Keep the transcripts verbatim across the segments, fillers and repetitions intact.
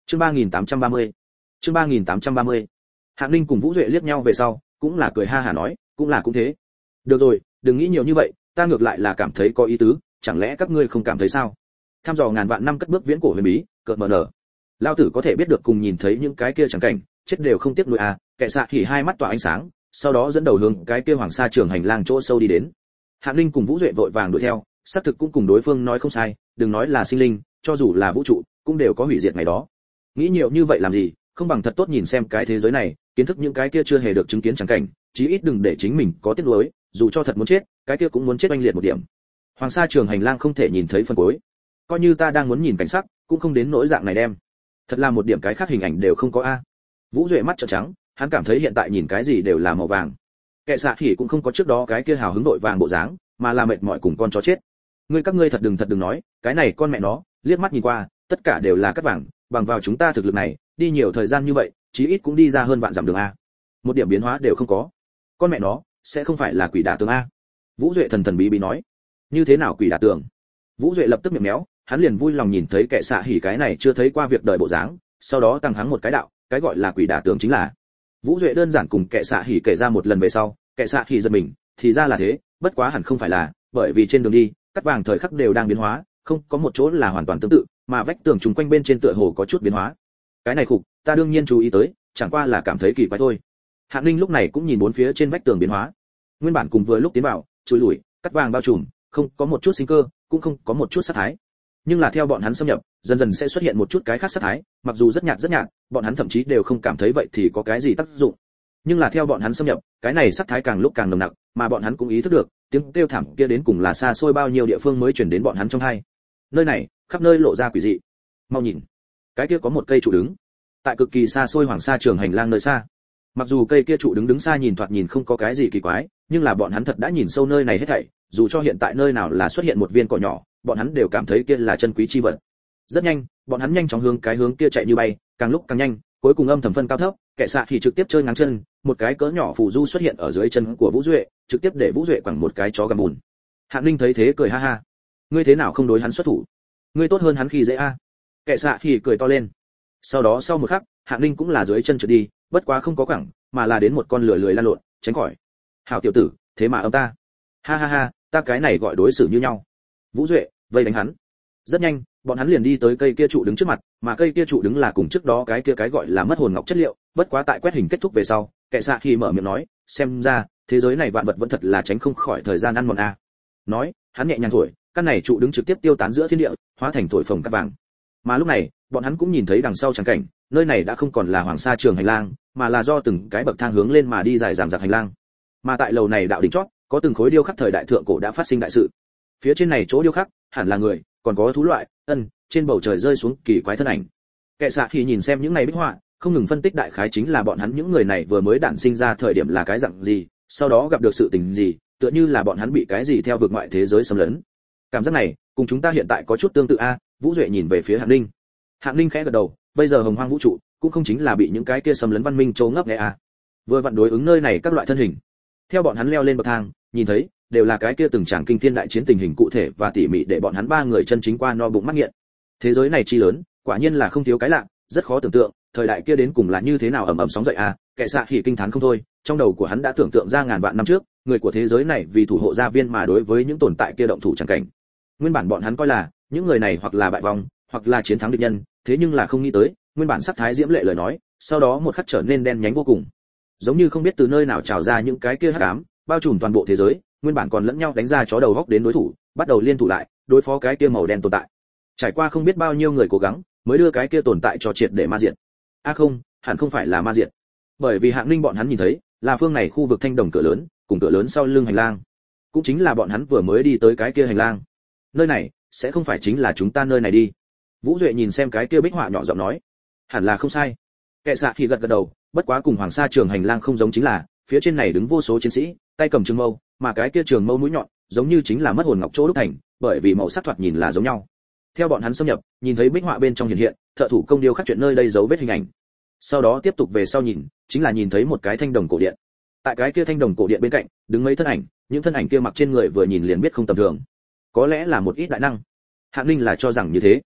Chương ba nghìn tám trăm ba mươi. Chương ba nghìn tám trăm ba mươi. Hạng Ninh cùng Vũ Duệ liếc nhau về sau, cũng là cười ha hả nói, cũng là cũng thế. Được rồi, đừng nghĩ nhiều như vậy, ta ngược lại là cảm thấy có ý tứ, chẳng lẽ các ngươi không cảm thấy sao? Tham dò ngàn vạn năm cất bước viễn cổ huyền bí, cợt mờ nở. Lão tử có thể biết được cùng nhìn thấy những cái kia chẳng cảnh, chết đều không tiếc nuối à, kẻ xạ thì hai mắt tỏa ánh sáng, sau đó dẫn đầu hướng cái kia hoàng sa trường hành lang chỗ sâu đi đến. Hạng Ninh cùng Vũ Duệ vội vàng đuổi theo, xác thực cũng cùng đối phương nói không sai, đừng nói là sinh linh, cho dù là vũ trụ, cũng đều có hủy diệt ngày đó. Nghĩ nhiều như vậy làm gì, không bằng thật tốt nhìn xem cái thế giới này, kiến thức những cái kia chưa hề được chứng kiến chẳng cảnh, chí ít đừng để chính mình có tiếc nuối, dù cho thật muốn chết, cái kia cũng muốn chết oanh liệt một điểm. Hoàng sa trường hành lang không thể nhìn thấy phần cuối, coi như ta đang muốn nhìn cảnh sắc, cũng không đến nỗi dạng này đem. Thật là một điểm cái khác hình ảnh đều không có a. Vũ Duệ mắt trợn trắng, hắn cảm thấy hiện tại nhìn cái gì đều là màu vàng. Kẻ xạ thì cũng không có trước đó cái kia hào hứng vội vàng bộ dáng, mà là mệt mỏi cùng con chó chết. Ngươi các ngươi thật đừng thật đừng nói, cái này con mẹ nó, liếc mắt nhìn qua, tất cả đều là cát vàng, bằng vào chúng ta thực lực này, đi nhiều thời gian như vậy, chí ít cũng đi ra hơn vạn dặm đường a. Một điểm biến hóa đều không có. Con mẹ nó, sẽ không phải là quỷ đả tường a? Vũ Duệ thần thần bí bí nói. Như thế nào quỷ đả tường? Vũ Duệ lập tức miệng méo, hắn liền vui lòng nhìn thấy kẻ xạ hỉ cái này chưa thấy qua việc đời bộ dáng, sau đó tăng hắng một cái đạo, cái gọi là quỷ đả tường chính là. Vũ Duệ đơn giản cùng kẻ xạ hỉ kể ra một lần về sau, kẻ xạ hỉ giật mình, thì ra là thế, bất quá hẳn không phải là, bởi vì trên đường đi, cát vàng thời khắc đều đang biến hóa, không có một chỗ là hoàn toàn tương tự, mà vách tường chung quanh bên trên tựa hồ có chút biến hóa. Cái này khục, ta đương nhiên chú ý tới, chẳng qua là cảm thấy kỳ quái thôi. Hạng Ninh lúc này cũng nhìn bốn phía trên vách tường biến hóa. Nguyên bản cùng vừa lúc tiến vào, chui lủi, cát vàng bao trùm, không có một chút sinh cơ, cũng không có một chút sát thái. Nhưng là theo bọn hắn xâm nhập, dần dần sẽ xuất hiện một chút cái khác sát thái, mặc dù rất nhạt rất nhạt, bọn hắn thậm chí đều không cảm thấy vậy thì có cái gì tác dụng. Nhưng là theo bọn hắn xâm nhập, cái này sát thái càng lúc càng nồng nặc, mà bọn hắn cũng ý thức được, tiếng kêu thảm kia đến cùng là xa xôi bao nhiêu địa phương mới truyền đến bọn hắn trong hai. Nơi này, khắp nơi lộ ra quỷ dị. Mau nhìn, cái kia có một cây trụ đứng, tại cực kỳ xa xôi hoàng sa trường hành lang nơi xa. Mặc dù cây kia trụ đứng đứng xa nhìn thoạt nhìn không có cái gì kỳ quái, nhưng là bọn hắn thật đã nhìn sâu nơi này hết thảy, dù cho hiện tại nơi nào là xuất hiện một viên cỏ nhỏ, bọn hắn đều cảm thấy kia là chân quý chi vật. Rất nhanh, bọn hắn nhanh chóng hướng cái hướng kia chạy như bay, càng lúc càng nhanh, cuối cùng âm thầm phân cao thấp, kẻ xạ thì trực tiếp chơi ngang chân, một cái cỡ nhỏ phù du xuất hiện ở dưới chân của Vũ Duệ, trực tiếp để Vũ Duệ quẳng một cái chó gầm bùn. Hạng Ninh thấy thế cười ha ha, ngươi thế nào không đối hắn xuất thủ? Ngươi tốt hơn hắn khi dễ a. Kẻ xạ thì cười to lên. Sau đó sau một khắc, Hạng Ninh cũng là dưới chân trượt đi, bất quá không có quẳng, mà là đến một con lười lười lăn lộn, tránh khỏi. Hảo tiểu tử, thế mà âm ta. Ha ha ha, ta cái này gọi đối xử như nhau. Vũ Duệ, vây đánh hắn. Rất nhanh, bọn hắn liền đi tới cây kia trụ đứng trước mặt, mà cây kia trụ đứng là cùng trước đó cái kia cái gọi là mất hồn ngọc chất liệu, bất quá tại quét hình kết thúc về sau, kẻ xạ khi mở miệng nói, xem ra, thế giới này vạn vật vẫn thật là tránh không khỏi thời gian ăn mòn a. Nói, hắn nhẹ nhàng thổi, căn này trụ đứng trực tiếp tiêu tán giữa thiên địa, hóa thành thổi phồng cát vàng. Mà lúc này, bọn hắn cũng nhìn thấy đằng sau trắng cảnh, nơi này đã không còn là hoàng sa trường hành lang, mà là do từng cái bậc thang hướng lên mà đi dài dằng dặc hành lang. Mà tại lầu này đạo đỉnh chót, có từng khối điêu khắc thời đại thượng cổ đã phát sinh đại sự. Phía trên này chỗ điêu khắc, hẳn là người, còn có thú loại, ân, trên bầu trời rơi xuống kỳ quái thân ảnh. Kẻ xạ thì nhìn xem những này bích họa, không ngừng phân tích đại khái chính là bọn hắn những người này vừa mới đản sinh ra thời điểm là cái dạng gì, sau đó gặp được sự tình gì, tựa như là bọn hắn bị cái gì theo vượt ngoại thế giới xâm lấn. Cảm giác này, cùng chúng ta hiện tại có chút tương tự a. Vũ Duệ nhìn về phía Hạng Ninh. Hạng Ninh khẽ gật đầu, bây giờ hồng hoang vũ trụ cũng không chính là bị những cái kia xâm lấn văn minh trô ngấp nghe a. Vừa vặn đối ứng nơi này các loại thân hình. Theo bọn hắn leo lên bậc thang, nhìn thấy đều là cái kia từng tràng kinh thiên đại chiến tình hình cụ thể và tỉ mỉ để bọn hắn ba người chân chính qua no bụng mắt nghiện. Thế giới này chi lớn, quả nhiên là không thiếu cái lạ, rất khó tưởng tượng, thời đại kia đến cùng là như thế nào ầm ầm sóng dậy a. Kẻ xạ hỉ kinh thán không thôi, trong đầu của hắn đã tưởng tượng ra ngàn vạn năm trước, người của thế giới này vì thủ hộ gia viên mà đối với những tồn tại kia động thủ chẳng cảnh. Nguyên bản bọn hắn coi là những người này hoặc là bại vong, hoặc là chiến thắng địch nhân, thế nhưng là không nghĩ tới, nguyên bản sắc thái diễm lệ lời nói, sau đó một khắc trở nên đen nhánh vô cùng. Giống như không biết từ nơi nào trào ra những cái kia hắc ám, bao trùm toàn bộ thế giới, nguyên bản còn lẫn nhau đánh ra chó đầu góc đến đối thủ, bắt đầu liên thủ lại, đối phó cái kia màu đen tồn tại. Trải qua không biết bao nhiêu người cố gắng, mới đưa cái kia tồn tại cho triệt để ma diệt. A à không, hẳn không phải là ma diệt. Bởi vì Hạng Ninh bọn hắn nhìn thấy, là phương này khu vực thanh đồng cửa lớn, cùng cửa lớn sau lưng hành lang. Cũng chính là bọn hắn vừa mới đi tới cái kia hành lang. Nơi này, sẽ không phải chính là chúng ta nơi này đi. Vũ Duệ nhìn xem cái kia bích họa nhỏ giọng nói, hẳn là không sai. Kẻ xạ thì gật gật đầu, bất quá cùng hoàng sa trường hành lang không giống chính là, phía trên này đứng vô số chiến sĩ, tay cầm trường mâu, mà cái kia trường mâu mũi nhọn, giống như chính là mất hồn ngọc chỗ đúc thành, bởi vì màu sắc thoạt nhìn là giống nhau. Theo bọn hắn xâm nhập, nhìn thấy bích họa bên trong hiện hiện, thợ thủ công điêu khắc chuyện nơi đây dấu vết hình ảnh. Sau đó tiếp tục về sau nhìn, chính là nhìn thấy một cái thanh đồng cổ điện. Tại cái kia thanh đồng cổ điện bên cạnh, đứng mấy thân ảnh, những thân ảnh kia mặc trên người vừa nhìn liền biết không tầm thường. Có lẽ là một ít đại năng. Hạng Ninh là cho rằng như thế.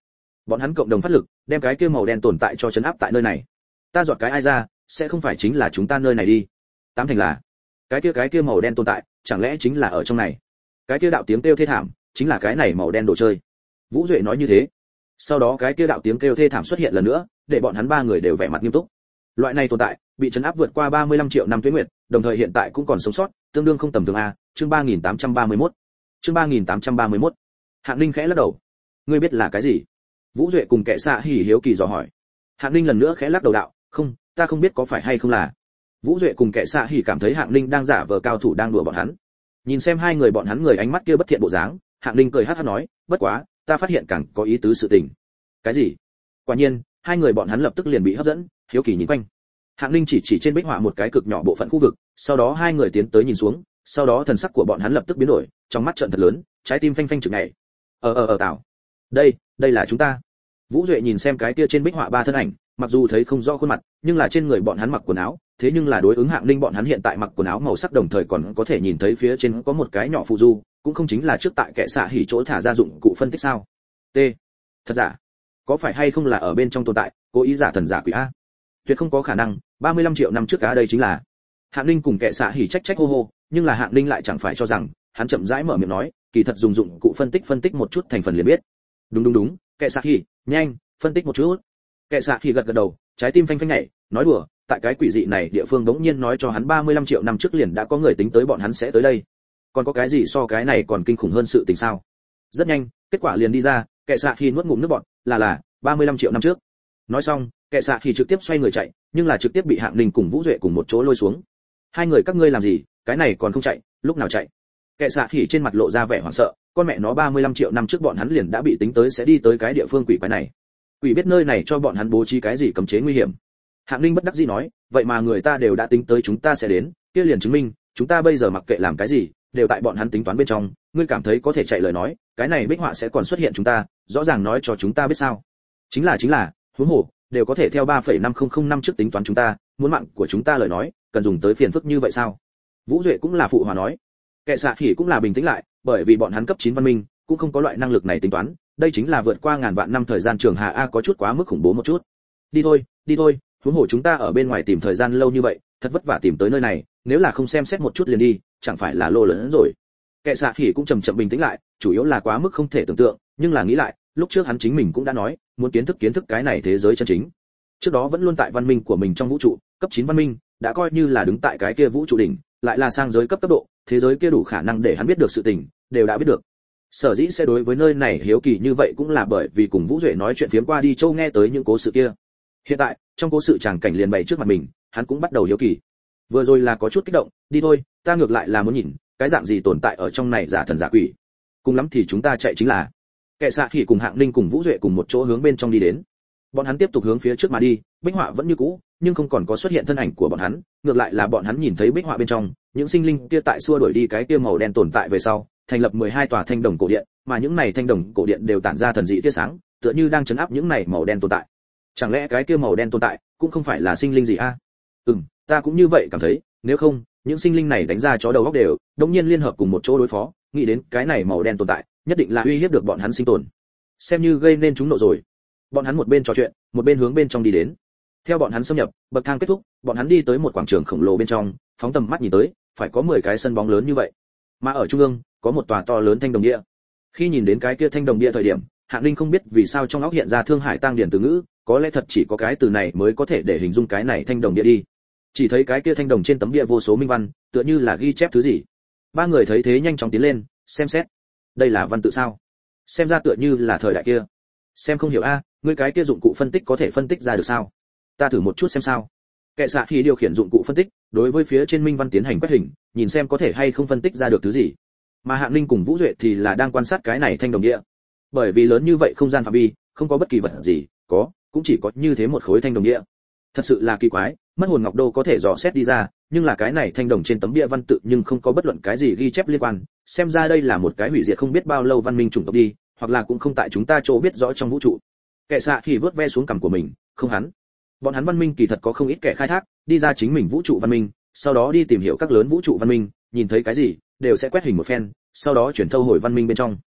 Bọn hắn cộng đồng phát lực, đem cái kia màu đen tồn tại cho chấn áp tại nơi này. Ta dọn cái ai ra, sẽ không phải chính là chúng ta nơi này đi. Tám thành là. Cái kia cái kia màu đen tồn tại, chẳng lẽ chính là ở trong này? Cái kia đạo tiếng kêu thê thảm, chính là cái này màu đen đồ chơi. Vũ Duệ nói như thế. Sau đó cái kia đạo tiếng kêu thê thảm xuất hiện lần nữa, để bọn hắn ba người đều vẻ mặt nghiêm túc. Loại này tồn tại, bị chấn áp vượt qua ba mươi lăm triệu năm tuế nguyệt, đồng thời hiện tại cũng còn sống sót, tương đương không tầm thường a. Chương ba nghìn tám trăm ba mươi mốt. Chương ba nghìn tám trăm ba mươi mốt. Hạng Ninh khẽ lắc đầu. Ngươi biết là cái gì? Vũ Duệ cùng kẻ xạ hỉ hiếu kỳ dò hỏi. Hạng Ninh lần nữa khẽ lắc đầu đạo, không, ta không biết có phải hay không là. Vũ Duệ cùng kẻ xạ hỉ cảm thấy Hạng Ninh đang giả vờ cao thủ đang đùa bọn hắn. Nhìn xem hai người bọn hắn người ánh mắt kia bất thiện bộ dáng, Hạng Ninh cười hắc hắc nói, bất quá, ta phát hiện càng có ý tứ sự tình. Cái gì? Quả nhiên, hai người bọn hắn lập tức liền bị hấp dẫn, hiếu kỳ nhìn quanh. Hạng Ninh chỉ chỉ trên bích họa một cái cực nhỏ bộ phận khu vực, sau đó hai người tiến tới nhìn xuống, sau đó thần sắc của bọn hắn lập tức biến đổi, trong mắt trợn thật lớn, trái tim phanh phanh chực nhảy. Ờ ờ ờ tảo. Đây, đây là chúng ta. Vũ Duệ nhìn xem cái kia trên bích họa ba thân ảnh, mặc dù thấy không rõ khuôn mặt, nhưng là trên người bọn hắn mặc quần áo, thế nhưng là đối ứng Hạng Ninh bọn hắn hiện tại mặc quần áo màu sắc đồng thời còn có thể nhìn thấy phía trên có một cái nhỏ phù du, cũng không chính là trước tại kẻ xạ hỉ chỗ thả ra dụng cụ phân tích sao? T. Thật giả? Có phải hay không là ở bên trong tồn tại, cố ý giả thần giả quỷ a? Tuyệt không có khả năng, ba mươi lăm triệu năm trước cả đây chính là. Hạng Ninh cùng kẻ xạ hỉ trách trách hô hô, nhưng là Hạng Ninh lại chẳng phải cho rằng, hắn chậm rãi mở miệng nói, kỳ thật dùng dụng cụ phân tích phân tích một chút thành phần liền biết. Đúng đúng đúng, kẻ xạ hỉ, nhanh, phân tích một chút. Kẻ xạ hỉ gật gật đầu, trái tim phanh phanh nhảy, nói đùa, tại cái quỷ dị này địa phương đống nhiên nói cho hắn ba mươi lăm triệu năm trước liền đã có người tính tới bọn hắn sẽ tới đây. Còn có cái gì so cái này còn kinh khủng hơn sự tình sao? Rất nhanh, kết quả liền đi ra, kẻ xạ hỉ nuốt ngụm nước bọt, là là ba mươi lăm triệu năm trước. Nói xong, kẻ xạ hỉ trực tiếp xoay người chạy, nhưng là trực tiếp bị Hạng Ninh cùng Vũ Duệ cùng một chỗ lôi xuống. Hai người các ngươi làm gì, cái này còn không chạy, lúc nào chạy? Kẻ xạ hỉ trên mặt lộ ra vẻ hoảng sợ, con mẹ nó ba mươi lăm triệu năm trước bọn hắn liền đã bị tính tới sẽ đi tới cái địa phương quỷ quái này. Quỷ biết nơi này cho bọn hắn bố trí cái gì cấm chế nguy hiểm. Hạng Ninh bất đắc dĩ nói, vậy mà người ta đều đã tính tới chúng ta sẽ đến, kia liền chứng minh, chúng ta bây giờ mặc kệ làm cái gì, đều tại bọn hắn tính toán bên trong, ngươi cảm thấy có thể chạy lời nói, cái này bích họa sẽ còn xuất hiện chúng ta, rõ ràng nói cho chúng ta biết sao? Chính là chính là, huống hồ, đều có thể theo ba phẩy năm không không năm trước tính toán chúng ta, muốn mạng của chúng ta lời nói, cần dùng tới phiền phức như vậy sao? Vũ Duệ cũng là phụ hòa nói. Kẻ xạ hỉ cũng là bình tĩnh lại, bởi vì bọn hắn cấp chín văn minh, cũng không có loại năng lực này tính toán, đây chính là vượt qua ngàn vạn năm thời gian trường hà a, có chút quá mức khủng bố một chút. Đi thôi, đi thôi, huống hồ chúng ta ở bên ngoài tìm thời gian lâu như vậy, thật vất vả tìm tới nơi này, nếu là không xem xét một chút liền đi, chẳng phải là lô lớn hơn rồi. Kẻ xạ hỉ cũng chậm chậm bình tĩnh lại, chủ yếu là quá mức không thể tưởng tượng, nhưng là nghĩ lại, lúc trước hắn chính mình cũng đã nói, muốn kiến thức kiến thức cái này thế giới chân chính. Trước đó vẫn luôn tại văn minh của mình trong vũ trụ, cấp chín văn minh, đã coi như là đứng tại cái kia vũ trụ đỉnh, lại là sang giới cấp cấp độ, thế giới kia đủ khả năng để hắn biết được sự tình, đều đã biết được. Sở dĩ sẽ đối với nơi này hiếu kỳ như vậy cũng là bởi vì cùng Vũ Duệ nói chuyện phiếm qua đi châu nghe tới những cố sự kia. Hiện tại, trong cố sự tràng cảnh liền bày trước mặt mình, hắn cũng bắt đầu hiếu kỳ. Vừa rồi là có chút kích động, đi thôi, ta ngược lại là muốn nhìn, cái dạng gì tồn tại ở trong này giả thần giả quỷ. Cùng lắm thì chúng ta chạy chính là. Kẻ xạ hỉ cùng Hạng Ninh cùng Vũ Duệ cùng một chỗ hướng bên trong đi đến. Bọn hắn tiếp tục hướng phía trước mà đi, bích họa vẫn như cũ, nhưng không còn có xuất hiện thân ảnh của bọn hắn, ngược lại là bọn hắn nhìn thấy bích họa bên trong, những sinh linh kia tại xua đuổi đi cái kia màu đen tồn tại về sau, thành lập mười hai tòa thanh đồng cổ điện, mà những này thanh đồng cổ điện đều tản ra thần dị tia sáng, tựa như đang trấn áp những này màu đen tồn tại. Chẳng lẽ cái kia màu đen tồn tại cũng không phải là sinh linh gì a? À? Ừm, ta cũng như vậy cảm thấy, nếu không, những sinh linh này đánh ra chó đầu óc đều, đột nhiên liên hợp cùng một chỗ đối phó, nghĩ đến cái này màu đen tồn tại, nhất định là uy hiếp được bọn hắn sinh tồn. Xem như gây nên chúng nộ rồi. Bọn hắn một bên trò chuyện, một bên hướng bên trong đi đến. Theo bọn hắn xâm nhập, bậc thang kết thúc, bọn hắn đi tới một quảng trường khổng lồ bên trong, phóng tầm mắt nhìn tới, phải có mười cái sân bóng lớn như vậy. Mà ở trung ương, có một tòa to lớn thanh đồng địa. Khi nhìn đến cái kia thanh đồng địa thời điểm, Hạng Ninh không biết vì sao trong óc hiện ra Thương Hải Tăng Điển từ ngữ, có lẽ thật chỉ có cái từ này mới có thể để hình dung cái này thanh đồng địa đi. Chỉ thấy cái kia thanh đồng trên tấm địa vô số minh văn, tựa như là ghi chép thứ gì. Ba người thấy thế nhanh chóng tiến lên, xem xét. Đây là văn tự sao? Xem ra tựa như là thời đại kia. Xem không hiểu a, ngươi cái kia dụng cụ phân tích có thể phân tích ra được sao? Ta thử một chút xem sao. Kẻ xạ hỉ điều khiển dụng cụ phân tích, đối với phía trên minh văn tiến hành quét hình, nhìn xem có thể hay không phân tích ra được thứ gì. Mà Hạng Ninh cùng Vũ Duệ thì là đang quan sát cái này thanh đồng địa. Bởi vì lớn như vậy không gian phạm vi, không có bất kỳ vật gì, có, cũng chỉ có như thế một khối thanh đồng địa. Thật sự là kỳ quái, mất hồn ngọc đô có thể dò xét đi ra, nhưng là cái này thanh đồng trên tấm bia văn tự nhưng không có bất luận cái gì ghi chép liên quan, xem ra đây là một cái hủy diệt không biết bao lâu văn minh chủng tộc đi, hoặc là cũng không tại chúng ta chỗ biết rõ trong vũ trụ. Kẻ xạ hỉ vớt ve xuống cằm của mình, không hắn. Bọn hắn văn minh kỳ thật có không ít kẻ khai thác, đi ra chính mình vũ trụ văn minh, sau đó đi tìm hiểu các lớn vũ trụ văn minh, nhìn thấy cái gì, đều sẽ quét hình một phen, sau đó chuyển thâu hồi văn minh bên trong.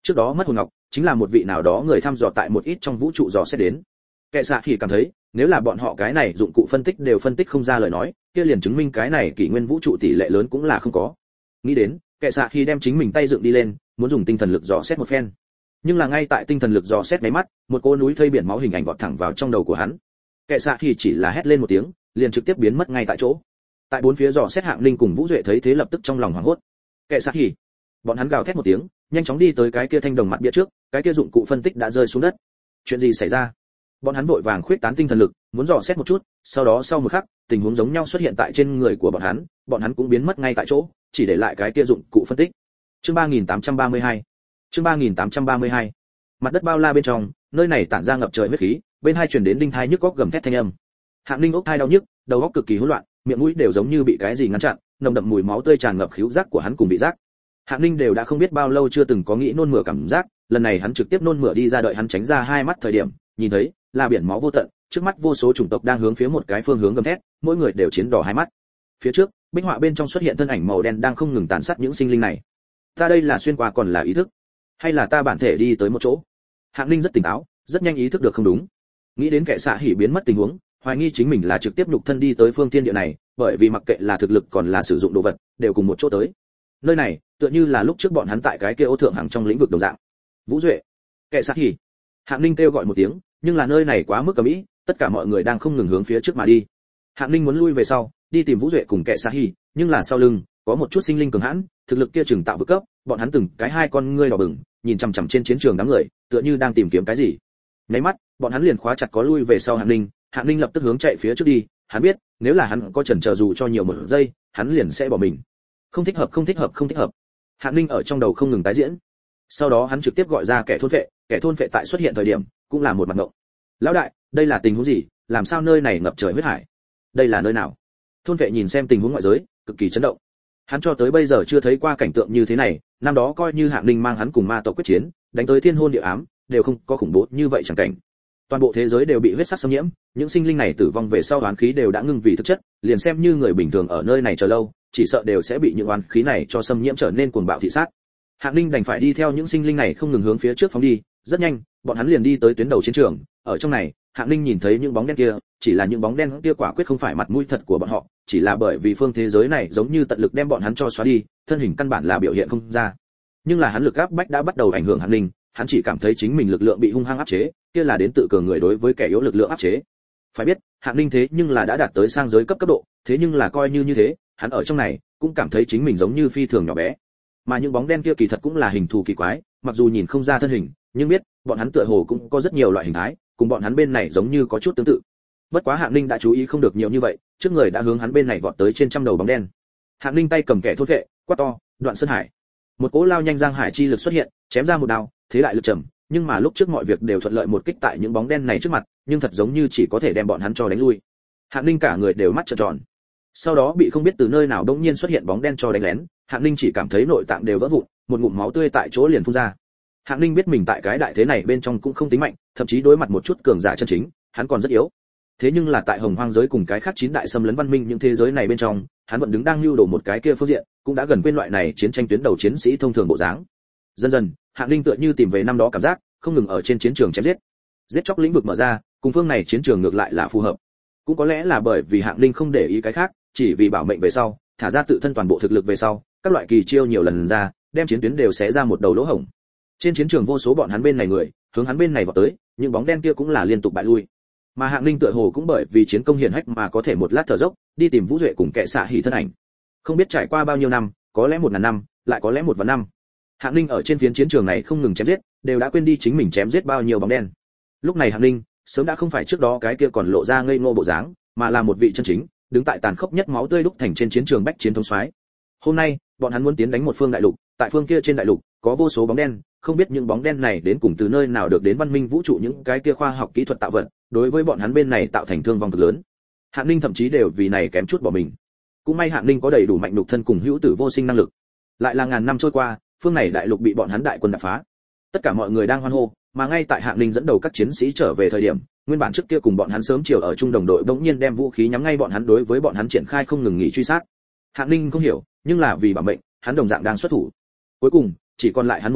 Trước đó mất hồn ngọc chính là một vị nào đó người thăm dò tại một ít trong vũ trụ dò xét đến. Kẻ xạ thì cảm thấy nếu là bọn họ cái này dụng cụ phân tích đều phân tích không ra lời nói, kia liền chứng minh cái này kỷ nguyên vũ trụ tỷ lệ lớn cũng là không có. Nghĩ đến, kẻ xạ thì đem chính mình tay dựng đi lên, muốn dùng tinh thần lực dò xét một phen. Nhưng là ngay tại tinh thần lực dò xét mấy mắt, một cô núi thây biển máu hình ảnh vọt thẳng vào trong đầu của hắn. Kẻ xạ thì chỉ là hét lên một tiếng, liền trực tiếp biến mất ngay tại chỗ. Tại bốn phía dò xét Hạng Linh cùng Vũ Duệ thấy thế lập tức trong lòng hoảng hốt. Kẻ xạ thì, bọn hắn gào thét một tiếng, nhanh chóng đi tới cái kia thanh đồng mặt bia trước, cái kia dụng cụ phân tích đã rơi xuống đất. Chuyện gì xảy ra? Bọn hắn vội vàng khuyết tán tinh thần lực, muốn dò xét một chút, sau đó sau một khắc, tình huống giống nhau xuất hiện tại trên người của bọn hắn, bọn hắn cũng biến mất ngay tại chỗ, chỉ để lại cái kia dụng cụ phân tích. Chương ba nghìn tám trăm ba mươi hai. Chương ba nghìn tám trăm ba mươi hai. Mặt đất bao la bên trong, nơi này tản ra ngập trời huyết khí, bên hai truyền đến đinh thai nhức óc gầm thét thanh âm. Hạng Linh ốc thai đau nhức, đầu óc cực kỳ hỗn loạn, miệng mũi đều giống như bị cái gì ngăn chặn, nồng đậm mùi máu tươi tràn ngập khứu giác của hắn cùng vị giác. Hạng Linh đều đã không biết bao lâu chưa từng có nghĩ nôn mửa cảm giác, lần này hắn trực tiếp nôn mửa đi ra, đợi hắn tránh ra hai mắt thời điểm, nhìn thấy là biển máu vô tận, trước mắt vô số chủng tộc đang hướng phía một cái phương hướng gầm thét, mỗi người đều chiến đỏ hai mắt. Phía trước, bích họa bên trong xuất hiện thân ảnh màu đen đang không ngừng tàn sát những sinh linh này. Ta đây là xuyên qua còn là ý thức, hay là ta bản thể đi tới một chỗ? Hạng Linh rất tỉnh táo, rất nhanh ý thức được không đúng. Nghĩ đến kẻ xạ hỉ biến mất tình huống, hoài nghi chính mình là trực tiếp nhục thân đi tới phương thiên địa này, bởi vì mặc kệ là thực lực còn là sử dụng đồ vật, đều cùng một chỗ tới. Nơi này, tựa như là lúc trước bọn hắn tại cái kia ô thượng hàng trong lĩnh vực đồng dạng. Vũ Duệ, kẻ xạ hỉ. Hạng Linh kêu gọi một tiếng, nhưng là nơi này quá mức ầm ĩ, tất cả mọi người đang không ngừng hướng phía trước mà đi. Hạng Linh muốn lui về sau, đi tìm Vũ Duệ cùng kẻ xạ hỉ, nhưng là sau lưng có một chút sinh linh cường hãn, thực lực kia chừng tạo vực cấp, bọn hắn từng cái hai con ngươi đỏ bừng, nhìn chằm chằm trên chiến trường đám người, tựa như đang tìm kiếm cái gì. Nháy mắt, bọn hắn liền khóa chặt có lui về sau Hạng Linh, Hạng Linh lập tức hướng chạy phía trước đi, hắn biết, nếu là hắn có chần chờ dù cho nhiều một giây, hắn liền sẽ bỏ mình. Không thích hợp, không thích hợp, không thích hợp. Hạng Linh ở trong đầu không ngừng tái diễn. Sau đó hắn trực tiếp gọi ra kẻ thôn vệ, kẻ thôn vệ tại xuất hiện thời điểm, cũng là một mặt ngộng. Lão đại, đây là tình huống gì, làm sao nơi này ngập trời huyết hải? Đây là nơi nào? Thôn vệ nhìn xem tình huống ngoại giới, cực kỳ chấn động. Hắn cho tới bây giờ chưa thấy qua cảnh tượng như thế này, năm đó coi như Hạng Linh mang hắn cùng ma tộc quyết chiến, đánh tới thiên hôn địa ám, đều không có khủng bố như vậy chẳng cảnh. Toàn bộ thế giới đều bị huyết sắc xâm nhiễm, những sinh linh này tử vong về sau oán khí đều đã ngưng vì thực chất, liền xem như người bình thường ở nơi này chờ lâu, chỉ sợ đều sẽ bị những oán khí này cho xâm nhiễm trở nên cuồng bạo thị sát. Hạng Linh đành phải đi theo những sinh linh này không ngừng hướng phía trước phóng đi, rất nhanh, bọn hắn liền đi tới tuyến đầu chiến trường, ở trong này, Hạng Linh nhìn thấy những bóng đen kia, chỉ là những bóng đen kia quả quyết không phải mặt mũi thật của bọn họ, chỉ là bởi vì phương thế giới này giống như tận lực đem bọn hắn cho xóa đi, thân hình căn bản là biểu hiện không ra. Nhưng là hắn lực áp bách đã bắt đầu ảnh hưởng Hạng Linh, hắn chỉ cảm thấy chính mình lực lượng bị hung hăng áp chế, kia là đến tự cường người đối với kẻ yếu lực lượng áp chế. Phải biết, Hạng Linh thế nhưng là đã đạt tới sang giới cấp cấp độ, thế nhưng là coi như như thế, hắn ở trong này cũng cảm thấy chính mình giống như phi thường nhỏ bé. Mà những bóng đen kia kỳ thật cũng là hình thù kỳ quái, mặc dù nhìn không ra thân hình, nhưng biết, bọn hắn tựa hồ cũng có rất nhiều loại hình thái, cùng bọn hắn bên này giống như có chút tương tự. Bất quá Hạng Linh đã chú ý không được nhiều như vậy, trước người đã hướng hắn bên này vọt tới trên trăm đầu bóng đen. Hạng Linh tay cầm kẻ thốt vệ, quát to, Đoạn Sơn Hải. Một cỗ lao nhanh giang hải chi lực xuất hiện, chém ra một đao, thế lại lực trầm, nhưng mà lúc trước mọi việc đều thuận lợi một kích tại những bóng đen này trước mặt, nhưng thật giống như chỉ có thể đem bọn hắn cho đánh lui. Hạng Linh cả người đều mắt trợn tròn. Sau đó bị không biết từ nơi nào đột nhiên xuất hiện bóng đen cho đánh lén, Hạng Linh chỉ cảm thấy nội tạng đều vỡ vụn, một ngụm máu tươi tại chỗ liền phun ra. Hạng Linh biết mình tại cái đại thế này bên trong cũng không tính mạnh, thậm chí đối mặt một chút cường giả chân chính, hắn còn rất yếu. Thế nhưng là tại Hồng Hoang giới cùng cái khác chín đại xâm lấn văn minh những thế giới này bên trong, hắn vẫn đứng đang lưu đồ một cái kia phương diện, cũng đã gần quên loại này chiến tranh tuyến đầu chiến sĩ thông thường bộ dáng. Dần dần, Hạng Linh tựa như tìm về năm đó cảm giác, không ngừng ở trên chiến trường chém giết. Giết chóc lĩnh vực mở ra, cùng phương này chiến trường ngược lại là phù hợp. Cũng có lẽ là bởi vì Hạng Linh không để ý cái khác, chỉ vì bảo mệnh về sau, thả ra tự thân toàn bộ thực lực về sau, các loại kỳ chiêu nhiều lần ra, đem chiến tuyến đều xé ra một đầu lỗ hổng. Trên chiến trường vô số bọn hắn bên này người, hướng hắn bên này vọt tới, những bóng đen kia cũng là liên tục bại lui. Mà Hạng Linh tựa hồ cũng bởi vì chiến công hiển hách mà có thể một lát thở dốc, đi tìm Vũ Duệ cùng kẻ xạ hỉ thân ảnh. Không biết trải qua bao nhiêu năm, có lẽ một ngàn năm, lại có lẽ một vạn năm. Hạng Linh ở trên phiến chiến trường này không ngừng chém giết, đều đã quên đi chính mình chém giết bao nhiêu bóng đen. Lúc này Hạng Linh sớm đã không phải trước đó cái kia còn lộ ra ngây ngô bộ dáng, mà là một vị chân chính, đứng tại tàn khốc nhất máu tươi đúc thành trên chiến trường bách chiến thống soái. Hôm nay, bọn hắn muốn tiến đánh một phương đại lục, tại phương kia trên đại lục có vô số bóng đen, không biết những bóng đen này đến cùng từ nơi nào được đến văn minh vũ trụ những cái kia khoa học kỹ thuật tạo vật, đối với bọn hắn bên này tạo thành thương vong cực lớn. Hạng Linh thậm chí đều vì này kém chút bỏ mình. Cũng may Hạng Linh có đầy đủ mạnh nhục thân cùng hữu tử vô sinh năng lực. Lại là ngàn năm trôi qua, phương này đại lục bị bọn hắn đại quân đập phá. Tất cả mọi người đang hoan hô, mà ngay tại Hạng Linh dẫn đầu các chiến sĩ trở về thời điểm, nguyên bản trước kia cùng bọn hắn sớm chiều ở chung đồng đội bỗng nhiên đem vũ khí nhắm ngay bọn hắn, đối với bọn hắn triển khai không ngừng nghỉ truy sát. Hạng Linh không hiểu, nhưng là vì bảo mệnh, hắn đồng dạng đang xuất thủ. Cuối cùng, chỉ còn lại hắn một người,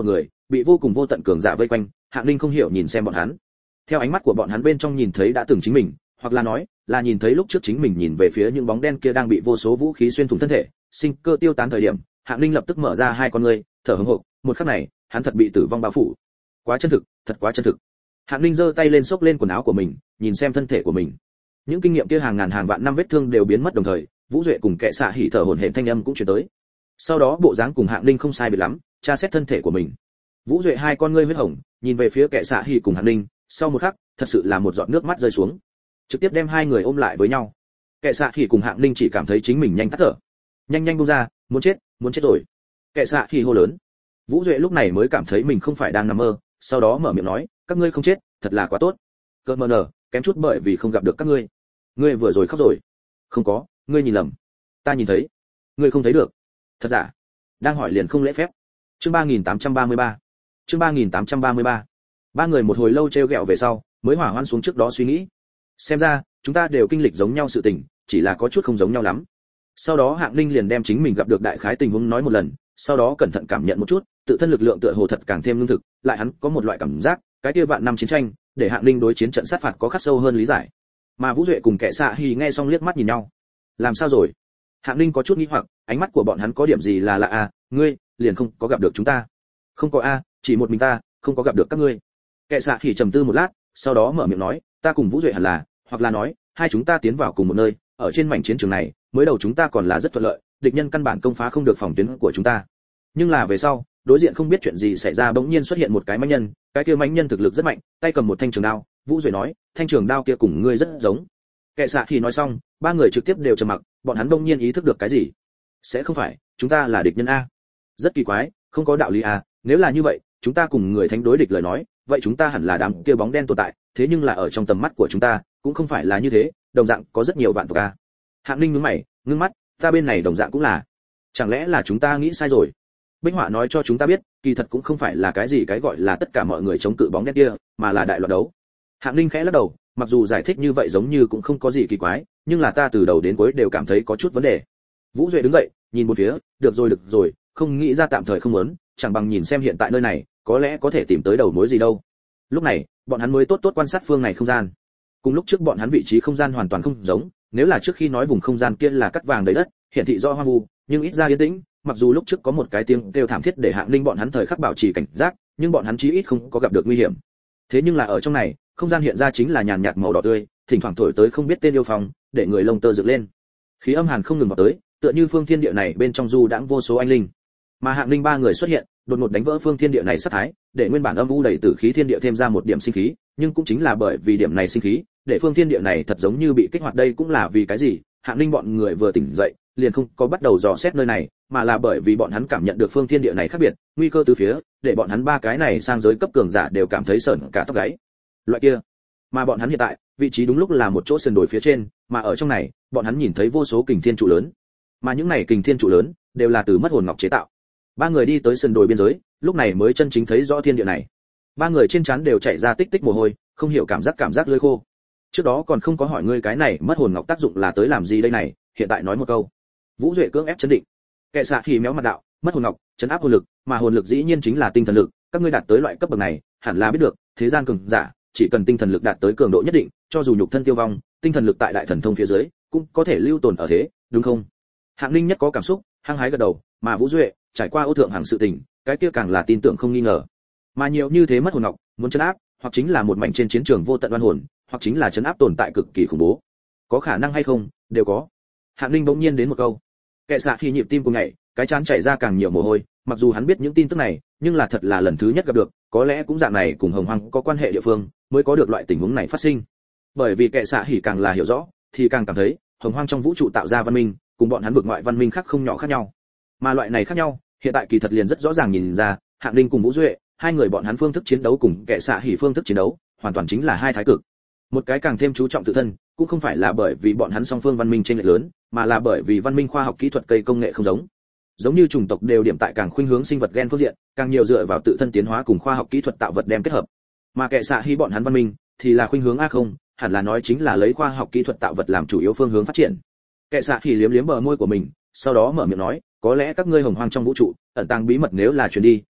bị vô cùng vô tận cường giả vây quanh. Hạng Linh không hiểu nhìn xem bọn hắn, theo ánh mắt của bọn hắn bên trong nhìn thấy đã từng chính mình, hoặc là nói là nhìn thấy lúc trước chính mình nhìn về phía những bóng đen kia đang bị vô số vũ khí xuyên thủng thân thể, sinh cơ tiêu tán thời điểm. Hạng Linh lập tức mở ra hai con ngươi, thở hổn hộc. Một khắc này, hắn thật bị tử vong bao phủ. Quá chân thực, thật quá chân thực. Hạng Linh giơ tay lên xốc lên quần áo của mình, nhìn xem thân thể của mình. Những kinh nghiệm kia hàng ngàn hàng vạn năm vết thương đều biến mất đồng thời, Vũ Duệ cùng Kệ Xạ Hỉ thở hổn hển thanh âm cũng truyền tới. Sau đó bộ dáng cùng Hạng Linh không sai biệt lắm, tra xét thân thể của mình. Vũ Duệ hai con ngươi huyết hồng, nhìn về phía Kệ Xạ Hỉ cùng Hạng Linh, sau một khắc, thật sự là một giọt nước mắt rơi xuống, trực tiếp đem hai người ôm lại với nhau. Kệ Xạ Hỉ cùng Hạng Linh chỉ cảm thấy chính mình nhanh tắt thở. Nhanh nhanh buông ra, muốn chết, muốn chết rồi. Kệ Xạ Hỉ hô lớn. Vũ Duệ lúc này mới cảm thấy mình không phải đang nằm mơ, sau đó mở miệng nói, các ngươi không chết, thật là quá tốt. Cơn mờ nở, kém chút bởi vì không gặp được các ngươi. Ngươi vừa rồi khóc rồi. Không có, ngươi nhìn lầm. Ta nhìn thấy. Ngươi không thấy được. Thật giả. Đang hỏi liền không lễ phép. Chương ba nghìn tám trăm ba mươi ba. Chương ba nghìn tám trăm ba mươi ba. Ba người một hồi lâu trêu ghẹo về sau, mới hỏa hoãn xuống trước đó suy nghĩ. Xem ra, chúng ta đều kinh lịch giống nhau sự tình, chỉ là có chút không giống nhau lắm. Sau đó Hạng Linh liền đem chính mình gặp được đại khái tình huống nói một lần, sau đó cẩn thận cảm nhận một chút, tự thân lực lượng tựa hồ thật càng thêm lương thực, lại hắn có một loại cảm giác, cái kia vạn năm chiến tranh, để Hạng Linh đối chiến trận sát phạt có khắc sâu hơn lý giải. Mà Vũ Duệ cùng Kệ Xạ Hỉ nghe xong liếc mắt nhìn nhau. Làm sao rồi? Hạng Linh có chút nghi hoặc, ánh mắt của bọn hắn có điểm gì là lạ à, ngươi liền không có gặp được chúng ta? Không có a, chỉ một mình ta, không có gặp được các ngươi. Kệ Xạ Hỉ trầm tư một lát, sau đó mở miệng nói, ta cùng Vũ Duệ hẳn là, hoặc là nói, hai chúng ta tiến vào cùng một nơi, ở trên mảnh chiến trường này, mới đầu chúng ta còn là rất thuận lợi, địch nhân căn bản công phá không được phòng tuyến của chúng ta. Nhưng là về sau, đối diện không biết chuyện gì xảy ra bỗng nhiên xuất hiện một cái mãnh nhân, cái kia mãnh nhân thực lực rất mạnh, tay cầm một thanh trường đao. Vũ Duệ nói, thanh trường đao kia cùng ngươi rất giống. Kệ Xạ Hỉ nói xong, ba người trực tiếp đều trầm mặc, bọn hắn bỗng nhiên ý thức được cái gì. Sẽ không phải, chúng ta là địch nhân a? Rất kỳ quái, không có đạo lý a, nếu là như vậy, chúng ta cùng người thánh đối địch lời nói, vậy chúng ta hẳn là đám kia bóng đen tồn tại, thế nhưng là ở trong tầm mắt của chúng ta, cũng không phải là như thế, đồng dạng có rất nhiều vạn tộc a. Hạng Linh nhướng mày, ngưng mắt, ta bên này đồng dạng cũng là. Chẳng lẽ là chúng ta nghĩ sai rồi? Bích Họa nói cho chúng ta biết, kỳ thật cũng không phải là cái gì cái gọi là tất cả mọi người chống cự bóng đen kia, mà là đại loạn đấu. Hạng Linh khẽ lắc đầu, mặc dù giải thích như vậy giống như cũng không có gì kỳ quái, nhưng là ta từ đầu đến cuối đều cảm thấy có chút vấn đề. Vũ Duệ đứng dậy, nhìn một phía, được rồi được rồi, không nghĩ ra tạm thời không muốn, chẳng bằng nhìn xem hiện tại nơi này, có lẽ có thể tìm tới đầu mối gì đâu. Lúc này, bọn hắn mới tốt tốt quan sát phương này không gian. Cùng lúc trước bọn hắn vị trí không gian hoàn toàn không giống, nếu là trước khi nói vùng không gian kia là cắt vàng đầy đất, hiện thị do hoang vu, nhưng ít ra yên tĩnh, mặc dù lúc trước có một cái tiếng kêu thảm thiết để Hạng Linh bọn hắn thời khắc bảo trì cảnh giác, nhưng bọn hắn chí ít không có gặp được nguy hiểm. Thế nhưng là ở trong này, không gian hiện ra chính là nhàn nhạt màu đỏ tươi, thỉnh thoảng thổi tới không biết tên yêu phong, để người lông tơ dựng lên. Khí âm hàn không ngừng vào tới, tựa như phương thiên địa này bên trong du đãng vô số anh linh. Mà Hạng Linh ba người xuất hiện, đột ngột đánh vỡ phương thiên địa này sát thái, để nguyên bản âm u đầy tử khí thiên địa thêm ra một điểm sinh khí, nhưng cũng chính là bởi vì điểm này sinh khí, để phương thiên địa này thật giống như bị kích hoạt. Đây cũng là vì cái gì Hạng Linh bọn người vừa tỉnh dậy liền không có bắt đầu dò xét nơi này, mà là bởi vì bọn hắn cảm nhận được phương thiên địa này khác biệt, nguy cơ từ phía, để bọn hắn ba cái này sang giới cấp cường giả đều cảm thấy sởn cả tóc gáy. Loại kia, mà bọn hắn hiện tại vị trí đúng lúc là một chỗ sườn đồi phía trên, mà ở trong này bọn hắn nhìn thấy vô số kình thiên trụ lớn, mà những này kình thiên trụ lớn đều là từ mất hồn ngọc chế tạo. Ba người đi tới sườn đồi biên giới, lúc này mới chân chính thấy rõ thiên địa này. Ba người trên trán đều chảy ra tích tích mồ hôi, không hiểu cảm giác cảm giác lưỡi khô. Trước đó còn không có hỏi ngươi cái này mất hồn ngọc tác dụng là tới làm gì đây này, hiện tại nói một câu. Vũ Duệ cưỡng ép chấn định. Kệ Xạ Hỉ méo mặt đạo, mất hồn ngọc, chấn áp hồn lực, mà hồn lực dĩ nhiên chính là tinh thần lực, các ngươi đạt tới loại cấp bậc này, hẳn là biết được, thế gian cường giả, chỉ cần tinh thần lực đạt tới cường độ nhất định, cho dù nhục thân tiêu vong, tinh thần lực tại đại thần thông phía dưới, cũng có thể lưu tồn ở thế, đúng không? Hạng Linh nhất có cảm xúc, hăng hái gật đầu, mà Vũ Duệ, trải qua ô thượng hàng sự tình, cái kia càng là tin tưởng không nghi ngờ. Mà nhiều như thế mất hồn ngọc, muốn chấn áp, hoặc chính là một mảnh trên chiến trường vô tận oan hồn, hoặc chính là chấn áp tồn tại cực kỳ khủng bố. Có khả năng hay không, đều có. Hạng Linh bỗng nhiên đến một câu. Kệ Xạ Hỉ nhịp tim cùng nhảy, cái chán chảy ra càng nhiều mồ hôi, mặc dù hắn biết những tin tức này, nhưng là thật là lần thứ nhất gặp được, có lẽ cũng dạng này cùng Hồng Hoang có quan hệ địa phương, mới có được loại tình huống này phát sinh. Bởi vì Kệ Xạ Hỉ càng là hiểu rõ, thì càng cảm thấy, Hồng Hoang trong vũ trụ tạo ra văn minh, cùng bọn hắn vực ngoại văn minh khác không nhỏ khác nhau. Mà loại này khác nhau, hiện tại kỳ thật liền rất rõ ràng nhìn ra, Hạng Linh cùng Vũ Duệ, hai người bọn hắn phương thức chiến đấu cùng Kệ Xạ Hỉ phương thức chiến đấu, hoàn toàn chính là hai thái cực. Một cái càng thêm chú trọng tự thân, cũng không phải là bởi vì bọn hắn song phương văn minh chênh lệch lớn, mà là bởi vì văn minh khoa học kỹ thuật cây công nghệ không giống. Giống như chủng tộc đều điểm tại càng khuynh hướng sinh vật gen phương diện, càng nhiều dựa vào tự thân tiến hóa cùng khoa học kỹ thuật tạo vật đem kết hợp. Mà Kệ Xạ Hỉ bọn hắn văn minh thì là khuynh hướng a không, hẳn là nói chính là lấy khoa học kỹ thuật tạo vật làm chủ yếu phương hướng phát triển. Kệ Xạ Hỉ liếm liếm bờ môi của mình, sau đó mở miệng nói, có lẽ các ngươi Hồng Hoang trong vũ trụ ẩn tàng bí mật nếu là truyền đi,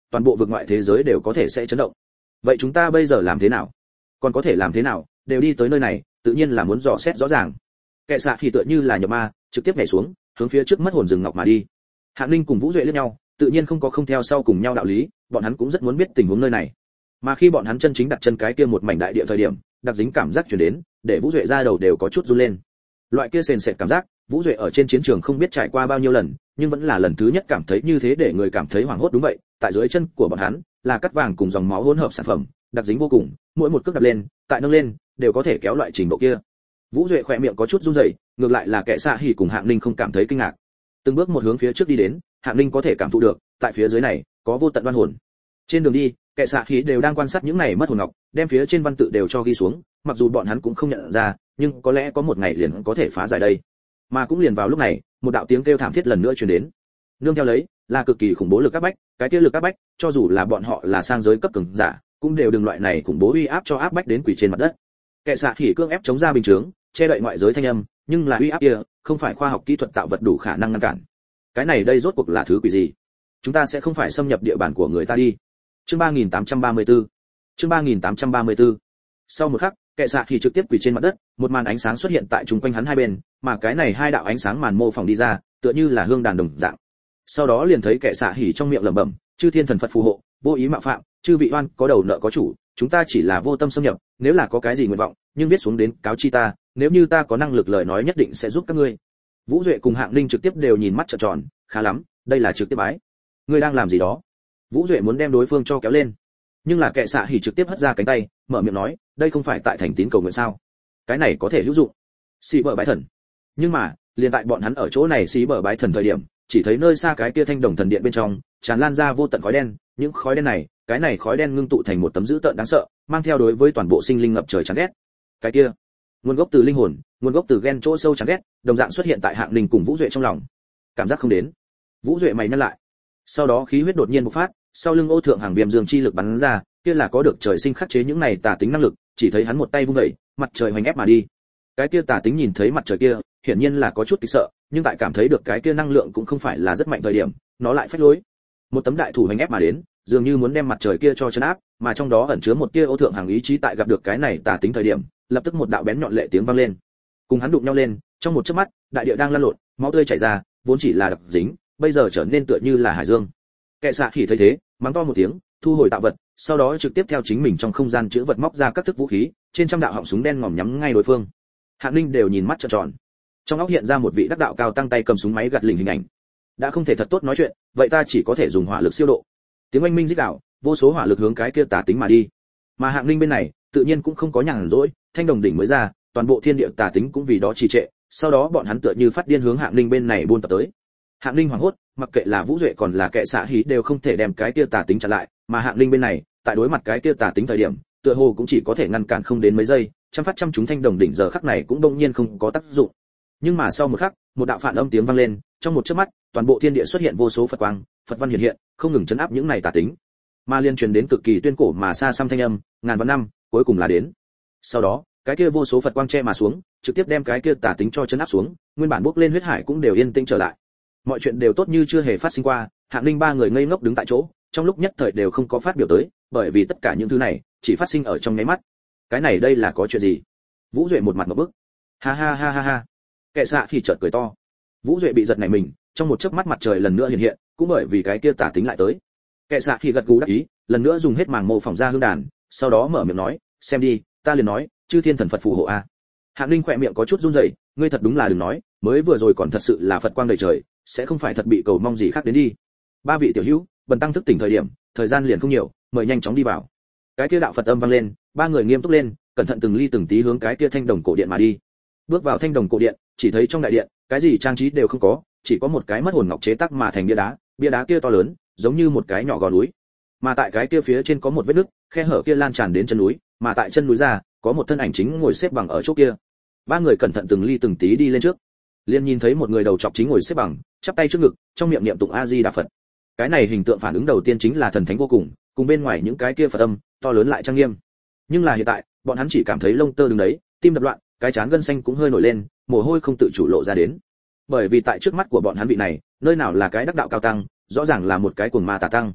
toàn bộ vực ngoại thế giới đều có thể sẽ chấn động. Vậy chúng ta bây giờ làm thế nào? Còn có thể làm thế nào? Đều đi tới nơi này, tự nhiên là muốn dò xét rõ ràng. Kệ xạ thì tựa như là nhập ma, trực tiếp nhảy xuống, hướng phía trước mất hồn rừng ngọc mà đi. Hạng Linh cùng Vũ Duệ liếc nhau, tự nhiên không có không theo sau cùng nhau đạo lý, bọn hắn cũng rất muốn biết tình huống nơi này. Mà khi bọn hắn chân chính đặt chân cái kia một mảnh đại địa thời điểm, đặc dính cảm giác truyền đến, để Vũ Duệ ra đầu đều có chút run lên. Loại kia sền sệt cảm giác, Vũ Duệ ở trên chiến trường không biết trải qua bao nhiêu lần, nhưng vẫn là lần thứ nhất cảm thấy như thế để người cảm thấy hoảng hốt. Đúng vậy, tại dưới chân của bọn hắn là cắt vàng cùng dòng máu hỗn hợp sản phẩm, đặc dính vô cùng, mỗi một cước đạp lên, tại nâng lên, đều có thể kéo loại trình độ kia. Vũ Duệ khỏe miệng có chút run rẩy, ngược lại là Kệ Xạ Hỉ cùng Hạng Ninh không cảm thấy kinh ngạc. Từng bước một hướng phía trước đi đến, Hạng Ninh có thể cảm thụ được, tại phía dưới này có vô tận oan hồn. Trên đường đi, Kệ Xạ Hỉ đều đang quan sát những này mất hồn ngọc, đem phía trên văn tự đều cho ghi xuống, mặc dù bọn hắn cũng không nhận ra, nhưng có lẽ có một ngày liền có thể phá giải đây. Mà cũng liền vào lúc này, một đạo tiếng kêu thảm thiết lần nữa truyền đến. Nương theo lấy, là cực kỳ khủng bố lực áp bách, cái kia lực áp bách, cho dù là bọn họ là sang giới cấp cường giả, cũng đều đừng loại này khủng bố uy áp cho áp bách đến quỷ trên mặt đất. Kệ Xạ Hỉ cương ép chống ra bình chướng, che đậy ngoại giới thanh âm, nhưng là uy áp kia, không phải khoa học kỹ thuật tạo vật đủ khả năng ngăn cản. Cái này đây rốt cuộc là thứ quỷ gì? Chúng ta sẽ không phải xâm nhập địa bàn của người ta đi. Chương ba nghìn tám trăm ba mươi tư. Chương ba nghìn tám trăm ba mươi tư. Sau một khắc, Kệ Xạ Hỉ trực tiếp quỳ trên mặt đất, một màn ánh sáng xuất hiện tại chung quanh hắn hai bên, mà cái này hai đạo ánh sáng màn mô phỏng đi ra, tựa như là hương đàn đồng dạng. Sau đó liền thấy Kệ Xạ Hỉ trong miệng lẩm bẩm, chư thiên thần Phật phù hộ, vô ý mạo phạm, chư vị oan có đầu nợ có chủ, chúng ta chỉ là vô tâm xâm nhập, nếu là có cái gì nguyện vọng, nhưng viết xuống đến cáo chi ta, nếu như ta có năng lực lời nói nhất định sẽ giúp các ngươi. Vũ Duệ cùng Hạng Ninh trực tiếp đều nhìn mắt trợn tròn, khá lắm, đây là trực tiếp bái. Ngươi đang làm gì đó? Vũ Duệ muốn đem đối phương cho kéo lên, nhưng là Kệ Xạ Hỉ trực tiếp hất ra cánh tay, mở miệng nói, đây không phải tại thành tín cầu nguyện sao? Cái này có thể hữu dụng. Xí bờ bái thần. Nhưng mà, liền tại bọn hắn ở chỗ này xí bờ bái thần thời điểm, chỉ thấy nơi xa cái kia thanh đồng thần điện bên trong, tràn lan ra vô tận khói đen, những khói đen này, cái này khói đen ngưng tụ thành một tấm dữ tợn đáng sợ, mang theo đối với toàn bộ sinh linh ngập trời chán ghét. Cái kia, nguồn gốc từ linh hồn, nguồn gốc từ ghen chỗ sâu chán ghét, đồng dạng xuất hiện tại Hạng Ninh cùng Vũ Duệ trong lòng. Cảm giác không đến. Vũ Duệ mày nhăn lại. Sau đó khí huyết đột nhiên bộc phát, sau lưng Ô Thượng Hàng Viêm Dương chi lực bắn ra, kia là có được trời sinh khắc chế những này tà tính năng lực, chỉ thấy hắn một tay vung dậy, mặt trời hoành ép mà đi. Cái kia tà tính nhìn thấy mặt trời kia, hiển nhiên là có chút kinh sợ, nhưng tại cảm thấy được cái kia năng lượng cũng không phải là rất mạnh thời điểm, nó lại phách lối. Một tấm đại thủ hoành ép mà đến, dường như muốn đem mặt trời kia cho chấn áp, mà trong đó ẩn chứa một tia Ô Thượng Hàng ý chí tại gặp được cái này tà tính thời điểm, lập tức một đạo bén nhọn lệ tiếng vang lên. Cùng hắn đụng nhau lên, trong một chớp mắt, đại địa đang lăn lộn, máu tươi chảy ra, vốn chỉ là đặc dính, bây giờ trở nên tựa như là hải dương. Kệ Xạ Hỉ thấy thế, mắng to một tiếng, thu hồi tạo vật, sau đó trực tiếp theo chính mình trong không gian chứa vật móc ra các thức vũ khí, trên trăm đạo họng súng đen ngòm nhắm ngay đối phương. Hạng Ninh đều nhìn mắt trợn tròn. Trong óc hiện ra một vị đắc đạo cao tăng tay cầm súng máy gạt lình hình ảnh. Đã không thể thật tốt nói chuyện, vậy ta chỉ có thể dùng hỏa lực siêu độ. Tiếng oanh minh rít gào, vô số hỏa lực hướng cái kia tà tính mà đi. Mà Hạng Ninh bên này, tự nhiên cũng không có nhàn rỗi, thanh đồng đỉnh mới ra, toàn bộ thiên địa tà tính cũng vì đó trì trệ, sau đó bọn hắn tựa như phát điên hướng Hạng Ninh bên này buôn tập tới. Hạng Ninh hoảng hốt, mặc kệ là Vũ Duệ còn là Kệ Xạ Hỉ đều không thể đem cái kia tà tính chặn lại, mà Hạng Ninh bên này, tại đối mặt cái kia tà tính thời điểm, tựa hồ cũng chỉ có thể ngăn cản không đến mấy giây, trăm phát trăm chúng thanh đồng đỉnh giờ khắc này cũng đông nhiên không có tác dụng. Nhưng mà sau một khắc, một đạo phản âm tiếng vang lên, trong một chớp mắt, toàn bộ thiên địa xuất hiện vô số Phật quang, Phật văn hiện hiện, không ngừng chấn áp những này tà tính. Mà liên truyền đến cực kỳ tuyên cổ mà xa xăm thanh âm, ngàn vạn năm, cuối cùng là đến. Sau đó, cái kia vô số Phật quang che mà xuống, trực tiếp đem cái kia tà tính cho chấn áp xuống, nguyên bản bốc lên huyết hải cũng đều yên tĩnh trở lại. Mọi chuyện đều tốt như chưa hề phát sinh qua, Hạng Ninh ba người ngây ngốc đứng tại chỗ, trong lúc nhất thời đều không có phát biểu tới, bởi vì tất cả những thứ này chỉ phát sinh ở trong nháy mắt. Cái này đây là có chuyện gì? Vũ Duệ một mặt ngộp bức. Ha ha ha ha ha. Kệ Xạ thì chợt cười to. Vũ Duệ bị giật nảy mình, trong một chớp mắt mặt trời lần nữa hiện hiện, cũng bởi vì cái kia tà tính lại tới. Kệ Xạ thì gật gù đáp ý, lần nữa dùng hết màng mô phỏng ra hương đàn, sau đó mở miệng nói, xem đi, ta liền nói, chư thiên thần Phật phù hộ a. Hạng Ninh khỏe miệng có chút run rẩy, ngươi thật đúng là đừng nói, mới vừa rồi còn thật sự là Phật quang đầy trời, sẽ không phải thật bị cầu mong gì khác đến đi. Ba vị tiểu hữu, bần tăng thức tỉnh thời điểm, thời gian liền không nhiều, mời nhanh chóng đi vào. Cái kia đạo Phật âm vang lên, ba người nghiêm túc lên, cẩn thận từng ly từng tí hướng cái kia thanh đồng cổ điện mà đi. Bước vào thanh đồng cổ điện, chỉ thấy trong đại điện, cái gì trang trí đều không có, chỉ có một cái mất hồn ngọc chế tác mà thành bia đá, bia đá kia to lớn, giống như một cái nhỏ gò núi. Mà tại cái kia phía trên có một vết nứt, khe hở kia lan tràn đến chân núi, mà tại chân núi ra, có một thân ảnh chính ngồi xếp bằng ở chỗ kia. Ba người cẩn thận từng ly từng tí đi lên trước, liền nhìn thấy một người đầu trọc chính ngồi xếp bằng, chắp tay trước ngực, trong miệng niệm tụng A Di Đà Phật. Cái này hình tượng phản ứng đầu tiên chính là thần thánh vô cùng, cùng bên ngoài những cái kia Phật âm, to lớn lại trang nghiêm. Nhưng là hiện tại, bọn hắn chỉ cảm thấy lông tơ đứng đấy, tim đập loạn, cái trán gân xanh cũng hơi nổi lên, mồ hôi không tự chủ lộ ra đến. Bởi vì tại trước mắt của bọn hắn vị này, nơi nào là cái đắc đạo cao tăng, rõ ràng là một cái cuồng ma tà tăng.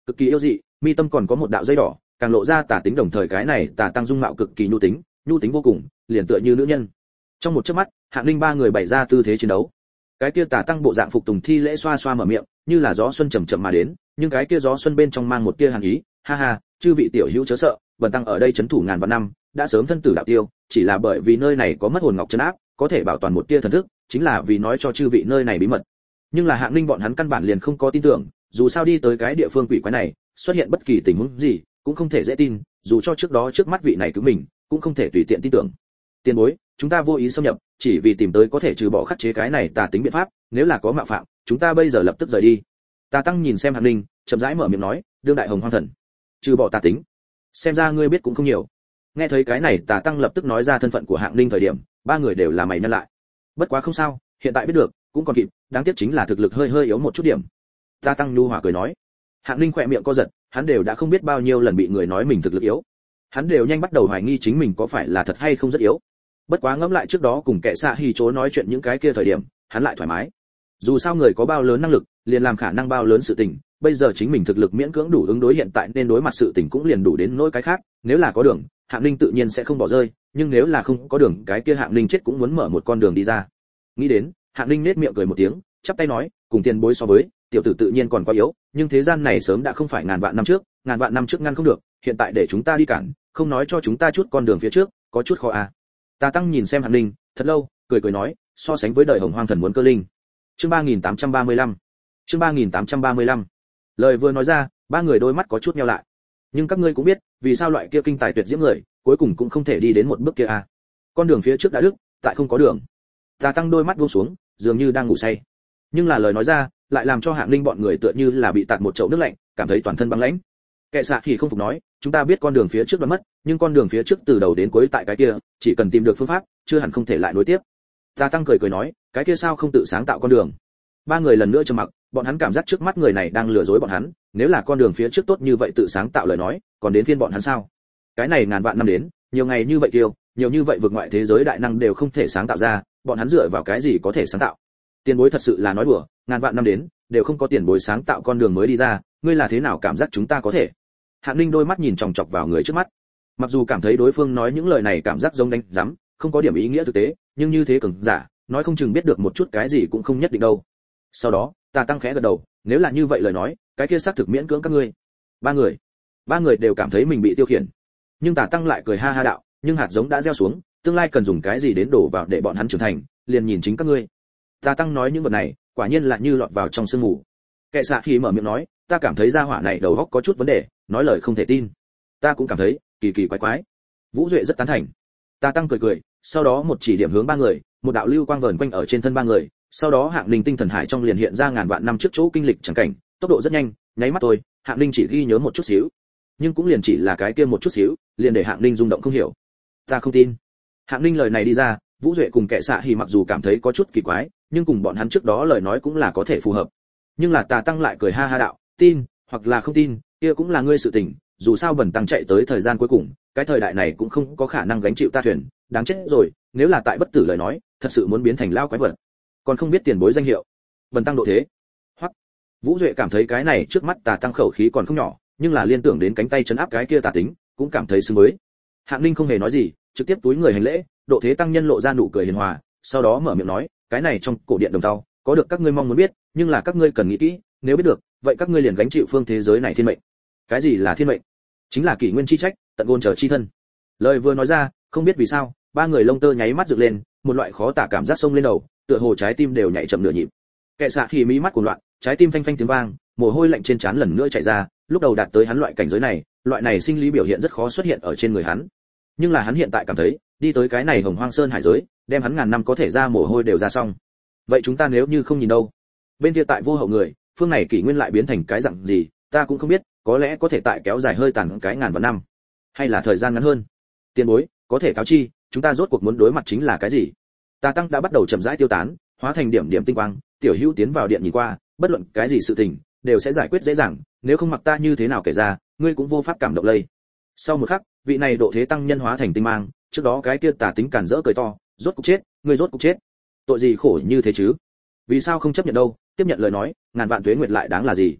cực kỳ yêu dị, mi tâm còn có một đạo dây đỏ, càng lộ ra tà tính, đồng thời cái này tà tăng dung mạo cực kỳ nhu tính, nhu tính vô cùng, liền tựa như nữ nhân. Trong một chớp mắt, Hạng Ninh ba người bày ra tư thế chiến đấu. Cái kia tà tăng bộ dạng phục tùng thi lễ xoa xoa mở miệng, như là gió xuân chậm chậm mà đến, nhưng cái kia gió xuân bên trong mang một tia hàn ý, ha ha, chư vị tiểu hữu chớ sợ, bần tăng ở đây trấn thủ ngàn vạn năm, đã sớm thân tử đạo tiêu, chỉ là bởi vì nơi này có mất hồn ngọc trấn áp, có thể bảo toàn một tia thần thức, chính là vì nói cho chư vị nơi này bí mật. Nhưng là Hạng Ninh bọn hắn căn bản liền không có tin tưởng, dù sao đi tới cái địa phương quỷ quái này, xuất hiện bất kỳ tình huống gì, cũng không thể dễ tin, dù cho trước đó trước mắt vị này cứu mình, cũng không thể tùy tiện tin tưởng. Tiền bối, chúng ta vô ý xâm nhập, chỉ vì tìm tới có thể trừ bỏ khắc chế cái này tà tính biện pháp, nếu là có mạo phạm, chúng ta bây giờ lập tức rời đi. Tà tăng nhìn xem Hạng Ninh, chậm rãi mở miệng nói, đương đại hồng hoang thần, trừ bỏ tà tính, xem ra ngươi biết cũng không nhiều. Nghe thấy cái này, Tà tăng lập tức nói ra thân phận của Hạng Ninh thời điểm, ba người đều là mày nhăn lại. Bất quá không sao, hiện tại biết được, cũng còn kịp, đáng tiếc chính là thực lực hơi hơi yếu một chút điểm. Tà tăng nhu hòa cười nói. Hạng Ninh khỏe miệng co giật, hắn đều đã không biết bao nhiêu lần bị người nói mình thực lực yếu, hắn đều nhanh bắt đầu hoài nghi chính mình có phải là thật hay không rất yếu. Bất quá ngẫm lại trước đó cùng kẻ xạ hỉ chố nói chuyện những cái kia thời điểm, hắn lại thoải mái. Dù sao người có bao lớn năng lực, liền làm khả năng bao lớn sự tình, bây giờ chính mình thực lực miễn cưỡng đủ ứng đối hiện tại nên đối mặt sự tình cũng liền đủ đến nỗi cái khác, nếu là có đường, Hạng Ninh tự nhiên sẽ không bỏ rơi, nhưng nếu là không có đường, cái kia Hạng Ninh chết cũng muốn mở một con đường đi ra. Nghĩ đến, Hạng Ninh nét miệng cười một tiếng, chắp tay nói, cùng tiền bối so với, tiểu tử tự nhiên còn quá yếu, nhưng thế gian này sớm đã không phải ngàn vạn năm trước, ngàn vạn năm trước ngăn không được, hiện tại để chúng ta đi cản, không nói cho chúng ta chút con đường phía trước, có chút khó à. Tà tăng nhìn xem Hạng Ninh, thật lâu, cười cười nói, so sánh với đời hồng hoang thần muốn cơ linh. Chương ba nghìn tám trăm ba mươi lăm. Chương ba nghìn tám trăm ba mươi lăm. Lời vừa nói ra, ba người đôi mắt có chút nheo lại. Nhưng các ngươi cũng biết, vì sao loại kia kinh tài tuyệt diễm người, cuối cùng cũng không thể đi đến một bước kia à? Con đường phía trước đã đứt, tại không có đường. Tà tăng đôi mắt buông xuống, dường như đang ngủ say. Nhưng là lời nói ra, lại làm cho Hạng Ninh bọn người tựa như là bị tạt một chậu nước lạnh, cảm thấy toàn thân băng lãnh. Kẻ xạ thì không phục nói, chúng ta biết con đường phía trước đã mất, nhưng con đường phía trước từ đầu đến cuối tại cái kia, chỉ cần tìm được phương pháp, chưa hẳn không thể lại nối tiếp. Tà tăng cười cười nói, cái kia sao không tự sáng tạo con đường? Ba người lần nữa trầm mặc, bọn hắn cảm giác trước mắt người này đang lừa dối bọn hắn, nếu là con đường phía trước tốt như vậy tự sáng tạo lời nói, còn đến phiên bọn hắn sao? Cái này ngàn vạn năm đến, nhiều ngày như vậy kiêu, nhiều như vậy vượt ngoại thế giới đại năng đều không thể sáng tạo ra, bọn hắn dựa vào cái gì có thể sáng tạo? Tiền bối thật sự là nói đùa, ngàn vạn năm đến, đều không có tiền bối sáng tạo con đường mới đi ra, ngươi là thế nào cảm giác chúng ta có thể? Hạng Ninh đôi mắt nhìn chòng chọc vào người trước mắt. Mặc dù cảm thấy đối phương nói những lời này cảm giác giống đánh rắm, không có điểm ý nghĩa thực tế, nhưng như thế cường giả, nói không chừng biết được một chút cái gì cũng không nhất định đâu. Sau đó, Tà tăng khẽ gật đầu, nếu là như vậy lời nói, cái kia xác thực miễn cưỡng các ngươi. Ba người, ba người đều cảm thấy mình bị tiêu khiển. Nhưng Tà tăng lại cười ha ha đạo, nhưng hạt giống đã gieo xuống, tương lai cần dùng cái gì đến đổ vào để bọn hắn trưởng thành, liền nhìn chính các ngươi. Tà tăng nói những vật này, quả nhiên là như lọt vào trong sương mù. Kẻ xạ khi mở miệng nói, ta cảm thấy gia hỏa này đầu óc có chút vấn đề, nói lời không thể tin. Ta cũng cảm thấy kỳ kỳ quái quái. Vũ Duệ rất tán thành. Tà tăng cười cười, sau đó một chỉ điểm hướng ba người, một đạo lưu quang vờn quanh ở trên thân ba người, sau đó Hạng Ninh tinh thần hải trong liền hiện ra ngàn vạn năm trước chỗ kinh lịch chẳng cảnh, tốc độ rất nhanh, nháy mắt thôi, Hạng Ninh chỉ ghi nhớ một chút xíu, nhưng cũng liền chỉ là cái kia một chút xíu, liền để Hạng Ninh rung động không hiểu. Ta không tin. Hạng Ninh lời này đi ra, Vũ Duệ cùng kẻ xạ hỉ mặc dù cảm thấy có chút kỳ quái, nhưng cùng bọn hắn trước đó lời nói cũng là có thể phù hợp. Nhưng là Tà tăng lại cười ha ha đạo, tin hoặc là không tin, kia cũng là ngươi sự tình, dù sao bần tăng chạy tới thời gian cuối cùng, cái thời đại này cũng không có khả năng gánh chịu ta thuyền, đáng chết rồi, nếu là tại bất tử lời nói, thật sự muốn biến thành lao quái vật. Còn không biết tiền bối danh hiệu. Bần tăng độ thế. Hoặc Vũ Duệ cảm thấy cái này trước mắt Tà tăng khẩu khí còn không nhỏ, nhưng là liên tưởng đến cánh tay chấn áp cái kia tà tính, cũng cảm thấy xứng với. Hạng Ninh không hề nói gì, trực tiếp túi người hành lễ, độ thế tăng nhân lộ ra nụ cười hiền hòa, sau đó mở miệng nói, cái này trong cổ điện đồng tàu, có được các ngươi mong muốn biết, nhưng là các ngươi cần nghĩ kỹ, nếu biết được, vậy các ngươi liền gánh chịu phương thế giới này thiên mệnh. Cái gì là thiên mệnh? Chính là kỷ nguyên chi trách, tận ngôn chờ chi thân. Lời vừa nói ra, không biết vì sao, ba người lông tơ nháy mắt dựng lên, một loại khó tả cảm giác xông lên đầu, tựa hồ trái tim đều nhảy chậm nửa nhịp. Kẻ xạ thì mí mắt cuồng loạn, trái tim phanh phanh tiếng vang, mồ hôi lạnh trên trán lần nữa chảy ra, lúc đầu đạt tới hắn loại cảnh giới này, loại này sinh lý biểu hiện rất khó xuất hiện ở trên người hắn. Nhưng là hắn hiện tại cảm thấy, đi tới cái này hồng hoang sơn hải giới, đem hắn ngàn năm có thể ra mồ hôi đều ra xong. Vậy chúng ta nếu như không nhìn đâu? Bên kia tại vô hậu người, phương này kỷ nguyên lại biến thành cái dạng gì, ta cũng không biết, có lẽ có thể tại kéo dài hơi tàn cái ngàn vạn năm, hay là thời gian ngắn hơn. Tiền bối, có thể cáo chi, chúng ta rốt cuộc muốn đối mặt chính là cái gì? Tà tăng đã bắt đầu chậm rãi tiêu tán, hóa thành điểm điểm tinh quang, tiểu hữu tiến vào điện nhìn qua, bất luận cái gì sự tình đều sẽ giải quyết dễ dàng, nếu không mặc ta như thế nào kể ra, ngươi cũng vô pháp cảm động lây. Sau một khắc, vị này độ thế tăng nhân hóa thành tinh mang, trước đó cái kia tà tính cản rỡ cười to, rốt cục chết, ngươi rốt cục chết. Tội gì khổ như thế chứ? Vì sao không chấp nhận đâu? Tiếp nhận lời nói, ngàn vạn tuế nguyệt lại đáng là gì?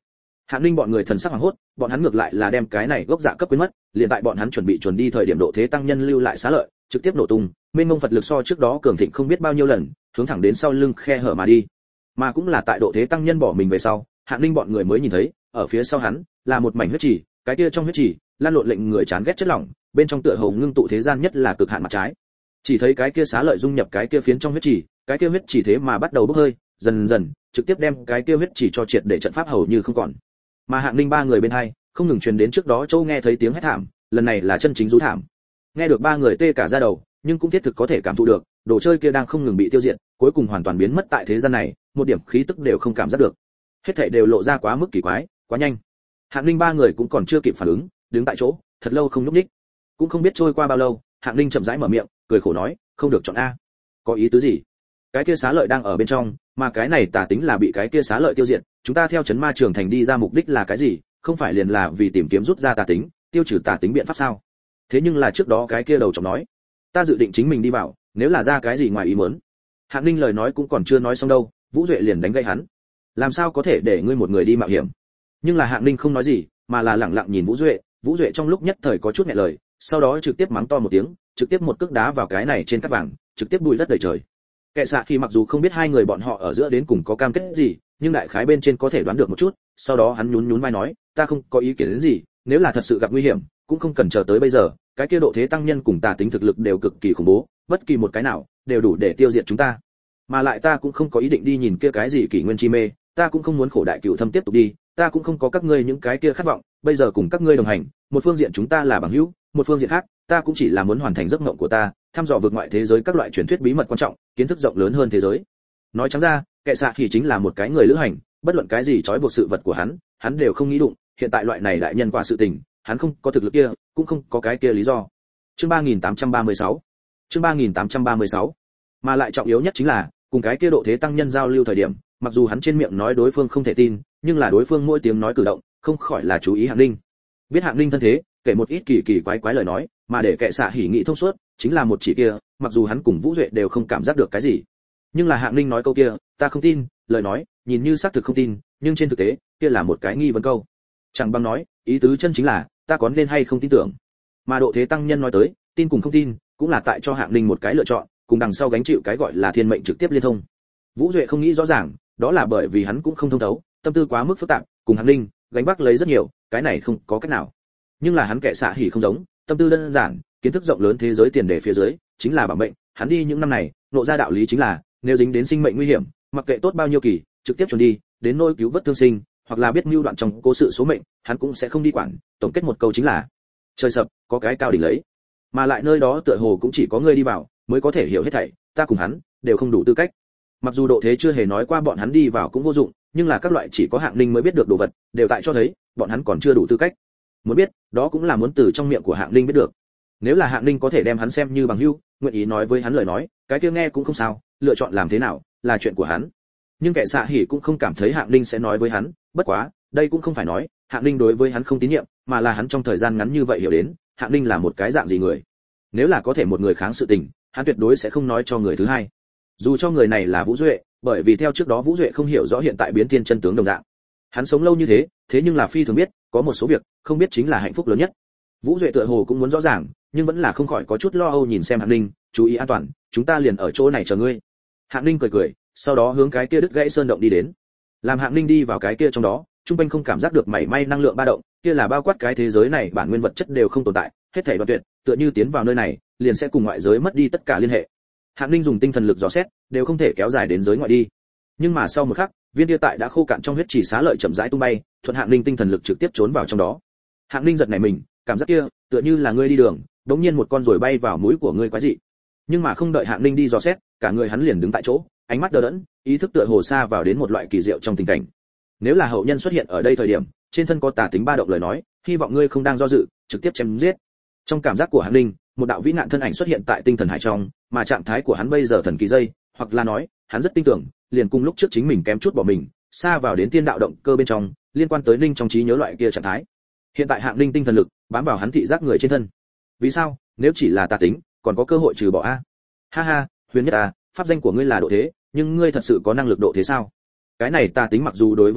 Hạng Ninh bọn người thần sắc hoảng hốt, bọn hắn ngược lại là đem cái này gốc dạ cấp quên mất, liền tại bọn hắn chuẩn bị chuẩn đi thời điểm độ thế tăng nhân lưu lại xá lợi, trực tiếp nổ tung, mênh mông Phật lực so trước đó cường thịnh không biết bao nhiêu lần, hướng thẳng đến sau lưng khe hở mà đi. Mà cũng là tại độ thế tăng nhân bỏ mình về sau, Hạng Ninh bọn người mới nhìn thấy, ở phía sau hắn là một mảnh huyết trì, cái kia trong huyết trì lan lộn lệnh người chán ghét chất lỏng, bên trong tựa hồ ngưng tụ thế gian nhất là cực hạn mặt trái. Chỉ thấy cái kia xá lợi dung nhập cái kia phiến trong huyết trì, cái kia huyết trì thế mà bắt đầu bốc hơi, dần dần trực tiếp đem cái kia huyết trì cho triệt để trận pháp hầu như không còn. Mà Hạng Ninh ba người bên hai không ngừng truyền đến trước đó Châu nghe thấy tiếng hét thảm, lần này là chân chính rú thảm. Nghe được ba người tê cả da đầu, nhưng cũng thiết thực có thể cảm thụ được, đồ chơi kia đang không ngừng bị tiêu diệt, cuối cùng hoàn toàn biến mất tại thế gian này, một điểm khí tức đều không cảm giác được. Hết thảy đều lộ ra quá mức kỳ quái, quá nhanh. Hạng Ninh ba người cũng còn chưa kịp phản ứng, đứng tại chỗ, thật lâu không nhúc nhích. Cũng không biết trôi qua bao lâu, Hạng Ninh chậm rãi mở miệng, cười khổ nói, không được chọn a. Có ý tứ gì? Cái kia xá lợi đang ở bên trong, mà cái này tà tính là bị cái kia xá lợi tiêu diệt, chúng ta theo chấn ma trường thành đi ra mục đích là cái gì? Không phải liền là vì tìm kiếm rút ra tà tính, tiêu trừ tà tính biện pháp sao? Thế nhưng là trước đó cái kia đầu chọc nói, ta dự định chính mình đi vào, nếu là ra cái gì ngoài ý muốn. Hạng Ninh lời nói cũng còn chưa nói xong đâu, Vũ Duệ liền đánh gãy hắn. Làm sao có thể để ngươi một người đi mạo hiểm? Nhưng là Hạng Ninh không nói gì, mà là lẳng lặng nhìn Vũ Duệ, Vũ Duệ trong lúc nhất thời có chút nghẹn lời, sau đó trực tiếp mắng to một tiếng, trực tiếp một cước đá vào cái này trên cát vàng, trực tiếp bụi đất đầy trời. Kệ xạ khi mặc dù không biết hai người bọn họ ở giữa đến cùng có cam kết gì, nhưng đại khái bên trên có thể đoán được một chút, sau đó hắn nhún nhún vai nói, ta không có ý kiến đến gì, nếu là thật sự gặp nguy hiểm, cũng không cần chờ tới bây giờ, cái kia độ thế tăng nhân cùng tà tính thực lực đều cực kỳ khủng bố, bất kỳ một cái nào đều đủ để tiêu diệt chúng ta. Mà lại ta cũng không có ý định đi nhìn kia cái gì kỷ nguyên chi mê, ta cũng không muốn khổ đại cựu thâm tiếp tục đi, ta cũng không có các ngươi những cái kia khát vọng, bây giờ cùng các ngươi đồng hành, một phương diện chúng ta là bằng hữu, một phương diện khác, ta cũng chỉ là muốn hoàn thành giấc mộng của ta, thăm dò vượt ngoại thế giới các loại truyền thuyết bí mật quan trọng, kiến thức rộng lớn hơn thế giới. Nói trắng ra, kệ xạ thì chính là một cái người lữ hành, bất luận cái gì trói buộc sự vật của hắn, hắn đều không nghĩ đụng, hiện tại loại này đại nhân quả sự tình, hắn không có thực lực kia, cũng không có cái kia lý do. Chương ba nghìn tám trăm ba mươi sáu. Chương ba nghìn tám trăm ba mươi sáu. Mà lại trọng yếu nhất chính là, cùng cái kia độ thế tăng nhân giao lưu thời điểm, mặc dù hắn trên miệng nói đối phương không thể tin, nhưng là đối phương mỗi tiếng nói cử động, không khỏi là chú ý Hạng Ninh. Biết Hạng Ninh thân thế, kể một ít kỳ kỳ quái quái lời nói, mà để kệ xạ hỉ nghị thông suốt, chính là một chỉ kia, mặc dù hắn cùng Vũ Duệ đều không cảm giác được cái gì. Nhưng là Hạng Ninh nói câu kia, ta không tin, lời nói, nhìn như xác thực không tin, nhưng trên thực tế, kia là một cái nghi vấn câu. Chẳng bằng nói, ý tứ chân chính là, ta có nên hay không tin tưởng. Mà độ thế tăng nhân nói tới, tin cùng không tin, cũng là tại cho Hạng Ninh một cái lựa chọn, cùng đằng sau gánh chịu cái gọi là thiên mệnh trực tiếp liên thông. Vũ Duệ không nghĩ rõ ràng, đó là bởi vì hắn cũng không thông thấu, tâm tư quá mức phức tạp, cùng Hạng Ninh gánh vác lấy rất nhiều, cái này không có cách nào. Nhưng là hắn kệ xạ hỉ không giống, tâm tư đơn giản, kiến thức rộng lớn thế giới tiền đề phía dưới, chính là bảo mệnh, hắn đi những năm này, nộ ra đạo lý chính là, nếu dính đến sinh mệnh nguy hiểm, mặc kệ tốt bao nhiêu kỳ, trực tiếp chuẩn đi, đến nỗi cứu vớt thương sinh, hoặc là biết mưu đoạn trong cố sự số mệnh, hắn cũng sẽ không đi quản, tổng kết một câu chính là, trời sập, có cái cao đỉnh lấy. Mà lại nơi đó tựa hồ cũng chỉ có ngươi đi vào, mới có thể hiểu hết thảy, ta cùng hắn đều không đủ tư cách. Mặc dù độ thế chưa hề nói qua bọn hắn đi vào cũng vô dụng, nhưng là các loại chỉ có Hạng Ninh mới biết được đồ vật, đều tại cho thấy, bọn hắn còn chưa đủ tư cách. Muốn biết, đó cũng là muốn từ trong miệng của Hạng Ninh biết được. Nếu là Hạng Ninh có thể đem hắn xem như bằng hữu, nguyện ý nói với hắn lời nói, cái kia nghe cũng không sao, lựa chọn làm thế nào là chuyện của hắn. Nhưng kệ xạ hỉ cũng không cảm thấy Hạng Ninh sẽ nói với hắn, bất quá, đây cũng không phải nói Hạng Ninh đối với hắn không tín nhiệm, mà là hắn trong thời gian ngắn như vậy hiểu đến, Hạng Ninh là một cái dạng gì người. Nếu là có thể một người kháng sự tình, hắn tuyệt đối sẽ không nói cho người thứ hai. Dù cho người này là Vũ Duệ, bởi vì theo trước đó Vũ Duệ không hiểu rõ hiện tại biến thiên chân tướng đồng dạng. Hắn sống lâu như thế, thế nhưng là phi thường biết, có một số việc không biết chính là hạnh phúc lớn nhất. Vũ Duệ tựa hồ cũng muốn rõ ràng, nhưng vẫn là không khỏi có chút lo âu nhìn xem Hạng Ninh, chú ý an toàn, chúng ta liền ở chỗ này chờ ngươi. Hạng Ninh cười cười, sau đó hướng cái kia đứt gãy sơn động đi đến. Làm Hạng Ninh đi vào cái kia trong đó, trung quanh không cảm giác được mảy may năng lượng ba động, kia là bao quát cái thế giới này bản nguyên vật chất đều không tồn tại, hết thảy đoạn tuyệt, tựa như tiến vào nơi này, liền sẽ cùng ngoại giới mất đi tất cả liên hệ. Hạng Ninh dùng tinh thần lực dò xét, đều không thể kéo dài đến giới ngoại đi. Nhưng mà sau một khắc, viên địa tại đã khô cạn trong huyết chỉ xá lợi chậm rãi tung bay, thuận Hạng Ninh tinh thần lực trực tiếp trốn vào trong đó. Hạng Ninh giật nảy mình, cảm giác kia, tựa như là ngươi đi đường, đống nhiên một con rồi bay vào mũi của ngươi quái dị. Nhưng mà không đợi Hạng Ninh đi dò xét, cả người hắn liền đứng tại chỗ, ánh mắt đờ đẫn, ý thức tựa hồ xa vào đến một loại kỳ diệu trong tình cảnh. Nếu là hậu nhân xuất hiện ở đây thời điểm, trên thân có tà tính ba động lời nói, hy vọng ngươi không đang do dự, trực tiếp chém giết. Trong cảm giác của Hạng Ninh, một đạo vĩ nạn thân ảnh xuất hiện tại tinh thần hải trong, mà trạng thái của hắn bây giờ thần kỳ dây, hoặc là nói, hắn rất tin tưởng, liền cùng lúc trước chính mình kém chút bỏ mình, xa vào đến tiên đạo động cơ bên trong, liên quan tới Ninh trong trí nhớ loại kia trạng thái. Hiện tại Hạng Ninh tinh thần lực bám vào hắn thị giác người trên thân. Vì sao? Nếu chỉ là tà tính, còn có cơ hội trừ bỏ a. Ha ha, Huyền Nhất à, pháp danh của ngươi là độ thế, nhưng ngươi thật sự có năng lực độ thế sao? Cái này tà tính mặc dù đối với ngươi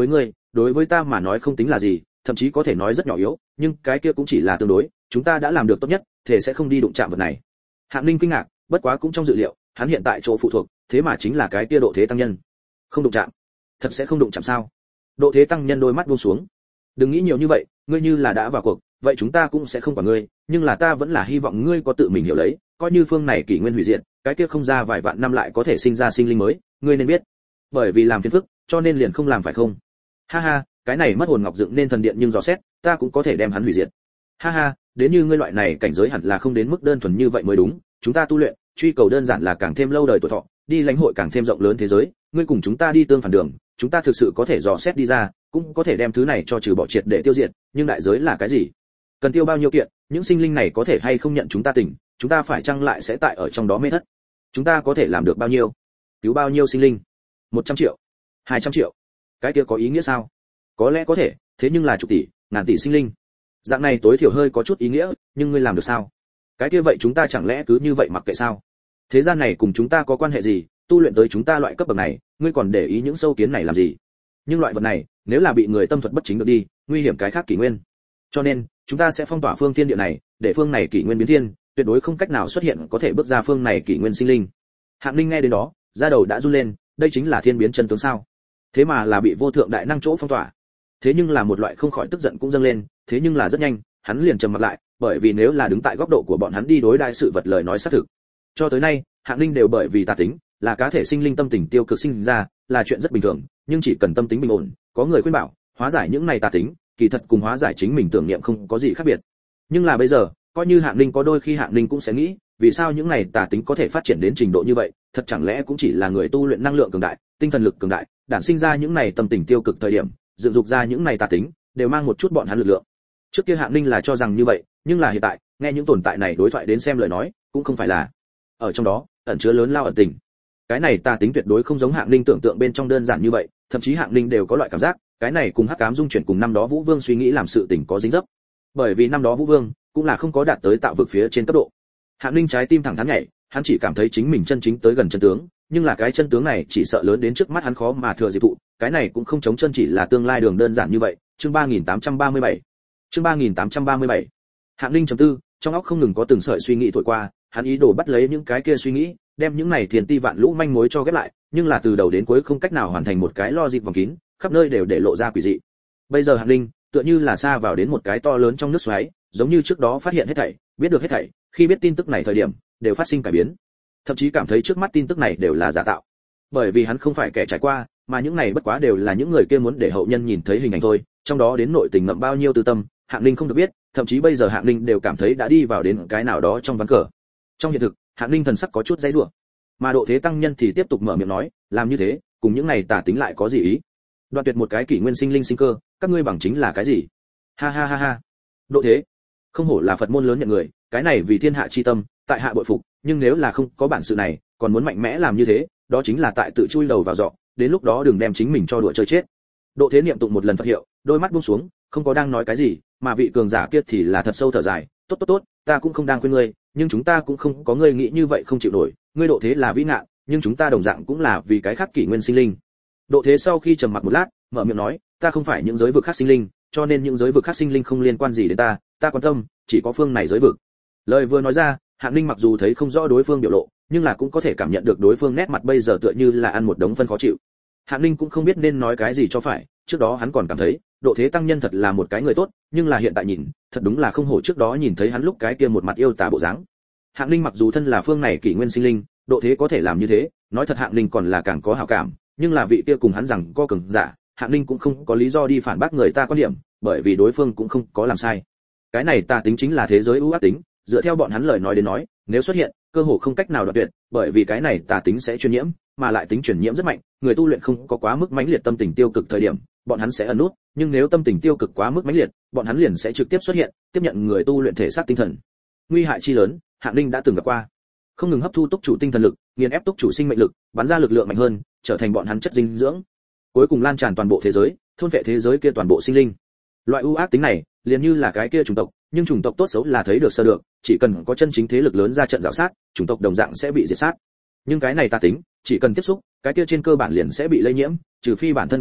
đối với ta mà nói không tính là gì, thậm chí có thể nói rất nhỏ yếu, nhưng cái kia cũng chỉ là tương đối, chúng ta đã làm được tốt nhất, thể sẽ không đi đụng chạm vật này. Hạng Ninh kinh ngạc, bất quá cũng trong dự liệu, hắn hiện tại chỗ phụ thuộc, thế mà chính là cái kia Độ Thế tăng nhân. Không đụng chạm? Thật sẽ không đụng chạm sao? Độ Thế tăng nhân đôi mắt buông xuống. Đừng nghĩ nhiều như vậy, ngươi như là đã vào cuộc, vậy chúng ta cũng sẽ không quản ngươi, nhưng là ta vẫn là hy vọng ngươi có tự mình hiểu lấy, coi như phương này kỷ nguyên hủy diệt, cái kia không ra vài vạn năm lại có thể sinh ra sinh linh mới, ngươi nên biết. Bởi vì làm phiền phức, cho nên liền không làm phải không? Ha ha, cái này mất hồn ngọc dựng nên thần điện nhưng dò xét, ta cũng có thể đem hắn hủy diệt. Ha ha, đến như ngươi loại này cảnh giới hẳn là không đến mức đơn thuần như vậy mới đúng, chúng ta tu luyện, truy cầu đơn giản là càng thêm lâu đời tuổi thọ, đi lãnh hội càng thêm rộng lớn thế giới, ngươi cùng chúng ta đi tương phản đường, chúng ta thực sự có thể dò xét đi ra, cũng có thể đem thứ này cho trừ bỏ triệt để tiêu diệt, nhưng đại giới là cái gì? Cần tiêu bao nhiêu kiện, những sinh linh này có thể hay không nhận chúng ta tỉnh, chúng ta phải chăng lại sẽ tại ở trong đó mê thất? Chúng ta có thể làm được bao nhiêu? Cứu bao nhiêu sinh linh? một trăm triệu, hai trăm triệu. Cái kia có ý nghĩa sao? Có lẽ có thể, thế nhưng là chục tỷ, ngàn tỷ sinh linh. Dạng này tối thiểu hơi có chút ý nghĩa, nhưng ngươi làm được sao? Cái kia vậy chúng ta chẳng lẽ cứ như vậy mặc kệ sao? Thế gian này cùng chúng ta có quan hệ gì, tu luyện tới chúng ta loại cấp bậc này, ngươi còn để ý những sâu kiến này làm gì? Nhưng loại vật này, nếu là bị người tâm thuật bất chính được đi, nguy hiểm cái khác kỷ nguyên. Cho nên, chúng ta sẽ phong tỏa phương thiên địa này, để phương này kỷ nguyên biến thiên, tuyệt đối không cách nào xuất hiện có thể bước ra phương này kỷ nguyên sinh linh. Hạng Ninh nghe đến đó, da đầu đã run lên, đây chính là thiên biến chân tướng sao? Thế mà là bị vô thượng đại năng chỗ phong tỏa. Thế nhưng là một loại không khỏi tức giận cũng dâng lên, thế nhưng là rất nhanh, hắn liền trầm mặt lại, bởi vì nếu là đứng tại góc độ của bọn hắn đi đối đại sự vật lời nói xác thực. Cho tới nay, Hạng Ninh đều bởi vì tà tính, là cá thể sinh linh tâm tình tiêu cực sinh ra, là chuyện rất bình thường, nhưng chỉ cần tâm tính bình ổn, có người khuyên bảo, hóa giải những này tà tính, kỳ thật cùng hóa giải chính mình tưởng niệm không có gì khác biệt. Nhưng là bây giờ, coi như Hạng Ninh có đôi khi Hạng Ninh cũng sẽ nghĩ, vì sao những này tà tính có thể phát triển đến trình độ như vậy, thật chẳng lẽ cũng chỉ là người tu luyện năng lượng cường đại, tinh thần lực cường đại, đản sinh ra những này tâm tình tiêu cực thời điểm, dựng dục ra những này tà tính, đều mang một chút bọn hắn lực lượng. Trước kia Hạng Ninh là cho rằng như vậy, nhưng là hiện tại, nghe những tồn tại này đối thoại đến xem lời nói, cũng không phải là. Ở trong đó, ẩn chứa lớn lao ẩn tình. Cái này tà tính tuyệt đối không giống Hạng Ninh tưởng tượng bên trong đơn giản như vậy, thậm chí Hạng Ninh đều có loại cảm giác, cái này cùng Hắc Ám dung chuyển cùng năm đó Vũ Vương suy nghĩ làm sự tình có dính dấp. Bởi vì năm đó Vũ Vương cũng là không có đạt tới tạo vực phía trên cấp độ. Hạng Ninh trái tim thẳng thắn nhảy, hắn chỉ cảm thấy chính mình chân chính tới gần chân tướng, nhưng là cái chân tướng này chỉ sợ lớn đến trước mắt hắn khó mà thừa dịp thụ, cái này cũng không chống chân chỉ là tương lai đường đơn giản như vậy. Chương ba nghìn tám trăm ba mươi bảy. Chương ba nghìn tám trăm ba mươi bảy. Hạng Ninh trầm tư, trong óc không ngừng có từng sợi suy nghĩ thổi qua, hắn ý đồ bắt lấy những cái kia suy nghĩ, đem những này thiên ti vạn lũ manh mối cho ghép lại, nhưng là từ đầu đến cuối không cách nào hoàn thành một cái logic vòng kín, khắp nơi đều để lộ ra quỷ dị. Bây giờ Hạng Ninh tựa như là sa vào đến một cái to lớn trong nước xoáy, giống như trước đó phát hiện hết thảy, biết được hết thảy, khi biết tin tức này thời điểm, đều phát sinh cải biến. Thậm chí cảm thấy trước mắt tin tức này đều là giả tạo. Bởi vì hắn không phải kẻ trải qua, mà những này bất quá đều là những người kia muốn để hậu nhân nhìn thấy hình ảnh thôi, trong đó đến nội tình ngậm bao nhiêu tư tâm, Hạng Ninh không được biết, thậm chí bây giờ Hạng Ninh đều cảm thấy đã đi vào đến cái nào đó trong ván cờ. Trong hiện thực, Hạng Ninh thần sắc có chút dãy rủa. Mà Độ Thế tăng nhân thì tiếp tục mở miệng nói, làm như thế, cùng những này tà tính lại có gì ý? Đoạn tuyệt một cái kỷ nguyên sinh linh sinh cơ, các ngươi bằng chính là cái gì? Ha ha ha ha. Độ Thế, không hổ là Phật môn lớn nhận người, cái này vì thiên hạ chi tâm, tại hạ bội phục, nhưng nếu là không có bản sự này, còn muốn mạnh mẽ làm như thế, đó chính là tại tự chui đầu vào giọ, đến lúc đó đừng đem chính mình cho đùa chơi chết. Độ Thế niệm tụng một lần Phật hiệu, đôi mắt buông xuống, không có đang nói cái gì, mà vị cường giả kia thì là thật sâu thở dài, tốt tốt tốt, ta cũng không đang khuyên ngươi, nhưng chúng ta cũng không có ngươi nghĩ như vậy không chịu nổi, ngươi Độ Thế là vĩ ngạn, nhưng chúng ta đồng dạng cũng là vì cái khác kỷ nguyên sinh linh. Độ Thế sau khi trầm mặc một lát, mở miệng nói, ta không phải những giới vực khác sinh linh, cho nên những giới vực khác sinh linh không liên quan gì đến ta, ta quan tâm chỉ có phương này giới vực. Lời vừa nói ra, Hạng Ninh mặc dù thấy không rõ đối phương biểu lộ, nhưng là cũng có thể cảm nhận được đối phương nét mặt bây giờ tựa như là ăn một đống phân khó chịu. Hạng Ninh cũng không biết nên nói cái gì cho phải, trước đó hắn còn cảm thấy, Độ Thế tăng nhân thật là một cái người tốt, nhưng là hiện tại nhìn, thật đúng là không hổ trước đó nhìn thấy hắn lúc cái kia một mặt yêu tà bộ dáng. Hạng Ninh mặc dù thân là phương này kỷ nguyên sinh linh, Độ Thế có thể làm như thế, nói thật Hạng Ninh còn là càng có hảo cảm, nhưng là vị kia cùng hắn rằng co cường giả, Hạng Ninh cũng không có lý do đi phản bác người ta quan điểm, bởi vì đối phương cũng không có làm sai. Cái này tà tính chính là thế giới ưu ác tính, dựa theo bọn hắn lời nói đến nói, nếu xuất hiện, cơ hồ không cách nào đoạn tuyệt, bởi vì cái này tà tính sẽ truyền nhiễm, mà lại tính truyền nhiễm rất mạnh, người tu luyện không có quá mức mãnh liệt tâm tình tiêu cực thời điểm, bọn hắn sẽ ẩn nút, nhưng nếu tâm tình tiêu cực quá mức mãnh liệt, bọn hắn liền sẽ trực tiếp xuất hiện, tiếp nhận người tu luyện thể xác tinh thần. Nguy hại chi lớn, Hạng Ninh đã từng gặp qua. Không ngừng hấp thu túc chủ tinh thần lực, nghiền ép túc chủ sinh mệnh lực, bắn ra lực lượng mạnh hơn, trở thành bọn hắn chất dinh dưỡng. Cuối cùng lan tràn toàn bộ thế giới, thôn phệ thế giới kia toàn bộ sinh linh. Loại ưu ác tính này, liền như là cái kia chủng tộc, nhưng chủng tộc tốt xấu là thấy được sơ được, chỉ cần có chân chính thế lực lớn ra trận rào sát, chủng tộc đồng dạng sẽ bị diệt sát. Nhưng cái này ta tính, chỉ cần tiếp xúc, cái kia trên cơ bản liền sẽ bị lây nhiễm, trừ phi bản thân kết thúc,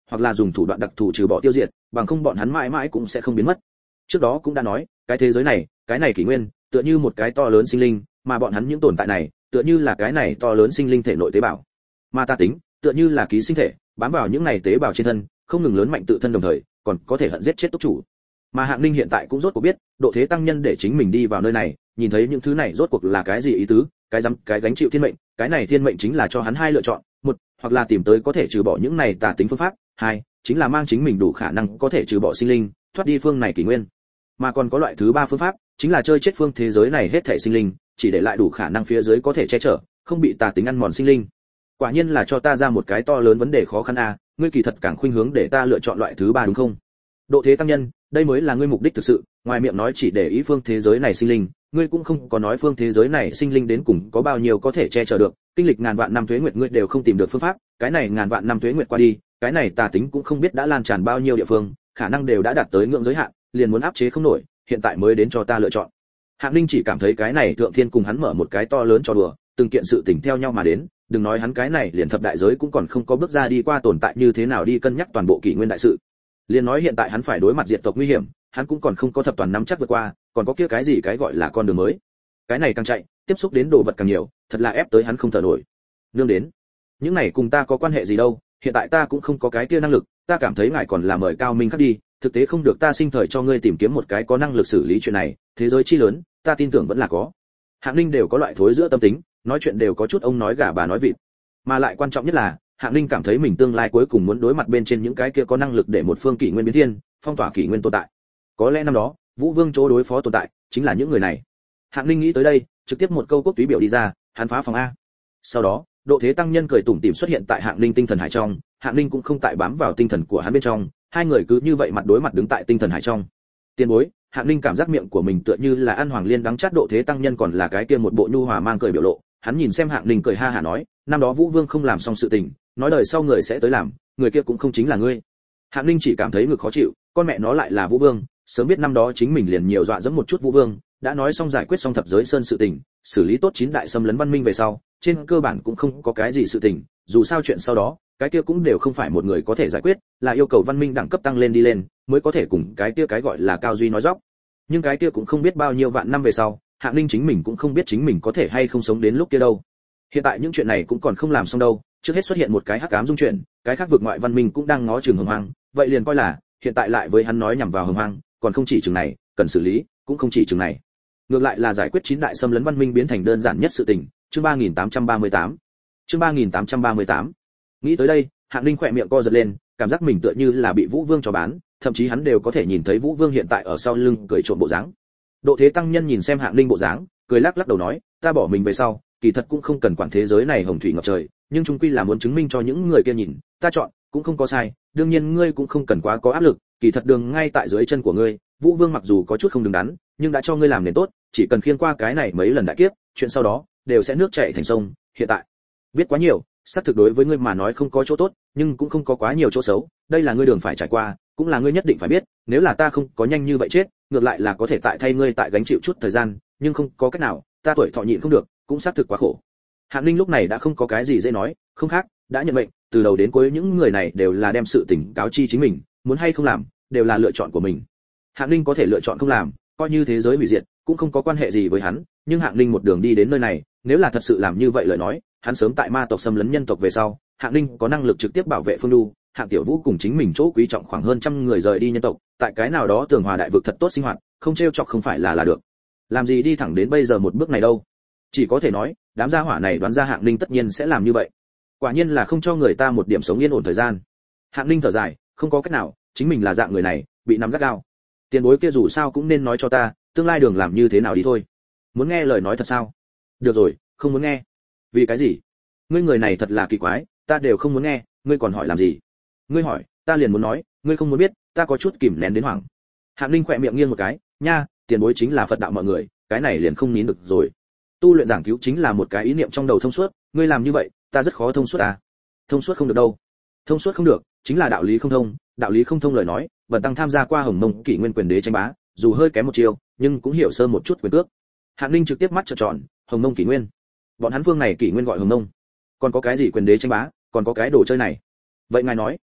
hoặc là dùng thủ đoạn đặc thù trừ bỏ tiêu diệt, bằng không bọn hắn mãi mãi cũng sẽ không biến mất. Trước đó cũng đã nói, cái thế giới này, cái này kỷ nguyên, tựa như một cái to lớn sinh linh, mà bọn hắn những tồn tại này, tựa như là cái này to lớn sinh linh thể nội tế bào. Mà ta tính, tựa như là ký sinh thể, bám vào những này tế bào trên thân, không ngừng lớn mạnh tự thân đồng thời, còn có thể hận giết chết túc chủ. Mà Hạng Ninh hiện tại cũng rốt cuộc biết, độ thế tăng nhân để chính mình đi vào nơi này, nhìn thấy những thứ này rốt cuộc là cái gì ý tứ, cái dám cái gánh chịu thiên mệnh, cái này thiên mệnh chính là cho hắn hai lựa chọn, một, hoặc là tìm tới có thể trừ bỏ những này tà tính phương pháp, hai, chính là mang chính mình đủ khả năng có thể trừ bỏ sinh linh, thoát đi phương này kỷ nguyên. Mà còn có loại thứ ba phương pháp, chính là chơi chết phương thế giới này hết thảy sinh linh, chỉ để lại đủ khả năng phía dưới có thể che chở, không bị tà tính ăn mòn sinh linh. Quả nhiên là cho ta ra một cái to lớn vấn đề khó khăn a, ngươi kỳ thật càng khuynh hướng để ta lựa chọn loại thứ ba đúng không? Độ thế tăng nhân, đây mới là ngươi mục đích thực sự, ngoài miệng nói chỉ để ý phương thế giới này sinh linh, ngươi cũng không có nói phương thế giới này sinh linh đến cùng có bao nhiêu có thể che chở được, kinh lịch ngàn vạn năm tuế nguyệt ngươi đều không tìm được phương pháp, cái này ngàn vạn năm tuế nguyệt qua đi, cái này tà tính cũng không biết đã lan tràn bao nhiêu địa phương, khả năng đều đã đạt tới ngưỡng giới hạn, liền muốn áp chế không nổi, hiện tại mới đến cho ta lựa chọn. Hạng Ninh chỉ cảm thấy cái này thượng thiên cùng hắn mở một cái to lớn cho đùa, từng kiện sự tình theo nhau mà đến, đừng nói hắn cái này liền thập đại giới cũng còn không có bước ra đi qua tồn tại như thế nào đi cân nhắc toàn bộ kỷ nguyên đại sự. Liền nói hiện tại hắn phải đối mặt diệt tộc nguy hiểm, hắn cũng còn không có thập toàn nắm chắc vượt qua, còn có kia cái gì cái gọi là con đường mới. Cái này càng chạy, tiếp xúc đến đồ vật càng nhiều, thật là ép tới hắn không thở nổi. Nương đến, những này cùng ta có quan hệ gì đâu, hiện tại ta cũng không có cái kia năng lực, ta cảm thấy ngài còn là mời cao minh khắc đi, thực tế không được ta sinh thời cho ngươi tìm kiếm một cái có năng lực xử lý chuyện này, thế giới chi lớn, ta tin tưởng vẫn là có. Hạng Ninh đều có loại thối giữa tâm tính, nói chuyện đều có chút ông nói gà bà nói vịt. Mà lại quan trọng nhất là, Hạng Ninh cảm thấy mình tương lai cuối cùng muốn đối mặt bên trên những cái kia có năng lực để một phương kỷ nguyên biến thiên, phong tỏa kỷ nguyên tồn tại. Có lẽ năm đó, Vũ Vương chỗ đối phó tồn tại, chính là những người này. Hạng Ninh nghĩ tới đây, trực tiếp một câu quốc túy biểu đi ra, hắn phá phòng a. Sau đó, độ thế tăng nhân cười tủm tỉm xuất hiện tại Hạng Ninh tinh thần hải trong, Hạng Ninh cũng không tại bám vào tinh thần của hắn bên trong, hai người cứ như vậy mặt đối mặt đứng tại tinh thần hải trong. Tiền bối, Hạng Ninh cảm giác miệng của mình tựa như là ăn hoàng liên đắng chát, độ thế tăng nhân còn là cái kia một bộ nhu hòa mang cười biểu lộ, hắn nhìn xem Hạng Ninh cười ha hả nói, năm đó Vũ Vương không làm xong sự tình, nói đời sau người sẽ tới làm, người kia cũng không chính là ngươi. Hạng Ninh chỉ cảm thấy ngực khó chịu, con mẹ nó lại là Vũ Vương, sớm biết năm đó chính mình liền nhiều dọa dẫm một chút Vũ Vương, đã nói xong giải quyết xong thập giới sơn sự tình, xử lý tốt chín đại xâm lấn văn minh về sau, trên cơ bản cũng không có cái gì sự tình, dù sao chuyện sau đó, cái kia cũng đều không phải một người có thể giải quyết, là yêu cầu văn minh đẳng cấp tăng lên đi lên, mới có thể cùng cái kia cái gọi là cao duy nói dóc. Nhưng cái kia cũng không biết bao nhiêu vạn năm về sau, Hạng Ninh chính mình cũng không biết chính mình có thể hay không sống đến lúc kia đâu. Hiện tại những chuyện này cũng còn không làm xong đâu, trước hết xuất hiện một cái hắc ám dung chuyển, cái khác vực ngoại văn minh cũng đang ngó chừng Hồng Hoang, vậy liền coi là hiện tại lại với hắn nói nhằm vào Hồng Hoang, còn không chỉ chừng này, cần xử lý, cũng không chỉ chừng này. Ngược lại là giải quyết chín đại xâm lấn văn minh biến thành đơn giản nhất sự tình, chương ba nghìn tám trăm ba mươi tám. Chương ba nghìn tám trăm ba mươi tám. Nghĩ tới đây, Hạng Ninh khỏe miệng co giật lên, cảm giác mình tựa như là bị Vũ Vương cho bán, thậm chí hắn đều có thể nhìn thấy Vũ Vương hiện tại ở sau lưng cười trộm bộ dáng. Độ thế tăng nhân nhìn xem Hạng Ninh bộ dáng, cười lắc lắc đầu nói, ta bỏ mình về sau, kỳ thật cũng không cần quản thế giới này hồng thủy ngập trời, nhưng chung quy là muốn chứng minh cho những người kia nhìn, ta chọn cũng không có sai, đương nhiên ngươi cũng không cần quá có áp lực, kỳ thật đường ngay tại dưới chân của ngươi, Vũ Vương mặc dù có chút không đứng đắn, nhưng đã cho ngươi làm nền tốt, chỉ cần khiêng qua cái này mấy lần đại kiếp, chuyện sau đó đều sẽ nước chảy thành sông. Hiện tại biết quá nhiều, xác thực đối với ngươi mà nói không có chỗ tốt, nhưng cũng không có quá nhiều chỗ xấu, đây là ngươi đường phải trải qua, cũng là ngươi nhất định phải biết, nếu là ta không có nhanh như vậy chết, ngược lại là có thể tại thay ngươi tại gánh chịu chút thời gian, nhưng không có cách nào, ta tuổi thọ nhịn không được, cũng xác thực quá khổ. Hạng Ninh lúc này đã không có cái gì dễ nói, không khác, đã nhận mệnh, từ đầu đến cuối những người này đều là đem sự tình cáo chi chính mình, muốn hay không làm, đều là lựa chọn của mình. Hạng Ninh có thể lựa chọn không làm, coi như thế giới hủy diệt, cũng không có quan hệ gì với hắn, nhưng Hạng Ninh một đường đi đến nơi này, nếu là thật sự làm như vậy lời nói, hắn sớm tại ma tộc xâm lấn nhân tộc về sau, Hạng Ninh có năng lực trực tiếp bảo vệ Phương Du, Hạng Tiểu Vũ cùng chính mình chỗ quý trọng khoảng hơn trăm người rời đi nhân tộc, tại cái nào đó tường hòa đại vực thật tốt sinh hoạt, không trêu chọc không phải là là được. Làm gì đi thẳng đến bây giờ một bước này đâu? Chỉ có thể nói, đám gia hỏa này đoán ra Hạng Ninh tất nhiên sẽ làm như vậy. Quả nhiên là không cho người ta một điểm sống yên ổn thời gian. Hạng Ninh thở dài, không có cách nào, chính mình là dạng người này, bị nắm gắt gao. Tiền bối kia dù sao cũng nên nói cho ta, tương lai đường làm như thế nào đi thôi. Muốn nghe lời nói thật sao? Được rồi, không muốn nghe. Vì cái gì? Ngươi người này thật là kỳ quái, ta đều không muốn nghe, ngươi còn hỏi làm gì? Ngươi hỏi, ta liền muốn nói, ngươi không muốn biết, ta có chút kìm nén đến hoảng. Hạng Ninh khỏe miệng nghiêng một cái, nha, tiền bối chính là Phật đạo mọi người, cái này liền không nín được rồi. Tu luyện giảng cứu chính là một cái ý niệm trong đầu thông suốt, ngươi làm như vậy, ta rất khó thông suốt à? Thông suốt không được đâu. Thông suốt không được, chính là đạo lý không thông, đạo lý không thông lời nói, Vân Tăng tham gia qua Hồng Mông Kỷ Nguyên quyền đế tranh bá, dù hơi kém một chiều, nhưng cũng hiểu sơ một chút quyền cước. Hạng Ninh trực tiếp mắt trợn tròn, Hồng Mông Kỷ Nguyên. Bọn hắn phương này Kỷ Nguyên gọi Hồng Mông. Còn có cái gì quyền đế tranh bá, còn có cái đồ chơi này. Vậy ngài nói,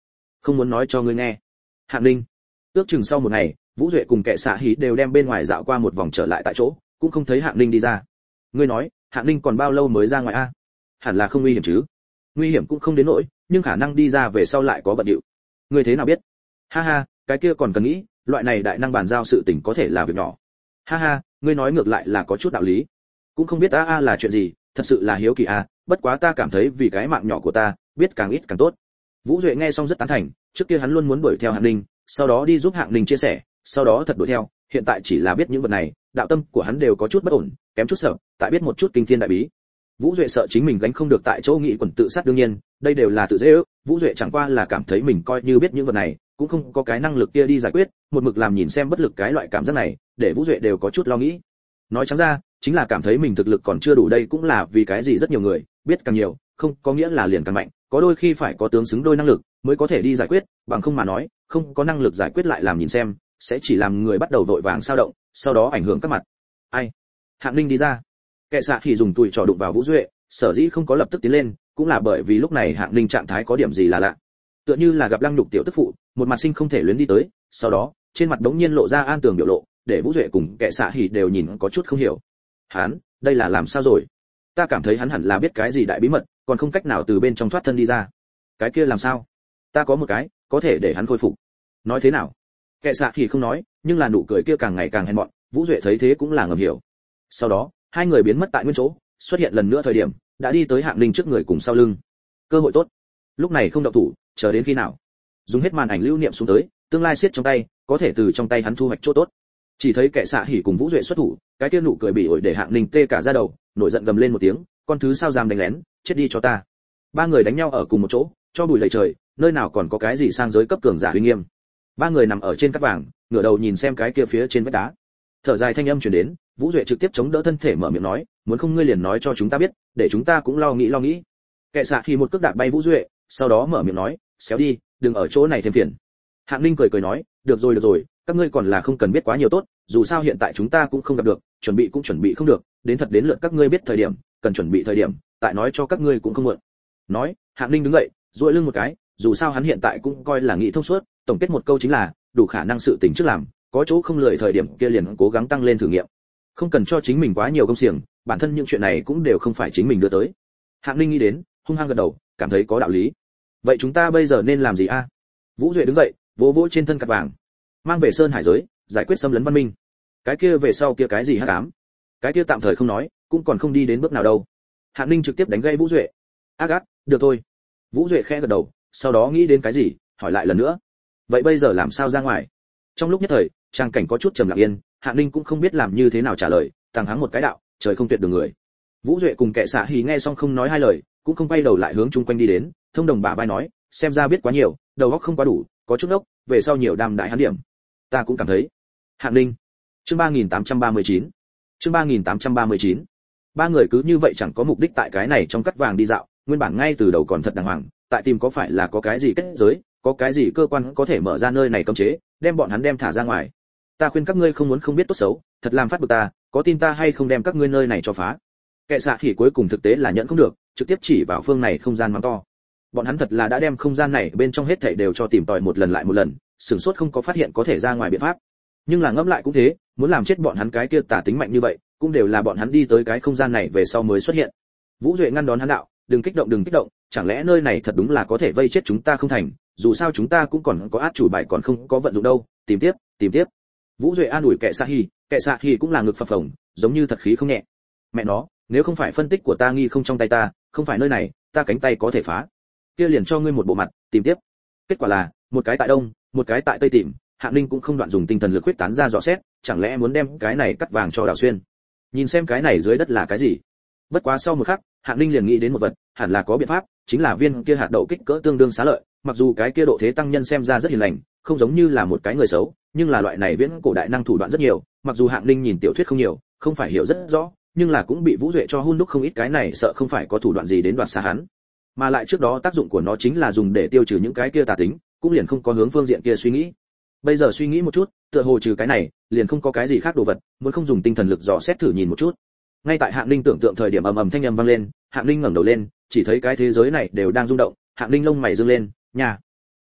không muốn nói cho ngươi nghe. Hạng Ninh. Ước chừng sau một ngày, Vũ Duệ cùng kẻ xạ hí đều đem bên ngoài dạo qua một vòng trở lại tại chỗ, cũng không thấy Hạng Ninh đi ra. Ngươi nói, Hạng Ninh còn bao lâu mới ra ngoài a? Hẳn là không nguy hiểm chứ? Nguy hiểm cũng không đến nỗi, nhưng khả năng đi ra về sau lại có bận điệu. Ngươi thế nào biết? Ha ha, cái kia còn cần nghĩ, loại này đại năng bàn giao sự tình có thể là việc nhỏ. Ha ha, ngươi nói ngược lại là có chút đạo lý. Cũng không biết a a là chuyện gì, thật sự là hiếu kỳ a, bất quá ta cảm thấy vì cái mạng nhỏ của ta, biết càng ít càng tốt. Vũ Duệ nghe xong rất tán thành, trước kia hắn luôn muốn đuổi theo Hạng Ninh, sau đó đi giúp Hạng Ninh chia sẻ, sau đó thật đuổi theo, hiện tại chỉ là biết những vật này, đạo tâm của hắn đều có chút bất ổn, kém chút sợ, tại biết một chút kinh thiên đại bí. Vũ Duệ sợ chính mình gánh không được tại chỗ nghĩ quần tự sát đương nhiên, đây đều là tự dễ ước, Vũ Duệ chẳng qua là cảm thấy mình coi như biết những vật này, cũng không có cái năng lực kia đi giải quyết, một mực làm nhìn xem bất lực cái loại cảm giác này, để Vũ Duệ đều có chút lo nghĩ. Nói trắng ra, chính là cảm thấy mình thực lực còn chưa đủ, đây cũng là vì cái gì rất nhiều người biết càng nhiều, không có nghĩa là liền càng mạnh, có đôi khi phải có tướng xứng đôi năng lực mới có thể đi giải quyết, bằng không mà nói, không có năng lực giải quyết lại làm nhìn xem, sẽ chỉ làm người bắt đầu vội vàng sao động, sau đó ảnh hưởng các mặt. Ai? Hạng Ninh đi ra. Kẻ xạ thì dùng tùi trò đụng vào Vũ Duệ, sở dĩ không có lập tức tiến lên, cũng là bởi vì lúc này Hạng Ninh trạng thái có điểm gì là lạ. Tựa như là gặp lăng nhục tiểu tức phụ, một mặt sinh không thể luyến đi tới, sau đó, trên mặt đống nhiên lộ ra an tường biểu lộ, để Vũ Duệ cùng kẻ xạ hỉ đều nhìn có chút không hiểu. Hắn, đây là làm sao rồi? Ta cảm thấy hắn hẳn là biết cái gì đại bí mật, còn không cách nào từ bên trong thoát thân đi ra. Cái kia làm sao? Ta có một cái, có thể để hắn khôi phục. Nói thế nào? Kẻ xạ hỉ không nói, nhưng là nụ cười kia càng ngày càng hèn mọn, Vũ Duệ thấy thế cũng là ngầm hiểu. Sau đó, hai người biến mất tại nguyên chỗ, xuất hiện lần nữa thời điểm, đã đi tới Hạng Ninh trước người cùng sau lưng. Cơ hội tốt. Lúc này không động thủ, chờ đến khi nào? Dùng hết màn ảnh lưu niệm xuống tới, tương lai siết trong tay, có thể từ trong tay hắn thu hoạch chỗ tốt. Chỉ thấy kẻ xạ hỉ cùng Vũ Duệ xuất thủ, cái kia nụ cười bị ổi để Hạng Ninh tê cả da đầu, nổi giận gầm lên một tiếng, con thứ sao dám đánh lén, chết đi cho ta. Ba người đánh nhau ở cùng một chỗ, cho bụi lầy trời, nơi nào còn có cái gì sang giới cấp cường giả uy nghiêm. Ba người nằm ở trên cát vàng, ngửa đầu nhìn xem cái kia phía trên vách đá. Thở dài thanh âm truyền đến, Vũ Duệ trực tiếp chống đỡ thân thể mở miệng nói, muốn không ngươi liền nói cho chúng ta biết, để chúng ta cũng lo nghĩ lo nghĩ. Kẻ xạ hỉ một cước đạp bay Vũ Duệ, sau đó mở miệng nói, xéo đi, đừng ở chỗ này thêm phiền. Hạng Ninh cười cười nói, được rồi được rồi, các ngươi còn là không cần biết quá nhiều tốt, dù sao hiện tại chúng ta cũng không gặp được, chuẩn bị cũng chuẩn bị không được, đến thật đến lượt các ngươi biết thời điểm, cần chuẩn bị thời điểm, tại nói cho các ngươi cũng không muộn. Nói, Hạng Ninh đứng dậy, duỗi lưng một cái, dù sao hắn hiện tại cũng coi là nghĩ thông suốt, tổng kết một câu chính là, đủ khả năng sự tình trước làm, có chỗ không lười thời điểm kia liền cố gắng tăng lên thử nghiệm. Không cần cho chính mình quá nhiều công xiềng, bản thân những chuyện này cũng đều không phải chính mình đưa tới. Hạng Ninh nghĩ đến, hung hăng gật đầu, cảm thấy có đạo lý. Vậy chúng ta bây giờ nên làm gì a? Vũ Duệ đứng dậy, vỗ vỗ trên thân cát vàng, mang về sơn hải giới, giải quyết xâm lấn văn minh. Cái kia về sau kia cái gì hắc ám? Cái kia tạm thời không nói, cũng còn không đi đến bước nào đâu. Hạng Ninh trực tiếp đánh gây Vũ Duệ. Ác ác, được thôi. Vũ Duệ khẽ gật đầu, sau đó nghĩ đến cái gì, hỏi lại lần nữa. Vậy bây giờ làm sao ra ngoài? Trong lúc nhất thời, trang cảnh có chút trầm lặng yên, Hạng Ninh cũng không biết làm như thế nào trả lời, thằng hắn một cái đạo, trời không tuyệt đường người. Vũ Duệ cùng kẻ xạ hí nghe xong không nói hai lời, cũng không quay đầu lại hướng chung quanh đi đến, thông đồng bả vai nói, xem ra biết quá nhiều, đầu óc không quá đủ, có chút ốc, về sau nhiều đam đại hắn điểm. Ta cũng cảm thấy. Hạng Ninh. Chương ba nghìn tám trăm ba mươi chín. Chương ba nghìn tám trăm ba mươi chín. Ba người cứ như vậy chẳng có mục đích tại cái này trong cắt vàng đi dạo, nguyên bản ngay từ đầu còn thật đàng hoàng, tại tìm có phải là có cái gì kết giới, có cái gì cơ quan có thể mở ra nơi này cấm chế, đem bọn hắn đem thả ra ngoài. Ta khuyên các ngươi không muốn không biết tốt xấu, thật làm phát bực ta, có tin ta hay không đem các ngươi nơi này cho phá. Kẻ xạ thì cuối cùng thực tế là nhận không được, trực tiếp chỉ vào phương này không gian mắng to. Bọn hắn thật là đã đem không gian này bên trong hết thảy đều cho tìm tòi một lần lại một lần, sửng sốt không có phát hiện có thể ra ngoài biện pháp. Nhưng là ngẫm lại cũng thế, muốn làm chết bọn hắn cái kia tà tính mạnh như vậy, cũng đều là bọn hắn đi tới cái không gian này về sau mới xuất hiện. Vũ Duệ ngăn đón hắn đạo, đừng kích động đừng kích động, chẳng lẽ nơi này thật đúng là có thể vây chết chúng ta không thành, dù sao chúng ta cũng còn có át chủ bài còn không có vận dụng đâu, tìm tiếp, tìm tiếp. Vũ Duệ an ủi kẻ xạ hỉ, kẻ xạ hỉ cũng là ngực phập phồng, giống như thật khí không nhẹ. Mẹ nó, nếu không phải phân tích của ta nghi không trong tay ta, không phải nơi này, ta cánh tay có thể phá. Kia liền cho ngươi một bộ mặt, tìm tiếp. Kết quả là, một cái tại đông, một cái tại tây tìm, Hạng Ninh cũng không đoạn dùng tinh thần lực huyết tán ra dò xét, chẳng lẽ muốn đem cái này cắt vàng cho đào xuyên. Nhìn xem cái này dưới đất là cái gì. Bất quá sau một khắc, Hạng Ninh liền nghĩ đến một vật, hẳn là có biện pháp, chính là viên kia hạt đậu kích cỡ tương đương xá lợi, mặc dù cái kia độ thế tăng nhân xem ra rất hiền lành, không giống như là một cái người xấu, nhưng là loại này viễn cổ đại năng thủ đoạn rất nhiều, mặc dù Hạng Ninh nhìn tiểu thuyết không nhiều, không phải hiểu rất rõ, nhưng là cũng bị Vũ Duệ cho hun đúc không ít, cái này sợ không phải có thủ đoạn gì đến đoạt xa hắn. Mà lại trước đó tác dụng của nó chính là dùng để tiêu trừ những cái kia tà tính, cũng liền không có hướng phương diện kia suy nghĩ. Bây giờ suy nghĩ một chút, tựa hồ trừ cái này, liền không có cái gì khác đồ vật, muốn không dùng tinh thần lực dò xét thử nhìn một chút. Ngay tại Hạng Ninh tưởng tượng thời điểm ầm ầm thanh âm vang lên, Hạng Ninh ngẩng đầu lên, chỉ thấy cái thế giới này đều đang rung động, Hạng Ninh lông mày dương lên, nhà.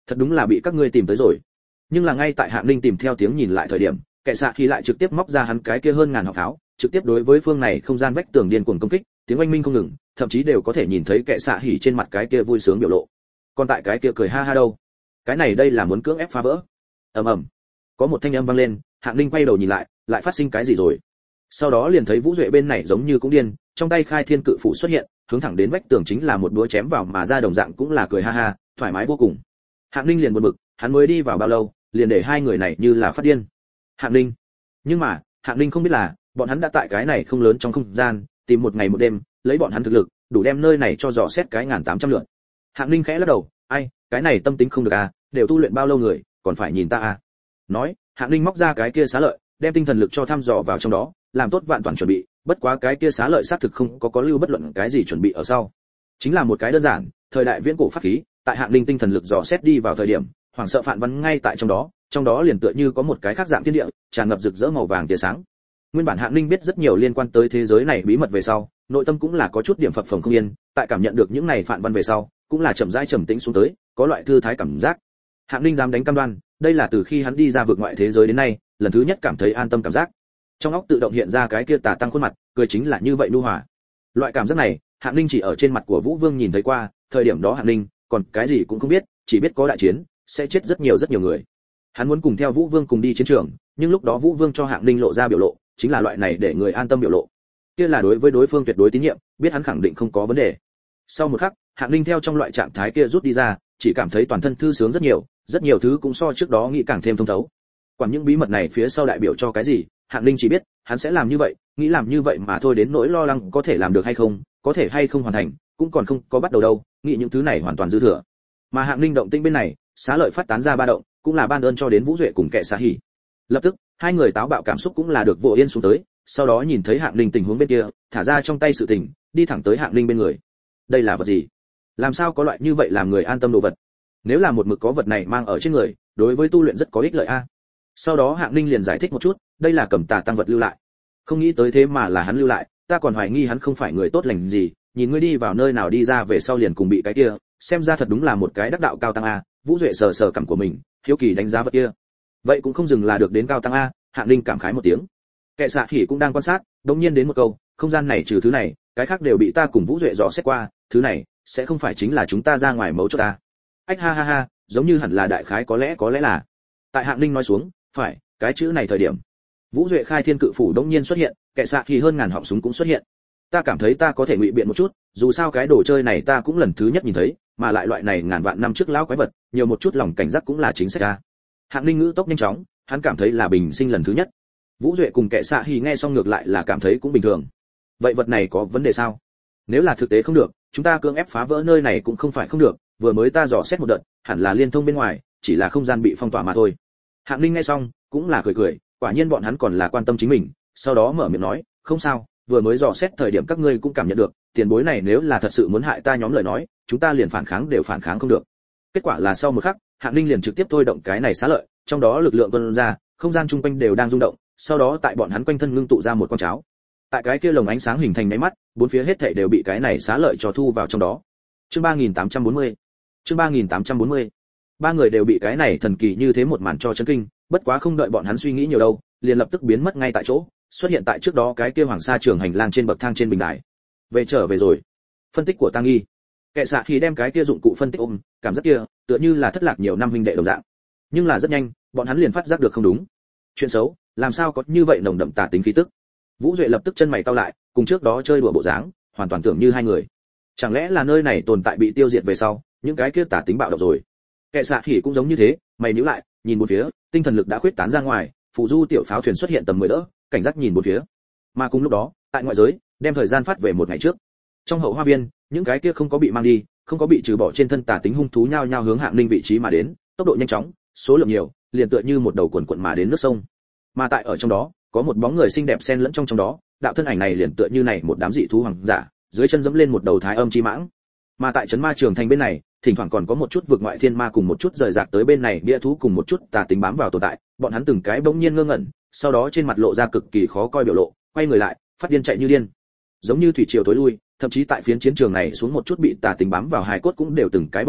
thật đúng là bị các ngươi tìm tới rồi. Nhưng là ngay tại Hạng Ninh tìm theo tiếng nhìn lại thời điểm, kẻ xạ thì lại trực tiếp móc ra hắn cái kia hơn ngàn họng pháo, trực tiếp đối với phương này không gian vách tường điên cuồng công kích, tiếng oanh minh không ngừng, thậm chí đều có thể nhìn thấy kẻ xạ hỉ trên mặt cái kia vui sướng biểu lộ. Còn tại cái kia cười ha ha đâu? Cái này đây là muốn cưỡng ép phá vỡ. Ầm ầm. Có một thanh âm vang lên, Hạng Ninh quay đầu nhìn lại, lại phát sinh cái gì rồi? Sau đó liền thấy Vũ Duệ bên này giống như cũng điên, trong tay khai thiên cự phủ xuất hiện, hướng thẳng đến vách tường chính là một đũa chém vào mà ra đồng dạng cũng là cười ha ha, thoải mái vô cùng. Hạng Ninh liền buồn bực, hắn mới đi vào bao lâu, liền để hai người này như là phát điên. Hạng Ninh. Nhưng mà, Hạng Ninh không biết là, bọn hắn đã tại cái này không lớn trong không gian, tìm một ngày một đêm, lấy bọn hắn thực lực, đủ đem nơi này cho dò xét cái ngàn tám trăm lượt. Hạng Ninh khẽ lắc đầu, ai, cái này tâm tính không được à, đều tu luyện bao lâu người, còn phải nhìn ta à. Nói, Hạng Ninh móc ra cái kia xá lợi, đem tinh thần lực cho thăm dò vào trong đó, làm tốt vạn toàn chuẩn bị, bất quá cái kia xá lợi xác thực không có có lưu bất luận cái gì chuẩn bị ở sau. Chính là một cái đơn giản, thời đại viễn cổ pháp khí, tại Hạng Ninh tinh thần lực dò xét đi vào thời điểm, hoảng sợ phản văn ngay tại trong đó, trong đó liền tựa như có một cái khác dạng thiên địa, tràn ngập rực rỡ màu vàng tia sáng. Nguyên bản Hạng Ninh biết rất nhiều liên quan tới thế giới này bí mật về sau, nội tâm cũng là có chút điểm phập phồng không yên, tại cảm nhận được những này phản văn về sau, cũng là chậm rãi trầm tĩnh xuống tới, có loại thư thái cảm giác. Hạng Ninh dám đánh cam đoan, đây là từ khi hắn đi ra vượt ngoại thế giới đến nay, lần thứ nhất cảm thấy an tâm cảm giác. Trong óc tự động hiện ra cái kia tà tăng khuôn mặt, cười chính là như vậy nhu hòa. Loại cảm giác này, Hạng Ninh chỉ ở trên mặt của Vũ Vương nhìn thấy qua, thời điểm đó Hạng Ninh còn cái gì cũng không biết, chỉ biết có đại chiến, sẽ chết rất nhiều rất nhiều người. Hắn muốn cùng theo Vũ Vương cùng đi chiến trường, nhưng lúc đó Vũ Vương cho Hạng Ninh lộ ra biểu lộ, chính là loại này để người an tâm biểu lộ. Kia là đối với đối phương tuyệt đối tín nhiệm, biết hắn khẳng định không có vấn đề. Sau một khắc, Hạng Ninh theo trong loại trạng thái kia rút đi ra, chỉ cảm thấy toàn thân thư sướng rất nhiều, rất nhiều thứ cũng so trước đó nghĩ càng thêm thông thấu. Quản những bí mật này phía sau đại biểu cho cái gì, Hạng Ninh chỉ biết, hắn sẽ làm như vậy, nghĩ làm như vậy mà thôi, đến nỗi lo lắng có thể làm được hay không, có thể hay không hoàn thành, cũng còn không có bắt đầu đâu, nghĩ những thứ này hoàn toàn dư thừa. Mà Hạng Ninh động tĩnh bên này, xá lợi phát tán ra ba động, cũng là ban ơn cho đến Vũ Duệ cùng kẻ xạ hỉ. Lập tức, hai người táo bạo cảm xúc cũng là được vỗ yên xuống tới, sau đó nhìn thấy Hạng Ninh tình huống bên kia, thả ra trong tay sự tình, đi thẳng tới Hạng Ninh bên người. Đây là vật gì? Làm sao có loại như vậy làm người an tâm đồ vật? Nếu là một mực có vật này mang ở trên người, đối với tu luyện rất có ích lợi a. Sau đó Hạng Ninh liền giải thích một chút, đây là Cẩm Tà tăng vật lưu lại. Không nghĩ tới thế mà là hắn lưu lại, ta còn hoài nghi hắn không phải người tốt lành gì, nhìn ngươi đi vào nơi nào đi ra về sau liền cùng bị cái kia, xem ra thật đúng là một cái đắc đạo cao tăng a. Vũ Duệ sờ sờ cằm của mình, hiếu kỳ đánh giá vật kia. Vậy cũng không dừng là được đến cao tăng a, Hạng Ninh cảm khái một tiếng. Kẻ xạ hỉ cũng đang quan sát, đột nhiên đến một câu, không gian này trừ thứ này, cái khác đều bị ta cùng Vũ Duệ dò xét qua, thứ này sẽ không phải chính là chúng ta ra ngoài mấu chốt ta. Ách ha ha ha, giống như hẳn là đại khái có lẽ có lẽ là. Tại Hạng Ninh nói xuống, phải, cái chữ này thời điểm, Vũ Duệ khai thiên cự phủ đột nhiên xuất hiện, kẻ xạ hỉ hơn ngàn họng súng cũng xuất hiện. Ta cảm thấy ta có thể ngụy biện một chút, dù sao cái đồ chơi này ta cũng lần thứ nhất nhìn thấy, mà lại loại này ngàn vạn năm trước lão quái vật, nhiều một chút lòng cảnh giác cũng là chính xác a. Hạng Ninh ngữ tốc nhanh chóng, hắn cảm thấy là bình sinh lần thứ nhất. Vũ Duệ cùng kẻ xạ hỉ nghe xong ngược lại là cảm thấy cũng bình thường. Vậy vật này có vấn đề sao? Nếu là thực tế không được, chúng ta cưỡng ép phá vỡ nơi này cũng không phải không được, vừa mới ta dò xét một đợt, hẳn là liên thông bên ngoài, chỉ là không gian bị phong tỏa mà thôi. Hạng Ninh nghe xong, cũng là cười cười, quả nhiên bọn hắn còn là quan tâm chính mình, sau đó mở miệng nói, không sao, vừa mới dò xét thời điểm các ngươi cũng cảm nhận được, tiền bối này nếu là thật sự muốn hại ta nhóm lời nói, chúng ta liền phản kháng đều phản kháng không được. Kết quả là sau một khắc, Hạng Ninh liền trực tiếp thôi động cái này xá lợi, trong đó lực lượng tuôn ra, không gian chung quanh đều đang rung động, sau đó tại bọn hắn quanh thân ngưng tụ ra một con cháo. Tại cái kia lồng ánh sáng hình thành máy mắt, bốn phía hết thảy đều bị cái này xá lợi cho thu vào trong đó. Chương ba nghìn tám trăm bốn mươi. Chương ba nghìn tám trăm bốn mươi. Ba người đều bị cái này thần kỳ như thế một màn cho chấn kinh, bất quá không đợi bọn hắn suy nghĩ nhiều đâu, liền lập tức biến mất ngay tại chỗ, xuất hiện tại trước đó cái kia hoàng sa trường hành lang trên bậc thang trên bình đài. Về trở về rồi. Phân tích của Tăng Nghi. Kẻ xạ thì đem cái kia dụng cụ phân tích ôm, cảm giác kia, tựa như là thất lạc nhiều năm huynh đệ đồng dạng. Nhưng là rất nhanh, bọn hắn liền phát giác được không đúng. Chuyện xấu, làm sao có như vậy nồng đậm tà tính khí tức. Vũ Duệ lập tức chân mày cau lại, cùng trước đó chơi đùa bộ dáng, hoàn toàn tưởng như hai người. Chẳng lẽ là nơi này tồn tại bị tiêu diệt về sau, những cái kia tà tính bạo động rồi. Kẻ xạ hỉ cũng giống như thế, mày nhíu lại, nhìn bốn phía, tinh thần lực đã khuyết tán ra ngoài, phù du tiểu pháo thuyền xuất hiện tầm mười đỡ, cảnh giác nhìn bốn phía. Mà cùng lúc đó, tại ngoại giới, đem thời gian phát về một ngày trước. Trong hậu hoa viên, những cái kia không có bị mang đi, không có bị trừ bỏ trên thân tà tính hung thú nhao nhao hướng Hạng Ninh vị trí mà đến, tốc độ nhanh chóng, số lượng nhiều, liền tựa như một đầu cuộn cuộn mà đến nước sông. Mà tại ở trong đó, có một bóng người xinh đẹp xen lẫn trong trong đó, đạo thân ảnh này liền tựa như này một đám dị thú hoàng giả, dưới chân dẫm lên một đầu thái âm chi mãng. Mà tại trấn ma trường thành bên này, thỉnh thoảng còn có một chút vực ngoại thiên ma cùng một chút rời rạc tới bên này bia thú cùng một chút tà tính bám vào tồn tại, bọn hắn từng cái bỗng nhiên ngơ ngẩn, sau đó trên mặt lộ ra cực kỳ khó coi biểu lộ, quay người lại, phát điên chạy như điên. Giống như thủy triều tối lui, thậm chí tại phiến chiến trường này xuống một chút bị tà tính bám vào hài cốt cũng đều từng cái bò lên,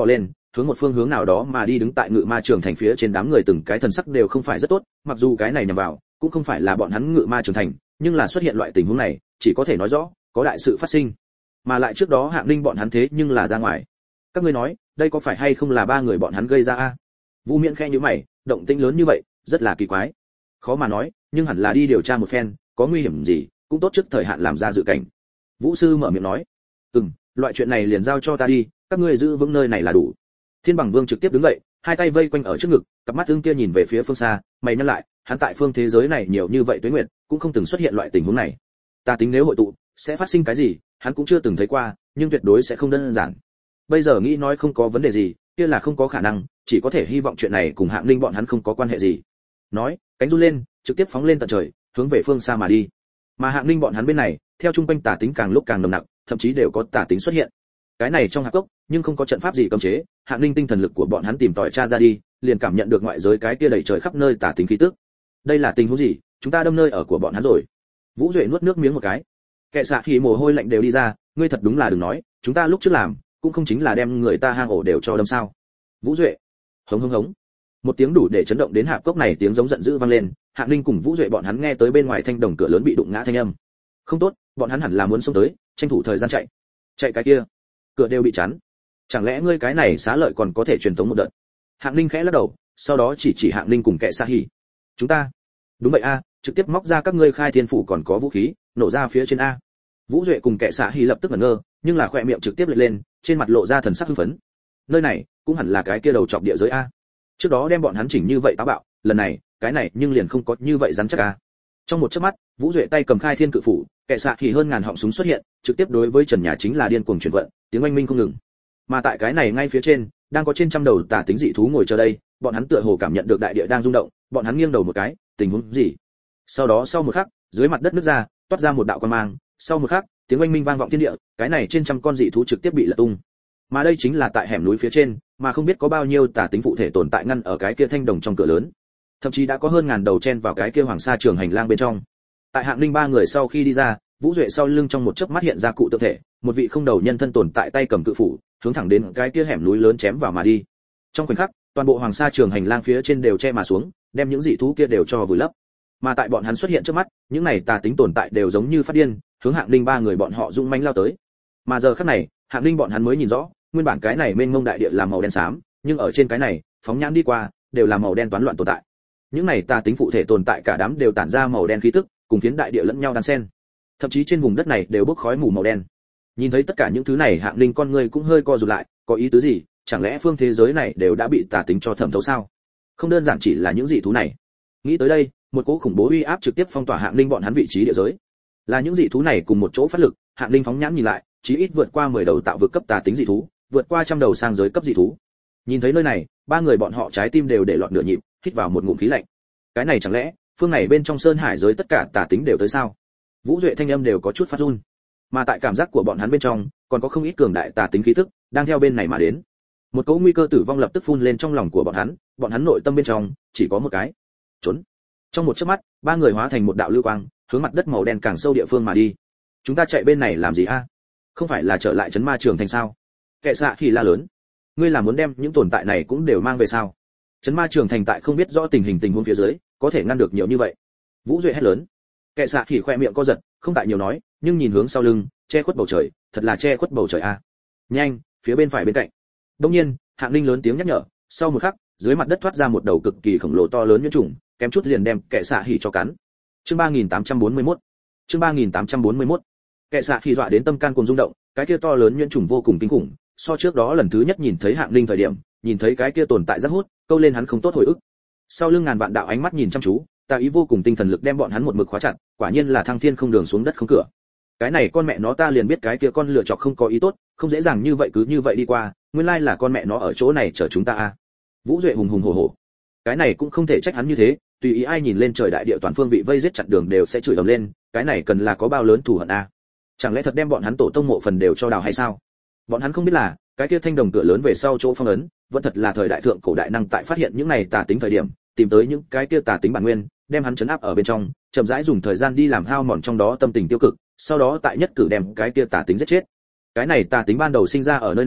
hướng một phương hướng nào đó mà đi. Đứng tại ngự ma trường thành phía trên đám người từng cái thần sắc đều không phải rất tốt, mặc dù cái này nhằm vào cũng không phải là bọn hắn ngự ma trường thành, nhưng là xuất hiện loại tình huống này chỉ có thể nói rõ có đại sự phát sinh. Mà lại trước đó Hạng Ninh bọn hắn thế nhưng là ra ngoài. Các ngươi nói đây có phải hay không là ba người bọn hắn gây ra a? Vũ Miễn khẽ nhíu mày, động tĩnh lớn như vậy rất là kỳ quái. Khó mà nói, nhưng hẳn là đi điều tra một phen, có nguy hiểm gì cũng tốt trước thời hạn làm ra dự cảnh. Vũ sư mở miệng nói, ừm, loại chuyện này liền giao cho ta đi, các ngươi giữ vững nơi này là đủ. Thiên Bằng Vương trực tiếp đứng dậy, hai tay vây quanh ở trước ngực, cặp mắt ưng kia nhìn về phía phương xa, mày nhăn lại, hắn tại phương thế giới này nhiều như vậy tuế nguyệt, cũng không từng xuất hiện loại tình huống này. Ta tính nếu hội tụ, sẽ phát sinh cái gì, hắn cũng chưa từng thấy qua, nhưng tuyệt đối sẽ không đơn giản. Bây giờ nghĩ nói không có vấn đề gì, kia là không có khả năng, chỉ có thể hy vọng chuyện này cùng Hạng Ninh bọn hắn không có quan hệ gì. Nói, cánh run lên, trực tiếp phóng lên tận trời, hướng về phương xa mà đi. Mà Hạng Ninh bọn hắn bên này, theo trung quanh tà tính càng lúc càng nồng nặc, thậm chí đều có tà tính xuất hiện. Cái này trong hạp cốc, nhưng không có trận pháp gì cấm chế, Hạng Ninh tinh thần lực của bọn hắn tìm tòi tra ra đi, liền cảm nhận được ngoại giới cái kia đầy trời khắp nơi tà tính khí tức. Đây là tình huống gì? Chúng ta đâm nơi ở của bọn hắn rồi. Vũ Duệ nuốt nước miếng một cái. Kệ Xạ khi mồ hôi lạnh đều đi ra, ngươi thật đúng là đừng nói, chúng ta lúc trước làm, cũng không chính là đem người ta hang ổ đều cho đâm sao? Vũ Duệ, hống hống hống. Một tiếng đủ để chấn động đến hạp cốc này tiếng giống giận dữ vang lên, Hạng Ninh cùng Vũ Duệ bọn hắn nghe tới bên ngoài thanh đồng cửa lớn bị đụng ngã thanh âm. Không tốt, bọn hắn hẳn là muốn xông tới, tranh thủ thời gian chạy. Chạy cái kia, cửa đều bị chắn. Chẳng lẽ ngươi cái này xá lợi còn có thể truyền tống một đợt? Hạng Ninh khẽ lắc đầu, sau đó chỉ chỉ Hạng Ninh cùng Kệ Sa Hỉ. Chúng ta, đúng vậy a, trực tiếp móc ra các ngươi khai thiên phủ còn có vũ khí, nổ ra phía trên a. Vũ Duệ cùng Kệ Sa Hỉ lập tức ngẩn ngơ, nhưng là khỏe miệng trực tiếp lệch lên, trên mặt lộ ra thần sắc hưng phấn. Nơi này cũng hẳn là cái kia đầu chọc địa giới a. Trước đó đem bọn hắn chỉnh như vậy táo bạo, lần này, cái này nhưng liền không có như vậy rắn chắc a. Trong một chớp mắt, Vũ Duệ tay cầm khai thiên cự phủ, Kệ Sa Hỉ hơn ngàn họng súng xuất hiện, trực tiếp đối với trần nhà chính là điên cuồng chuyển vận, tiếng oanh minh không ngừng. Mà tại cái này ngay phía trên, đang có trên trăm đầu tà tính dị thú ngồi chờ đây, bọn hắn tựa hồ cảm nhận được đại địa đang rung động, bọn hắn nghiêng đầu một cái, tình huống gì? Sau đó sau một khắc, dưới mặt đất nứt ra, toát ra một đạo quang mang, sau một khắc, tiếng oanh minh vang vọng thiên địa, cái này trên trăm con dị thú trực tiếp bị lật tung. Mà đây chính là tại hẻm núi phía trên, mà không biết có bao nhiêu tà tính phụ thể tồn tại ngăn ở cái kia thanh đồng trong cửa lớn. Thậm chí đã có hơn ngàn đầu chen vào cái kia hoàng sa trường hành lang bên trong. Tại Hạng Ninh ba người sau khi đi ra, Vũ Duệ sau lưng trong một chớp mắt hiện ra cụ tượng thể, một vị không đầu nhân thân tồn tại tay cầm cự phủ, hướng thẳng đến cái kia hẻm núi lớn chém vào mà đi. Trong khoảnh khắc, toàn bộ hoàng sa trường hành lang phía trên đều che mà xuống, đem những dị thú kia đều cho vùi lấp. Mà tại bọn hắn xuất hiện trước mắt, những này tà tính tồn tại đều giống như phát điên, hướng Hạng Ninh ba người bọn họ dũng mãnh lao tới. Mà giờ khắc này, Hạng Ninh bọn hắn mới nhìn rõ, nguyên bản cái này mênh mông đại địa là màu đen xám, nhưng ở trên cái này, phóng nhãn đi qua, đều là màu đen toán loạn tồn tại. Những này tà tính phụ thể tồn tại cả đám đều tản ra màu đen khí tức, cùng phiến đại địa lẫn nhau đan xen. Thậm chí trên vùng đất này đều bốc khói mù màu đen. Nhìn thấy tất cả những thứ này, Hạng Ninh con người cũng hơi co rụt lại, có ý tứ gì? Chẳng lẽ phương thế giới này đều đã bị tà tính cho thẩm thấu sao? Không đơn giản chỉ là những dị thú này. Nghĩ tới đây, một cỗ khủng bố uy áp trực tiếp phong tỏa Hạng Ninh bọn hắn vị trí địa giới. Là những dị thú này cùng một chỗ phát lực, Hạng Ninh phóng nhãn nhìn lại, chí ít vượt qua mười đầu tạo vực cấp tà tính dị thú, vượt qua trăm đầu sang giới cấp dị thú. Nhìn thấy nơi này, ba người bọn họ trái tim đều để loạn nửa nhịp, hít vào một ngụm khí lạnh. Cái này chẳng lẽ, phương này bên trong sơn hải giới tất cả tà tính đều tới sao? Vũ Duệ thanh âm đều có chút phát run. Mà tại cảm giác của bọn hắn bên trong, còn có không ít cường đại tà tính khí tức đang theo bên này mà đến. Một cỗ nguy cơ tử vong lập tức phun lên trong lòng của bọn hắn, bọn hắn nội tâm bên trong chỉ có một cái: trốn. Trong một chớp mắt, ba người hóa thành một đạo lưu quang, hướng mặt đất màu đen càng sâu địa phương mà đi. Chúng ta chạy bên này làm gì a? Không phải là trở lại trấn ma trường thành sao? Kệ Xạ Hỉ la lớn. Ngươi là muốn đem những tồn tại này cũng đều mang về sao? Trấn ma trường thành tại không biết rõ tình hình tình huống phía dưới, có thể ngăn được nhiều như vậy. Vũ Duệ hét lớn. Kệ Xạ Hỉ khoe miệng co giật, không tại nhiều nói, nhưng nhìn hướng sau lưng, che khuất bầu trời, thật là che khuất bầu trời a. Nhanh, phía bên phải bên cạnh. Đương nhiên, Hạng Ninh lớn tiếng nhắc nhở, sau một khắc, dưới mặt đất thoát ra một đầu cực kỳ khổng lồ to lớn nhuyễn trùng, kém chút liền đem Kệ Xạ Hỉ cho cắn. Chương ba nghìn tám trăm bốn mươi mốt. Chương ba nghìn tám trăm bốn mươi mốt. Kệ Xạ Hỉ dọa đến tâm can cuồng rung động, cái kia to lớn nhuyễn trùng vô cùng kinh khủng, so trước đó lần thứ nhất nhìn thấy Hạng Ninh thời điểm, nhìn thấy cái kia tồn tại rất hút, câu lên hắn không tốt hồi ức. Sau lưng ngàn vạn đạo ánh mắt nhìn chăm chú, tà ý vô cùng tinh thần lực đem bọn hắn một mực khóa chặt, quả nhiên là thăng thiên không đường xuống đất không cửa. Cái này con mẹ nó ta liền biết cái kia con lựa chọc không có ý tốt, không dễ dàng như vậy cứ như vậy đi qua, nguyên lai là con mẹ nó ở chỗ này chờ chúng ta a. Vũ Duệ hùng hùng hổ hổ. Cái này cũng không thể trách hắn như thế, tùy ý ai nhìn lên trời đại địa toàn phương vị vây giết chặn đường đều sẽ chửi ầm lên, cái này cần là có bao lớn thù hận a. Chẳng lẽ thật đem bọn hắn tổ tông mộ phần đều cho đào hay sao? Bọn hắn không biết là, cái kia thanh đồng cửa lớn về sau chỗ phong ấn, vẫn thật là thời đại thượng cổ đại năng tại phát hiện những này tà tính thời điểm, tìm tới những cái kia tà tính bản nguyên, đem hắn trấn áp ở bên trong, chậm rãi dùng thời gian đi làm hao mòn trong đó tâm tình tiêu cực, sau đó tại nhất cử đem cái kia tà tính giết chết. Cái này tà tính ban đầu sinh ra ở nơi nào,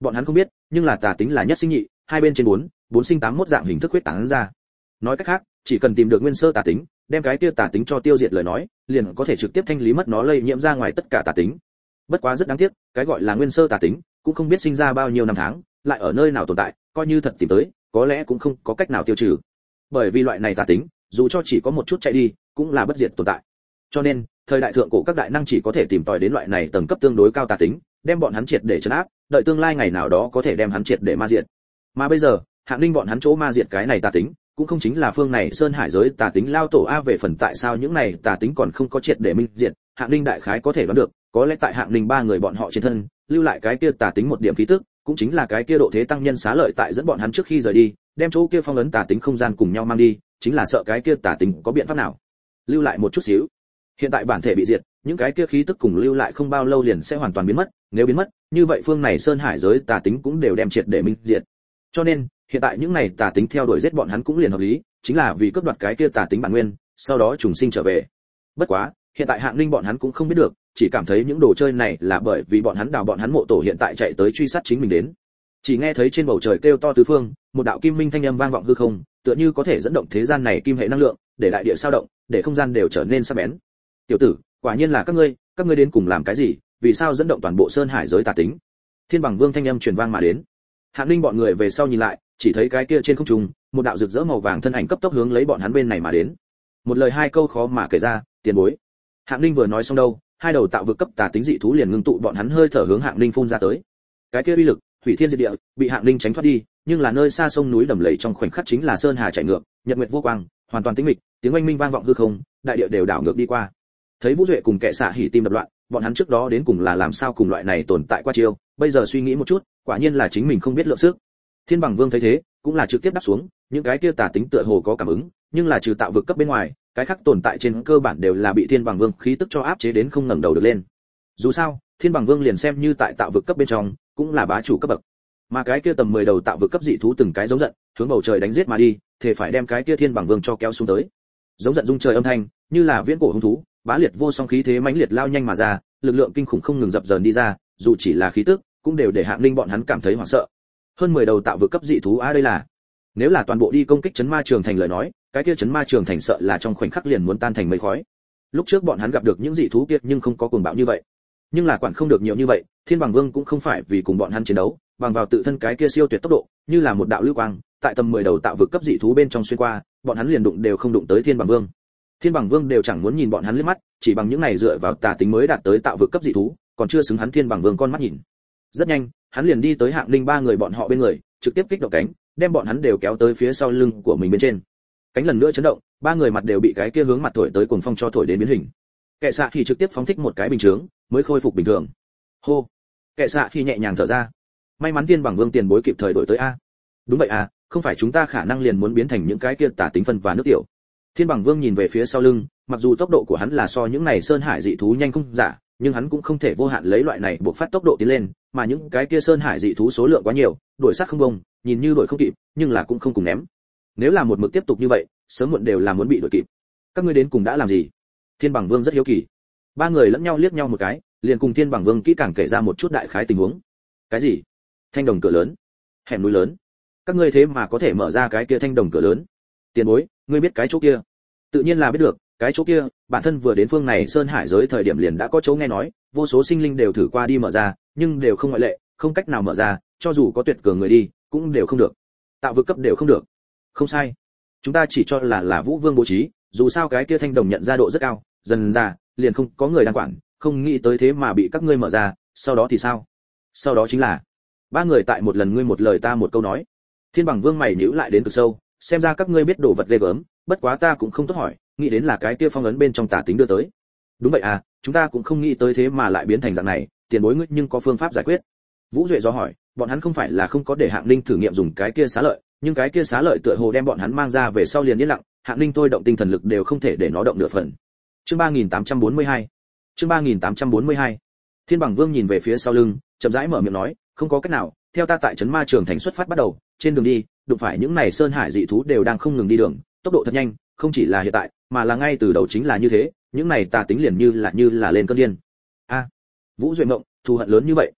bọn hắn không biết, nhưng là tà tính là nhất sinh nhị, hai bên trên bốn, bốn sinh tám mốt dạng hình thức huyết tán ra. Nói cách khác, chỉ cần tìm được nguyên sơ tà tính, đem cái kia tà tính cho tiêu diệt lời nói, liền có thể trực tiếp thanh lý mất nó lây nhiễm ra ngoài tất cả tà tính. Bất quá rất đáng tiếc, cái gọi là nguyên sơ tà tính, cũng không biết sinh ra bao nhiêu năm tháng, lại ở nơi nào tồn tại, coi như thật tìm tới, có lẽ cũng không có cách nào tiêu trừ. Bởi vì loại này tà tính, dù cho chỉ có một chút chạy đi, cũng là bất diệt tồn tại. Cho nên, thời đại thượng cổ các đại năng chỉ có thể tìm tòi đến loại này tầng cấp tương đối cao tà tính, đem bọn hắn triệt để trấn áp, đợi tương lai ngày nào đó có thể đem hắn triệt để ma diệt. Mà bây giờ, Hạng Linh bọn hắn chỗ ma diệt cái này tà tính, cũng không chính là phương này sơn hải giới tà tính lao tổ a. Về phần tại sao những này tà tính còn không có triệt để minh diệt, Hạng Linh đại khái có thể đoán được, có lẽ tại Hạng Linh ba người bọn họ trên thân, lưu lại cái kia tà tính một điểm khí tức, cũng chính là cái kia độ thế tăng nhân xá lợi tại dẫn bọn hắn trước khi rời đi, đem chỗ kia phong ấn tà tính không gian cùng nhau mang đi, chính là sợ cái kia tà tính có biện pháp nào lưu lại một chút xíu. Hiện tại bản thể bị diệt, những cái kia khí tức cùng lưu lại không bao lâu liền sẽ hoàn toàn biến mất, nếu biến mất, như vậy phương này sơn hải giới tà tính cũng đều đem triệt để minh diệt. Cho nên, hiện tại những này tà tính theo đuổi giết bọn hắn cũng liền hợp lý, chính là vì cướp đoạt cái kia tà tính bản nguyên, sau đó trùng sinh trở về. Bất quá, hiện tại Hạng Linh bọn hắn cũng không biết được, chỉ cảm thấy những đồ chơi này là bởi vì bọn hắn đào bọn hắn mộ tổ hiện tại chạy tới truy sát chính mình đến. Chỉ nghe thấy trên bầu trời kêu to tứ phương, một đạo kim minh thanh âm vang vọng hư không, tựa như có thể dẫn động thế gian này kim hệ năng lượng, để đại địa sao động, để không gian đều trở nên sắc bén. Tiểu tử, quả nhiên là các ngươi, các ngươi đến cùng làm cái gì, vì sao dẫn động toàn bộ sơn hải giới tà tính? Thiên Bằng Vương thanh âm truyền vang mà đến. Hạng Linh bọn người về sau nhìn lại, chỉ thấy cái kia trên không trung, một đạo rực rỡ màu vàng thân ảnh cấp tốc hướng lấy bọn hắn bên này mà đến. Một lời hai câu khó mà kể ra, tiền bối. Hạng Linh vừa nói xong đâu, hai đầu tạo vực cấp tà tính dị thú liền ngưng tụ bọn hắn hơi thở hướng Hạng Linh phun ra tới. Cái kia uy lực, hủy thiên diệt địa, bị Hạng Linh tránh thoát đi, nhưng là nơi xa sông núi đầm lầy trong khoảnh khắc chính là sơn hà chảy ngược, nhật nguyệt vô quang, hoàn toàn tĩnh mịch, tiếng oanh minh vang vọng hư không, đại địa đều đảo ngược đi qua. Thấy Vũ Duệ cùng kẻ xạ hỉ tim đập loạn, bọn hắn trước đó đến cùng là làm sao cùng loại này tồn tại qua chiêu, bây giờ suy nghĩ một chút, quả nhiên là chính mình không biết lượng sức. Thiên Bằng Vương thấy thế, cũng là trực tiếp đáp xuống, những cái kia tà tính tựa hồ có cảm ứng, nhưng là trừ tạo vực cấp bên ngoài, cái khác tồn tại trên cơ bản đều là bị Thiên Bằng Vương khí tức cho áp chế đến không ngẩng đầu được lên. Dù sao, Thiên Bằng Vương liền xem như tại tạo vực cấp bên trong, cũng là bá chủ cấp bậc. Mà cái kia tầm mười đầu tạo vực cấp dị thú từng cái giống giận, hướng bầu trời đánh giết mà đi, thể phải đem cái kia Thiên Bằng Vương cho kéo xuống tới. Giống giận rung trời âm thanh, như là viễn cổ hung thú, bá liệt vô song khí thế mãnh liệt lao nhanh mà ra, lực lượng kinh khủng không ngừng dập dờn đi ra, dù chỉ là khí tức, cũng đều để Hạng Linh bọn hắn cảm thấy hoảng sợ. Hơn mười đầu tạo vực cấp dị thú á, đây là nếu là toàn bộ đi công kích chấn ma trường thành lời nói, cái kia chấn ma trường thành sợ là trong khoảnh khắc liền muốn tan thành mây khói. Lúc trước bọn hắn gặp được những dị thú kia nhưng không có cuồng bạo như vậy, nhưng là quản không được nhiều như vậy, Thiên Bằng Vương cũng không phải vì cùng bọn hắn chiến đấu, bằng vào tự thân cái kia siêu tuyệt tốc độ, như là một đạo lưu quang, tại tầm mười đầu tạo vực cấp dị thú bên trong xuyên qua, bọn hắn liền đụng đều không đụng tới Thiên Bằng Vương. Thiên Bằng Vương đều chẳng muốn nhìn bọn hắn liếc mắt, chỉ bằng những này dựa vào tà tính mới đạt tới tạo vực cấp dị thú, còn chưa xứng hắn Thiên Bằng Vương con mắt nhìn. Rất nhanh, hắn liền đi tới Hạng Linh ba người bọn họ bên người, trực tiếp kích động cánh, đem bọn hắn đều kéo tới phía sau lưng của mình bên trên. Cánh lần nữa chấn động, ba người mặt đều bị cái kia hướng mặt thổi tới cuồng phong cho thổi đến biến hình. Kẻ xạ thì trực tiếp phóng thích một cái bình chướng, mới khôi phục bình thường. Hô. Kẻ xạ thì nhẹ nhàng thở ra. May mắn Thiên Bằng Vương tiền bối kịp thời đổi tới a. Đúng vậy à, không phải chúng ta khả năng liền muốn biến thành những cái kia tà tính phân và nước tiểu. Thiên Bằng Vương nhìn về phía sau lưng, mặc dù tốc độ của hắn là so những này sơn hải dị thú nhanh không giả, nhưng hắn cũng không thể vô hạn lấy loại này buộc phát tốc độ tiến lên, mà những cái kia sơn hải dị thú số lượng quá nhiều, đuổi sát không bông, nhìn như đuổi không kịp, nhưng là cũng không cùng ném. Nếu là một mực tiếp tục như vậy, sớm muộn đều là muốn bị đuổi kịp. Các ngươi đến cùng đã làm gì? Thiên Bằng Vương rất hiếu kỳ. Ba người lẫn nhau liếc nhau một cái, liền cùng Thiên Bằng Vương kỹ càng kể ra một chút đại khái tình huống. Cái gì? Thanh đồng cửa lớn, hẻm núi lớn. Các ngươi thế mà có thể mở ra cái kia thanh đồng cửa lớn? Tiền bối, ngươi biết cái chỗ kia? Tự nhiên là biết được, cái chỗ kia, bản thân vừa đến phương này sơn hải giới thời điểm liền đã có chỗ nghe nói, vô số sinh linh đều thử qua đi mở ra, nhưng đều không ngoại lệ, không cách nào mở ra, cho dù có tuyệt cường người đi, cũng đều không được. Tạo vực cấp đều không được. Không sai. Chúng ta chỉ cho là là Vũ Vương bố trí, dù sao cái kia thanh đồng nhận ra độ rất cao, dần ra, liền không có người đang quản, không nghĩ tới thế mà bị các ngươi mở ra, sau đó thì sao? Sau đó chính là ba người tại một lần ngươi một lời ta một câu nói. Thiên Bằng Vương mày nhíu lại đến cực sâu, xem ra các ngươi biết đồ vật ghê gớm, bất quá ta cũng không tốt hỏi, nghĩ đến là cái kia phong ấn bên trong tà tính đưa tới. Đúng vậy à, chúng ta cũng không nghĩ tới thế mà lại biến thành dạng này, tiền bối ngươi nhưng có phương pháp giải quyết. Vũ Duệ do hỏi, bọn hắn không phải là không có để Hạng Linh thử nghiệm dùng cái kia xá lợi, nhưng cái kia xá lợi tựa hồ đem bọn hắn mang ra về sau liền yên lặng, Hạng Linh thôi động tinh thần lực đều không thể để nó động nửa phần. Chương ba nghìn tám trăm bốn mươi hai. Chương ba nghìn tám trăm bốn mươi hai. Thiên Bằng Vương nhìn về phía sau lưng, chậm rãi mở miệng nói, không có cách nào, theo ta tại trấn ma trường thành xuất phát bắt đầu, trên đường đi, đụng phải những này sơn hải dị thú đều đang không ngừng đi đường, tốc độ thật nhanh, không chỉ là hiện tại, mà là ngay từ đầu chính là như thế, những này tà tính liền như là như là lên cơn điên. A, Vũ Duệ Mộng, thù hận lớn như vậy.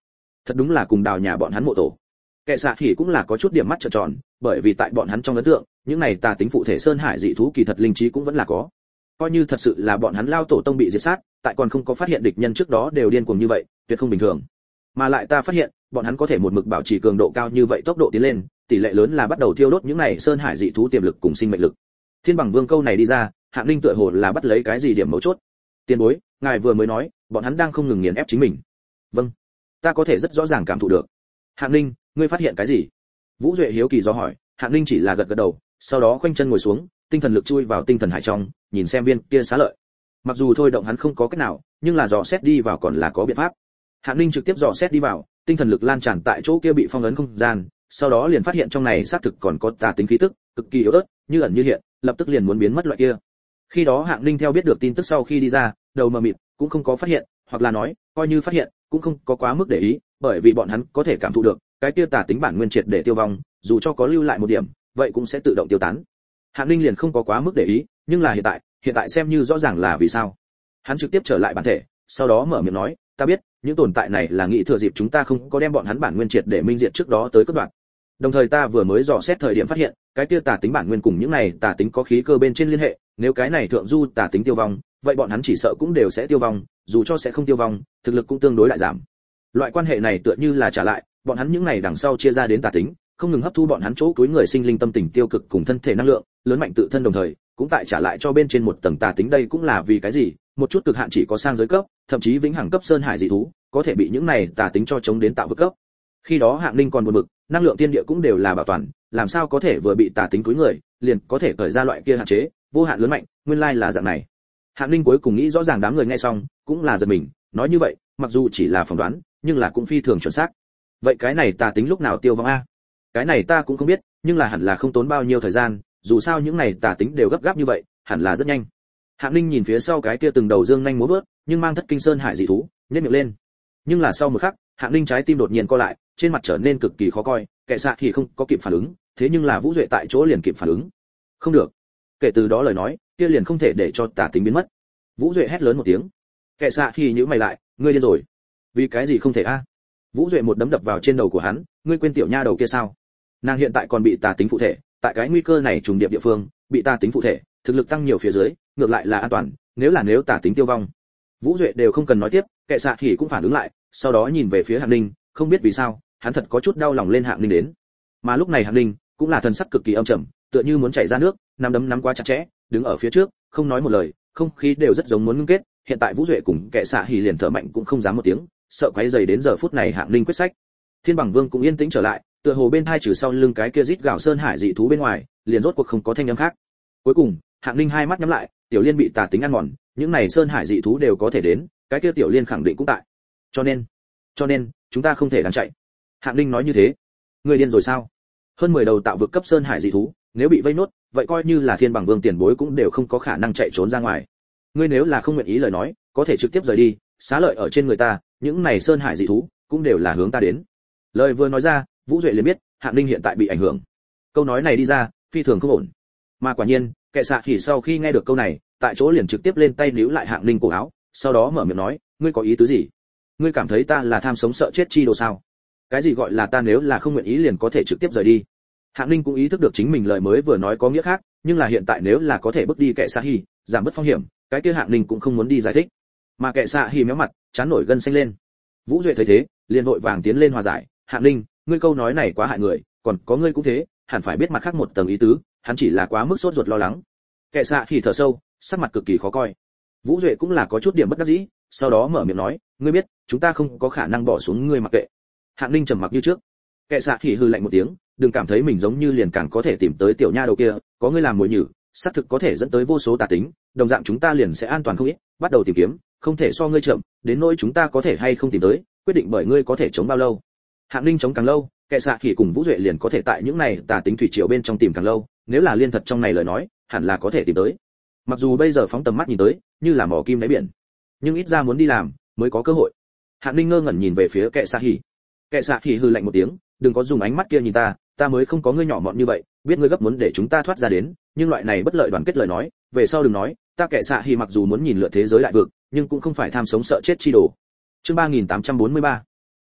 Thật đúng là cùng đào nhà bọn hắn mộ tổ. Kệ xạ hỉ cũng là có chút điểm mắt trợn tròn, bởi vì tại bọn hắn trong ấn tượng, những này tà tính phụ thể sơn hải dị thú kỳ thật linh trí cũng vẫn là có. Coi như thật sự là bọn hắn lao tổ tông bị diệt sát, tại còn không có phát hiện địch nhân trước đó đều điên cuồng như vậy, tuyệt không bình thường. Mà lại ta phát hiện, bọn hắn có thể một mực bảo trì cường độ cao như vậy tốc độ tiến lên, tỷ lệ lớn là bắt đầu thiêu đốt những này sơn hải dị thú tiềm lực cùng sinh mệnh lực. Thiên Bằng Vương câu này đi ra, Hạng Linh tựa hồ là bắt lấy cái gì điểm mấu chốt. Tiền bối, ngài vừa mới nói, bọn hắn đang không ngừng nghiền ép chính mình. Vâng, ta có thể rất rõ ràng cảm thụ được. Hạng Linh, ngươi phát hiện cái gì? Vũ Duệ hiếu kỳ do hỏi, Hạng Linh chỉ là gật gật đầu, sau đó khoanh chân ngồi xuống, tinh thần lực chui vào tinh thần hải trong, nhìn xem viên kia xá lợi. Mặc dù thôi động hắn không có cách nào, nhưng là dò xét đi vào còn là có biện pháp. Hạng Linh trực tiếp dò xét đi vào, tinh thần lực lan tràn tại chỗ kia bị phong ấn không gian, sau đó liền phát hiện trong này xác thực còn có tà tính khí tức, cực kỳ yếu ớt, như ẩn như hiện, lập tức liền muốn biến mất loại kia. Khi đó Hạng Linh theo biết được tin tức sau khi đi ra, đầu mờ mịt, cũng không có phát hiện, hoặc là nói, coi như phát hiện, cũng không có quá mức để ý, bởi vì bọn hắn có thể cảm thụ được, cái kia tà tính bản nguyên triệt để tiêu vong, dù cho có lưu lại một điểm, vậy cũng sẽ tự động tiêu tán. Hạng Linh liền không có quá mức để ý, nhưng là hiện tại, hiện tại xem như rõ ràng là vì sao. Hắn trực tiếp trở lại bản thể, sau đó mở miệng nói, ta biết, những tồn tại này là nghĩ thừa dịp chúng ta không có đem bọn hắn bản nguyên triệt để minh diệt trước đó tới cất đoạn. Đồng thời ta vừa mới dò xét thời điểm phát hiện, cái kia tà tính bản nguyên cùng những này tà tính có khí cơ bên trên liên hệ, nếu cái này thượng du tà tính tiêu vong, vậy bọn hắn chỉ sợ cũng đều sẽ tiêu vong, dù cho sẽ không tiêu vong, thực lực cũng tương đối lại giảm. Loại quan hệ này tựa như là trả lại, bọn hắn những này đằng sau chia ra đến tà tính, không ngừng hấp thu bọn hắn chỗ túi người sinh linh tâm tình tiêu cực cùng thân thể năng lượng, lớn mạnh tự thân đồng thời, cũng tại trả lại cho bên trên một tầng tà tính. Đây cũng là vì cái gì, một chút cực hạn chỉ có sang giới cấp, thậm chí vĩnh hằng cấp sơn hải dị thú, có thể bị những này tà tính cho chống đến tạo vực cấp. Khi đó Hạng Linh còn buồn bực, năng lượng tiên địa cũng đều là bảo toàn, làm sao có thể vừa bị tà tính túi người, liền có thể cởi ra loại kia hạn chế, vô hạn lớn mạnh, nguyên lai là dạng này. Hạng Linh cuối cùng nghĩ rõ ràng, đám người nghe xong, cũng là giật mình, nói như vậy, mặc dù chỉ là phỏng đoán, nhưng là cũng phi thường chuẩn xác. Vậy cái này tà tính lúc nào tiêu vong a? Cái này ta cũng không biết, nhưng là hẳn là không tốn bao nhiêu thời gian, dù sao những này tà tính đều gấp gáp như vậy, hẳn là rất nhanh. Hạng Linh nhìn phía sau cái kia từng đầu dương nhanh múa vớt, nhưng mang thất kinh sơn hải dị thú, nhếch miệng lên. Nhưng là sau một khắc, Hạng Linh trái tim đột nhiên co lại, trên mặt trở nên cực kỳ khó coi, kệ xạ thì không có kịp phản ứng, thế nhưng là Vũ Duệ tại chỗ liền kịp phản ứng. Không được. Kể từ đó lời nói, kia liền không thể để cho tà tính biến mất. Vũ Duệ hét lớn một tiếng. Kệ xạ thì nhíu mày lại, ngươi điên rồi. Vì cái gì không thể a? Vũ Duệ một đấm đập vào trên đầu của hắn, ngươi quên tiểu nha đầu kia sao? Nàng hiện tại còn bị tà tính phụ thể, tại cái nguy cơ này trùng điệp địa phương, bị tà tính phụ thể, thực lực tăng nhiều phía dưới, ngược lại là an toàn, nếu là nếu tà tính tiêu vong. Vũ Duệ đều không cần nói tiếp, kệ xạ thì cũng phản ứng lại, sau đó nhìn về phía Hạng Linh, không biết vì sao, hắn thật có chút đau lòng lên Hạng Linh đến. Mà lúc này Hạng Linh cũng là thần sắc cực kỳ âm trầm, tựa như muốn chảy ra nước, nắm đấm nắm quá chặt chẽ, đứng ở phía trước, không nói một lời, không khí đều rất giống muốn ngưng kết. Hiện tại Vũ Duệ cùng kệ xạ hỉ liền thở mạnh cũng không dám một tiếng, sợ quấy rầy đến giờ phút này Hạng Linh quyết sách. Thiên Bằng Vương cũng yên tĩnh trở lại, tựa hồ bên hai trừ sau lưng cái kia rít gào sơn hải dị thú bên ngoài, liền rốt cuộc không có thanh âm khác. Cuối cùng, Hạng Linh hai mắt nhắm lại, tiểu liên bị tà tính ăn mòn, những này sơn hải dị thú đều có thể đến, cái kia tiểu liên khẳng định cũng tại. Cho nên, cho nên, chúng ta không thể đáng chạy. Hạng Linh nói như thế. Người điên rồi sao? Hơn mười đầu tạo vực cấp sơn hải dị thú, nếu bị vây nốt, vậy coi như là Thiên Bằng Vương tiền bối cũng đều không có khả năng chạy trốn ra ngoài. Ngươi nếu là không nguyện ý lời nói, có thể trực tiếp rời đi, xá lợi ở trên người ta, những này sơn hải dị thú cũng đều là hướng ta đến. Lời vừa nói ra, Vũ Duệ liền biết, Hạng Linh hiện tại bị ảnh hưởng. Câu nói này đi ra, phi thường không ổn. Mà quả nhiên, kệ xạ thì sau khi nghe được câu này, tại chỗ liền trực tiếp lên tay níu lại Hạng Linh cổ áo, sau đó mở miệng nói, ngươi có ý tứ gì? Ngươi cảm thấy ta là tham sống sợ chết chi đồ sao? Cái gì gọi là ta nếu là không nguyện ý liền có thể trực tiếp rời đi? Hạng Linh cũng ý thức được chính mình lời mới vừa nói có nghĩa khác, nhưng là hiện tại nếu là có thể bước đi kệ xạ hỉ, giảm bớt phong hiểm, cái kia Hạng Linh cũng không muốn đi giải thích. Mà kệ xạ hỉ méo mặt, chán nổi gân xanh lên. Vũ Duệ thấy thế, liền vội vàng tiến lên hòa giải, Hạng Linh, ngươi câu nói này quá hại người, còn có ngươi cũng thế, hẳn phải biết mặt khác một tầng ý tứ, hắn chỉ là quá mức sốt ruột lo lắng. Kệ xạ hỉ thở sâu, sắc mặt cực kỳ khó coi. Vũ Duệ cũng là có chút điểm bất đắc dĩ, sau đó mở miệng nói, ngươi biết, chúng ta không có khả năng bỏ xuống ngươi mặc kệ. Hạng Linh trầm mặc như trước. Kệ xạ hỉ hừ lạnh một tiếng, đừng cảm thấy mình giống như liền càng có thể tìm tới tiểu nha đầu kia, có ngươi làm mồi nhử, xác thực có thể dẫn tới vô số tà tính, đồng dạng chúng ta liền sẽ an toàn không ít, bắt đầu tìm kiếm, không thể so ngươi chậm, đến nỗi chúng ta có thể hay không tìm tới, quyết định bởi ngươi có thể chống bao lâu. Hạng Linh chống càng lâu, kệ xạ hỉ cùng Vũ Duệ liền có thể tại những này tà tính thủy triều bên trong tìm càng lâu, nếu là liên thật trong này lời nói, hẳn là có thể tìm tới. Mặc dù bây giờ phóng tầm mắt nhìn tới, như là mỏ kim đáy biển, nhưng ít ra muốn đi làm mới có cơ hội. Hạng Linh ngơ ngẩn nhìn về phía kệ xạ hỉ. Kệ xạ hỉ hừ lạnh một tiếng, đừng có dùng ánh mắt kia nhìn ta, ta mới không có ngươi nhỏ mọn như vậy, biết ngươi gấp muốn để chúng ta thoát ra đến, nhưng loại này bất lợi đoàn kết lời nói, về sau đừng nói, ta kệ xạ hỉ mặc dù muốn nhìn lượt thế giới đại vực, nhưng cũng không phải tham sống sợ chết chi đồ. Chương ba nghìn tám trăm bốn mươi ba.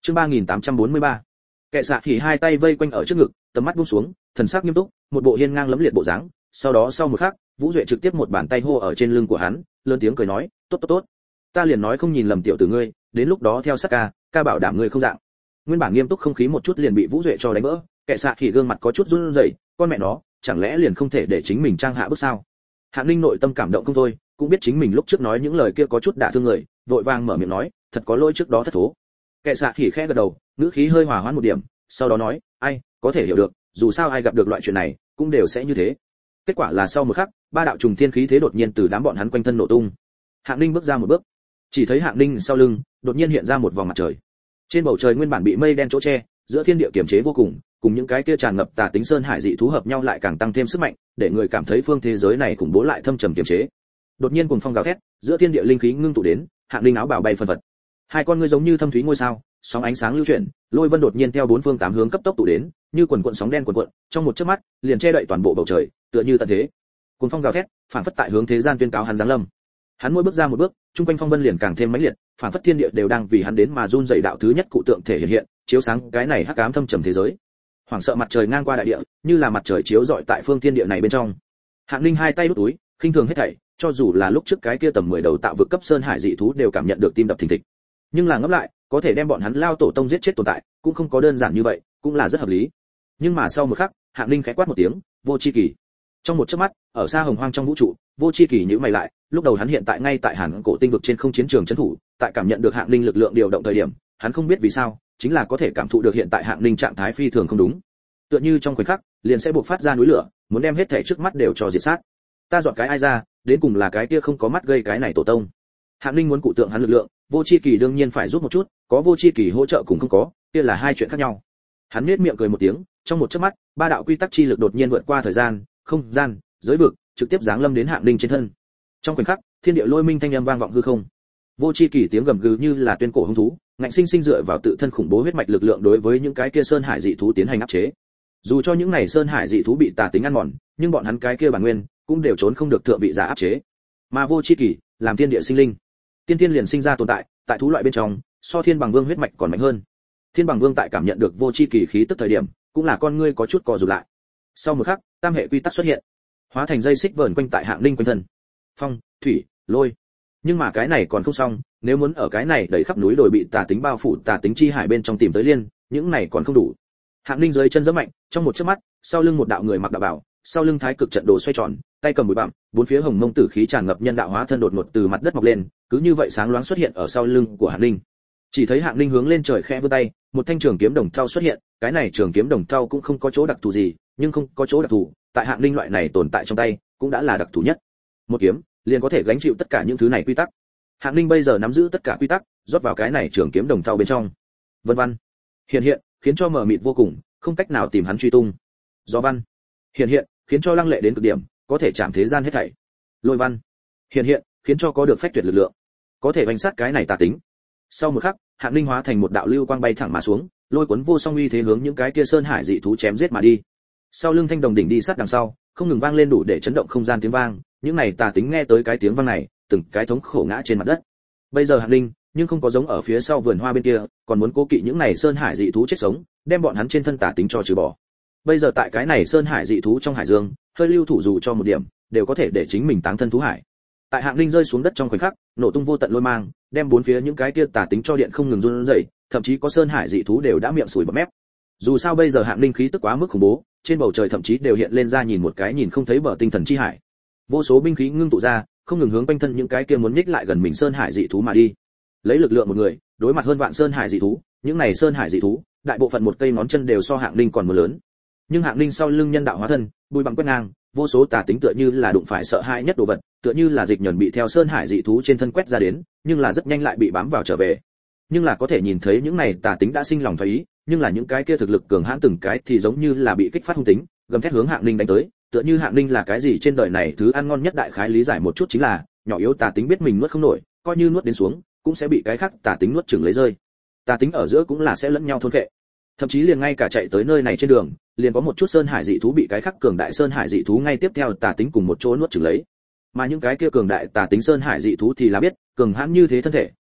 Chương ba nghìn tám trăm bốn mươi ba. Kệ xạ thì hai tay vây quanh ở trước ngực, tầm mắt buông xuống, thần sắc nghiêm túc, một bộ hiên ngang lẫm liệt bộ dáng. Sau đó sau một khắc, Vũ Duệ trực tiếp một bàn tay hô ở trên lưng của hắn, lớn tiếng cười nói, tốt tốt tốt, ta liền nói không nhìn lầm tiểu tử ngươi, đến lúc đó theo sát ca, ca bảo đảm ngươi không dạng. Nguyên bản nghiêm túc không khí một chút liền bị Vũ Duệ cho đánh vỡ, Kệ xạ thì gương mặt có chút run rẩy, con mẹ nó, chẳng lẽ liền không thể để chính mình trang hạ bước sao? Hạng Ninh nội tâm cảm động không thôi, cũng biết chính mình lúc trước nói những lời kia có chút đả thương người, vội vàng mở miệng nói, thật có lỗi trước đó thất thố. Kệ xạ thì khẽ gật đầu, ngữ khí hơi hòa hoãn một điểm, sau đó nói, ai, có thể hiểu được, dù sao ai gặp được loại chuyện này, cũng đều sẽ như thế. Kết quả là sau một khắc, ba đạo trùng thiên khí thế đột nhiên từ đám bọn hắn quanh thân nổ tung. Hạng Ninh bước ra một bước, chỉ thấy Hạng Ninh sau lưng đột nhiên hiện ra một vòng mặt trời. Trên bầu trời nguyên bản bị mây đen chỗ che, giữa thiên địa kiềm chế vô cùng, cùng những cái kia tràn ngập tà tính sơn hải dị thú hợp nhau lại càng tăng thêm sức mạnh, để người cảm thấy phương thế giới này khủng bố lại thâm trầm kiềm chế. Đột nhiên cuồng phong gào thét, giữa thiên địa linh khí ngưng tụ đến, Hạng Ninh áo bào bay phân phật. Hai con ngươi giống như thâm thúy ngôi sao, sóng ánh sáng lưu chuyển, lôi vân đột nhiên theo bốn phương tám hướng cấp tốc tụ đến, như quần cuộn sóng đen cuộn cuộn, trong một chớp mắt, liền che đậy toàn bộ bầu trời, tựa như tận thế. Cuồng phong gào thét, phản phất tại hướng thế gian tuyên cáo hắn giáng lâm. Hắn mỗi bước ra một bước, trung quanh phong vân liền càng thêm mãnh liệt, phản phất thiên địa đều đang vì hắn đến mà run rẩy. Đạo thứ nhất cụ tượng thể hiện hiện, chiếu sáng cái này hắc ám thâm trầm thế giới. Hoảng sợ mặt trời ngang qua đại địa, như là mặt trời chiếu rọi tại phương thiên địa này bên trong. Hạng Ninh hai tay đút túi, khinh thường hết thảy, cho dù là lúc trước cái kia tầm mười đầu tạo vực cấp sơn hải dị thú đều cảm nhận được tim đập thình thịch. Nhưng là ngẫm lại, có thể đem bọn hắn lao tổ tông giết chết tồn tại, cũng không có đơn giản như vậy, cũng là rất hợp lý. Nhưng mà sau một khắc, Hạng Ninh khẽ quát một tiếng, vô chi kỳ. Trong một chớp mắt, ở xa hồng hoang trong vũ trụ, vô chi kỳ nhíu mày lại, lúc đầu hắn hiện tại ngay tại Hàn Cổ tinh vực trên không chiến trường trấn thủ, tại cảm nhận được Hạng Ninh lực lượng điều động thời điểm, hắn không biết vì sao, chính là có thể cảm thụ được hiện tại Hạng Ninh trạng thái phi thường không đúng. Tựa như trong khoảnh khắc, liền sẽ bộc phát ra núi lửa, muốn đem hết thảy trước mắt đều cho diệt sát. Ta dọn cái ai ra, đến cùng là cái kia không có mắt gây cái này tổ tông. Hạng Ninh muốn cụ tượng hắn lực lượng, vô chi kỳ đương nhiên phải giúp một chút, có vô chi kỳ hỗ trợ cũng không có, kia là hai chuyện khác nhau. Hắn nhếch miệng cười một tiếng, trong một chớp mắt, ba đạo quy tắc chi lực đột nhiên vượt qua thời gian, không gian, giới vực, trực tiếp giáng lâm đến Hạng Ninh trên thân. Trong khoảnh khắc, thiên địa lôi minh thanh âm vang vọng hư không. Vô chi kỳ tiếng gầm gừ như là tuyên cổ hung thú, ngạnh sinh sinh dựa vào tự thân khủng bố huyết mạch lực lượng đối với những cái kia sơn hải dị thú tiến hành áp chế. Dù cho những này sơn hải dị thú bị tà tính ăn mòn, nhưng bọn hắn cái kia bản nguyên cũng đều trốn không được thượng vị giả áp chế. Mà vô chi kỳ, làm thiên địa sinh linh, tiên thiên liền sinh ra tồn tại, tại thú loại bên trong, so thiên bằng vương huyết mạch còn mạnh hơn. Thiên bằng vương tại cảm nhận được vô chi kỳ khí tức thời điểm, cũng là con ngươi có chút co rụt lại. Sau một khắc, tam hệ quy tắc xuất hiện, hóa thành dây xích vờn quanh tại Hạng Ninh quanh thân. Phong, thủy, lôi. Nhưng mà cái này còn không xong, nếu muốn ở cái này đẩy khắp núi đồi bị tà tính bao phủ tà tính chi hải bên trong tìm tới liên, những này còn không đủ. Hạng Ninh dưới chân giẫm mạnh, trong một chớp mắt, sau lưng một đạo người mặc đạo bào, sau lưng thái cực trận đồ xoay tròn, tay cầm bụi bặm, bốn phía hồng mông tử khí tràn ngập nhân đạo hóa thân đột ngột từ mặt đất mọc lên, cứ như vậy sáng loáng xuất hiện ở sau lưng của Hạng Ninh. Chỉ thấy Hạng Ninh hướng lên trời khẽ vươn tay, một thanh trường kiếm đồng thau xuất hiện, cái này trường kiếm đồng thau cũng không có chỗ đặc thù gì, nhưng không có chỗ đặc thù, tại Hạng Ninh loại này tồn tại trong tay, cũng đã là đặc thù nhất. Một kiếm, liền có thể gánh chịu tất cả những thứ này quy tắc. Hạng Ninh bây giờ nắm giữ tất cả quy tắc, rót vào cái này trường kiếm đồng thau bên trong. Vân văn hiện hiện, khiến cho mờ mịt vô cùng, không cách nào tìm hắn truy tung. Gió văn hiện hiện, khiến cho lăng lệ đến cực điểm, có thể chạm thế gian hết thảy. Lôi văn hiện hiện, khiến cho có được phách tuyệt lực lượng, có thể vành sát cái này tà tính. Sau một khắc, Hạng Ninh hóa thành một đạo lưu quang bay thẳng mà xuống, lôi cuốn vô song uy thế hướng những cái kia sơn hải dị thú chém giết mà đi. Sau lưng thanh đồng đỉnh đi sát đằng sau, không ngừng vang lên đủ để chấn động không gian tiếng vang, những này tà tính nghe tới cái tiếng vang này, từng cái thống khổ ngã trên mặt đất. Bây giờ Hạng Ninh, nhưng không có giống ở phía sau vườn hoa bên kia, còn muốn cố kỵ những này sơn hải dị thú chết sống, đem bọn hắn trên thân tà tính cho trừ bỏ. Bây giờ tại cái này sơn hải dị thú trong hải dương, hơi lưu thủ dù cho một điểm, đều có thể để chính mình táng thân thú hải. Tại Hạng Ninh rơi xuống đất trong khoảnh khắc, nổ tung vô tận lôi mang, đem bốn phía những cái kia tà tính cho điện không ngừng run rẩy, thậm chí có sơn hải dị thú đều đã miệng sùi bọt mép. Dù sao bây giờ Hạng Ninh khí tức quá mức khủng bố, trên bầu trời thậm chí đều hiện lên ra nhìn một cái nhìn không thấy bờ tinh thần chi hải. Vô số binh khí ngưng tụ ra, không ngừng hướng quanh thân những cái kia muốn nhích lại gần mình sơn hải dị thú mà đi. Lấy lực lượng một người, đối mặt hơn vạn sơn hải dị thú, những này sơn hải dị thú, đại bộ phận một cây ngón chân đều so Hạng Ninh còn muốn lớn. Nhưng Hạng Ninh sau lưng nhân đạo hóa thân, bùi bằng quét ngang, vô số tà tính tựa như là đụng phải sợ hãi nhất đồ vật, tựa như là dịch nhẫn bị theo sơn hải dị thú trên thân quét ra đến, nhưng là rất nhanh lại bị bám vào trở về. Nhưng là có thể nhìn thấy những này tà tính đã sinh lòng thấy ý, nhưng là những cái kia thực lực cường hãn từng cái thì giống như là bị kích phát hung tính, gầm thét hướng Hạng Ninh đánh tới, tựa như Hạng Ninh là cái gì trên đời này thứ ăn ngon nhất. Đại khái lý giải một chút chính là, nhỏ yếu tà tính biết mình nuốt không nổi, coi như nuốt đến xuống, cũng sẽ bị cái khác tà tính nuốt chửng lấy rơi. Tà tính ở giữa cũng là sẽ lẫn nhau thôn phệ. Thậm chí liền ngay cả chạy tới nơi này trên đường, liền có một chút sơn hải dị thú bị cái khác cường đại sơn hải dị thú ngay tiếp theo tà tính cùng một chỗ nuốt chửng lấy. Mà những cái kia cường đại tà tính sơn hải dị thú thì là biết, cường hãn như thế thân thể,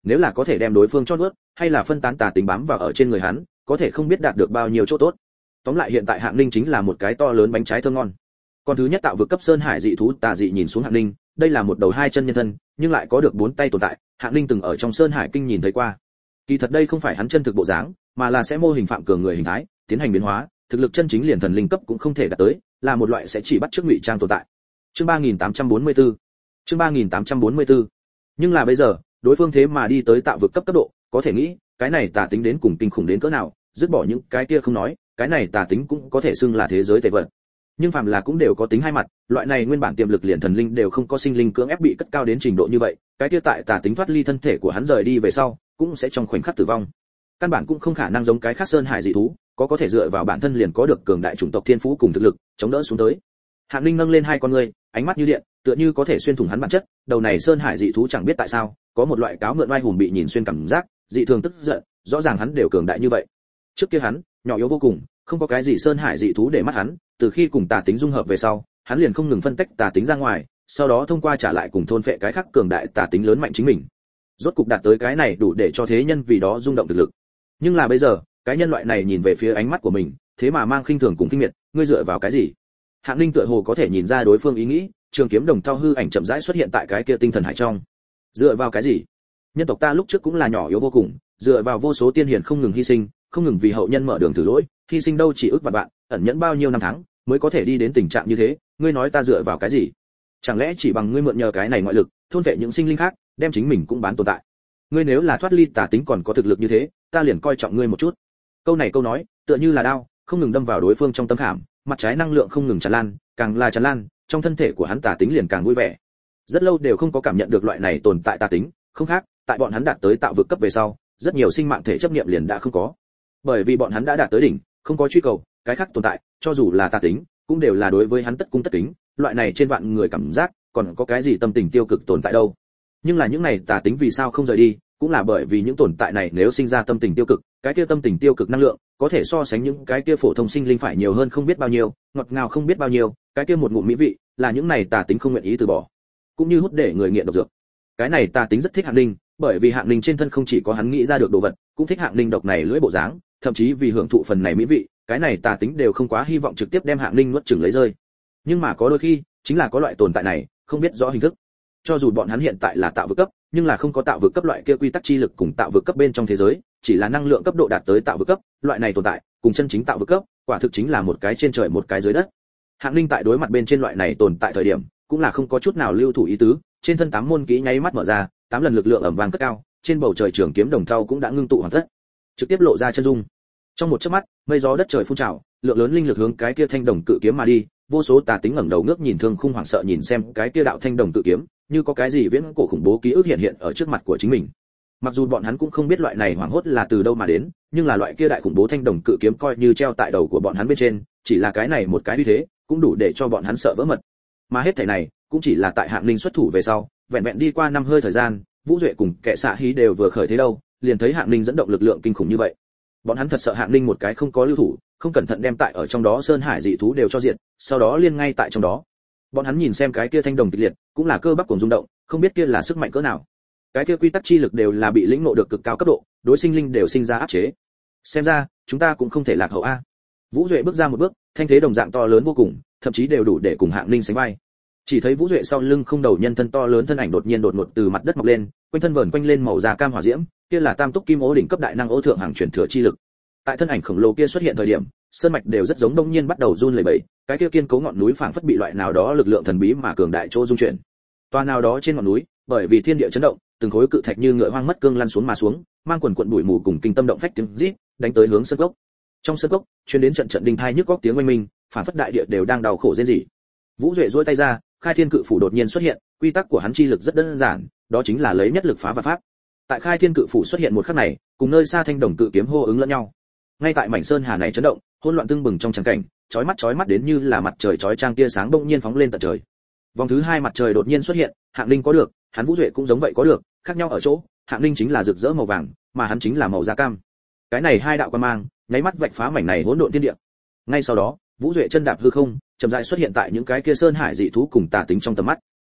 nếu là có thể đem đối phương cho nuốt, hay là phân tán tà tính bám vào ở trên người hắn, có thể không biết đạt được bao nhiêu chỗ tốt. Tóm lại hiện tại Hạng Ninh chính là một cái to lớn bánh trái thơm ngon. Con thứ nhất tạo vực cấp sơn hải dị thú tà dị nhìn xuống Hạng Ninh, đây là một đầu hai chân nhân thân, nhưng lại có được bốn tay tồn tại, Hạng Ninh từng ở trong sơn hải kinh nhìn thấy qua. Kỳ thật đây không phải hắn chân thực bộ dáng, mà là sẽ mô hình phạm cường người hình thái, tiến hành biến hóa, thực lực chân chính liền thần linh cấp cũng không thể đạt tới, là một loại sẽ chỉ bắt chước ngụy trang tồn tại. Chương ba nghìn tám trăm bốn mươi tư. Chương ba nghìn tám trăm bốn mươi tư. Nhưng là bây giờ, đối phương thế mà đi tới tạo vực cấp cấp độ, có thể nghĩ, cái này tà tính đến cùng kinh khủng đến cỡ nào, dứt bỏ những cái kia không nói, cái này tà tính cũng có thể xưng là thế giới tệ vật. Nhưng phàm là cũng đều có tính hai mặt, loại này nguyên bản tiềm lực liền thần linh đều không có sinh linh cưỡng ép bị cất cao đến trình độ như vậy, cái kia tại tà tính thoát ly thân thể của hắn rời đi về sau, cũng sẽ trong khoảnh khắc tử vong. Căn bản cũng không khả năng giống cái khác sơn hải dị thú, có có thể dựa vào bản thân liền có được cường đại chủng tộc thiên phú cùng thực lực, chống đỡ xuống tới. Hạng Linh nâng lên hai con ngươi, ánh mắt như điện, tựa như có thể xuyên thủng hắn bản chất, đầu này sơn hải dị thú chẳng biết tại sao, có một loại cáo mượn oai hùng bị nhìn xuyên cảm giác, dị thường tức giận, rõ ràng hắn đều cường đại như vậy. Trước kia hắn, nhỏ yếu vô cùng, không có cái gì sơn hải dị thú để mắt hắn, từ khi cùng tà tính dung hợp về sau, hắn liền không ngừng phân tách tà tính ra ngoài, sau đó thông qua trả lại cùng thôn phệ cái khác cường đại tà tính lớn mạnh chính mình. Rốt cục đạt tới cái này đủ để cho thế nhân vì đó rung động thực lực. Nhưng là bây giờ, cái nhân loại này nhìn về phía ánh mắt của mình, thế mà mang khinh thường cùng kinh miệt, ngươi dựa vào cái gì? Hạng Linh tựa hồ có thể nhìn ra đối phương ý nghĩ, trường kiếm đồng thau hư ảnh chậm rãi xuất hiện tại cái kia tinh thần hải trong. Dựa vào cái gì? Nhân tộc ta lúc trước cũng là nhỏ yếu vô cùng, dựa vào vô số tiên hiền không ngừng hy sinh, không ngừng vì hậu nhân mở đường thử lỗi, hy sinh đâu chỉ ước vạn vạn, ẩn nhẫn bao nhiêu năm tháng, mới có thể đi đến tình trạng như thế, ngươi nói ta dựa vào cái gì? Chẳng lẽ chỉ bằng ngươi mượn nhờ cái này ngoại lực, thôn vệ những sinh linh khác, đem chính mình cũng bán tồn tại? Ngươi nếu là thoát ly tà tính còn có thực lực như thế, ta liền coi trọng ngươi một chút. Câu này câu nói, tựa như là đao, không ngừng đâm vào đối phương trong tâm khảm, mặt trái năng lượng không ngừng tràn lan, càng là tràn lan, trong thân thể của hắn tà tính liền càng vui vẻ. Rất lâu đều không có cảm nhận được loại này tồn tại tà tính, không khác, tại bọn hắn đạt tới tạo vực cấp về sau, rất nhiều sinh mạng thể chấp niệm liền đã không có. Bởi vì bọn hắn đã đạt tới đỉnh, không có truy cầu, cái khác tồn tại, cho dù là tà tính, cũng đều là đối với hắn tất cung tất kính, loại này trên vạn người cảm giác, còn có cái gì tâm tình tiêu cực tồn tại đâu. Nhưng là những này tà tính vì sao không rời đi, cũng là bởi vì những tồn tại này nếu sinh ra tâm tình tiêu cực, cái kia tâm tình tiêu cực năng lượng, có thể so sánh những cái kia phổ thông sinh linh phải nhiều hơn không biết bao nhiêu, ngọt ngào không biết bao nhiêu, cái kia một ngụm mỹ vị, là những này tà tính không nguyện ý từ bỏ. Cũng như hút để người nghiện độc dược. Cái này tà tính rất thích Hạng Linh, bởi vì Hạng Linh trên thân không chỉ có hắn nghĩ ra được đồ vật, cũng thích Hạng Linh độc này lưỡi bộ dáng, thậm chí vì hưởng thụ phần này mỹ vị, cái này tà tính đều không quá hy vọng trực tiếp đem Hạng Linh nuốt chửng lấy rơi. Nhưng mà có đôi khi, chính là có loại tồn tại này, không biết rõ hình thức. Cho dù bọn hắn hiện tại là tạo vực cấp, nhưng là không có tạo vực cấp loại kia quy tắc chi lực cùng tạo vực cấp bên trong thế giới, chỉ là năng lượng cấp độ đạt tới tạo vực cấp, loại này tồn tại, cùng chân chính tạo vực cấp, quả thực chính là một cái trên trời một cái dưới đất. Hạng Linh tại đối mặt bên trên loại này tồn tại thời điểm, cũng là không có chút nào lưu thủ ý tứ, trên thân tám môn kỹ nháy mắt mở ra, tám lần lực lượng ầm vang cất cao, trên bầu trời trường kiếm đồng thau cũng đã ngưng tụ hoàn tất, trực tiếp lộ ra chân dung. Trong một chớp mắt, mây gió đất trời phun trào, lượng lớn linh lực hướng cái kia thanh đồng cự kiếm mà đi, vô số tà tính ngẩng đầu ngước nhìn thương khung hoảng sợ nhìn xem cái kia đạo thanh đồng cự kiếm, như có cái gì viễn cổ khủng bố ký ức hiện hiện ở trước mặt của chính mình. Mặc dù bọn hắn cũng không biết loại này hoảng hốt là từ đâu mà đến, nhưng là loại kia đại khủng bố thanh đồng cự kiếm coi như treo tại đầu của bọn hắn bên trên, chỉ là cái này một cái uy thế, cũng đủ để cho bọn hắn sợ vỡ mật. Mà hết thảy này, cũng chỉ là tại Hạng Linh xuất thủ về sau, vẹn vẹn đi qua năm hơi thời gian, Vũ Duệ cùng kẻ xạ hí đều vừa khởi thế đâu, liền thấy Hạng Linh dẫn động lực lượng kinh khủng như vậy. Bọn hắn thật sợ Hạng Linh một cái không có lưu thủ, không cẩn thận đem tại ở trong đó sơn hải dị thú đều cho diệt, sau đó liên ngay tại trong đó. Bọn hắn nhìn xem cái kia thanh đồng kịch liệt, cũng là cơ bắp cuồng rung động, không biết kia là sức mạnh cỡ nào. Cái kia quy tắc chi lực đều là bị lĩnh ngộ được cực cao cấp độ, đối sinh linh đều sinh ra áp chế. Xem ra, chúng ta cũng không thể lạc hậu a. Vũ Duệ bước ra một bước, thanh thế đồng dạng to lớn vô cùng, thậm chí đều đủ để cùng Hạng Linh sánh vai. Chỉ thấy Vũ Duệ sau lưng không đầu nhân thân to lớn thân ảnh đột nhiên đột ngột từ mặt đất mọc lên, quanh thân vờn quanh lên màu da cam hỏa diễm, kia là tam túc kim ố đỉnh cấp đại năng ố thượng hàng truyền thừa chi lực. Tại thân ảnh khổng lồ kia xuất hiện thời điểm, sơn mạch đều rất giống đông nhiên bắt đầu run lẩy bẩy, cái kia kiên cố ngọn núi phảng phất bị loại nào đó lực lượng thần bí mà cường đại chỗ dung chuyển. Toa nào đó trên ngọn núi, bởi vì thiên địa chấn động, từng khối cự thạch như ngựa hoang mất cương lăn xuống mà xuống, mang quần quần bụi mù cùng kinh tâm động phách tiếng rít, đánh tới hướng sơn cốc. Trong sơn cốc, truyền đến trận trận đinh thai nhức góc tiếng oanh minh, phảng phất đại địa đều đang đau khổ rên rỉ. Vũ Duệ duỗi tay ra, Khai Thiên Cự Phủ đột nhiên xuất hiện, quy tắc của hắn chi lực rất đơn giản, đó chính là lấy nhất lực phá và pháp. Tại Khai Thiên Cự Phủ xuất hiện một khắc này, cùng nơi xa thanh đồng cự kiếm hô ứng lẫn nhau. Ngay tại mảnh sơn hà này chấn động, hỗn loạn tưng bừng trong trắng cảnh, chói mắt chói mắt đến như là mặt trời chói chang tia sáng bỗng nhiên phóng lên tận trời. Vòng thứ hai mặt trời đột nhiên xuất hiện, Hạng Linh có được, hắn Vũ Duệ cũng giống vậy có được, khác nhau ở chỗ, Hạng Linh chính là rực rỡ màu vàng, mà hắn chính là màu da cam. Cái này hai đạo quang mang, nháy mắt vạch phá mảnh này hỗn độn thiên địa. Ngay sau đó, Vũ Duệ chân đạp hư không, chậm rãi xuất hiện tại những cái kia sơn hải dị thú cùng tà tính trong tầm mắt.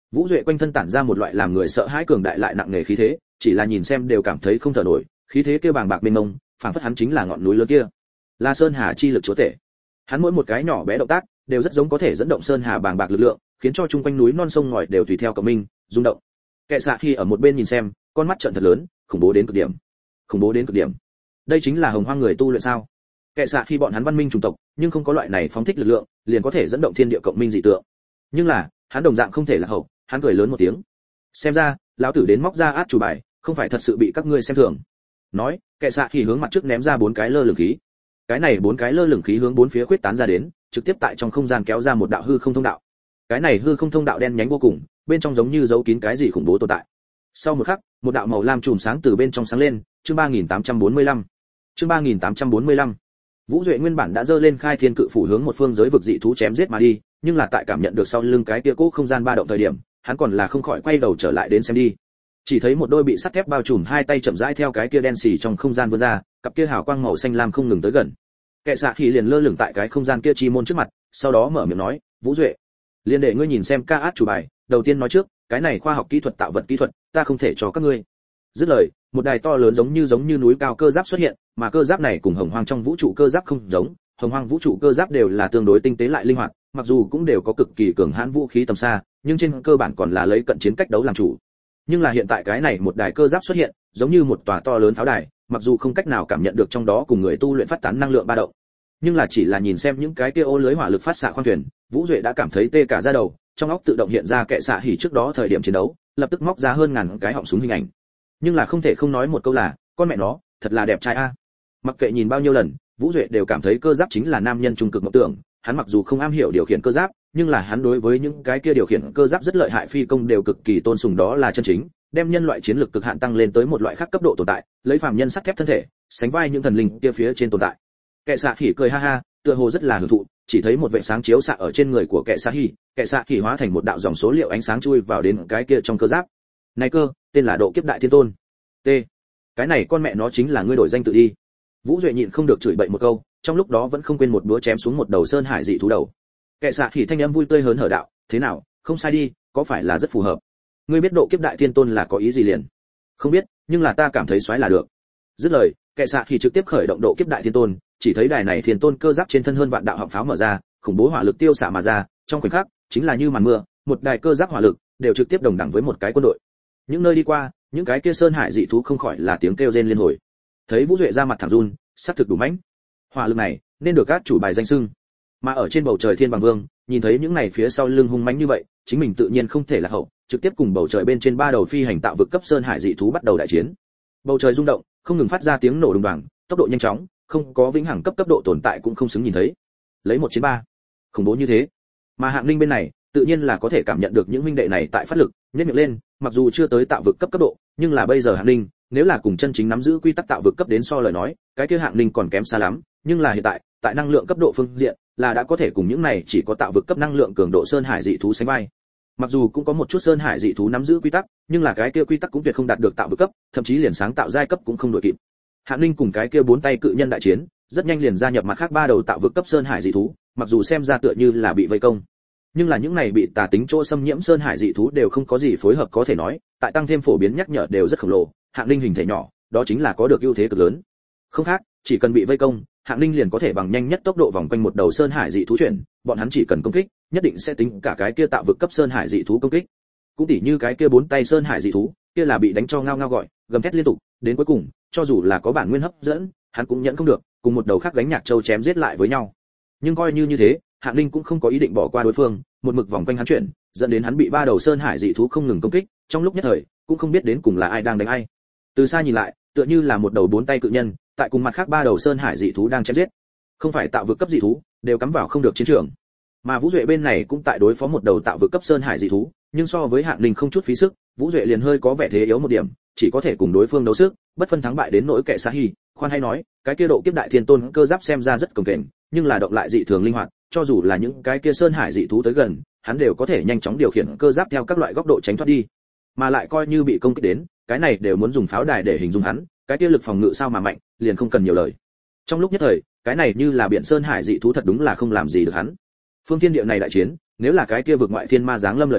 Vũ Duệ quanh thân tản ra một loại làm người sợ hãi cường đại lại nặng nề khí thế, chỉ là nhìn xem đều cảm thấy không thở nổi, khí thế kia bàng bạc mênh mông, phảng phất hắn chính là ngọn núi lớn kia. La Sơn Hà chi lực chúa tể. Hắn mỗi một cái nhỏ bé động tác đều rất giống có thể dẫn động sơn hà bàng bạc lực lượng, khiến cho chung quanh núi non sông ngòi đều tùy theo cộng minh, rung động. Kệ Xạ khi ở một bên nhìn xem, con mắt trợn thật lớn, khủng bố đến cực điểm. Khủng bố đến cực điểm. Đây chính là hồng hoang người tu luyện sao? Kệ Xạ khi bọn hắn văn minh chủng tộc, nhưng không có loại này phóng thích lực lượng, liền có thể dẫn động thiên địa cộng minh dị tượng. Nhưng là, hắn đồng dạng không thể là hậu, hắn cười lớn một tiếng. Xem ra, lão tử đến móc ra át chủ bài, không phải thật sự bị các ngươi xem thường. Nói, Kệ Xạ khi hướng mặt trước ném ra bốn cái lơ lửng khí. Cái này bốn cái lơ lửng khí hướng bốn phía khuyết tán ra đến, trực tiếp tại trong không gian kéo ra một đạo hư không thông đạo. Cái này hư không thông đạo đen nhánh vô cùng, bên trong giống như giấu kín cái gì khủng bố tồn tại. Sau một khắc, một đạo màu lam chùm sáng từ bên trong sáng lên, chương ba nghìn tám trăm bốn mươi lăm. Chương ba nghìn tám trăm bốn mươi lăm. Vũ Duệ nguyên bản đã dơ lên khai thiên cự phủ hướng một phương giới vực dị thú chém giết mà đi, nhưng là tại cảm nhận được sau lưng cái kia cố không gian ba động thời điểm, hắn còn là không khỏi quay đầu trở lại đến xem đi. Chỉ thấy một đôi bị sắt thép bao trùm hai tay chậm rãi theo cái kia đen xì trong không gian vươn ra, cặp kia hào quang màu xanh lam không ngừng tới gần. Kệ Xạ khi liền lơ lửng tại cái không gian kia chi môn trước mặt, sau đó mở miệng nói, "Vũ Duệ, liền để ngươi nhìn xem ca át chủ bài, đầu tiên nói trước, cái này khoa học kỹ thuật tạo vật kỹ thuật, ta không thể cho các ngươi." Dứt lời, một đài to lớn giống như giống như núi cao cơ giáp xuất hiện, mà cơ giáp này cùng hồng hoang trong vũ trụ cơ giáp không giống, hồng hoang vũ trụ cơ giáp đều là tương đối tinh tế lại linh hoạt, mặc dù cũng đều có cực kỳ cường hãn vũ khí tầm xa, nhưng trên cơ bản còn là lấy cận chiến cách đấu làm chủ. Nhưng là hiện tại cái này một đài cơ giáp xuất hiện, giống như một tòa to lớn pháo đài, mặc dù không cách nào cảm nhận được trong đó cùng người tu luyện phát tán năng lượng ba động, nhưng là chỉ là nhìn xem những cái kia ô lưới hỏa lực phát xạ khoang thuyền, Vũ Duệ đã cảm thấy tê cả da đầu, trong óc tự động hiện ra Kệ Xạ hỉ trước đó thời điểm chiến đấu, lập tức móc ra hơn ngàn cái họng súng hình ảnh. Nhưng là không thể không nói một câu là, con mẹ nó, thật là đẹp trai a. Mặc kệ nhìn bao nhiêu lần, Vũ Duệ đều cảm thấy cơ giáp chính là nam nhân trung cực mộng tưởng, hắn mặc dù không am hiểu điều khiển cơ giáp, nhưng là hắn đối với những cái kia điều khiển cơ giáp rất lợi hại phi công đều cực kỳ tôn sùng, đó là chân chính đem nhân loại chiến lược cực hạn tăng lên tới một loại khác cấp độ tồn tại, lấy phàm nhân sắt thép thân thể, sánh vai những thần linh kia phía trên tồn tại. Kệ Xạ hỉ cười ha ha, tựa hồ rất là hưởng thụ, chỉ thấy một vệt sáng chiếu xạ ở trên người của Kệ Xạ hỉ, Kệ Xạ hỉ hóa thành một đạo dòng số liệu ánh sáng chui vào đến cái kia trong cơ giáp. Này cơ, tên là Độ Kiếp Đại Thiên Tôn. T. Cái này con mẹ nó chính là ngươi đổi danh tự đi. Vũ Duệ nhịn không được chửi bậy một câu, trong lúc đó vẫn không quên một búa chém xuống một đầu sơn hải dị thú đầu. Kệ Xạ hỉ thanh âm vui tươi hớn hở đạo, thế nào, không sai đi, có phải là rất phù hợp. Ngươi biết Độ Kiếp Đại Thiên Tôn là có ý gì liền? Không biết, nhưng là ta cảm thấy xoáy là được. Dứt lời, Kệ Xạ hỉ trực tiếp khởi động Độ Kiếp Đại Thiên Tôn, chỉ thấy đài này thiên tôn cơ giáp trên thân hơn vạn đạo họng pháo mở ra, khủng bố hỏa lực tiêu xạ mà ra, trong khoảnh khắc, chính là như màn mưa, một đài cơ giáp hỏa lực đều trực tiếp đồng đẳng với một cái quân đội. Những nơi đi qua, những cái kia sơn hải dị thú không khỏi là tiếng kêu rên liên hồi. Thấy Vũ Duệ ra mặt thẳng run, sắc thực đủ mãnh. Hỏa lực này, nên được các chủ bài danh xưng. Mà ở trên bầu trời Thiên Bằng Vương, nhìn thấy những này phía sau lưng hung mãnh như vậy, chính mình tự nhiên không thể là hậu, trực tiếp cùng bầu trời bên trên ba đầu phi hành tạo vực cấp sơn hải dị thú bắt đầu đại chiến. Bầu trời rung động, không ngừng phát ra tiếng nổ đùng đoàng, tốc độ nhanh chóng, không có vĩnh hằng cấp cấp độ tồn tại cũng không xứng nhìn thấy. Lấy một chiến ba, khủng bố như thế. Mà Hạng Linh bên này, tự nhiên là có thể cảm nhận được những huynh đệ này tại phát lực, nhếch miệng lên, mặc dù chưa tới tạo vực cấp cấp độ, nhưng là bây giờ Hạng Linh, nếu là cùng chân chính nắm giữ quy tắc tạo vực cấp đến so lời nói, cái kia Hạng Linh còn kém xa lắm, nhưng là hiện tại, tại năng lượng cấp độ phương diện, là đã có thể cùng những này chỉ có tạo vực cấp năng lượng cường độ sơn hải dị thú sánh vai. Mặc dù cũng có một chút sơn hải dị thú nắm giữ quy tắc, nhưng là cái kia quy tắc cũng tuyệt không đạt được tạo vực cấp, thậm chí liền sáng tạo giai cấp cũng không đổi kịp. Hạng Linh cùng cái kia bốn tay cự nhân đại chiến, rất nhanh liền gia nhập mặt khác ba đầu tạo vực cấp sơn hải dị thú, mặc dù xem ra tựa như là bị vây công, nhưng là những này bị tà tính chỗ xâm nhiễm sơn hải dị thú đều không có gì phối hợp có thể nói, tại tăng thêm phổ biến nhắc nhở đều rất khổng lồ. Hạng Linh hình thể nhỏ, đó chính là có được ưu thế cực lớn. Không khác, chỉ cần bị vây công, Hạng Linh liền có thể bằng nhanh nhất tốc độ vòng quanh một đầu sơn hải dị thú chuyển, bọn hắn chỉ cần công kích, nhất định sẽ tính cả cái kia tạo vực cấp sơn hải dị thú công kích. Cũng tỉ như cái kia bốn tay sơn hải dị thú, kia là bị đánh cho ngao ngao gọi, gầm thét liên tục, đến cuối cùng, cho dù là có bản nguyên hấp dẫn, hắn cũng nhẫn không được, cùng một đầu khác gánh nhạc châu chém giết lại với nhau. Nhưng coi như như thế, Hạng Linh cũng không có ý định bỏ qua đối phương, một mực vòng quanh hắn chuyển, dẫn đến hắn bị ba đầu sơn hải dị thú không ngừng công kích, trong lúc nhất thời, cũng không biết đến cùng là ai đang đánh ai. Từ xa nhìn lại, tựa như là một đầu bốn tay cự nhân, tại cùng mặt khác ba đầu sơn hải dị thú đang chém giết. Không phải tạo vực cấp dị thú, đều cắm vào không được chiến trường. Mà Vũ Duệ bên này cũng tại đối phó một đầu tạo vực cấp sơn hải dị thú, nhưng so với Hạng Linh không chút phí sức, Vũ Duệ liền hơi có vẻ thế yếu một điểm, chỉ có thể cùng đối phương đấu sức, bất phân thắng bại đến nỗi Kệ Xạ hỉ. Khoan hay nói, cái kia Độ Kiếp Đại Thiên Tôn cơ giáp xem ra rất cồng kềnh, nhưng là động lại dị thường linh hoạt, cho dù là những cái kia sơn hải dị thú tới gần, hắn đều có thể nhanh chóng điều khiển cơ giáp theo các loại góc độ tránh thoát đi. Mà lại coi như bị công kích đến, cái này đều muốn dùng pháo đài để hình dung hắn, cái kia lực phòng ngự sao mà mạnh, liền không cần nhiều lời. Trong lúc nhất thời, cái này như là biển sơn hải dị thú thật đúng là không làm gì được hắn. Phương thiên địa này đại chiến, nếu là cái kia vực ngoại thiên ma giáng lâm lời nói,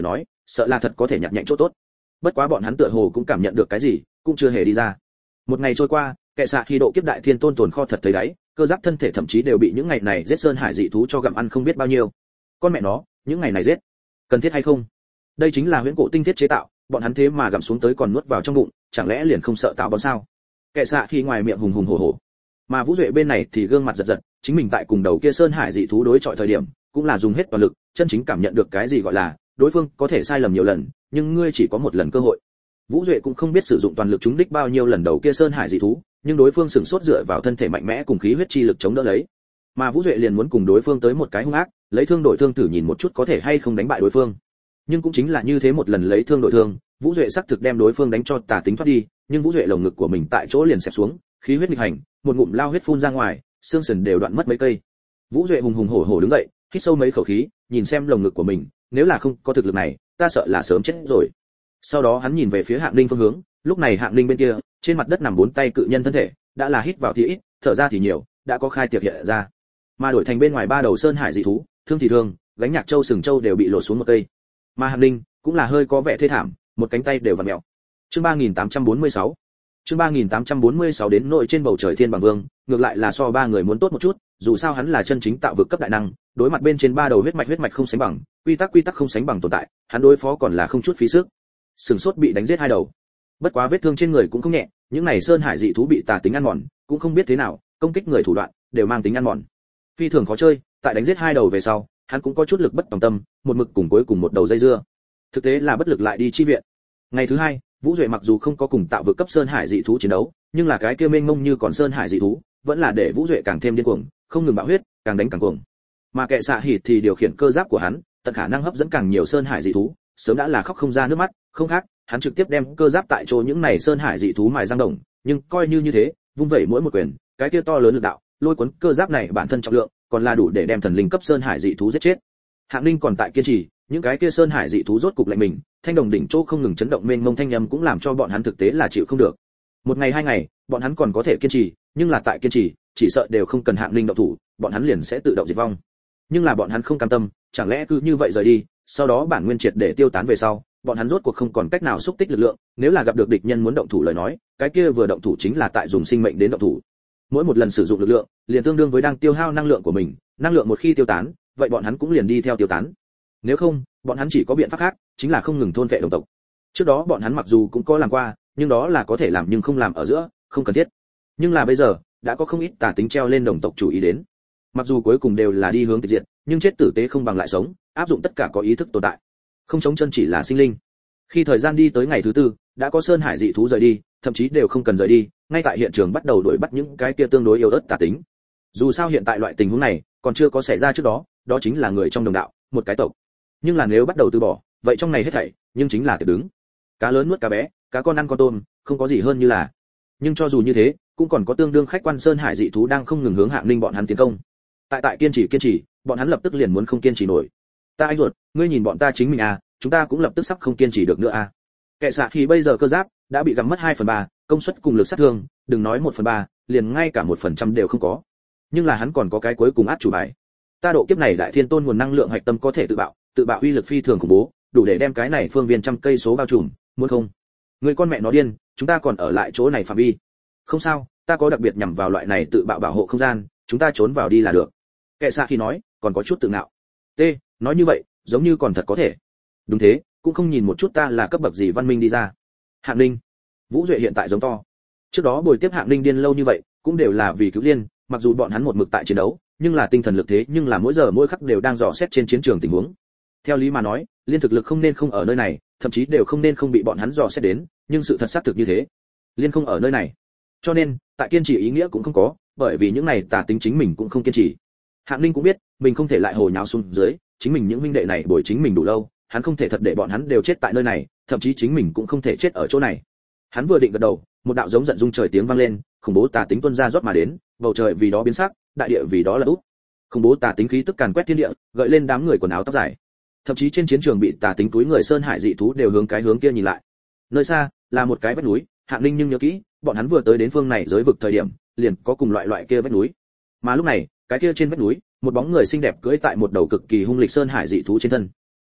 sợ là thật có thể nhặt nhạnh chỗ tốt. Bất quá bọn hắn tựa hồ cũng cảm nhận được cái gì, cũng chưa hề đi ra. Một ngày trôi qua, kẻ xạ khi độ kiếp đại thiên tôn tồn kho thật thấy đáy, cơ giáp thân thể thậm chí đều bị những ngày này giết sơn hải dị thú cho gặm ăn không biết bao nhiêu. Con mẹ nó, những ngày này giết, cần thiết hay không? Đây chính là huyễn cổ tinh thiết chế tạo, bọn hắn thế mà gặm xuống tới còn nuốt vào trong bụng, chẳng lẽ liền không sợ tạo bón sao? Kẻ xạ khi ngoài miệng hùng hùng hổ hổ, mà Vũ Duệ bên này thì gương mặt giật giật, chính mình tại cùng đầu kia sơn hải dị thú đối chọi thời điểm, cũng là dùng hết toàn lực, chân chính cảm nhận được cái gì gọi là đối phương có thể sai lầm nhiều lần, nhưng ngươi chỉ có một lần cơ hội. Vũ Duệ cũng không biết sử dụng toàn lực trúng đích bao nhiêu lần đầu kia sơn hải dị thú, nhưng đối phương sừng sốt dựa vào thân thể mạnh mẽ cùng khí huyết chi lực chống đỡ lấy. Mà Vũ Duệ liền muốn cùng đối phương tới một cái hung ác, lấy thương đổi thương thử nhìn một chút có thể hay không đánh bại đối phương. Nhưng cũng chính là như thế một lần lấy thương đổi thương, Vũ Duệ xác thực đem đối phương đánh cho tà tính thoát đi, nhưng Vũ Duệ lồng ngực của mình tại chỗ liền xẹp xuống, khí huyết nghịch hành, một ngụm lao huyết phun ra ngoài, xương sườn đều đoạn mất mấy cây. Vũ Duệ hùng hùng hổ hổ đứng dậy, hít sâu mấy khẩu khí, nhìn xem lồng ngực của mình, nếu là không có thực lực này, ta sợ là sớm chết rồi. Sau đó hắn nhìn về phía Hạng Ninh phương hướng, lúc này Hạng Ninh bên kia, trên mặt đất nằm bốn tay cự nhân thân thể, đã là hít vào thì ít, thở ra thì nhiều, đã có khai tiệc hiện ra. Mà đổi thành bên ngoài ba đầu sơn hải dị thú, thương thì thương, gánh nhạc châu sừng châu đều bị lột xuống một cây. Mà Hạng Ninh cũng là hơi có vẻ thê thảm, một cánh tay đều vặn mèo. Chương ba nghìn tám trăm bốn mươi sáu. Chương ba nghìn tám trăm bốn mươi sáu đến nội trên bầu trời thiên bằng vương, ngược lại là so ba người muốn tốt một chút, dù sao hắn là chân chính tạo vực cấp đại năng, đối mặt bên trên ba đầu huyết mạch huyết mạch không sánh bằng, quy tắc quy tắc không sánh bằng tồn tại, hắn đối phó còn là không chút phí sức. Sừng sốt bị đánh giết hai đầu. Bất quá vết thương trên người cũng không nhẹ, những này sơn hải dị thú bị tà tính ăn mòn, cũng không biết thế nào, công kích người thủ đoạn đều mang tính ăn mòn. Phi thường khó chơi, tại đánh giết hai đầu về sau, hắn cũng có chút lực bất tòng tâm, một mực cùng cuối cùng một đầu dây dưa. Thực tế là bất lực lại đi chi viện. Ngày thứ hai, Vũ Duệ mặc dù không có cùng tạo vực cấp sơn hải dị thú chiến đấu, nhưng là cái kia mênh mông như còn sơn hải dị thú, vẫn là để Vũ Duệ càng thêm điên cuồng, không ngừng bạo huyết, càng đánh càng cuồng. Mà kệ xạ hỉ thì điều khiển cơ giáp của hắn, tận khả năng hấp dẫn càng nhiều sơn hải dị thú, sớm đã là khóc không ra nước mắt, không khác, hắn trực tiếp đem cơ giáp tại chỗ những này sơn hải dị thú mài răng đồng, nhưng coi như như thế, vung vẩy mỗi một quyền, cái kia to lớn lực đạo, lôi cuốn cơ giáp này bản thân trọng lượng, còn là đủ để đem thần linh cấp sơn hải dị thú giết chết. Hạng Ninh còn tại kiên trì, những cái kia sơn hải dị thú rốt cục lạnh mình, thanh đồng đỉnh chỗ không ngừng chấn động mênh mông thanh âm cũng làm cho bọn hắn thực tế là chịu không được. Một ngày hai ngày, bọn hắn còn có thể kiên trì, nhưng là tại kiên trì, chỉ sợ đều không cần Hạng Ninh động thủ, bọn hắn liền sẽ tự động diệt vong. Nhưng là bọn hắn không cam tâm, chẳng lẽ cứ như vậy rời đi, sau đó bản nguyên triệt để tiêu tán về sau, bọn hắn rốt cuộc không còn cách nào xúc tích lực lượng, nếu là gặp được địch nhân muốn động thủ lời nói, cái kia vừa động thủ chính là tại dùng sinh mệnh đến động thủ. Mỗi một lần sử dụng lực lượng, liền tương đương với đang tiêu hao năng lượng của mình, năng lượng một khi tiêu tán, vậy bọn hắn cũng liền đi theo tiêu tán. Nếu không, bọn hắn chỉ có biện pháp khác, chính là không ngừng thôn vệ đồng tộc. Trước đó bọn hắn mặc dù cũng có làm qua, nhưng đó là có thể làm nhưng không làm ở giữa, không cần thiết. Nhưng là bây giờ, đã có không ít tà tính treo lên đồng tộc chủ ý đến. Mặc dù cuối cùng đều là đi hướng tịch diệt, nhưng chết tử tế không bằng lại sống, áp dụng tất cả có ý thức tồn tại. Không chống chân chỉ là sinh linh. Khi thời gian đi tới ngày thứ tư, đã có sơn hải dị thú rời đi, thậm chí đều không cần rời đi, ngay tại hiện trường bắt đầu đuổi bắt những cái kia tương đối yếu ớt tà tính. Dù sao hiện tại loại tình huống này còn chưa có xảy ra trước đó, đó chính là người trong đồng đạo, một cái tộc. Nhưng là nếu bắt đầu từ bỏ, vậy trong này hết thảy, nhưng chính là tiệc đứng. Cá lớn nuốt cá bé, cá con ăn con tôm, không có gì hơn như là. Nhưng cho dù như thế, cũng còn có tương đương khách quan sơn hải dị thú đang không ngừng hướng Hạng Ninh bọn hắn tiến công. Tại tại kiên trì kiên trì, bọn hắn lập tức liền muốn không kiên trì nổi. Ta anh ruột, ngươi nhìn bọn ta chính mình à, chúng ta cũng lập tức sắp không kiên trì được nữa à. Kệ xạ thì bây giờ cơ giáp đã bị gặm mất hai phần ba, công suất cùng lực sát thương, đừng nói một phần ba, liền ngay cả một phần trăm đều không có. Nhưng là hắn còn có cái cuối cùng át chủ bài. Ta độ kiếp này đại thiên tôn nguồn năng lượng hạch tâm có thể tự bạo, tự bạo uy lực phi thường khủng bố, đủ để đem cái này phương viên trăm cây số bao trùm, muốn không? Người con mẹ nó điên, chúng ta còn ở lại chỗ này phạm vi. Không sao, ta có đặc biệt nhằm vào loại này tự bạo bảo hộ không gian, chúng ta trốn vào đi là được. Kệ xạ khi nói, còn có chút tự ngạo. T, nói như vậy, giống như còn thật có thể. Đúng thế, cũng không nhìn một chút ta là cấp bậc gì văn minh đi ra. Hạng Ninh, Vũ Duệ hiện tại giống to. Trước đó buổi tiếp Hạng Ninh điên lâu như vậy, cũng đều là vì cứu Liên, mặc dù bọn hắn một mực tại chiến đấu, nhưng là tinh thần lực thế nhưng là mỗi giờ mỗi khắc đều đang dò xét trên chiến trường tình huống. Theo lý mà nói, Liên thực lực không nên không ở nơi này, thậm chí đều không nên không bị bọn hắn dò xét đến, nhưng sự thật xác thực như thế. Liên không ở nơi này. Cho nên, tại kiên trì ý nghĩa cũng không có, bởi vì những này tà tính chính mình cũng không kiên trì. Hạng Ninh cũng biết, mình không thể lại hồ nháo xuống dưới, chính mình những huynh đệ này bồi chính mình đủ lâu, hắn không thể thật để bọn hắn đều chết tại nơi này, thậm chí chính mình cũng không thể chết ở chỗ này. Hắn vừa định gật đầu, một đạo giống giận dung trời tiếng vang lên, khủng bố tà tính tuôn ra rót mà đến, bầu trời vì đó biến sắc, đại địa vì đó là úp. Khủng bố tà tính khí tức càn quét thiên địa, gợi lên đám người quần áo tóc dài. Thậm chí trên chiến trường bị tà tính túi người sơn hải dị thú đều hướng cái hướng kia nhìn lại. Nơi xa là một cái vách núi, Hạng Ninh nhưng nhớ kỹ, bọn hắn vừa tới đến phương này giới vực thời điểm, liền có cùng loại loại kia vách núi. Mà lúc này, cái kia trên vách núi, một bóng người xinh đẹp cưỡi tại một đầu cực kỳ hung lịch sơn hải dị thú trên thân.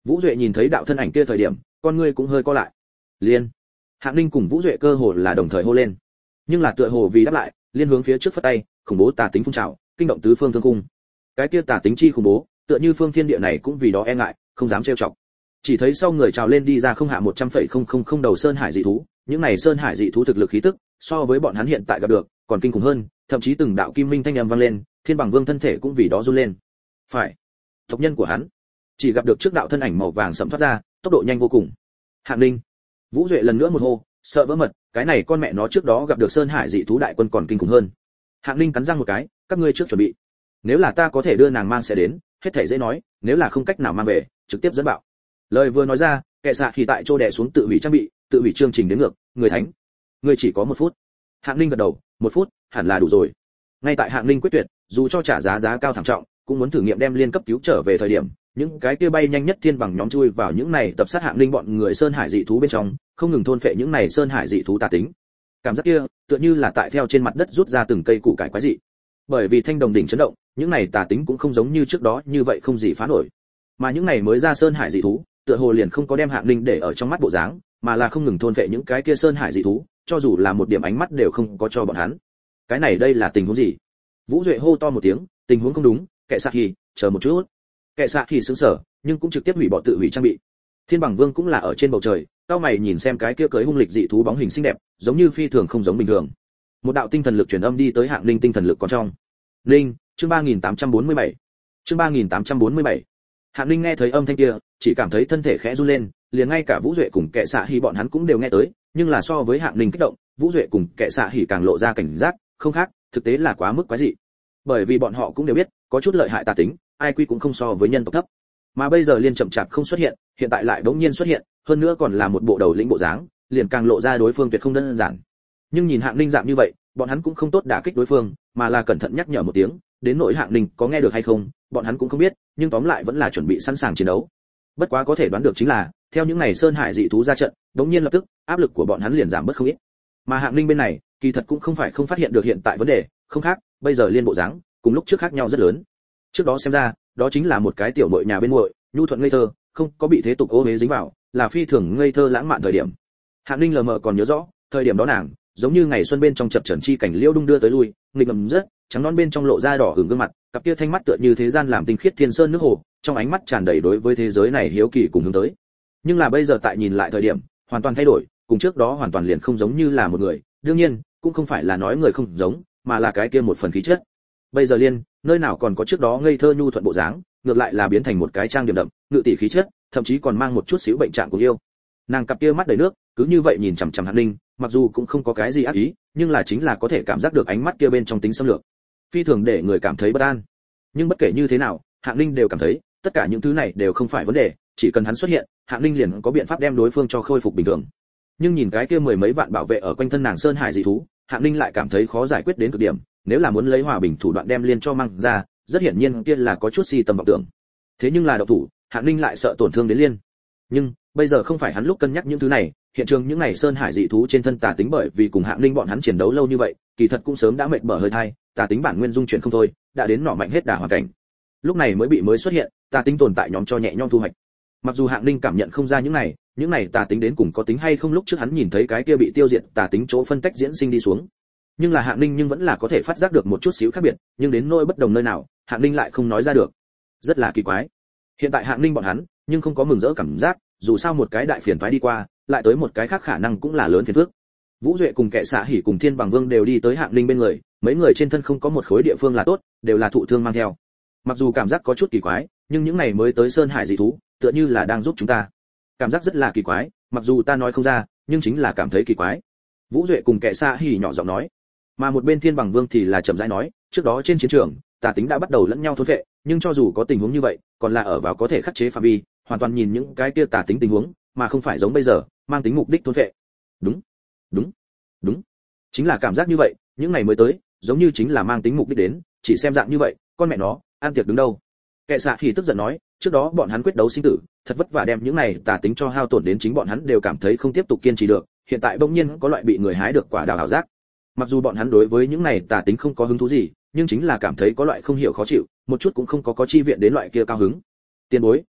Vũ Duệ nhìn thấy đạo thân ảnh kia thời điểm, con ngươi cũng hơi co lại. Liên. Hạng Ninh cùng Vũ Duệ cơ hồ là đồng thời hô lên. Nhưng là tựa hồ vì đáp lại, Liên hướng phía trước phất tay, khủng bố tà tính phun trào, kinh động tứ phương thương cung. Cái kia tà tính chi khủng bố, tựa như phương thiên địa này cũng vì đó e ngại, không dám trêu chọc. Chỉ thấy sau người trào lên đi ra không hạ một trăm phẩy không không không đầu sơn hải dị thú, những này sơn hải dị thú thực lực khí tức, so với bọn hắn hiện tại gặp được, còn kinh khủng hơn, thậm chí từng đạo kim minh thanh âm vang lên, Thiên Bằng Vương thân thể cũng vì đó run lên. Phải, tộc nhân của hắn. Chỉ gặp được trước đạo thân ảnh màu vàng sẫm thoát ra, tốc độ nhanh vô cùng. Hạng Ninh, Vũ Duệ lần nữa một hô, sợ vỡ mật, cái này con mẹ nó trước đó gặp được sơn hải dị thú đại quân còn kinh khủng hơn. Hạng Ninh cắn răng một cái, các ngươi trước chuẩn bị. Nếu là ta có thể đưa nàng mang sẽ đến, hết thảy dễ nói, nếu là không cách nào mang về, trực tiếp dẫn bạo. Lời vừa nói ra, kẻ xạ thì tại chỗ đè xuống tự hủy trang bị, tự hủy chương trình đến ngược, người thánh. Ngươi chỉ có một phút. Hạng Ninh gật đầu, một phút, hẳn là đủ rồi. Ngay tại Hạng Ninh quyết tuyệt, dù cho trả giá giá cao thảm trọng, cũng muốn thử nghiệm đem Liên cấp cứu trở về thời điểm, những cái kia bay nhanh nhất thiên bằng nhóm chui vào những này tập sát Hạng Ninh bọn người sơn hải dị thú bên trong, không ngừng thôn phệ những này sơn hải dị thú tà tính. Cảm giác kia, tựa như là tại theo trên mặt đất rút ra từng cây củ cải quái dị. Bởi vì thanh đồng đỉnh chấn động, những này tà tính cũng không giống như trước đó như vậy không gì phá nổi. Mà những này mới ra sơn hải dị thú, tựa hồ liền không có đem Hạng Ninh để ở trong mắt bộ dáng, mà là không ngừng thôn phệ những cái kia sơn hải dị thú, cho dù là một điểm ánh mắt đều không có cho bọn hắn. Cái này đây là tình huống gì? Vũ Duệ hô to một tiếng, tình huống không đúng, kệ xạ hỉ, chờ một chút. Kệ xạ hỉ sững sờ, nhưng cũng trực tiếp hủy bỏ tự hủy trang bị. Thiên Bằng Vương cũng là ở trên bầu trời, cao mày nhìn xem cái kia cưới hung lịch dị thú bóng hình xinh đẹp, giống như phi thường không giống bình thường. Một đạo tinh thần lực truyền âm đi tới Hạng Ninh tinh thần lực còn trong. Linh, chương ba nghìn tám trăm bốn mươi bảy. Chương ba nghìn tám trăm bốn mươi bảy. Hạng Ninh nghe thấy âm thanh kia, chỉ cảm thấy thân thể khẽ run lên, liền ngay cả Vũ Duệ cùng kệ xạ hỉ bọn hắn cũng đều nghe tới, nhưng là so với Hạng Ninh kích động, Vũ Duệ cùng kệ xạ hỉ càng lộ ra cảnh giác, không khác, thực tế là quá mức quái dị. Bởi vì bọn họ cũng đều biết, có chút lợi hại tà tính, ai quy cũng không so với nhân tộc thấp. Mà bây giờ Liên chậm chạp không xuất hiện, hiện tại lại bỗng nhiên xuất hiện, hơn nữa còn là một bộ đầu lĩnh bộ dáng, liền càng lộ ra đối phương tuyệt không đơn giản. Nhưng nhìn Hạng Ninh dạng như vậy, bọn hắn cũng không tốt đả kích đối phương, mà là cẩn thận nhắc nhở một tiếng, đến nỗi Hạng Ninh có nghe được hay không, bọn hắn cũng không biết, nhưng tóm lại vẫn là chuẩn bị sẵn sàng chiến đấu. Bất quá có thể đoán được chính là, theo những này sơn hải dị thú ra trận, đống nhiên lập tức, áp lực của bọn hắn liền giảm bớt không ít. Mà Hạng Ninh bên này, kỳ thật cũng không phải không phát hiện được hiện tại vấn đề, không khác, bây giờ Liên bộ dáng, cùng lúc trước khác nhau rất lớn. Trước đó xem ra, đó chính là một cái tiểu muội nhà bên muội, nhu thuận ngây thơ, không có bị thế tục ô uế dính vào, là phi thường ngây thơ lãng mạn thời điểm. Hạng Ninh lờ mờ còn nhớ rõ, thời điểm đó nàng, giống như ngày xuân bên trong chập chờn chi cảnh liêu đung đưa tới lui, nghịch ngầm rất, trắng non bên trong lộ ra đỏ ửng gương mặt, cặp kia thanh mắt tựa như thế gian làm tinh khiết thiên sơn nước hồ, trong ánh mắt tràn đầy đối với thế giới này hiếu kỳ cùng hướng tới. Nhưng là bây giờ tại nhìn lại thời điểm, hoàn toàn thay đổi, cùng trước đó hoàn toàn liền không giống như là một người, đương nhiên, cũng không phải là nói người không giống, mà là cái kia một phần khí chất. Bây giờ Liên, nơi nào còn có trước đó ngây thơ nhu thuận bộ dáng, ngược lại là biến thành một cái trang điểm đậm, ngự tỷ khí chất, thậm chí còn mang một chút xíu bệnh trạng của yêu. Nàng cặp kia mắt đầy nước, cứ như vậy nhìn chằm chằm Hạng Ninh, mặc dù cũng không có cái gì ác ý, nhưng là chính là có thể cảm giác được ánh mắt kia bên trong tính xâm lược, phi thường để người cảm thấy bất an. Nhưng bất kể như thế nào, Hạng Ninh đều cảm thấy, tất cả những thứ này đều không phải vấn đề, chỉ cần hắn xuất hiện, Hạng Ninh liền có biện pháp đem đối phương cho khôi phục bình thường. Nhưng nhìn cái kia mười mấy vạn bảo vệ ở quanh thân nàng sơn hải dị thú, Hạng Ninh lại cảm thấy khó giải quyết đến cực điểm, nếu là muốn lấy hòa bình thủ đoạn đem Liên cho mang ra, rất hiển nhiên kia là có chút si tầm vọng tưởng. Thế nhưng là độc thủ, Hạng Ninh lại sợ tổn thương đến Liên. Nhưng bây giờ không phải hắn lúc cân nhắc những thứ này, hiện trường những này sơn hải dị thú trên thân tà tính bởi vì cùng Hạng Ninh bọn hắn chiến đấu lâu như vậy, kỳ thật cũng sớm đã mệt bở hơi thai, tà tính bản nguyên dung chuyển không thôi, đã đến nọ mạnh hết đà hoàn cảnh. Lúc này mới bị mới xuất hiện, tà tính tồn tại nhóm cho nhẹ nhõm thu hoạch. Mặc dù Hạng Ninh cảm nhận không ra những này, những này tà tính đến cùng có tính hay không lúc trước hắn nhìn thấy cái kia bị tiêu diệt tà tính chỗ phân tách diễn sinh đi xuống. Nhưng là Hạng Ninh nhưng vẫn là có thể phát giác được một chút xíu khác biệt, nhưng đến nỗi bất đồng nơi nào, Hạng Ninh lại không nói ra được. Rất là kỳ quái. Hiện tại Hạng Ninh bọn hắn, nhưng không có mừng rỡ cảm giác, dù sao một cái đại phiền toái đi qua, lại tới một cái khác khả năng cũng là lớn phiền phức. Vũ Duệ cùng kệ xạ hỉ cùng Thiên Bằng Vương đều đi tới Hạng Ninh bên người, mấy người trên thân không có một khối địa phương là tốt, đều là thụ thương mang theo. Mặc dù cảm giác có chút kỳ quái, nhưng những này mới tới sơn hải dị thú, tựa như là đang giúp chúng ta. Cảm giác rất là kỳ quái, mặc dù ta nói không ra, nhưng chính là cảm thấy kỳ quái. Vũ Duệ cùng kệ xạ hỉ nhỏ giọng nói, mà một bên Thiên Bằng Vương thì là chậm rãi nói, trước đó trên chiến trường, tà tính đã bắt đầu lẫn nhau thôn phệ, nhưng cho dù có tình huống như vậy, còn là ở vào có thể khắc chế phạm vi, hoàn toàn nhìn những cái kia tà tính tình huống, mà không phải giống bây giờ, mang tính mục đích thôn phệ. Đúng, đúng, đúng, chính là cảm giác như vậy, những ngày mới tới, giống như chính là mang tính mục đích đến, chỉ xem dạng như vậy, con mẹ nó, ăn tiệc đứng đâu? Kệ xạ thì tức giận nói, trước đó bọn hắn quyết đấu sinh tử, thật vất vả đem những này tà tính cho hao tổn đến chính bọn hắn đều cảm thấy không tiếp tục kiên trì được, hiện tại bỗng nhiên có loại bị người hái được quả đào hảo giác. Mặc dù bọn hắn đối với những này tà tính không có hứng thú gì, nhưng chính là cảm thấy có loại không hiểu khó chịu, một chút cũng không có có chi viện đến loại kia cao hứng. Tiền bối,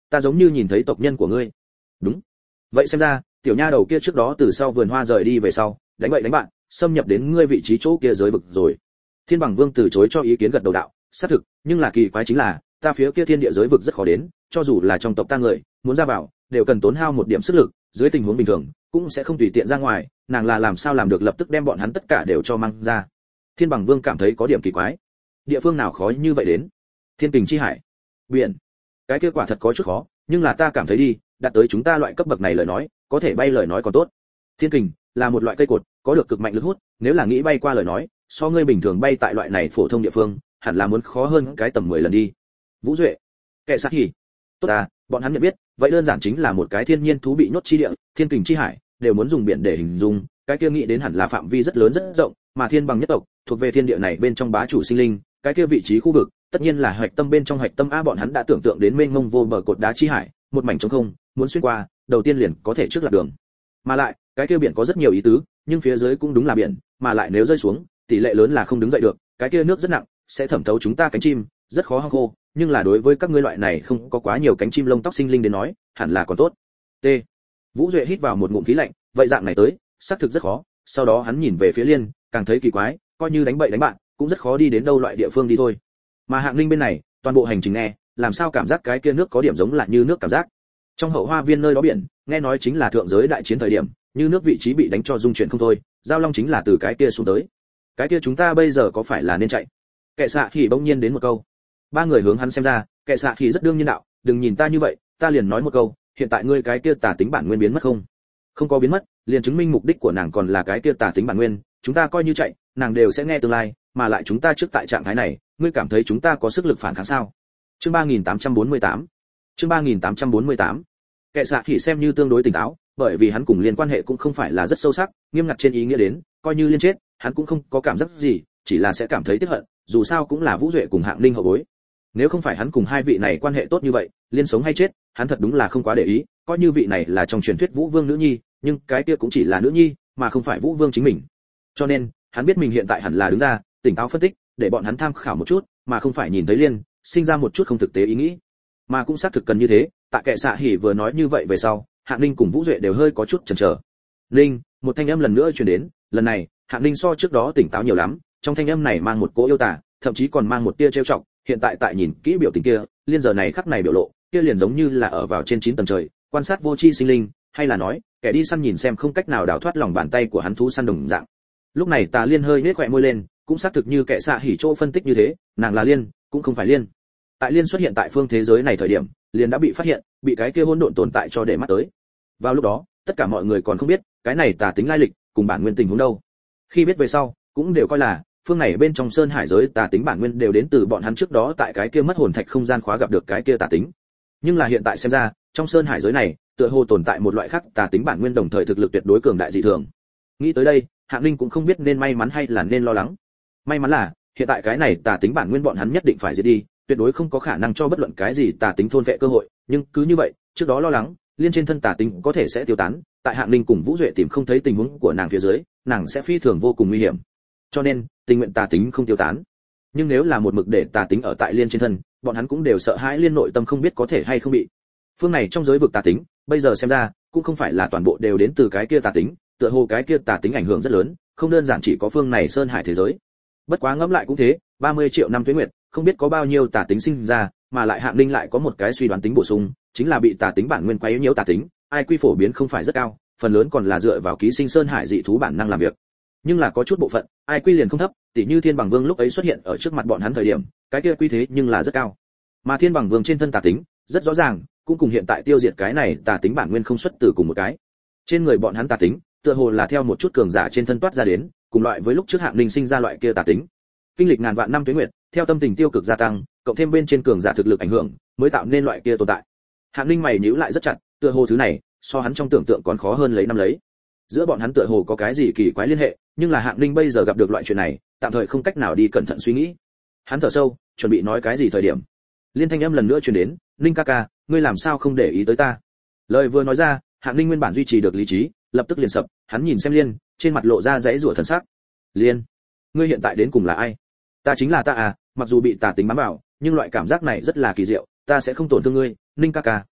ta giống như nhìn thấy tộc nhân của ngươi. Đúng. Vậy xem ra, tiểu nha đầu kia trước đó từ sau vườn hoa rời đi về sau, đánh bậy đánh bạn, xâm nhập đến ngươi vị trí chỗ kia giới vực rồi. Thiên Bằng Vương từ chối cho ý kiến gật đầu đạo, xác thực, nhưng là kỳ quái chính là, ta phía kia thiên địa giới vực rất khó đến, cho dù là trong tộc ta người, muốn ra vào, đều cần tốn hao một điểm sức lực, dưới tình huống bình thường, cũng sẽ không tùy tiện ra ngoài, nàng là làm sao làm được lập tức đem bọn hắn tất cả đều cho mang ra. Thiên Bằng Vương cảm thấy có điểm kỳ quái. Địa phương nào khó như vậy đến? Thiên Kình chi hải, biển. Cái kia quả thật có chút khó, nhưng là ta cảm thấy đi, đạt tới chúng ta loại cấp bậc này lời nói, có thể bay lời nói còn tốt. Thiên Kình là một loại cây cột, có được cực mạnh lực hút, nếu là nghĩ bay qua lời nói, so ngươi bình thường bay tại loại này phổ thông địa phương, hẳn là muốn khó hơn cái tầm mười lần đi. Vũ Duệ, kệ sát hỉ. Tốt à, bọn hắn nhận biết, vậy đơn giản chính là một cái thiên nhiên thú bị nhốt chi địa, Thiên Kình chi hải, đều muốn dùng biển để hình dung, cái kia nghĩ đến hẳn là phạm vi rất lớn rất rộng, mà Thiên Bằng nhất tộc, thuộc về thiên địa này bên trong bá chủ sinh linh, cái kia vị trí khu vực, tất nhiên là hoạch tâm bên trong hoạch tâm a, bọn hắn đã tưởng tượng đến mênh mông vô bờ cột đá chi hải, một mảnh trống không, muốn xuyên qua, đầu tiên liền có thể trước lạc đường. Mà lại, cái kia biển có rất nhiều ý tứ, nhưng phía dưới cũng đúng là biển, mà lại nếu rơi xuống, tỷ lệ lớn là không đứng dậy được, cái kia nước rất nặng, sẽ thẩm thấu chúng ta cánh chim, rất khó hong khô, nhưng là đối với các ngươi loại này không có quá nhiều cánh chim lông tóc sinh linh đến nói, hẳn là còn tốt. T. Vũ Duệ hít vào một ngụm khí lạnh, vậy dạng này tới, xác thực rất khó. Sau đó hắn nhìn về phía Liên, càng thấy kỳ quái, coi như đánh bậy đánh bạn, cũng rất khó đi đến đâu loại địa phương đi thôi. Mà Hạng Linh bên này, toàn bộ hành trình nghe, làm sao cảm giác cái kia nước có điểm giống là như nước cảm giác. Trong hậu hoa viên nơi đó biển, nghe nói chính là thượng giới đại chiến thời điểm, như nước vị trí bị đánh cho dung chuyển không thôi, giao long chính là từ cái kia xuống tới. Cái kia chúng ta bây giờ có phải là nên chạy? Kệ Xạ thì bỗng nhiên đến một câu. Ba người hướng hắn xem ra, Kệ Xạ thì rất đương nhiên đạo, đừng nhìn ta như vậy, ta liền nói một câu, hiện tại ngươi cái kia tà tính bản nguyên biến mất không? Không có biến mất, liền chứng minh mục đích của nàng còn là cái kia tà tính bản nguyên, chúng ta coi như chạy, nàng đều sẽ nghe tương lai, mà lại chúng ta trước tại trạng thái này, ngươi cảm thấy chúng ta có sức lực phản kháng sao? Chương ba nghìn tám trăm bốn mươi tám. Chương ba nghìn tám trăm bốn mươi tám. Kệ Xạ thì xem như tương đối tỉnh táo, bởi vì hắn cùng Liên quan hệ cũng không phải là rất sâu sắc, nghiêm ngặt trên ý nghĩa đến, coi như Liên chết, hắn cũng không có cảm giác gì, chỉ là sẽ cảm thấy tiếc hận, dù sao cũng là Vũ Duệ cùng Hạng Linh hậu bối. Nếu không phải hắn cùng hai vị này quan hệ tốt như vậy, Liên sống hay chết, hắn thật đúng là không quá để ý, coi như vị này là trong truyền thuyết Vũ Vương nữ nhi, nhưng cái kia cũng chỉ là nữ nhi, mà không phải Vũ Vương chính mình. Cho nên, hắn biết mình hiện tại hẳn là đứng ra, tỉnh táo phân tích, để bọn hắn tham khảo một chút, mà không phải nhìn thấy Liên, sinh ra một chút không thực tế ý nghĩ. Mà cũng xác thực cần như thế, tại Kệ Xạ Hỉ vừa nói như vậy về sau, Hạng Linh cùng Vũ Duệ đều hơi có chút chần chờ. Linh, một thanh âm lần nữa truyền đến, lần này, Hạng Linh so trước đó tỉnh táo nhiều lắm, trong thanh âm này mang một cỗ yêu tả, thậm chí còn mang một tia trêu chọc, hiện tại tại nhìn kỹ biểu tình kia, Liên giờ này khắc này biểu lộ, kia liền giống như là ở vào trên chín tầng trời, quan sát vô tri sinh linh, hay là nói, kẻ đi săn nhìn xem không cách nào đào thoát lòng bàn tay của hắn thú săn đồng dạng. Lúc này Tà Liên hơi nhếch khóe môi lên, cũng xác thực như Kệ Xạ Hỉ chỗ phân tích như thế, nàng là Liên, cũng không phải Liên. Tại Liên xuất hiện tại phương thế giới này thời điểm, Liên đã bị phát hiện, bị cái kia hỗn độn tồn tại cho để mắt tới. Vào lúc đó, tất cả mọi người còn không biết, cái này tà tính lai lịch, cùng bản nguyên tình huống đâu. Khi biết về sau, cũng đều coi là, phương này bên trong sơn hải giới tà tính bản nguyên đều đến từ bọn hắn trước đó tại cái kia mất hồn thạch không gian khóa gặp được cái kia tà tính. Nhưng là hiện tại xem ra, trong sơn hải giới này, tựa hồ tồn tại một loại khác tà tính bản nguyên đồng thời thực lực tuyệt đối cường đại dị thường. Nghĩ tới đây, Hạng Linh cũng không biết nên may mắn hay là nên lo lắng. May mắn là, hiện tại cái này tà tính bản nguyên bọn hắn nhất định phải diệt đi, tuyệt đối không có khả năng cho bất luận cái gì tà tính thôn vệ cơ hội, nhưng cứ như vậy, trước đó lo lắng, Liên trên thân tà tính có thể sẽ tiêu tán, tại Hạng Linh cùng Vũ Duệ tìm không thấy tình huống của nàng phía dưới, nàng sẽ phi thường vô cùng nguy hiểm. Cho nên, tình nguyện tà tính không tiêu tán. Nhưng nếu là một mực để tà tính ở tại Liên trên thân, bọn hắn cũng đều sợ hãi Liên nội tâm không biết có thể hay không bị. Phương này trong giới vực tà tính, bây giờ xem ra, cũng không phải là toàn bộ đều đến từ cái kia tà tính, tựa hồ cái kia tà tính ảnh hưởng rất lớn, không đơn giản chỉ có phương này sơn hải thế giới. Bất quá ngẫm lại cũng thế, ba mươi triệu năm tuế nguyệt, không biết có bao nhiêu tà tính sinh ra, mà lại Hạng Linh lại có một cái suy đoán tính bổ sung, chính là bị tà tính bản nguyên quấy nhiễu tà tính, ai quy phổ biến không phải rất cao, phần lớn còn là dựa vào ký sinh sơn hải dị thú bản năng làm việc. Nhưng là có chút bộ phận, ai quy liền không thấp, tỉ như Thiên Bằng Vương lúc ấy xuất hiện ở trước mặt bọn hắn thời điểm, cái kia quy thế nhưng là rất cao. Mà Thiên Bằng Vương trên thân tà tính, rất rõ ràng, cũng cùng hiện tại tiêu diệt cái này tà tính bản nguyên không xuất từ cùng một cái. Trên người bọn hắn tà tính, tựa hồ là theo một chút cường giả trên thân toát ra đến, cùng loại với lúc trước Hạng Linh sinh ra loại kia tà tính. Kinh lịch ngàn vạn năm tuế nguyệt, theo tâm tình tiêu cực gia tăng, cộng thêm bên trên cường giả thực lực ảnh hưởng, mới tạo nên loại kia tồn tại. Hạng Linh mày nhíu lại rất chặt, tựa hồ thứ này, so hắn trong tưởng tượng còn khó hơn lấy năm lấy. Giữa bọn hắn tựa hồ có cái gì kỳ quái liên hệ, nhưng là Hạng Linh bây giờ gặp được loại chuyện này, tạm thời không cách nào đi cẩn thận suy nghĩ. Hắn thở sâu, chuẩn bị nói cái gì thời điểm. Liên thanh âm lần nữa truyền đến, "Linh ca ca, ngươi làm sao không để ý tới ta?" Lời vừa nói ra, Hạng Linh nguyên bản duy trì được lý trí, lập tức liền sập, hắn nhìn xem Liên, trên mặt lộ ra giãy giụa thần sắc. "Liên, ngươi hiện tại đến cùng là ai?" "Ta chính là ta à, mặc dù bị tà tính bám vào, nhưng loại cảm giác này rất là kỳ diệu, ta sẽ không tổn thương ngươi, Ninh ca ca,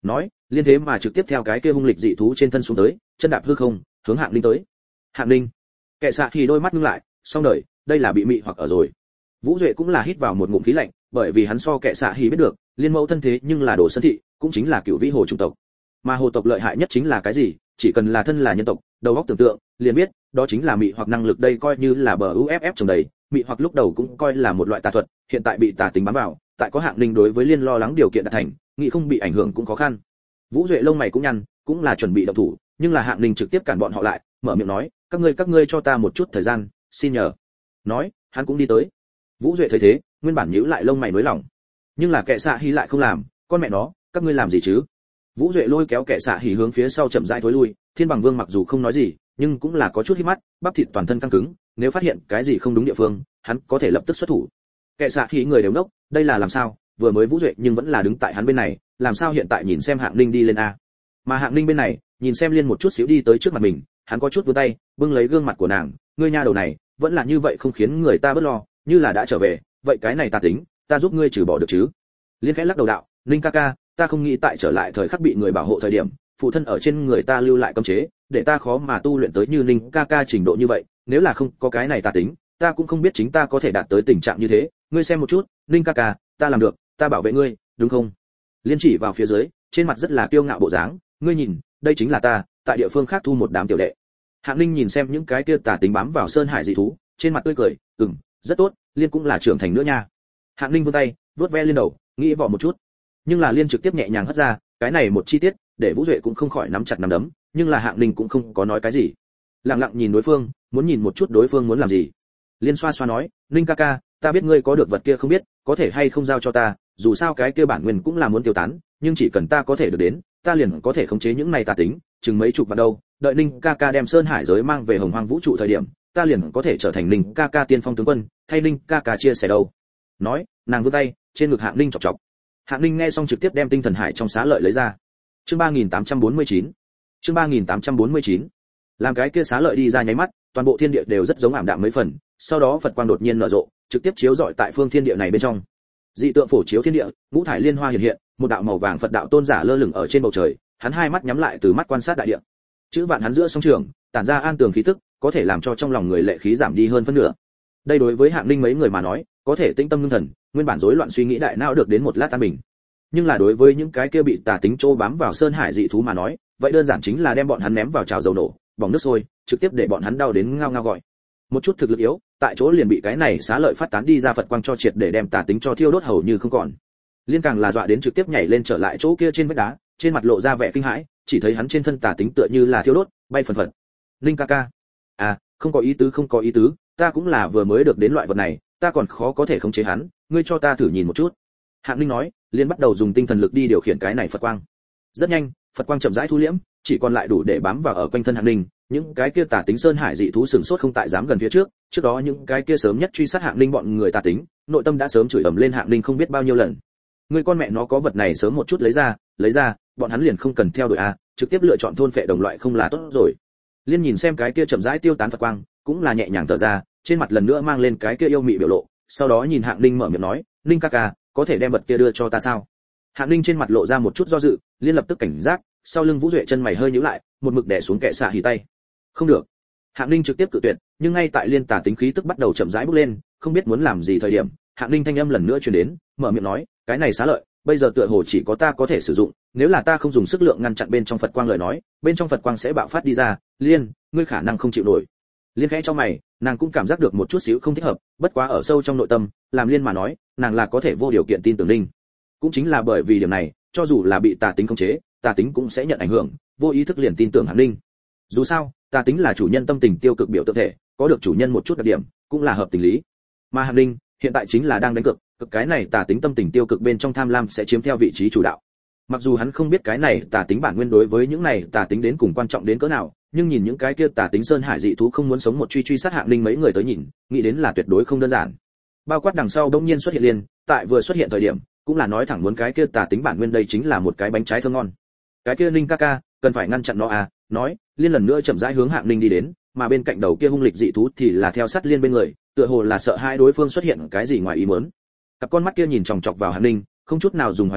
nói, liên thế mà trực tiếp theo cái kia hung lịch dị thú trên thân xuống tới, chân đạp hư không, hướng Hạng Ninh tới. Hạng Ninh, kệ xạ thì đôi mắt ngưng lại, xong đời, đây là bị mị hoặc ở rồi. Vũ Duệ cũng là hít vào một ngụm khí lạnh, bởi vì hắn so kệ xạ hỉ biết được, liên mẫu thân thế nhưng là đồ sơn thị, cũng chính là cựu vĩ hồ chủng tộc. Mà hồ tộc lợi hại nhất chính là cái gì? Chỉ cần là thân là nhân tộc, đầu óc tưởng tượng, liền biết, đó chính là mị hoặc năng lực, đây coi như là bờ u ép ép trồng đầy, mị hoặc lúc đầu cũng coi là một loại tà thuật, hiện tại bị tà tính bám vào, tại có Hạng Ninh đối với liên lo lắng điều kiện đạt thành, nghĩ không bị ảnh hưởng cũng khó khăn. Vũ Duệ lông mày cũng nhăn, cũng là chuẩn bị động thủ, nhưng là Hạng Ninh trực tiếp cản bọn họ lại, mở miệng nói, các ngươi các ngươi cho ta một chút thời gian, xin nhờ. Nói, hắn cũng đi tới. Vũ Duệ thấy thế, nguyên bản nhíu lại lông mày nới lỏng, nhưng là kệ xạ hỉ lại không làm, con mẹ nó, các ngươi làm gì chứ? Vũ Duệ lôi kéo kệ xạ hỉ hướng phía sau chậm rãi thối lui, Thiên Bằng Vương mặc dù không nói gì, nhưng cũng là có chút hít mắt, bắp thịt toàn thân căng cứng, nếu phát hiện cái gì không đúng địa phương, hắn có thể lập tức xuất thủ. Kệ xạ hỉ người đều đốc, đây là làm sao? Vừa mới Vũ Duệ nhưng vẫn là đứng tại hắn bên này, làm sao hiện tại nhìn xem Hạng Ninh đi lên a? Mà Hạng Ninh bên này, nhìn xem liên một chút xíu đi tới trước mặt mình, hắn có chút vươn tay, bưng lấy gương mặt của nàng, ngươi nha đầu này, vẫn là như vậy không khiến người ta bớt lo, như là đã trở về, vậy cái này ta tính, ta giúp ngươi trừ bỏ được chứ? Liên khẽ lắc đầu đạo, Ninh ca ca, ta không nghĩ tại trở lại thời khắc bị người bảo hộ thời điểm, phụ thân ở trên người ta lưu lại cấm chế, để ta khó mà tu luyện tới như Ninh ca ca trình độ như vậy, nếu là không có cái này ta tính, ta cũng không biết chính ta có thể đạt tới tình trạng như thế, ngươi xem một chút, Ninh ca ca, ta làm được, ta bảo vệ ngươi, đúng không? Liên chỉ vào phía dưới, trên mặt rất là kiêu ngạo bộ dáng, ngươi nhìn, đây chính là ta, tại địa phương khác thu một đám tiểu đệ. Hạng Ninh nhìn xem những cái kia tà tính bám vào sơn hải dị thú, trên mặt tươi cười, ừm, rất tốt, Liên cũng là trưởng thành nữa nha. Hạng Ninh vươn tay, vuốt ve Liên đầu, nghĩ vỏ một chút, nhưng là Liên trực tiếp nhẹ nhàng hất ra, cái này một chi tiết, để Vũ Duệ cũng không khỏi nắm chặt nắm đấm, nhưng là Hạng Ninh cũng không có nói cái gì, lặng lặng nhìn đối phương, muốn nhìn một chút đối phương muốn làm gì. Liên xoa xoa nói, Ninh ca ca, ta biết ngươi có được vật kia không biết, có thể hay không giao cho ta, dù sao cái kia bản nguyên cũng là muốn tiêu tán, nhưng chỉ cần ta có thể được đến, ta liền có thể khống chế những này tà tính, chừng mấy chục vạn đâu, đợi Ninh ca ca đem sơn hải giới mang về hồng hoang vũ trụ thời điểm, ta liền có thể trở thành Ninh ca ca tiên phong tướng quân, thay Ninh ca ca chia sẻ đâu. Nói, nàng vươn tay, trên ngực Hạng Ninh chọc chọc. Hạng Ninh nghe xong trực tiếp đem tinh thần hải trong xá lợi lấy ra. Chương ba nghìn tám trăm bốn mươi chín. Chương ba nghìn tám trăm bốn mươi chín. Làm cái kia xá lợi đi ra nháy mắt, toàn bộ thiên địa đều rất giống ảm đạm mấy phần, sau đó Phật quang đột nhiên nở rộ, trực tiếp chiếu rọi tại phương thiên địa này bên trong. Dị tượng phổ chiếu thiên địa, ngũ thải liên hoa hiện hiện, một đạo màu vàng Phật đạo tôn giả lơ lửng ở trên bầu trời, hắn hai mắt nhắm lại từ mắt quan sát đại địa. Chữ vạn hắn giữa song trường, tản ra an tường khí tức, có thể làm cho trong lòng người lệ khí giảm đi hơn phân nửa. Đây đối với Hạng Ninh mấy người mà nói, có thể tĩnh tâm ngưng thần, nguyên bản rối loạn suy nghĩ đại não được đến một lát an bình. Nhưng là đối với những cái kia bị tà tính trô bám vào sơn hải dị thú mà nói, vậy đơn giản chính là đem bọn hắn ném vào chảo dầu nổ, bỏng nước sôi, trực tiếp để bọn hắn đau đến ngao ngao gọi. Một chút thực lực yếu, tại chỗ liền bị cái này xá lợi phát tán đi ra Phật quang cho triệt để đem tà tính cho thiêu đốt hầu như không còn. Liên càng là dọa đến trực tiếp nhảy lên trở lại chỗ kia trên vách đá, trên mặt lộ ra vẻ kinh hãi, chỉ thấy hắn trên thân tà tính tựa như là thiêu đốt, bay phần phật. Linh ca ca, à, không có ý tứ không có ý tứ, ta cũng là vừa mới được đến loại vật này, ta còn khó có thể khống chế hắn, ngươi cho ta thử nhìn một chút. Hạng Linh nói, liền bắt đầu dùng tinh thần lực đi điều khiển cái này Phật quang. Rất nhanh, Phật quang chậm rãi thu liễm, chỉ còn lại đủ để bám vào ở quanh thân Hạng Linh, những cái kia tà tính sơn hải dị thú sừng sốt không tại dám gần phía trước, trước đó những cái kia sớm nhất truy sát Hạng Linh bọn người tà tính, nội tâm đã sớm chửi ầm lên Hạng Linh không biết bao nhiêu lần. Người con mẹ nó có vật này sớm một chút lấy ra, lấy ra, bọn hắn liền không cần theo đuổi a, trực tiếp lựa chọn thôn phệ đồng loại không là tốt rồi. Liên nhìn xem cái kia chậm rãi tiêu tán Phật quang, cũng là nhẹ nhàng thở ra, trên mặt lần nữa mang lên cái kia yêu mị biểu lộ, sau đó nhìn Hạng Linh mở miệng nói, "Linh ca ca, có thể đem vật kia đưa cho ta sao?" Hạng Linh trên mặt lộ ra một chút do dự, Liên lập tức cảnh giác, sau lưng Vũ Duệ chân mày hơi nhíu lại, một mực đè xuống kệ xạ hỉ tay. "Không được." Hạng Linh trực tiếp cự tuyệt, nhưng ngay tại Liên tà tính khí tức bắt đầu chậm rãi bốc lên, không biết muốn làm gì thời điểm, Hạng Linh thanh âm lần nữa truyền đến, mở miệng nói, "Cái này xá lợi, bây giờ tựa hồ chỉ có ta có thể sử dụng, nếu là ta không dùng sức lượng ngăn chặn bên trong Phật quang lời nói, bên trong Phật quang sẽ bạo phát đi ra, Liên, ngươi khả năng không chịu nổi." Liên khẽ cho mày, nàng cũng cảm giác được một chút xíu không thích hợp, bất quá ở sâu trong nội tâm, làm Liên mà nói, nàng là có thể vô điều kiện tin tưởng Linh. Cũng chính là bởi vì điểm này, cho dù là bị tà tính khống chế, tà tính cũng sẽ nhận ảnh hưởng, vô ý thức liền tin tưởng Hạng Linh. Dù sao, tà tính là chủ nhân tâm tình tiêu cực biểu tượng thể, có được chủ nhân một chút đặc điểm, cũng là hợp tình lý. Mà Hạng Linh, hiện tại chính là đang đánh cược, cực cái này tà tính tâm tình tiêu cực bên trong tham lam sẽ chiếm theo vị trí chủ đạo. Mặc dù hắn không biết cái này tà tính bản nguyên đối với những này tà tính đến cùng quan trọng đến cỡ nào, nhưng nhìn những cái kia tà tính sơn hải dị thú không muốn sống một truy truy sát Hạng Linh mấy người tới nhìn, nghĩ đến là tuyệt đối không đơn giản. Bao quát đằng sau đông nhiên xuất hiện Liên, tại vừa xuất hiện thời điểm, cũng là nói thẳng muốn cái kia tà tính bản nguyên đây chính là một cái bánh trái thơm ngon. Cái kia Linh ca ca, cần phải ngăn chặn nó à, nói, Liên lần nữa chậm rãi hướng Hạng Linh đi đến, mà bên cạnh đầu kia hung lịch dị thú thì là theo sát Liên bên người, tựa hồ là sợ hai đối phương xuất hiện cái gì ngoài ý muốn. Cặp con mắt kia nhìn chòng chọc vào Hạng Linh, không chút nào dùng hoài nghi,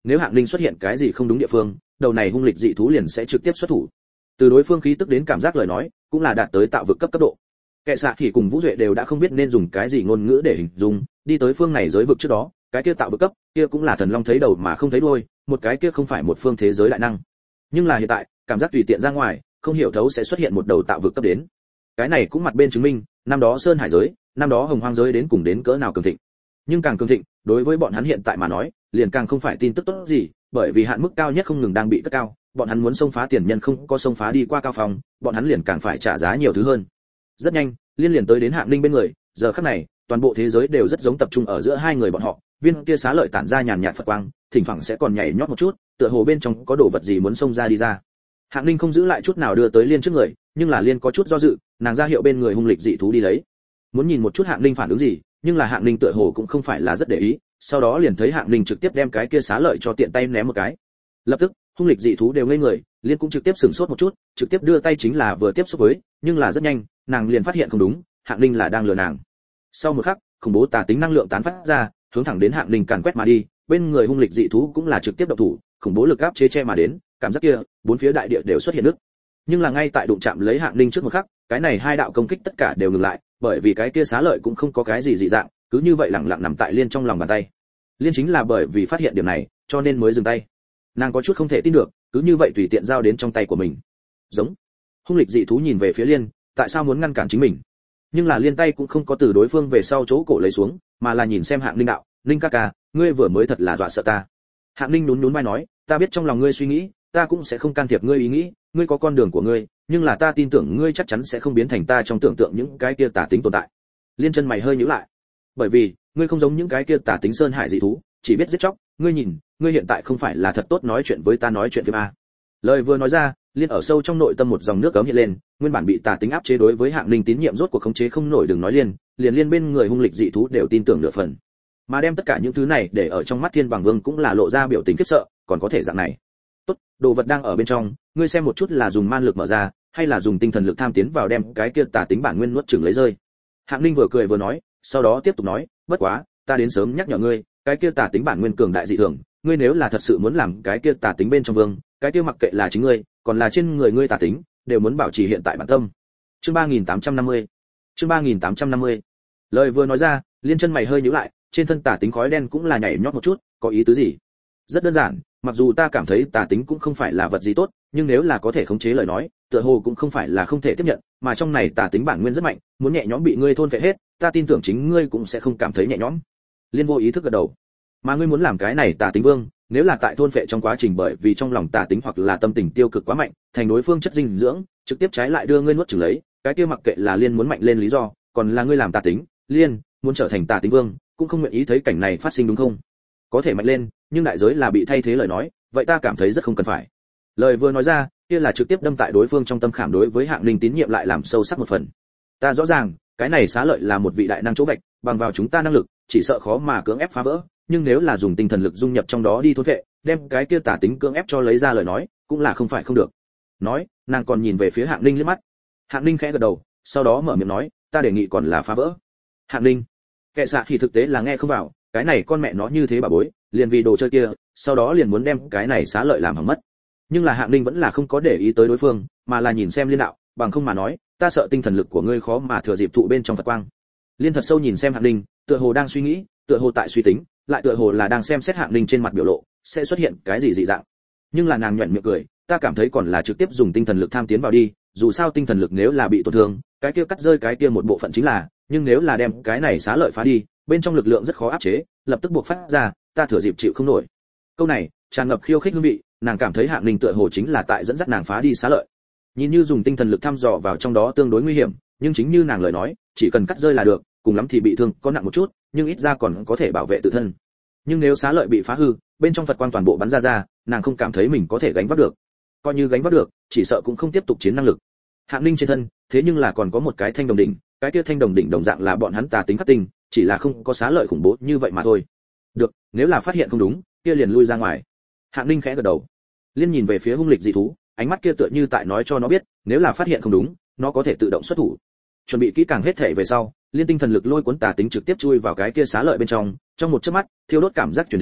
nếu Hạng Linh xuất hiện cái gì không đúng địa phương, đầu này hung lịch dị thú liền sẽ trực tiếp xuất thủ. Từ đối phương khí tức đến cảm giác lời nói, cũng là đạt tới tạo vực cấp cấp độ. Kệ xạ thì cùng Vũ Duệ đều đã không biết nên dùng cái gì ngôn ngữ để hình dung, đi tới phương này giới vực trước đó, cái kia tạo vực cấp, kia cũng là thần long thấy đầu mà không thấy đuôi, một cái kia không phải một phương thế giới đại năng. Nhưng là hiện tại, cảm giác tùy tiện ra ngoài, không hiểu thấu sẽ xuất hiện một đầu tạo vực cấp đến. Cái này cũng mặt bên chứng minh, năm đó Sơn Hải giới, năm đó Hồng Hoang giới đến cùng đến cỡ nào cường thịnh. Nhưng càng cường thịnh, đối với bọn hắn hiện tại mà nói, liền càng không phải tin tức tốt gì, bởi vì hạn mức cao nhất không ngừng đang bị cất cao, bọn hắn muốn xông phá tiền nhân không có xông phá đi qua cao phòng, bọn hắn liền càng phải trả giá nhiều thứ hơn. Rất nhanh, liên liền tới đến Hạng Linh bên người, giờ khắc này, toàn bộ thế giới đều rất giống tập trung ở giữa hai người bọn họ, viên kia xá lợi tản ra nhàn nhạt phật quang, thỉnh thoảng sẽ còn nhảy nhót một chút, tựa hồ bên trong có đồ vật gì muốn xông ra đi ra. Hạng Linh không giữ lại chút nào đưa tới liên trước người, nhưng là liên có chút do dự, nàng ra hiệu bên người hung lịch dị thú đi lấy. Muốn nhìn một chút Hạng Linh phản ứng gì, nhưng là Hạng Linh tựa hồ cũng không phải là rất để ý, sau đó liền thấy Hạng Linh trực tiếp đem cái kia xá lợi cho tiện tay ném một cái. Lập tức, hung lịch dị thú đều ngây người, liên cũng trực tiếp sửng sốt một chút, trực tiếp đưa tay chính là vừa tiếp xúc với, nhưng là rất nhanh, nàng liền phát hiện không đúng, Hạng Linh là đang lừa nàng. Sau một khắc, khủng bố tà tính năng lượng tán phát ra, hướng thẳng đến Hạng Linh càn quét mà đi, bên người hung lịch dị thú cũng là trực tiếp động thủ, khủng bố lực áp chế che mà đến, cảm giác kia, bốn phía đại địa đều xuất hiện nước. Nhưng là ngay tại đụng chạm lấy Hạng Linh trước một khắc, cái này hai đạo công kích tất cả đều ngừng lại, bởi vì cái kia xá lợi cũng không có cái gì dị dạng, cứ như vậy lặng lặng nằm tại liên trong lòng bàn tay. Liên chính là bởi vì phát hiện điểm này, cho nên mới dừng tay. Nàng có chút không thể tin được, cứ như vậy tùy tiện giao đến trong tay của mình. Giống. Hung lịch dị thú nhìn về phía Liên, tại sao muốn ngăn cản chính mình? Nhưng là Liên tay cũng không có từ đối phương về sau chỗ cổ lấy xuống, mà là nhìn xem Hạng Linh đạo, "Linh ca ca, ngươi vừa mới thật là dọa sợ ta." Hạng Linh nhún nhún vai nói, "Ta biết trong lòng ngươi suy nghĩ, ta cũng sẽ không can thiệp ngươi ý nghĩ, ngươi có con đường của ngươi, nhưng là ta tin tưởng ngươi chắc chắn sẽ không biến thành ta trong tưởng tượng những cái kia tà tính tồn tại." Liên chân mày hơi nhíu lại. "Bởi vì, ngươi không giống những cái kia tà tính sơn hải dị thú, chỉ biết giết chóc, ngươi nhìn, ngươi hiện tại không phải là thật tốt nói chuyện với ta nói chuyện với a." Lời vừa nói ra, Liên ở sâu trong nội tâm một dòng nước ấm hiện lên, nguyên bản bị tà tính áp chế đối với Hạng Linh tín nhiệm rốt cuộc khống chế không nổi, đừng nói Liên, liền Liên bên người hung lịch dị thú đều tin tưởng nửa phần. Mà đem tất cả những thứ này để ở trong mắt Thiên Bằng Vương cũng là lộ ra biểu tình khiếp sợ, còn có thể dạng này. "Tốt, đồ vật đang ở bên trong, ngươi xem một chút là dùng man lực mở ra, hay là dùng tinh thần lực tham tiến vào đem cái kia tà tính bản nguyên nuốt chửng lấy rơi." Hạng Linh vừa cười vừa nói, sau đó tiếp tục nói, "Bất quá, ta đến sớm nhắc nhở ngươi, cái kia tà tính bản nguyên cường đại dị thường, ngươi nếu là thật sự muốn làm cái kia tà tính bên trong vương, cái kia mặc kệ là chính ngươi, còn là trên người ngươi tà tính, đều muốn bảo trì hiện tại bản tâm." Chương ba nghìn tám trăm năm mươi. Chương ba nghìn tám trăm năm mươi. Lời vừa nói ra, Liên chân mày hơi nhíu lại, trên thân tà tính khói đen cũng là nhảy nhót một chút, có ý tứ gì? Rất đơn giản, mặc dù ta cảm thấy tà tính cũng không phải là vật gì tốt, nhưng nếu là có thể khống chế lời nói, tựa hồ cũng không phải là không thể tiếp nhận, mà trong này tà tính bản nguyên rất mạnh, muốn nhẹ nhõm bị ngươi thôn phệ hết, ta tin tưởng chính ngươi cũng sẽ không cảm thấy nhẹ nhõm. Liên vô ý thức gật đầu. Mà ngươi muốn làm cái này tà tính vương, nếu là tại thôn phệ trong quá trình bởi vì trong lòng tà tính hoặc là tâm tình tiêu cực quá mạnh, thành đối phương chất dinh dưỡng, trực tiếp trái lại đưa ngươi nuốt chửng lấy, cái kia mặc kệ là Liên muốn mạnh lên lý do, còn là ngươi làm tà tính, Liên muốn trở thành tà tính vương, cũng không nguyện ý thấy cảnh này phát sinh đúng không? Có thể mạnh lên, nhưng đại giới là bị thay thế lời nói, vậy ta cảm thấy rất không cần phải. Lời vừa nói ra, kia là trực tiếp đâm tại đối phương trong tâm khảm, đối với Hạng Linh tín nhiệm lại làm sâu sắc một phần. Ta rõ ràng, cái này xá lợi là một vị đại năng chỗ vạch, bằng vào chúng ta năng lực, chỉ sợ khó mà cưỡng ép phá vỡ, nhưng nếu là dùng tinh thần lực dung nhập trong đó đi thôn vệ, đem cái kia tà tính cưỡng ép cho lấy ra lời nói, cũng là không phải không được. Nói, nàng còn nhìn về phía Hạng Linh liếc mắt. Hạng Linh khẽ gật đầu, sau đó mở miệng nói, ta đề nghị còn là phá vỡ. Hạng Linh, kệ xạ thì thực tế là nghe không vào, cái này con mẹ nó như thế bà bối, liền vì đồ chơi kia, sau đó liền muốn đem cái này xá lợi làm hỏng mất. Nhưng là Hạng Linh vẫn là không có để ý tới đối phương, mà là nhìn xem Liên đạo, bằng không mà nói, ta sợ tinh thần lực của ngươi khó mà thừa dịp thụ bên trong Phật quang. Liên thật sâu nhìn xem Hạng Linh, tựa hồ đang suy nghĩ, tựa hồ tại suy tính, lại tựa hồ là đang xem xét Hạng Linh trên mặt biểu lộ, sẽ xuất hiện cái gì dị dạng. Nhưng là nàng nhuyễn miệng cười, ta cảm thấy còn là trực tiếp dùng tinh thần lực tham tiến vào đi, dù sao tinh thần lực nếu là bị tổn thương, cái kia cắt rơi cái kia một bộ phận chính là, nhưng nếu là đem cái này xá lợi phá đi, bên trong lực lượng rất khó áp chế, lập tức buộc phát ra, ta thừa dịp chịu không nổi. Câu này tràn ngập khiêu khích hương vị, nàng cảm thấy Hạng Linh tựa hồ chính là tại dẫn dắt nàng phá đi xá lợi. Nhìn như dùng tinh thần lực thăm dò vào trong đó tương đối nguy hiểm, nhưng chính như nàng lời nói, chỉ cần cắt rơi là được, cùng lắm thì bị thương có nặng một chút, nhưng ít ra còn có thể bảo vệ tự thân. Nhưng nếu xá lợi bị phá hư, bên trong Phật quang toàn bộ bắn ra ra, nàng không cảm thấy mình có thể gánh vác được. Coi như gánh vác được, chỉ sợ cũng không tiếp tục chiến năng lực. Hạng Linh trên thân, thế nhưng là còn có một cái thanh đồng đỉnh, cái kia thanh đồng đỉnh đồng dạng là bọn hắn tà tính khắc tinh, chỉ là không có xá lợi khủng bố như vậy mà thôi. Được, nếu là phát hiện không đúng, kia liền lui ra ngoài. Hạng Linh khẽ gật đầu. Liên nhìn về phía hung lịch dị thú, ánh mắt kia tựa như tại nói cho nó biết, nếu là phát hiện không đúng, nó có thể tự động xuất thủ. Chuẩn bị kỹ càng hết thể về sau, Liên tinh thần lực lôi cuốn tà tính trực tiếp chui vào cái kia xá lợi bên trong, trong một chớp mắt, thiêu đốt cảm giác truyền đến,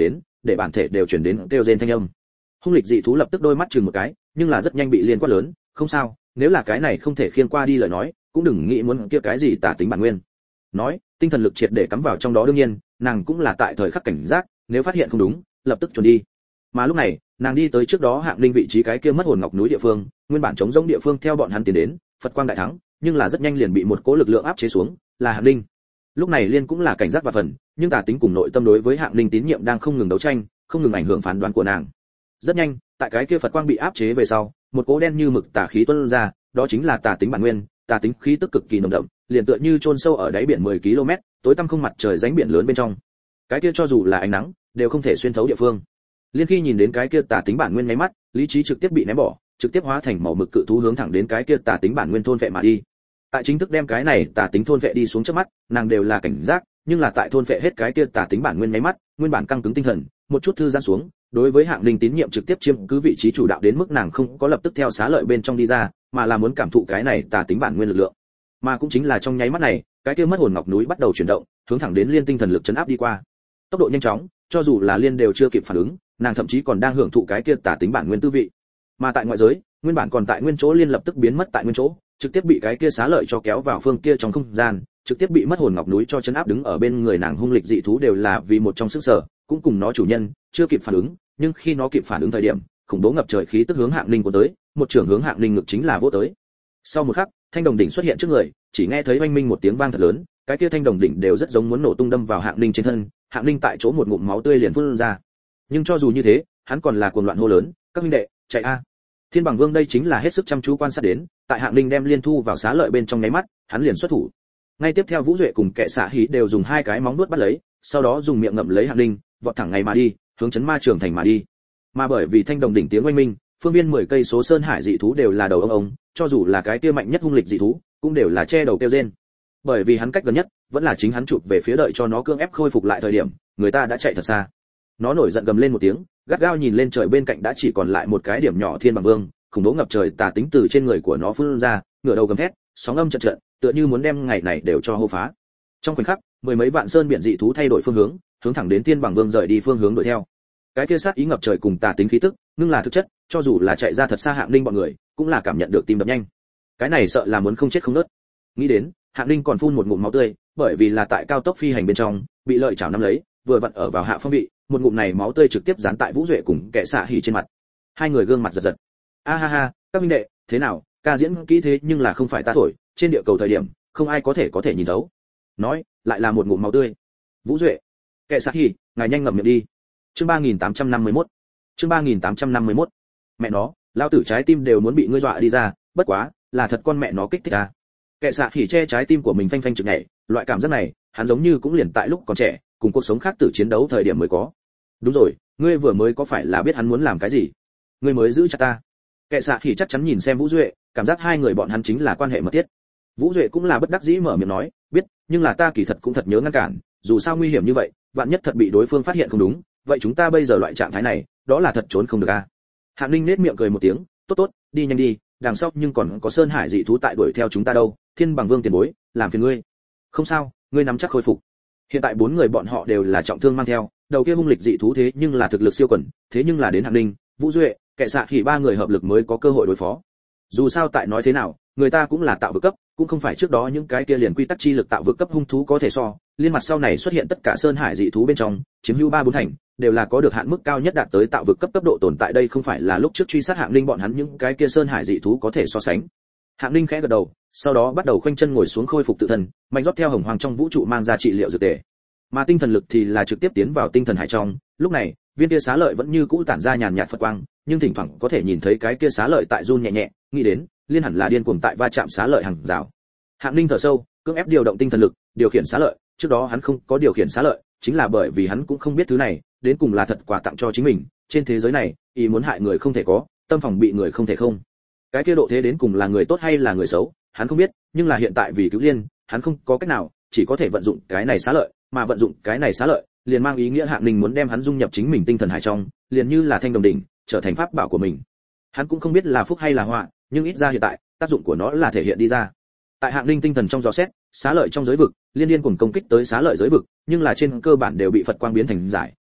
để bản thể đều chuyển đến kêu rên thanh âm. Hung lịch dị thú lập tức đôi mắt chừng một cái, nhưng là rất nhanh bị liên quát lớn, không sao, nếu là cái này không thể khiêng qua đi lời nói, cũng đừng nghĩ muốn kia cái gì tà tính bản nguyên. Nói, tinh thần lực triệt để cắm vào trong đó, đương nhiên, nàng cũng là tại thời khắc cảnh giác, nếu phát hiện không đúng, lập tức chuẩn đi. Mà lúc này, nàng đi tới trước đó Hạng Linh vị trí cái kia mất hồn ngọc núi địa phương, nguyên bản chống rỗng địa phương theo bọn hắn tiến đến, Phật quang đại thắng, nhưng là rất nhanh liền bị một cỗ lực lượng áp chế xuống, là Hạng Linh. Lúc này liên cũng là cảnh giác và phần, nhưng tà tính cùng nội tâm đối với Hạng Linh tín nhiệm đang không ngừng đấu tranh, không ngừng ảnh hưởng phán đoán của nàng. Rất nhanh, tại cái kia Phật quang bị áp chế về sau, một cỗ đen như mực tà khí tuôn ra, đó chính là tà tính bản nguyên, tà tính khí tức cực kỳ nồng đậm, liền tựa như chôn sâu ở đáy biển mười ki lô mét, tối tăm không mặt trời rãnh biển lớn bên trong. Cái kia cho dù là ánh nắng, đều không thể xuyên thấu địa phương. Liên khi nhìn đến cái kia tà tính bản nguyên nháy mắt, lý trí trực tiếp bị ném bỏ, trực tiếp hóa thành màu mực cự thú hướng thẳng đến cái kia tà tính bản nguyên thôn vệ mà đi. Tại chính thức đem cái này tà tính thôn vệ đi xuống trước mắt, nàng đều là cảnh giác, nhưng là tại thôn vệ hết cái kia tà tính bản nguyên nháy mắt, nguyên bản căng cứng tinh thần, một chút thư giãn xuống, đối với Hạng Linh tín nhiệm trực tiếp chiếm cứ vị trí chủ đạo đến mức nàng không có lập tức theo xá lợi bên trong đi ra, mà là muốn cảm thụ cái này tà tính bản nguyên lực lượng. Mà cũng chính là trong nháy mắt này, cái kia mất hồn ngọc núi bắt đầu chuyển động, hướng thẳng đến Liên tinh thần lực chấn áp đi qua. Tốc độ nhanh chóng, cho dù là Liên đều chưa kịp phản ứng, nàng thậm chí còn đang hưởng thụ cái kia tà tính bản nguyên tư vị. Mà tại ngoại giới, nguyên bản còn tại nguyên chỗ Liên lập tức biến mất tại nguyên chỗ, trực tiếp bị cái kia xá lợi cho kéo vào phương kia trong không gian, trực tiếp bị mất hồn ngọc núi cho chấn áp. Đứng ở bên người nàng hung lịch dị thú đều là vì một trong sức sở, cũng cùng nó chủ nhân chưa kịp phản ứng, nhưng khi nó kịp phản ứng thời điểm, khủng bố ngập trời khí tức hướng Hạng Linh của tới, một trường hướng Hạng Linh ngực chính là vỗ tới. Sau một khắc, thanh đồng đỉnh xuất hiện trước người, chỉ nghe thấy oanh minh một tiếng vang thật lớn, cái kia thanh đồng đỉnh đều rất giống muốn nổ tung đâm vào Hạng Linh trên thân, Hạng Linh tại chỗ một ngụm máu tươi liền phun ra. Nhưng cho dù như thế, hắn còn là cuồng loạn hô lớn, các huynh đệ, chạy a! Thiên Bằng Vương đây chính là hết sức chăm chú quan sát đến, tại Hạng Linh đem Liên thu vào xá lợi bên trong nháy mắt, hắn liền xuất thủ. Ngay tiếp theo Vũ Duệ cùng Kệ Xạ Hí đều dùng hai cái móng vuốt bắt lấy, sau đó dùng miệng ngậm lấy Hạng Linh, vọt thẳng ngay mà đi, hướng chấn ma trường thành mà đi. Mà bởi vì thanh đồng đỉnh tiếng oanh minh, phương viên mười cây số sơn hải dị thú đều là đầu ông ông, cho dù là cái kia mạnh nhất hung lịch dị thú, cũng đều là che đầu kêu rên. Bởi vì hắn cách gần nhất, vẫn là chính hắn chụp về phía đợi cho nó cưỡng ép khôi phục lại thời điểm, người ta đã chạy thật xa. Nó nổi giận gầm lên một tiếng, gắt gao nhìn lên trời bên cạnh đã chỉ còn lại một cái điểm nhỏ Thiên Bằng Vương, khủng bố ngập trời tà tính từ trên người của nó phun ra, ngửa đầu gầm thét, sóng âm trận trận, tựa như muốn đem ngày này đều cho hô phá. Trong khoảnh khắc, mười mấy vạn sơn biển dị thú thay đổi phương hướng, hướng thẳng đến Thiên Bằng Vương rời đi phương hướng đuổi theo. Cái kia sát ý ngập trời cùng tà tính khí tức, nhưng là thực chất, cho dù là chạy ra thật xa Hạng Linh bọn người, cũng là cảm nhận được tim đập nhanh. Cái này sợ là muốn không chết không nứt. Nghĩ đến, Hạng Linh còn phun một ngụm máu tươi, bởi vì là tại cao tốc phi hành bên trong, bị lợi chảo nắm lấy, vừa vặn ở vào hạ phong vị, một ngụm này máu tươi trực tiếp dán tại Vũ Duệ cùng Kệ Xạ Hỉ trên mặt. Hai người gương mặt giật giật. A ha ha, các huynh đệ, thế nào, ca diễn kỹ thế nhưng là không phải ta thổi, trên địa cầu thời điểm, không ai có thể có thể nhìn thấu. Nói, lại là một ngụm máu tươi. Vũ Duệ, Kệ Xạ Hỉ, ngài nhanh ngậm miệng đi. Chương ba nghìn tám trăm năm mươi mốt. Chương ba nghìn tám trăm năm mươi mốt. Mẹ nó, lao tử trái tim đều muốn bị ngươi dọa đi ra, bất quá, là thật con mẹ nó kích thích à. Kệ Xạ Hỉ che trái tim của mình phanh phanh trực nhảy, loại cảm giác này, hắn giống như cũng liền tại lúc còn trẻ, cùng cuộc sống khác tử chiến đấu thời điểm mới có. Đúng rồi, ngươi vừa mới có phải là biết hắn muốn làm cái gì? Ngươi mới giữ chặt ta. Kệ Xạ Hỉ chắc chắn nhìn xem Vũ Duệ, cảm giác hai người bọn hắn chính là quan hệ mật thiết. Vũ Duệ cũng là bất đắc dĩ mở miệng nói, biết, nhưng là ta kỳ thật cũng thật nhớ ngăn cản, dù sao nguy hiểm như vậy, vạn nhất thật bị đối phương phát hiện không đúng, vậy chúng ta bây giờ loại trạng thái này, đó là thật trốn không được a. Hạng Linh nét miệng cười một tiếng, tốt tốt, đi nhanh đi, đằng sau nhưng còn có sơn hải dị thú tại đuổi theo chúng ta đâu, Thiên Bằng Vương tiền bối, làm phiền ngươi. Không sao, ngươi nắm chắc khôi phục. Hiện tại bốn người bọn họ đều là trọng thương mang theo, đầu kia hung lịch dị thú thế nhưng là thực lực siêu quần, thế nhưng là đến Hạng Linh, Vũ Duệ, Kệ Xạ Hỉ ba người hợp lực mới có cơ hội đối phó. Dù sao tại nói thế nào, người ta cũng là tạo vực cấp, cũng không phải trước đó những cái kia liền quy tắc chi lực tạo vực cấp hung thú có thể so, liên mặt sau này xuất hiện tất cả sơn hải dị thú bên trong, chiếm hữu ba bốn thành, đều là có được hạn mức cao nhất đạt tới tạo vực cấp cấp độ tồn tại, đây không phải là lúc trước truy sát Hạng Linh bọn hắn những cái kia sơn hải dị thú có thể so sánh. Hạng Linh khẽ gật đầu, sau đó bắt đầu khoanh chân ngồi xuống khôi phục tự thân, mạnh rót theo hồng hoàng trong vũ trụ mang ra trị liệu dược tề. Mà tinh thần lực thì là trực tiếp tiến vào tinh thần hải trong, lúc này, viên kia xá lợi vẫn như cũ tản ra nhàn nhạt phật quang, nhưng thỉnh thoảng có thể nhìn thấy cái kia xá lợi tại run nhẹ nhẹ, nghĩ đến, liên hẳn là điên cuồng tại va chạm xá lợi hàng rào. Hạng Linh thở sâu, cưỡng ép điều động tinh thần lực, điều khiển xá lợi, trước đó hắn không có điều khiển xá lợi, chính là bởi vì hắn cũng không biết thứ này, đến cùng là thật quà tặng cho chính mình, trên thế giới này, ý muốn hại người không thể có, tâm phòng bị người không thể không. Cái kia độ thế đến cùng là người tốt hay là người xấu, hắn không biết, nhưng là hiện tại vì cứu Liên, hắn không có cách nào, chỉ có thể vận dụng cái này xá lợi, mà vận dụng cái này xá lợi, liền mang ý nghĩa Hạng Linh muốn đem hắn dung nhập chính mình tinh thần hải trong, liền như là thanh đồng đỉnh, trở thành pháp bảo của mình. Hắn cũng không biết là phúc hay là họa, nhưng ít ra hiện tại, tác dụng của nó là thể hiện đi ra. Tại Hạng Linh tinh thần trong gió xét, xá lợi trong giới vực, liên liên cùng công kích tới xá lợi giới vực, nhưng là trên cơ bản đều bị Phật quang biến thành giải,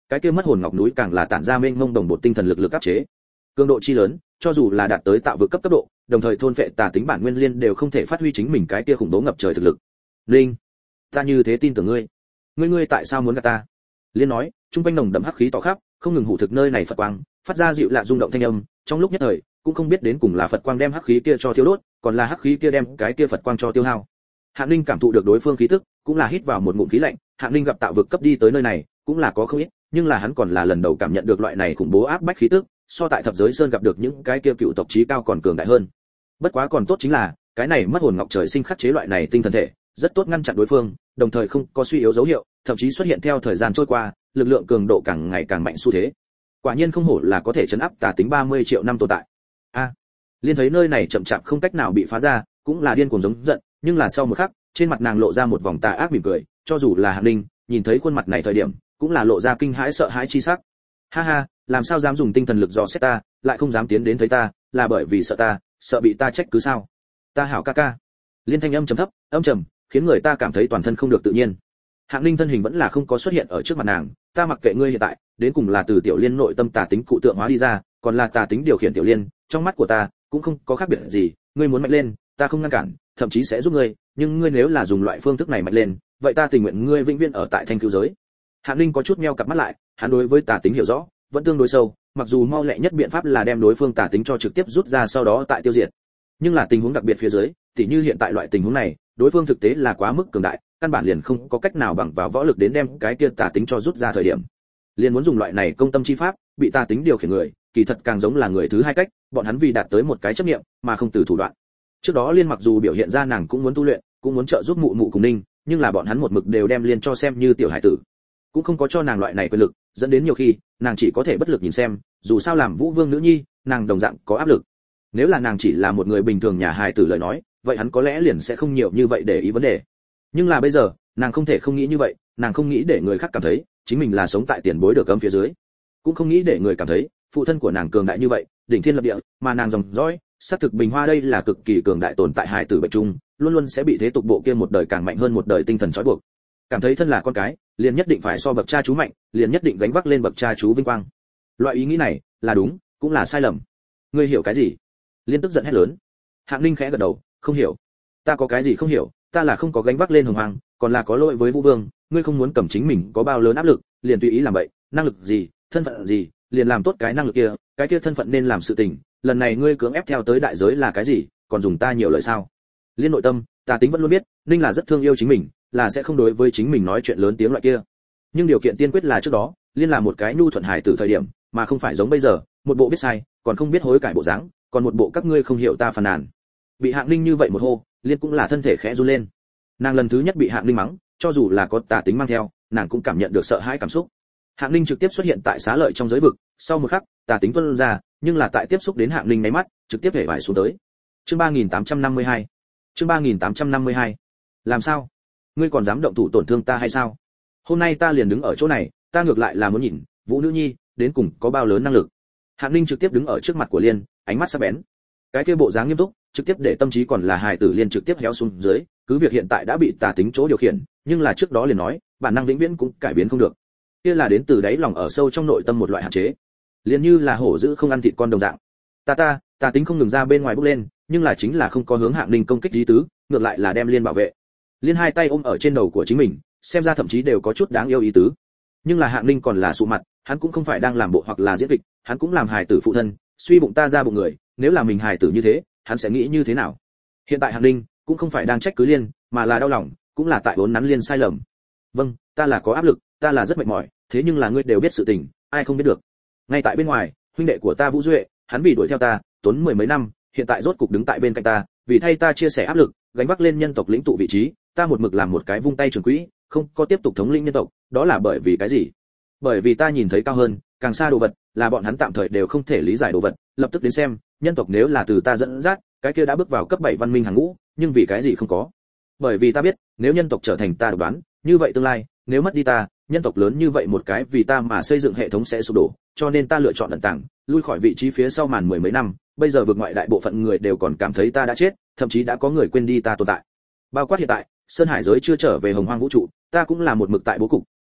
cái kia mất hồn ngọc núi càng là tản ra mênh mông đồng bộ tinh thần lực lực áp chế. Cường độ chi lớn, cho dù là đạt tới tạo vực cấp cấp độ, đồng thời thôn phệ tà tính bản nguyên liên đều không thể phát huy chính mình cái kia khủng bố ngập trời thực lực. Linh, ta như thế tin tưởng ngươi. Ngươi ngươi tại sao muốn gạt ta? Liên nói, trung quanh nồng đậm hắc khí tỏ khắp, không ngừng hủ thực nơi này Phật quang, phát ra dịu lạ rung động thanh âm, trong lúc nhất thời, cũng không biết đến cùng là Phật quang đem hắc khí kia cho thiêu đốt, còn là hắc khí kia đem cái kia Phật quang cho tiêu hao. Hạng Linh cảm thụ được đối phương khí tức, cũng là hít vào một ngụm khí lạnh, Hạng Linh gặp tạo vực cấp đi tới nơi này, cũng là có không ít, nhưng là hắn còn là lần đầu cảm nhận được loại này khủng bố áp bách khí tức, so tại thập giới sơn gặp được những cái kia cựu tộc chí cao còn cường đại hơn. Bất quá còn tốt chính là, cái này mất hồn ngọc trời sinh khắc chế loại này tinh thần thể, rất tốt ngăn chặn đối phương, đồng thời không có suy yếu dấu hiệu, thậm chí xuất hiện theo thời gian trôi qua, lực lượng cường độ càng ngày càng mạnh xu thế. Quả nhiên không hổ là có thể chấn áp tà tính ba mươi triệu năm tồn tại. A, Liên thấy nơi này chậm chạp không cách nào bị phá ra, cũng là điên cuồng giống giận, nhưng là sau một khắc, trên mặt nàng lộ ra một vòng tà ác mỉm cười, cho dù là Hạng Linh, nhìn thấy khuôn mặt này thời điểm, cũng là lộ ra kinh hãi sợ hãi chi sắc. Ha ha, làm sao dám dùng tinh thần lực dò xét ta, lại không dám tiến đến thấy ta, là bởi vì sợ ta, sợ bị ta trách cứ sao? Ta hảo ca ca. Liên thanh âm trầm thấp, âm trầm, khiến người ta cảm thấy toàn thân không được tự nhiên. Hạng Linh thân hình vẫn là không có xuất hiện ở trước mặt nàng, ta mặc kệ ngươi hiện tại, đến cùng là từ Tiểu Liên nội tâm tà tính cụ tượng hóa đi ra, còn là tà tính điều khiển Tiểu Liên, trong mắt của ta cũng không có khác biệt gì, ngươi muốn mạnh lên, ta không ngăn cản, thậm chí sẽ giúp ngươi, nhưng ngươi nếu là dùng loại phương thức này mạnh lên, vậy ta tình nguyện ngươi vĩnh viễn ở tại thanh cứu giới. Hạng Linh có chút meo cặp mắt lại, hắn đối với tà tính hiểu rõ, vẫn tương đối sâu, mặc dù mau lẹ nhất biện pháp là đem đối phương tà tính cho trực tiếp rút ra sau đó tại tiêu diệt. Nhưng là tình huống đặc biệt phía dưới, tỉ như hiện tại loại tình huống này, đối phương thực tế là quá mức cường đại, căn bản liền không có cách nào bằng vào võ lực đến đem cái kia tà tính cho rút ra thời điểm. Liền muốn dùng loại này công tâm chi pháp, bị tà tính điều khiển người, kỳ thật càng giống là người thứ hai cách, bọn hắn vì đạt tới một cái chấp niệm, mà không từ thủ đoạn. Trước đó Liên mặc dù biểu hiện ra nàng cũng muốn tu luyện, cũng muốn trợ giúp mụ mụ cùng Ninh, nhưng là bọn hắn một mực đều đem Liên cho xem như tiểu hải tử, cũng không có cho nàng loại này quyền lực, dẫn đến nhiều khi nàng chỉ có thể bất lực nhìn xem, dù sao làm Vũ Vương nữ nhi, nàng đồng dạng có áp lực. Nếu là nàng chỉ là một người bình thường nhà hài tử lời nói, vậy hắn có lẽ liền sẽ không nhiều như vậy để ý vấn đề. Nhưng là bây giờ, nàng không thể không nghĩ như vậy, nàng không nghĩ để người khác cảm thấy chính mình là sống tại tiền bối được cấm phía dưới, cũng không nghĩ để người cảm thấy phụ thân của nàng cường đại như vậy, đỉnh thiên lập địa, mà nàng dòng dõi, xác thực Bình Hoa đây là cực kỳ cường đại tồn tại hài tử bệnh chung, luôn luôn sẽ bị thế tục bộ kia một đời càng mạnh hơn một đời tinh thần trói buộc. Cảm thấy thân là con cái, liền nhất định phải so bậc cha chú mạnh, liền nhất định gánh vác lên bậc cha chú vinh quang. Loại ý nghĩ này là đúng, cũng là sai lầm. Ngươi hiểu cái gì? Liên tức giận hét lớn. Hạng Linh khẽ gật đầu, không hiểu. Ta có cái gì không hiểu, ta là không có gánh vác lên hồng hoàng, còn là có lỗi với Vũ Vương, ngươi không muốn cầm chính mình có bao lớn áp lực, liền tùy ý làm vậy, năng lực gì, thân phận gì, liền làm tốt cái năng lực kia, cái kia thân phận nên làm sự tình, lần này ngươi cưỡng ép theo tới đại giới là cái gì, còn dùng ta nhiều lời sao? Liên nội tâm, ta tính vẫn luôn biết, Ninh là rất thương yêu chính mình, là sẽ không đối với chính mình nói chuyện lớn tiếng loại kia. Nhưng điều kiện tiên quyết là trước đó, Liên là một cái nhu thuận hài tử thời điểm, mà không phải giống bây giờ, một bộ biết sai, còn không biết hối cải bộ dáng, còn một bộ các ngươi không hiểu ta phàn nàn. Bị Hạng Linh như vậy một hô, Liên cũng là thân thể khẽ run lên. Nàng lần thứ nhất bị Hạng Linh mắng, cho dù là có tà tính mang theo, nàng cũng cảm nhận được sợ hãi cảm xúc. Hạng Linh trực tiếp xuất hiện tại xá lợi trong giới vực, sau một khắc, tà tính tuôn ra, nhưng là tại tiếp xúc đến Hạng Linh máy mắt, trực tiếp hể vải xuống tới. Chương ba nghìn tám trăm năm mươi hai. Chương ba nghìn tám trăm năm mươi hai. Làm sao? Ngươi còn dám động thủ tổn thương ta hay sao? Hôm nay ta liền đứng ở chỗ này, ta ngược lại là muốn nhìn, Vũ nữ nhi, đến cùng có bao lớn năng lực. Hạng Linh trực tiếp đứng ở trước mặt của Liên, ánh mắt sắc bén. Cái kia bộ dáng nghiêm túc, trực tiếp để tâm trí còn là hài tử Liên trực tiếp héo xuống dưới, cứ việc hiện tại đã bị tà tính chỗ điều khiển, nhưng là trước đó liền nói, bản năng vĩnh viễn cũng cải biến không được. Kia là đến từ đáy lòng ở sâu trong nội tâm một loại hạn chế. Liên như là hổ dữ không ăn thịt con đồng dạng. Ta ta, tà tính không ngừng ra bên ngoài bốc lên, nhưng là chính là không có hướng Hạng Linh công kích lý tứ, ngược lại là đem Liên bảo vệ. Liên hai tay ôm ở trên đầu của chính mình, xem ra thậm chí đều có chút đáng yêu ý tứ. Nhưng là Hạng Linh còn là sụ mặt, hắn cũng không phải đang làm bộ hoặc là diễn kịch, hắn cũng làm hài tử phụ thân, suy bụng ta ra bụng người, nếu là mình hài tử như thế, hắn sẽ nghĩ như thế nào? Hiện tại Hạng Linh cũng không phải đang trách cứ Liên, mà là đau lòng, cũng là tại vốn nắn Liên sai lầm. Vâng, ta là có áp lực, ta là rất mệt mỏi, thế nhưng là ngươi đều biết sự tình, ai không biết được. Ngay tại bên ngoài, huynh đệ của ta Vũ Duệ, hắn vì đuổi theo ta, tốn mười mấy năm, hiện tại rốt cục đứng tại bên cạnh ta, vì thay ta chia sẻ áp lực, gánh vác lên nhân tộc lĩnh tụ vị trí, ta một mực làm một cái vung tay trường quỹ, không có tiếp tục thống lĩnh nhân tộc, đó là bởi vì cái gì? Bởi vì ta nhìn thấy cao hơn, càng xa đồ vật, là bọn hắn tạm thời đều không thể lý giải đồ vật, lập tức đến xem, nhân tộc nếu là từ ta dẫn dắt, cái kia đã bước vào cấp bảy văn minh hàng ngũ, nhưng vì cái gì không có? Bởi vì ta biết, nếu nhân tộc trở thành ta độc đoán, như vậy tương lai, nếu mất đi ta, nhân tộc lớn như vậy một cái vì ta mà xây dựng hệ thống sẽ sụp đổ, cho nên ta lựa chọn ẩn tàng, lui khỏi vị trí phía sau màn mười mấy năm, bây giờ vượt ngoại đại bộ phận người đều còn cảm thấy ta đã chết, thậm chí đã có người quên đi ta tồn tại. Bao quát hiện tại, Sơn Hải giới chưa trở về hồng hoang vũ trụ, ta cũng là một mực tại bố cục,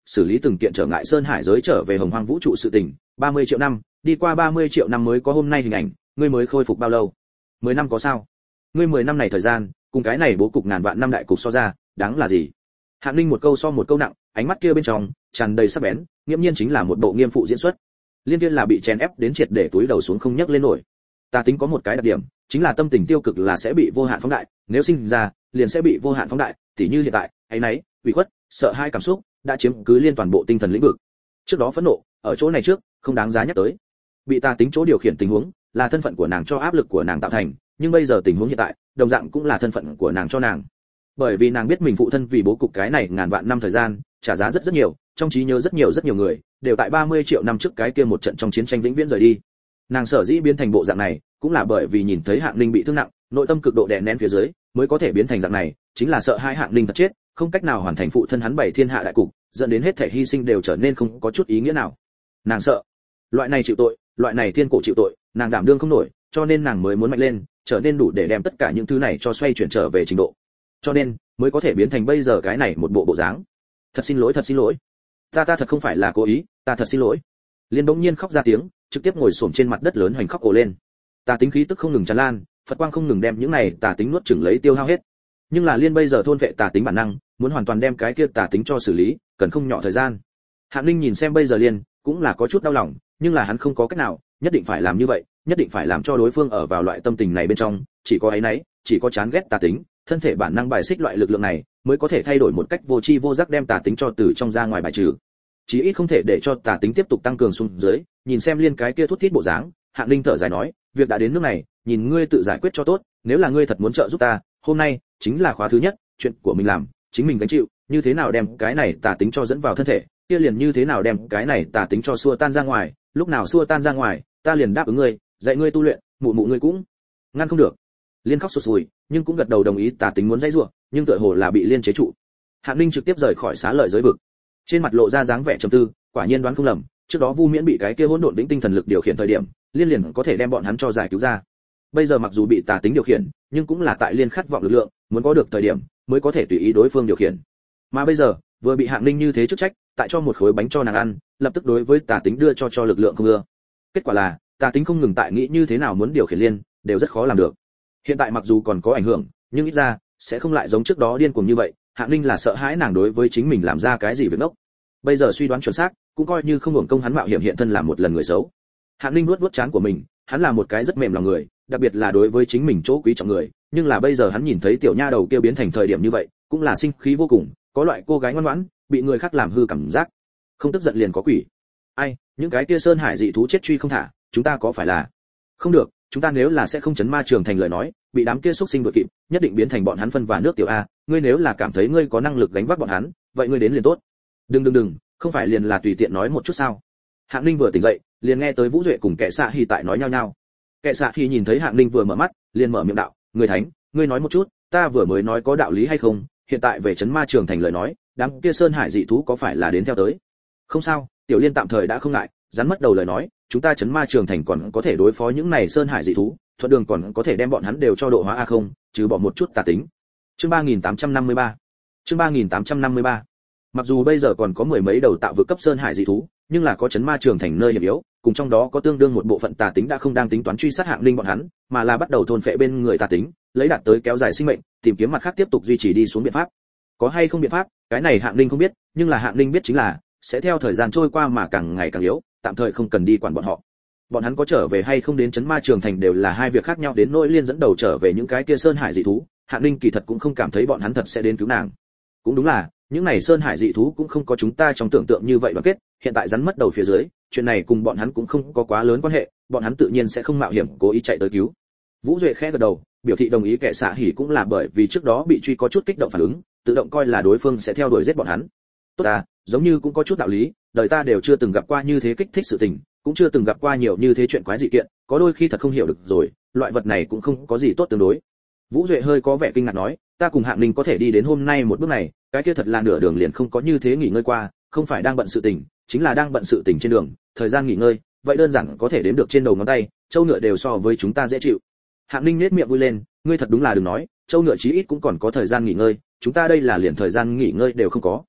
xử lý từng kiện trở ngại sơn hải giới trở về hồng hoang vũ trụ sự tình, ba mươi triệu năm, đi qua ba mươi triệu năm mới có hôm nay hình ảnh, ngươi mới khôi phục bao lâu? mười năm có sao? Ngươi mười năm này thời gian, cùng cái này bố cục ngàn vạn năm đại cục so ra, đáng là gì? Hạng Ninh một câu so một câu nặng, ánh mắt kia bên trong tràn đầy sắc bén, nghiêm nhiên chính là một bộ nghiêm phụ diễn xuất. Liên Thiên là bị chèn ép đến triệt để túi đầu xuống không nhấc lên nổi. Ta tính có một cái đặc điểm, chính là tâm tình tiêu cực là sẽ bị vô hạn phóng đại, nếu sinh ra, liền sẽ bị vô hạn phóng đại, tỉ như hiện tại, áy náy, ủy khuất, sợ hai cảm xúc đã chiếm cứ liên toàn bộ tinh thần lĩnh vực. Trước đó phẫn nộ, ở chỗ này trước, không đáng giá nhắc tới. Bị ta tính chỗ điều khiển tình huống, là thân phận của nàng cho áp lực của nàng tạo thành, nhưng bây giờ tình huống hiện tại, đồng dạng cũng là thân phận của nàng cho nàng. Bởi vì nàng biết mình phụ thân vì bố cục cái này ngàn vạn năm thời gian, trả giá rất rất nhiều, trong trí nhớ rất nhiều rất nhiều người, đều tại ba mươi triệu năm trước cái kia một trận trong chiến tranh vĩnh viễn rời đi. Nàng sở dĩ biến thành bộ dạng này, cũng là bởi vì nhìn thấy Hạng Ninh bị thương nặng, nội tâm cực độ đè nén phía dưới, mới có thể biến thành dạng này, chính là sợ hai Hạng Ninh thật chết, không cách nào hoàn thành phụ thân hắn bảy thiên hạ đại cục, dẫn đến hết thể hy sinh đều trở nên không có chút ý nghĩa nào. Nàng sợ, loại này chịu tội, loại này thiên cổ chịu tội, nàng đảm đương không nổi, cho nên nàng mới muốn mạnh lên, trở nên đủ để đem tất cả những thứ này cho xoay chuyển trở về trình độ. Cho nên, mới có thể biến thành bây giờ cái này một bộ bộ dáng. Thật xin lỗi, thật xin lỗi. Ta ta thật không phải là cố ý, ta thật xin lỗi. Liên bỗng nhiên khóc ra tiếng, trực tiếp ngồi xổm trên mặt đất lớn hoành khóc ồ lên. Tà tính khí tức không ngừng tràn lan, Phật quang không ngừng đem những này tà tính nuốt chửng lấy tiêu hao hết. Nhưng là Liên bây giờ thôn vệ tà tính bản năng, muốn hoàn toàn đem cái kia tà tính cho xử lý, cần không nhỏ thời gian. Hạng Ninh nhìn xem bây giờ Liên, cũng là có chút đau lòng, nhưng là hắn không có cách nào, nhất định phải làm như vậy, nhất định phải làm cho đối phương ở vào loại tâm tình này bên trong, chỉ có ấy nấy, chỉ có chán ghét tà tính, thân thể bản năng bài xích loại lực lượng này, mới có thể thay đổi một cách vô tri vô giác đem tà tính cho từ trong ra ngoài bài trừ. Chí ít không thể để cho tà tính tiếp tục tăng cường xuống dưới, nhìn xem Liên cái kia thút thít bộ dáng, Hạng Ninh thở dài nói, việc đã đến nước này, nhìn ngươi tự giải quyết cho tốt, nếu là ngươi thật muốn trợ giúp ta, hôm nay chính là khóa thứ nhất, chuyện của mình làm, chính mình gánh chịu, như thế nào đem cái này tà tính cho dẫn vào thân thể, kia liền như thế nào đem cái này tà tính cho xua tan ra ngoài, lúc nào xua tan ra ngoài, ta liền đáp ứng ngươi, dạy ngươi tu luyện, mụ mụ ngươi cũng ngăn không được. Liên khóc sụt sùi, nhưng cũng gật đầu đồng ý tà tính muốn dãy rủa, nhưng tựa hồ là bị Liên chế trụ. Hạng Ninh trực tiếp rời khỏi xá lợi giới vực, trên mặt lộ ra dáng vẻ trầm tư, quả nhiên đoán không lầm, trước đó Vu Miễn bị cái kia hỗn độn vĩnh tinh thần lực điều khiển thời điểm, Liên liền có thể đem bọn hắn cho giải cứu ra. Bây giờ mặc dù bị tà tính điều khiển, nhưng cũng là tại Liên khát vọng lực lượng, muốn có được thời điểm, mới có thể tùy ý đối phương điều khiển. Mà bây giờ, vừa bị Hạng Ninh như thế chức trách, tại cho một khối bánh cho nàng ăn, lập tức đối với tà tính đưa cho cho lực lượng không ưa. Kết quả là, tà tính không ngừng tại nghĩ như thế nào muốn điều khiển Liên, đều rất khó làm được. Hiện tại mặc dù còn có ảnh hưởng, nhưng ít ra sẽ không lại giống trước đó điên cuồng như vậy. Hạng Ninh là sợ hãi nàng đối với chính mình làm ra cái gì việc ngốc. Bây giờ suy đoán chuẩn xác, cũng coi như không hưởng công hắn mạo hiểm hiện thân làm một lần người xấu. Hạng Ninh nuốt nuốt trán của mình, hắn là một cái rất mềm lòng người, đặc biệt là đối với chính mình chỗ quý trọng người, nhưng là bây giờ hắn nhìn thấy tiểu nha đầu kia biến thành thời điểm như vậy, cũng là sinh khí vô cùng, có loại cô gái ngoan ngoãn bị người khác làm hư cảm giác. Không tức giận liền có quỷ. Ai, những cái kia sơn hải dị thú chết truy không thả, chúng ta có phải là không được, chúng ta nếu là sẽ không chấn ma trường thành lời nói, bị đám kia xúc sinh đuổi kịp, nhất định biến thành bọn hắn phân và nước tiểu a, ngươi nếu là cảm thấy ngươi có năng lực gánh vác bọn hắn, vậy ngươi đến liền tốt. Đừng đừng đừng, không phải liền là tùy tiện nói một chút sao? Hạng Ninh vừa tỉnh dậy, liền nghe tới Vũ Duệ cùng Kệ Xạ Hỉ tại nói nhau nhau. Kệ Xạ Hỉ nhìn thấy Hạng Ninh vừa mở mắt, liền mở miệng đạo, "Người thánh, ngươi nói một chút, ta vừa mới nói có đạo lý hay không? Hiện tại về chấn ma trường thành lời nói, đám kia sơn hải dị thú có phải là đến theo tới?" "Không sao, tiểu Liên tạm thời đã không ngại." Rắn mất đầu lời nói, chúng ta chấn ma trường thành còn có thể đối phó những này sơn hải dị thú, thuận đường còn có thể đem bọn hắn đều cho độ hóa a không, trừ bỏ một chút tà tính. Chương ba nghìn tám trăm năm mươi ba. Chương ba nghìn tám trăm năm mươi ba. Mặc dù bây giờ còn có mười mấy đầu tạo vực cấp sơn hải dị thú, nhưng là có chấn ma trường thành nơi hiểm yếu, cùng trong đó có tương đương một bộ phận tà tính đã không đang tính toán truy sát Hạng Ninh bọn hắn, mà là bắt đầu thôn phệ bên người tà tính, lấy đạt tới kéo dài sinh mệnh, tìm kiếm mặt khác tiếp tục duy trì đi xuống biện pháp. Có hay không biện pháp, cái này Hạng Ninh không biết, nhưng là Hạng Ninh biết chính là sẽ theo thời gian trôi qua mà càng ngày càng yếu, tạm thời không cần đi quản bọn họ. Bọn hắn có trở về hay không đến chấn ma trường thành đều là hai việc khác nhau, đến nỗi Liên dẫn đầu trở về những cái kia sơn hải dị thú, Hạng Ninh kỳ thật cũng không cảm thấy bọn hắn thật sẽ đến cứu nàng. Cũng đúng là, những này sơn hải dị thú cũng không có chúng ta trong tưởng tượng như vậy đoàn kết, hiện tại rắn mất đầu phía dưới, chuyện này cùng bọn hắn cũng không có quá lớn quan hệ, bọn hắn tự nhiên sẽ không mạo hiểm cố ý chạy tới cứu. Vũ Duệ khẽ gật đầu, biểu thị đồng ý. Kệ Xạ Hỉ cũng là bởi vì trước đó bị truy có chút kích động phản ứng, tự động coi là đối phương sẽ theo đuổi giết bọn hắn. Tốt à, giống như cũng có chút đạo lý, đời ta đều chưa từng gặp qua như thế kích thích sự tình, cũng chưa từng gặp qua nhiều như thế chuyện quái dị kiện, có đôi khi thật không hiểu được rồi, loại vật này cũng không có gì tốt tương đối. Vũ Duệ hơi có vẻ kinh ngạc nói, ta cùng Hạng Ninh có thể đi đến hôm nay một bước này, cái kia thật là nửa đường liền không có như thế nghỉ ngơi qua, không phải đang bận sự tình, chính là đang bận sự tình trên đường, thời gian nghỉ ngơi, vậy đơn giản có thể đếm được trên đầu ngón tay, châu ngựa đều so với chúng ta dễ chịu. Hạng Ninh nhếch miệng vui lên, ngươi thật đúng là đừng nói, châu ngựa chí ít cũng còn có thời gian nghỉ ngơi, chúng ta đây là liền thời gian nghỉ ngơi đều không có.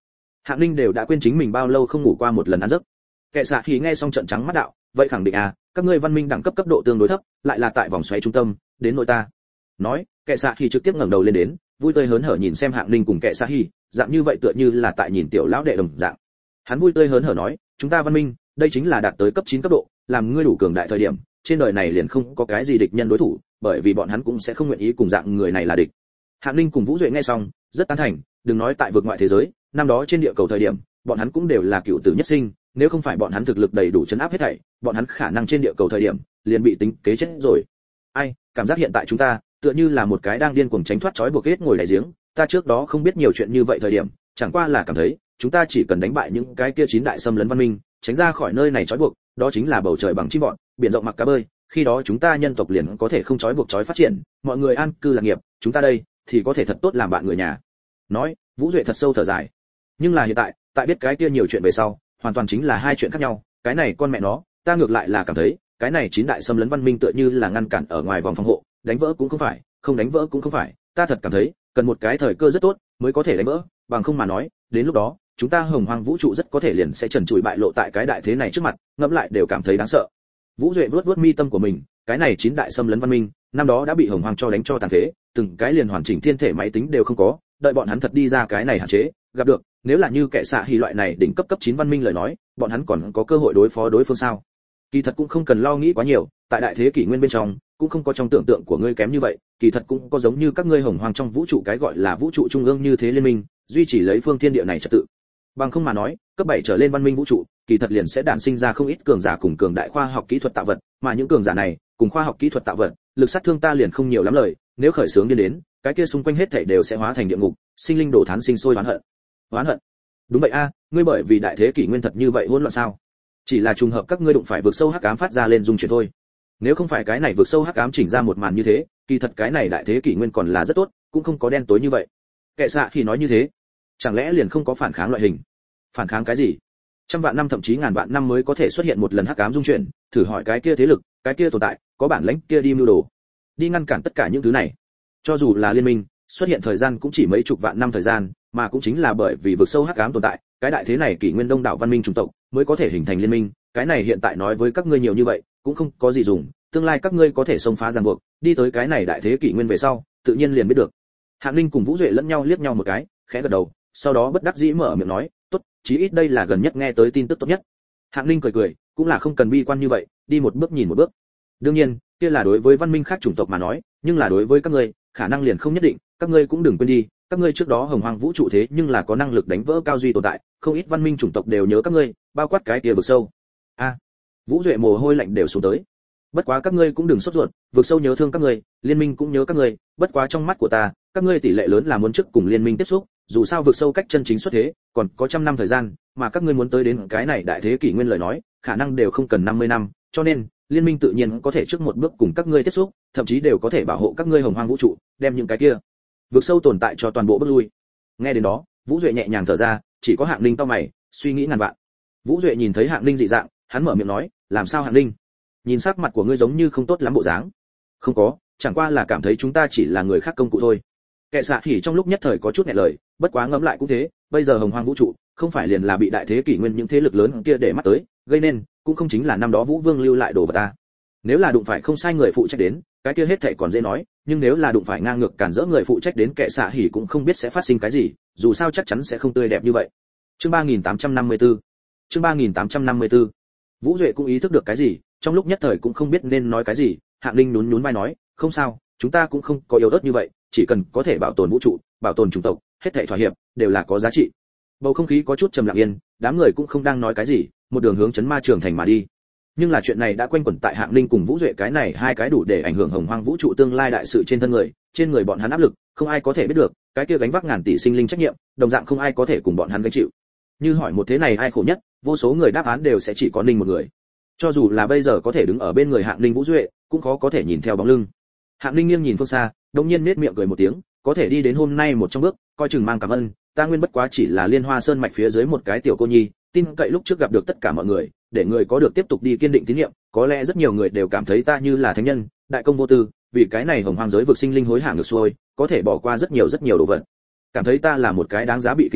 Hạng Ninh đều đã quên chính mình bao lâu không ngủ qua một lần ăn giấc. Kệ xạ thì nghe xong trận trắng mắt đạo, vậy khẳng định à, các ngươi văn minh đẳng cấp cấp độ tương đối thấp, lại là tại vòng xoáy trung tâm, đến nội ta. Nói, Kệ xạ thì trực tiếp ngẩng đầu lên đến, vui tươi hớn hở nhìn xem Hạng Ninh cùng Kệ xạ thì, dạng như vậy tựa như là tại nhìn tiểu lão đệ đồng dạng. Hắn vui tươi hớn hở nói, chúng ta văn minh, đây chính là đạt tới cấp chín cấp độ, làm ngươi đủ cường đại thời điểm, trên đời này liền không có cái gì địch nhân đối thủ, bởi vì bọn hắn cũng sẽ không nguyện ý cùng dạng người này là địch. Hạng Ninh cùng Vũ Duệ nghe xong, rất tán thành, đừng nói tại vực ngoại thế giới, năm đó trên địa cầu thời điểm, bọn hắn cũng đều là cựu tử nhất sinh, nếu không phải bọn hắn thực lực đầy đủ chấn áp hết thảy, bọn hắn khả năng trên địa cầu thời điểm liền bị tính kế chết rồi. Ai, cảm giác hiện tại chúng ta tựa như là một cái đang điên cuồng tránh thoát trói buộc hết ngồi đáy giếng, ta trước đó không biết nhiều chuyện như vậy thời điểm, chẳng qua là cảm thấy, chúng ta chỉ cần đánh bại những cái kia chín đại xâm lấn văn minh, tránh ra khỏi nơi này trói buộc, đó chính là bầu trời bằng chim bọn, biển rộng mặc cá bơi, khi đó chúng ta nhân tộc liền có thể không trói buộc trói phát triển, mọi người an cư lạc nghiệp, chúng ta đây thì có thể thật tốt làm bạn người nhà. Nói, Vũ Duệ thật sâu thở dài. Nhưng là hiện tại, tại biết cái kia nhiều chuyện về sau, hoàn toàn chính là hai chuyện khác nhau, cái này con mẹ nó, ta ngược lại là cảm thấy, cái này chín đại xâm lấn văn minh tựa như là ngăn cản ở ngoài vòng phòng hộ, đánh vỡ cũng không phải, không đánh vỡ cũng không phải, ta thật cảm thấy, cần một cái thời cơ rất tốt mới có thể đánh vỡ, bằng không mà nói, đến lúc đó, chúng ta hồng hoang vũ trụ rất có thể liền sẽ trần trụi bại lộ tại cái đại thế này trước mặt, ngẫm lại đều cảm thấy đáng sợ. Vũ Duệ vuốt vuốt mi tâm của mình, cái này chín đại xâm lấn văn minh, năm đó đã bị hồng hoang cho đánh cho tàn phế, từng cái liền hoàn chỉnh thiên thể máy tính đều không có, đợi bọn hắn thật đi ra cái này hạn chế, gặp được, nếu là như kẻ xạ hỉ loại này đỉnh cấp cấp chín văn minh lời nói, bọn hắn còn có cơ hội đối phó đối phương sao? Kỳ thật cũng không cần lo nghĩ quá nhiều, tại đại thế kỷ nguyên bên trong, cũng không có trong tưởng tượng của ngươi kém như vậy, kỳ thật cũng có giống như các ngươi hồng hoang trong vũ trụ cái gọi là vũ trụ trung ương như thế liên minh, duy trì lấy phương thiên địa này trật tự. Bằng không mà nói, cấp bảy trở lên văn minh vũ trụ, kỳ thật liền sẽ đản sinh ra không ít cường giả cùng cường đại khoa học kỹ thuật tạo vật, mà những cường giả này, cùng khoa học kỹ thuật tạo vật, lực sát thương ta liền không nhiều lắm lời, nếu khởi sướng điên đến, cái kia xung quanh hết thảy đều sẽ hóa thành địa ngục, sinh linh đổ thán sinh sôi oán hận. Oán hận? Đúng vậy a, ngươi bởi vì đại thế kỷ nguyên thật như vậy hỗn loạn sao? Chỉ là trùng hợp các ngươi đụng phải vực sâu hắc ám phát ra lên dung chuyển thôi. Nếu không phải cái này vực sâu hắc ám chỉnh ra một màn như thế, kỳ thật cái này đại thế kỷ nguyên còn là rất tốt, cũng không có đen tối như vậy. Kệ xạ thì nói như thế, chẳng lẽ liền không có phản kháng loại hình? Phản kháng cái gì? Trăm vạn năm thậm chí ngàn vạn năm mới có thể xuất hiện một lần hắc ám dung chuyển, thử hỏi cái kia thế lực, cái kia tồn tại, có bản lĩnh kia đi mưu đồ, đi ngăn cản tất cả những thứ này. Cho dù là liên minh, xuất hiện thời gian cũng chỉ mấy chục vạn năm thời gian, mà cũng chính là bởi vì vực sâu hắc ám tồn tại, cái đại thế này kỷ nguyên đông đảo văn minh chủng tộc mới có thể hình thành liên minh, cái này hiện tại nói với các ngươi nhiều như vậy, cũng không có gì dùng, tương lai các ngươi có thể xông phá ràng buộc, đi tới cái này đại thế kỷ nguyên về sau, tự nhiên liền biết được. Hạng Linh cùng Vũ Duệ lẫn nhau liếc nhau một cái, khẽ gật đầu, sau đó bất đắc dĩ mở miệng nói, tốt, chí ít đây là gần nhất nghe tới tin tức tốt nhất. Hạng Linh cười cười, cũng là không cần bi quan như vậy, đi một bước nhìn một bước. Đương nhiên, kia là đối với văn minh khác chủng tộc mà nói, nhưng là đối với các ngươi, khả năng liền không nhất định, các ngươi cũng đừng quên đi, các ngươi trước đó hồng hoang vũ trụ thế nhưng là có năng lực đánh vỡ cao duy tồn tại, không ít văn minh chủng tộc đều nhớ các ngươi, bao quát cái kia vực sâu. A, à, Vũ Duệ mồ hôi lạnh đều xuống tới. Bất quá các ngươi cũng đừng sốt ruột, vực sâu nhớ thương các ngươi, liên minh cũng nhớ các ngươi, bất quá trong mắt của ta, các ngươi tỷ lệ lớn là muốn trước cùng liên minh tiếp xúc, dù sao vực sâu cách chân chính xuất thế, còn có trăm năm thời gian, mà các ngươi muốn tới đến cái này đại thế kỷ nguyên lời nói, khả năng đều không cần năm mươi năm, cho nên liên minh tự nhiên có thể trước một bước cùng các ngươi tiếp xúc, thậm chí đều có thể bảo hộ các ngươi hồng hoang vũ trụ, đem những cái kia vực sâu tồn tại cho toàn bộ bước lui. Nghe đến đó, Vũ Duệ nhẹ nhàng thở ra, chỉ có Hạng Linh cau mày, suy nghĩ ngàn vạn. Vũ Duệ nhìn thấy Hạng Linh dị dạng, hắn mở miệng nói, làm sao Hạng Linh? Nhìn sắc mặt của ngươi giống như không tốt lắm bộ dáng. Không có, chẳng qua là cảm thấy chúng ta chỉ là người khác công cụ thôi. Kệ xạ thì trong lúc nhất thời có chút nghẹn lời, bất quá ngẫm lại cũng thế, bây giờ hồng hoang vũ trụ không phải liền là bị đại thế kỷ nguyên những thế lực lớn kia để mắt tới, gây nên cũng không chính là năm đó Vũ Vương lưu lại đồ vật ta. Nếu là đụng phải không sai người phụ trách đến, cái kia hết thảy còn dễ nói, nhưng nếu là đụng phải ngang ngược cản rỡ người phụ trách đến, Kệ xạ hỉ cũng không biết sẽ phát sinh cái gì, dù sao chắc chắn sẽ không tươi đẹp như vậy. Chương ba nghìn tám trăm năm mươi tư. Chương ba nghìn tám trăm năm mươi tư. Vũ Duệ cũng ý thức được cái gì, trong lúc nhất thời cũng không biết nên nói cái gì, Hạng Linh nhún nhún vai nói, không sao, chúng ta cũng không có yếu ớt như vậy, chỉ cần có thể bảo tồn vũ trụ, bảo tồn chủng tộc, hết thảy thỏa hiệp đều là có giá trị. Bầu không khí có chút trầm lặng yên, đám người cũng không đang nói cái gì, một đường hướng chấn ma trường thành mà đi. Nhưng là chuyện này đã quanh quẩn tại Hạng Linh cùng Vũ Duệ cái này hai cái đủ để ảnh hưởng hồng hoang vũ trụ tương lai đại sự trên thân người, trên người bọn hắn áp lực, không ai có thể biết được, cái kia gánh vác ngàn tỷ sinh linh trách nhiệm, đồng dạng không ai có thể cùng bọn hắn gánh chịu. Như hỏi một thế này ai khổ nhất, vô số người đáp án đều sẽ chỉ có Ninh một người. Cho dù là bây giờ có thể đứng ở bên người Hạng Linh Vũ Duệ, cũng khó có thể nhìn theo bóng lưng. Hạng Linh nghiêng nhìn phương xa, đột nhiên nhếch miệng cười một tiếng, có thể đi đến hôm nay một trong bước, coi chừng mang cảm ơn, ta nguyên bất quá chỉ là Liên Hoa Sơn mạch phía dưới một cái tiểu cô nhi, tin cậy lúc trước gặp được tất cả mọi người, để người có được tiếp tục đi kiên định tín nhiệm, có lẽ rất nhiều người đều cảm thấy ta như là thánh nhân, đại công vô tư, vì cái này hồng hoang giới vực sinh linh hối hả ngược xuôi, có thể bỏ qua rất nhiều rất nhiều đồ vật. Cảm thấy ta là một cái đáng giá bị kính trọng,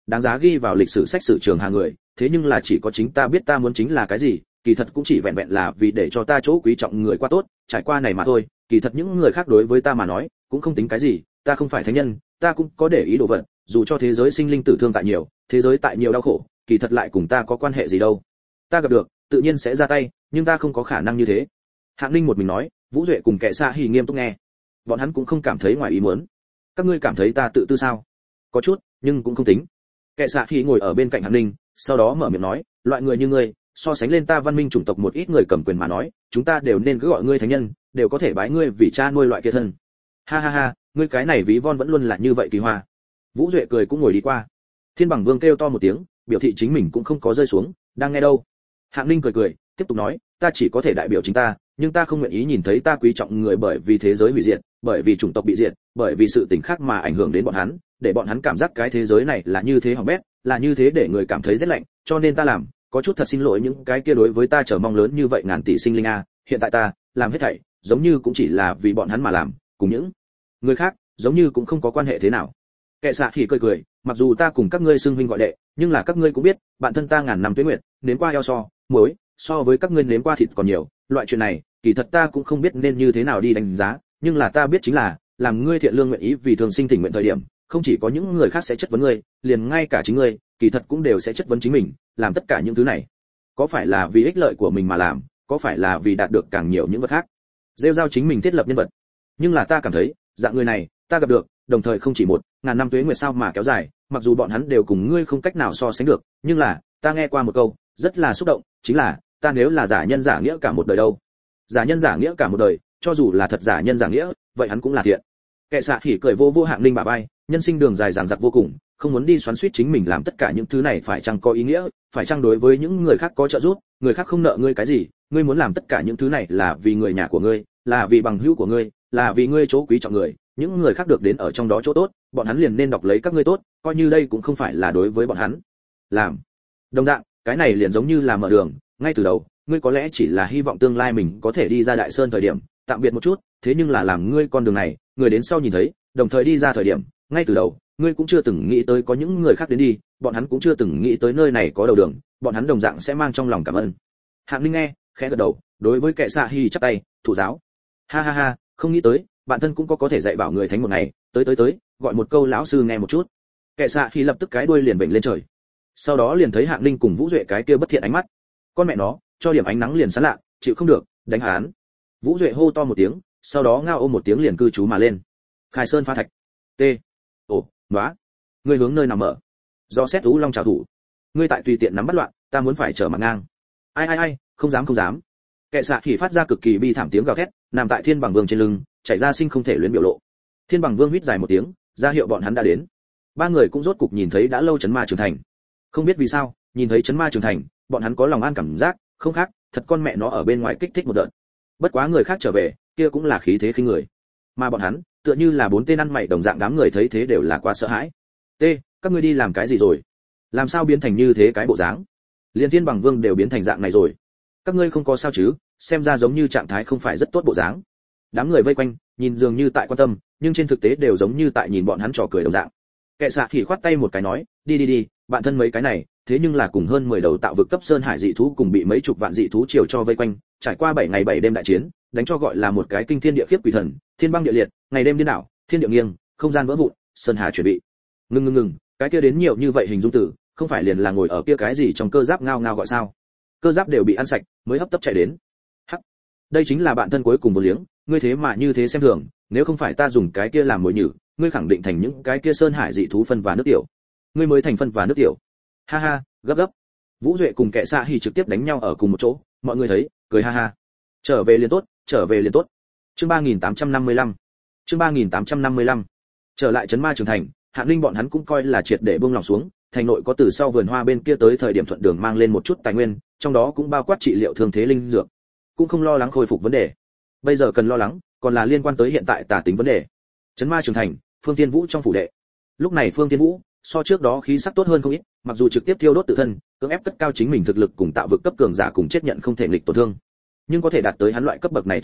đáng giá ghi vào lịch sử sách sử trường hàng người, thế nhưng là chỉ có chính ta biết ta muốn chính là cái gì, kỳ thật cũng chỉ vẹn vẹn là vì để cho ta chỗ quý trọng người qua tốt, trải qua này mà thôi, kỳ thật những người khác đối với ta mà nói, cũng không tính cái gì, ta không phải thánh nhân, ta cũng có để ý đồ vật, dù cho thế giới sinh linh tử thương tại nhiều, thế giới tại nhiều đau khổ, kỳ thật lại cùng ta có quan hệ gì đâu. Ta gặp được, tự nhiên sẽ ra tay, nhưng ta không có khả năng như thế. Hạng Ninh một mình nói, Vũ Duệ cùng kẻ xa hỉ nghiêm túc nghe. Bọn hắn cũng không cảm thấy ngoài ý muốn. Các ngươi cảm thấy ta tự tư sao? Có chút, nhưng cũng không tính. Kẻ xa hỉ ngồi ở bên cạnh Hạng Ninh, sau đó mở miệng nói, loại người như ngươi, so sánh lên ta văn minh chủng tộc một ít người cầm quyền mà nói, chúng ta đều nên cứ gọi ngươi thánh nhân, đều có thể bái ngươi vì cha nuôi loại kia thân. Ha ha ha, ngươi cái này ví von vẫn luôn là như vậy kỳ hoa. Vũ Duệ cười cũng ngồi đi qua. Thiên Bằng Vương kêu to một tiếng, biểu thị chính mình cũng không có rơi xuống, đang nghe đâu. Hạng Ninh cười cười, tiếp tục nói, ta chỉ có thể đại biểu chính ta, nhưng ta không nguyện ý nhìn thấy ta quý trọng người bởi vì thế giới hủy diệt, bởi vì chủng tộc bị diệt, bởi vì sự tình khác mà ảnh hưởng đến bọn hắn, để bọn hắn cảm giác cái thế giới này là như thế hỏng bét, là như thế để người cảm thấy rất lạnh, cho nên ta làm, có chút thật xin lỗi những cái kia đối với ta chờ mong lớn như vậy ngàn tỷ sinh linh a, hiện tại ta làm hết thảy, giống như cũng chỉ là vì bọn hắn mà làm, cùng những người khác, giống như cũng không có quan hệ thế nào. Kệ xạ thì cười cười, mặc dù ta cùng các ngươi xưng huynh gọi đệ, nhưng là các ngươi cũng biết, bản thân ta ngàn năm tuế nguyệt, nếm qua eo so, muối, so với các ngươi nếm qua thịt còn nhiều, loại chuyện này, kỳ thật ta cũng không biết nên như thế nào đi đánh giá, nhưng là ta biết chính là, làm ngươi thiện lương nguyện ý vì thường sinh thỉnh nguyện thời điểm, không chỉ có những người khác sẽ chất vấn ngươi, liền ngay cả chính ngươi, kỳ thật cũng đều sẽ chất vấn chính mình, làm tất cả những thứ này, có phải là vì ích lợi của mình mà làm, có phải là vì đạt được càng nhiều những vật khác, rêu rao chính mình thiết lập nhân vật. Nhưng là ta cảm thấy, dạng người này, ta gặp được, đồng thời không chỉ một ngàn năm tuế nguyệt sao mà kéo dài, mặc dù bọn hắn đều cùng ngươi không cách nào so sánh được, nhưng là, ta nghe qua một câu, rất là xúc động, chính là, ta nếu là giả nhân giả nghĩa cả một đời đâu. Giả nhân giả nghĩa cả một đời, cho dù là thật giả nhân giả nghĩa, vậy hắn cũng là thiện. Kệ xạ hỉ cười vô vô Hạng Ninh bả vai, nhân sinh đường dài dằng dặc vô cùng, không muốn đi xoắn xuýt chính mình làm tất cả những thứ này phải chăng có ý nghĩa, phải chăng đối với những người khác có trợ giúp, người khác không nợ ngươi cái gì, ngươi muốn làm tất cả những thứ này là vì người nhà của ngươi, là vì bằng hữu của ngươi, là vì ngươi chỗ quý trọng người, những người khác được đến ở trong đó chỗ tốt, bọn hắn liền nên đọc lấy các ngươi tốt, coi như đây cũng không phải là đối với bọn hắn làm. Đồng dạng, cái này liền giống như là mở đường, ngay từ đầu, ngươi có lẽ chỉ là hy vọng tương lai mình có thể đi ra Đại Sơn thời điểm, tạm biệt một chút, thế nhưng là làm ngươi con đường này, người đến sau nhìn thấy, đồng thời đi ra thời điểm, ngay từ đầu, ngươi cũng chưa từng nghĩ tới có những người khác đến đi, bọn hắn cũng chưa từng nghĩ tới nơi này có đầu đường, bọn hắn đồng dạng sẽ mang trong lòng cảm ơn. Hạng Ninh nghe, khẽ gật đầu, đối với kệ xạ hi chắp tay, thủ giáo. Ha ha ha, không nghĩ tới, bản thân cũng có có thể dạy bảo người thánh một ngày, tới tới tới, gọi một câu lão sư nghe một chút. Kệ xạ hi lập tức cái đuôi liền vểnh lên trời. Sau đó liền thấy Hạng Ninh cùng Vũ Duệ cái kia bất thiện ánh mắt. Con mẹ nó, cho điểm ánh nắng liền sáng lạ, chịu không được, đánh hắn. Vũ Duệ hô to một tiếng, sau đó ngao ôm một tiếng liền cư trú mà lên. Khai sơn phá thạch. T. Ồ, nóa. Ngươi hướng nơi nào mở? Do xét Ú Long trảo thủ. Ngươi tại tùy tiện nắm bắt loạn, ta muốn phải trở mặt ngang. Ai ai ai, không dám không dám. Kệ xạ thì phát ra cực kỳ bi thảm tiếng gào thét, nằm tại Thiên Bằng Vương trên lưng, chảy ra sinh không thể luyến biểu lộ. Thiên Bằng Vương huýt dài một tiếng, ra hiệu bọn hắn đã đến. Ba người cũng rốt cục nhìn thấy đã lâu Chấn Ma Trường Thành. Không biết vì sao, nhìn thấy Chấn Ma Trường Thành, bọn hắn có lòng an cảm giác, không khác, thật con mẹ nó ở bên ngoài kích thích một đợt. Bất quá người khác trở về, kia cũng là khí thế khinh người. Mà bọn hắn, tựa như là bốn tên ăn mày đồng dạng, đám người thấy thế đều là quá sợ hãi. T, các ngươi đi làm cái gì rồi? Làm sao biến thành như thế cái bộ dáng? Liên Thiên Bằng Vương đều biến thành dạng này rồi. Các ngươi không có sao chứ? Xem ra giống như trạng thái không phải rất tốt bộ dáng. Đám người vây quanh, nhìn dường như tại quan tâm, nhưng trên thực tế đều giống như tại nhìn bọn hắn trò cười đồng dạng. Kệ xạ thì khoát tay một cái nói, đi đi đi, bạn thân mấy cái này, thế nhưng là cùng hơn mười đầu tạo vực cấp sơn hải dị thú cùng bị mấy chục vạn dị thú triều cho vây quanh, trải qua bảy ngày bảy đêm đại chiến, đánh cho gọi là một cái kinh thiên địa khiếp quỷ thần, thiên băng địa liệt, ngày đêm điên đảo, thiên địa nghiêng, không gian vỡ vụn, sơn hà chuẩn bị. Ngưng ngưng ngừng, cái kia đến nhiều như vậy hình dung tử, không phải liền là ngồi ở kia cái gì trong cơ giáp ngao ngao gọi sao? Cơ giáp đều bị ăn sạch, mới hấp tấp chạy đến. Hắc, đây chính là bạn thân cuối cùng vô liếng, ngươi thế mà như thế xem thường, nếu không phải ta dùng cái kia làm mồi nhử, ngươi khẳng định thành những cái kia sơn hải dị thú phân và nước tiểu. Ngươi mới thành phân và nước tiểu. Ha ha, gấp gấp. Vũ Duệ cùng kệ xạ hỉ trực tiếp đánh nhau ở cùng một chỗ, mọi người thấy, cười ha ha. Trở về liền tốt, trở về liền tốt. Chương ba nghìn tám trăm năm mươi lăm. Chương ba nghìn tám trăm năm mươi lăm. Trở lại Chấn Ma Trường Thành, Hạng Ninh bọn hắn cũng coi là triệt để buông lòng xuống, thành nội có từ sau vườn hoa bên kia tới thời điểm thuận đường mang lên một chút tài nguyên, trong đó cũng bao quát trị liệu thương thế linh dược, cũng không lo lắng khôi phục vấn đề. Bây giờ cần lo lắng, còn là liên quan tới hiện tại tà tính vấn đề. Chấn Ma Trường Thành, Phương Thiên Vũ trong phủ đệ. Lúc này Phương Thiên Vũ, so trước đó khí sắc tốt hơn không ít, mặc dù trực tiếp thiêu đốt tự thân, cưỡng ép cất cao chính mình thực lực cùng tạo vực cấp cường giả cùng chết nhận không thể nghịch tổn thương, nhưng có thể đạt tới hắn loại cấp bậc này tồn tại,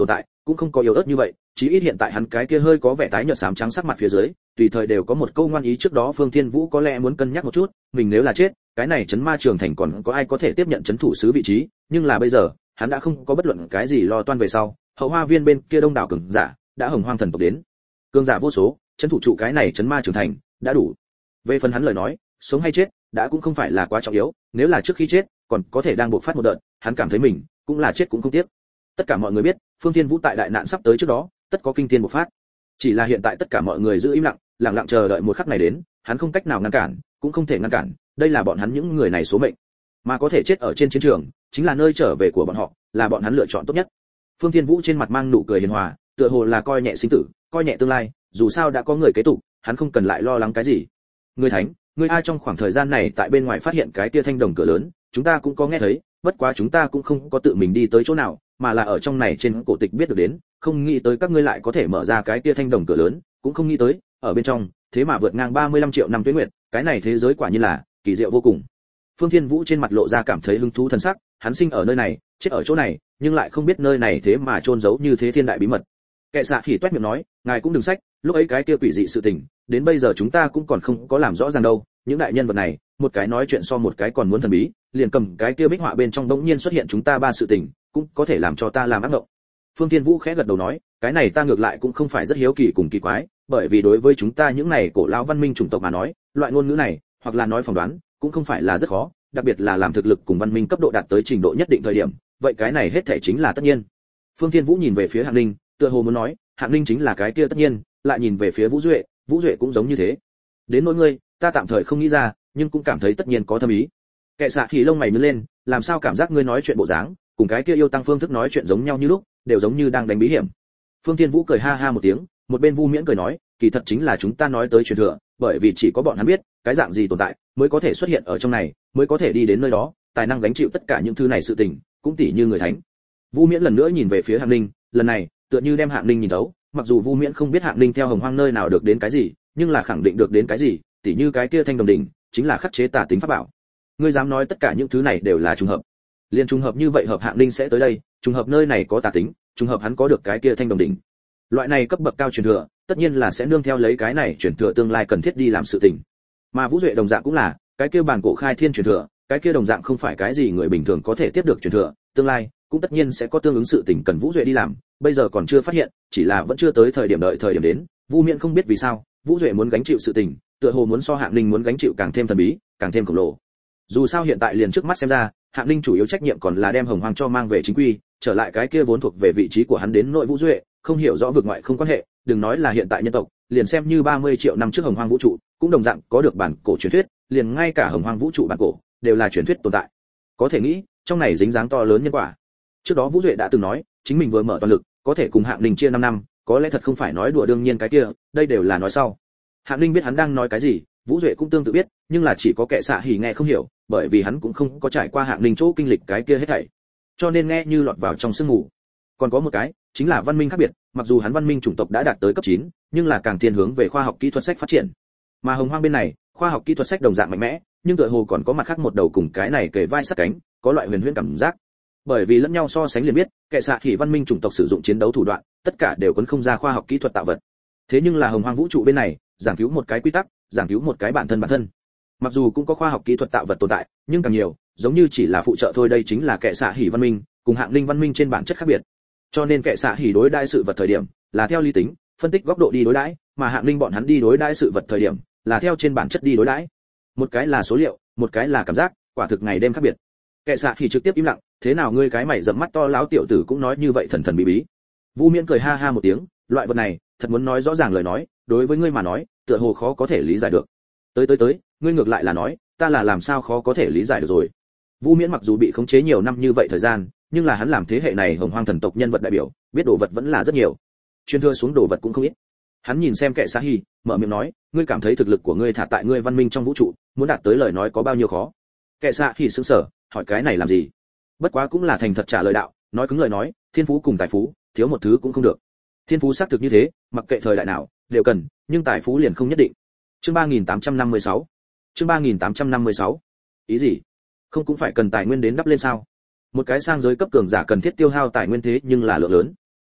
cũng không có yếu ớt như vậy, chí ít hiện tại hắn cái kia hơi có vẻ tái nhợt xám trắng sắc mặt phía dưới, tùy thời đều có một câu ngoan ý. Trước đó Phương Thiên Vũ có lẽ muốn cân nhắc một chút, mình nếu là chết, cái này trấn ma trường thành còn có ai có thể tiếp nhận trấn thủ sứ vị trí, nhưng là bây giờ, hắn đã không có bất luận cái gì lo toan về sau. Hậu Hoa Viên bên kia đông đảo cường giả, đã hồng hoang thần tộc đến. Cường giả vô số, trấn thủ trụ cái này trấn ma trường thành, đã đủ. Về phần hắn lời nói, sống hay chết, đã cũng không phải là quá trọng yếu, nếu là trước khi chết, còn có thể đang buộc phát một đợt, hắn cảm thấy mình cũng là chết cũng không tiếc. Tất cả mọi người biết, Phương Thiên Vũ tại đại nạn sắp tới trước đó, tất có kinh thiên bộc phát. Chỉ là hiện tại tất cả mọi người giữ im lặng, lặng lặng chờ đợi một khắc này đến, hắn không cách nào ngăn cản, cũng không thể ngăn cản, đây là bọn hắn những người này số mệnh. Mà có thể chết ở trên chiến trường, chính là nơi trở về của bọn họ, là bọn hắn lựa chọn tốt nhất. Phương Thiên Vũ trên mặt mang nụ cười hiền hòa, tựa hồ là coi nhẹ sinh tử, coi nhẹ tương lai, dù sao đã có người kế tục, hắn không cần lại lo lắng cái gì. Người thánh, người ai trong khoảng thời gian này tại bên ngoài phát hiện cái tia thanh đồng cửa lớn, chúng ta cũng có nghe thấy, bất quá chúng ta cũng không có tự mình đi tới chỗ nào, mà là ở trong này trên cổ tịch biết được đến, không nghĩ tới các ngươi lại có thể mở ra cái tia thanh đồng cửa lớn, cũng không nghĩ tới, ở bên trong, thế mà vượt ngang ba mươi lăm triệu năm tuế nguyệt, cái này thế giới quả nhiên là kỳ diệu vô cùng. Phương Thiên Vũ trên mặt lộ ra cảm thấy hứng thú thần sắc, hắn sinh ở nơi này, chết ở chỗ này, nhưng lại không biết nơi này thế mà chôn giấu như thế thiên đại bí mật. Kệ Xạ Hỉ toét miệng nói, ngài cũng đừng sách, lúc ấy cái kia quỷ dị sự tình, đến bây giờ chúng ta cũng còn không có làm rõ ràng đâu, những đại nhân vật này, một cái nói chuyện so một cái còn muốn thần bí, liền cầm cái kia bích họa bên trong đống nhiên xuất hiện chúng ta ba sự tình, cũng có thể làm cho ta làm ác mộng. Phương Thiên Vũ khẽ gật đầu nói, cái này ta ngược lại cũng không phải rất hiếu kỳ cùng kỳ quái, bởi vì đối với chúng ta những này cổ lão văn minh chủng tộc mà nói, loại ngôn ngữ này, hoặc là nói phỏng đoán, cũng không phải là rất khó, đặc biệt là làm thực lực cùng văn minh cấp độ đạt tới trình độ nhất định thời điểm, vậy cái này hết thảy chính là tất nhiên. Phương Thiên Vũ nhìn về phía Hạng Ninh, tựa hồ muốn nói, Hạng Ninh chính là cái kia tất nhiên, lại nhìn về phía Vũ Duệ, Vũ Duệ cũng giống như thế. Đến nỗi ngươi, ta tạm thời không nghĩ ra, nhưng cũng cảm thấy tất nhiên có thâm ý. Kệ Xạ Hỉ lông mày nhướng lên, làm sao cảm giác ngươi nói chuyện bộ dáng, cùng cái kia yêu tăng phương thức nói chuyện giống nhau như lúc, đều giống như đang đánh bí hiểm. Phương Thiên Vũ cười ha ha một tiếng, một bên Vu Miễn cười nói, kỳ thật chính là chúng ta nói tới truyền thừa, bởi vì chỉ có bọn hắn biết, cái dạng gì tồn tại mới có thể xuất hiện ở trong này, mới có thể đi đến nơi đó, tài năng gánh chịu tất cả những thứ này sự tình, cũng tỷ như người thánh. Vu Miễn lần nữa nhìn về phía Hạng Ninh, lần này, tựa như đem Hạng Ninh nhìn thấu, mặc dù Vu Miễn không biết Hạng Ninh theo Hồng Hoang nơi nào được đến cái gì, nhưng là khẳng định được đến cái gì, tỷ như cái kia thanh đồng đỉnh, chính là khắc chế tà tính pháp bảo. Ngươi dám nói tất cả những thứ này đều là trùng hợp? Liên trùng hợp như vậy hợp Hạng Ninh sẽ tới đây, trùng hợp nơi này có tà tính, trùng hợp hắn có được cái kia thanh đồng đỉnh. Loại này cấp bậc cao truyền thừa, tất nhiên là sẽ nương theo lấy cái này truyền thừa tương lai cần thiết đi làm sự tình. Mà Vũ Duệ đồng dạng cũng là, cái kia bản cổ khai thiên truyền thừa, cái kia đồng dạng không phải cái gì người bình thường có thể tiếp được truyền thừa, tương lai cũng tất nhiên sẽ có tương ứng sự tình cần Vũ Duệ đi làm, bây giờ còn chưa phát hiện, chỉ là vẫn chưa tới thời điểm đợi thời điểm đến, Vu Miễn không biết vì sao, Vũ Duệ muốn gánh chịu sự tình, tựa hồ muốn so Hạng Ninh muốn gánh chịu càng thêm thần bí, càng thêm khổng lồ. Dù sao hiện tại liền trước mắt xem ra, Hạng Ninh chủ yếu trách nhiệm còn là đem Hồng Hoang cho mang về chính quy, trở lại cái kia vốn thuộc về vị trí của hắn đến nội Vũ Duệ, không hiểu rõ vực ngoại không quan hệ, đừng nói là hiện tại nhân tộc, liền xem như ba mươi triệu năm trước Hồng Hoang vũ trụ, cũng đồng dạng có được bản cổ truyền thuyết, liền ngay cả Hồng Hoang vũ trụ bản cổ đều là truyền thuyết tồn tại. Có thể nghĩ, trong này dính dáng to lớn nhân quả. Trước đó Vũ Duệ đã từng nói, chính mình vừa mở toàn lực, có thể cùng Hạng Ninh chia năm năm, có lẽ thật không phải nói đùa đương nhiên cái kia, đây đều là nói sau. Hạng Ninh biết hắn đang nói cái gì, Vũ Duệ cũng tương tự biết, nhưng là chỉ có Kệ Xạ Hỉ nghe không hiểu, bởi vì hắn cũng không có trải qua Hạng Ninh chỗ kinh lịch cái kia hết thảy, cho nên nghe như lọt vào trong sương mù. Còn có một cái, chính là văn minh khác biệt, mặc dù hắn văn minh chủng tộc đã đạt tới cấp chín, nhưng là càng thiên hướng về khoa học kỹ thuật sách phát triển. Mà Hồng Hoang bên này, khoa học kỹ thuật sách đồng dạng mạnh mẽ, nhưng tựa hồ còn có mặt khác một đầu cùng cái này kề vai sát cánh, có loại huyền huyễn cảm giác. Bởi vì lẫn nhau so sánh liền biết, Kệ Xạ Hỉ văn minh chủng tộc sử dụng chiến đấu thủ đoạn, tất cả đều quấn không ra khoa học kỹ thuật tạo vật. Thế nhưng là Hồng Hoang vũ trụ bên này, giảng cứu một cái quy tắc, giảng cứu một cái bản thân bản thân. Mặc dù cũng có khoa học kỹ thuật tạo vật tồn tại, nhưng càng nhiều, giống như chỉ là phụ trợ thôi, đây chính là Kệ Xạ Hỉ văn minh, cùng Hạng Ninh văn minh trên bản chất khác biệt. Cho nên Kệ Xạ Hỉ đối đãi sự vật thời điểm, là theo lý tính, phân tích góc độ đi đối đãi, mà Hạng Ninh bọn hắn đi đối đãi sự vật thời điểm, là theo trên bản chất đi đối đãi. Một cái là số liệu, một cái là cảm giác, quả thực ngày đêm khác biệt. Kệ Xạ Hỉ trực tiếp im lặng, thế nào ngươi cái mày rậm mắt to láo tiểu tử cũng nói như vậy thần thần bí bí. Vu Miễn cười ha ha một tiếng, loại vật này, thật muốn nói rõ ràng lời nói, đối với ngươi mà nói, tựa hồ khó có thể lý giải được. Tới tới tới, ngươi ngược lại là nói, ta là làm sao khó có thể lý giải được rồi. Vu Miễn mặc dù bị khống chế nhiều năm như vậy thời gian, nhưng là hắn làm thế hệ này Hồng Hoang thần tộc nhân vật đại biểu, biết đồ vật vẫn là rất nhiều, truyền thừa xuống đồ vật cũng không ít. Hắn nhìn xem Kệ Xạ Hỉ, mở miệng nói, ngươi cảm thấy thực lực của ngươi thả tại ngươi văn minh trong vũ trụ, muốn đạt tới lời nói có bao nhiêu khó? Kệ Xạ Hỉ sững sờ, hỏi cái này làm gì? Bất quá cũng là thành thật trả lời đạo, nói cứng lời nói, thiên phú cùng tài phú, thiếu một thứ cũng không được. Thiên phú xác thực như thế, mặc kệ thời đại nào, đều cần, nhưng tài phú liền không nhất định. Chương ba nghìn tám trăm năm mươi sáu. Chương ba nghìn tám trăm năm mươi sáu. Ý gì? Không cũng phải cần tài nguyên đến đắp lên sao? Một cái sang giới cấp cường giả cần thiết tiêu hao tài nguyên thế nhưng là lượng lớn.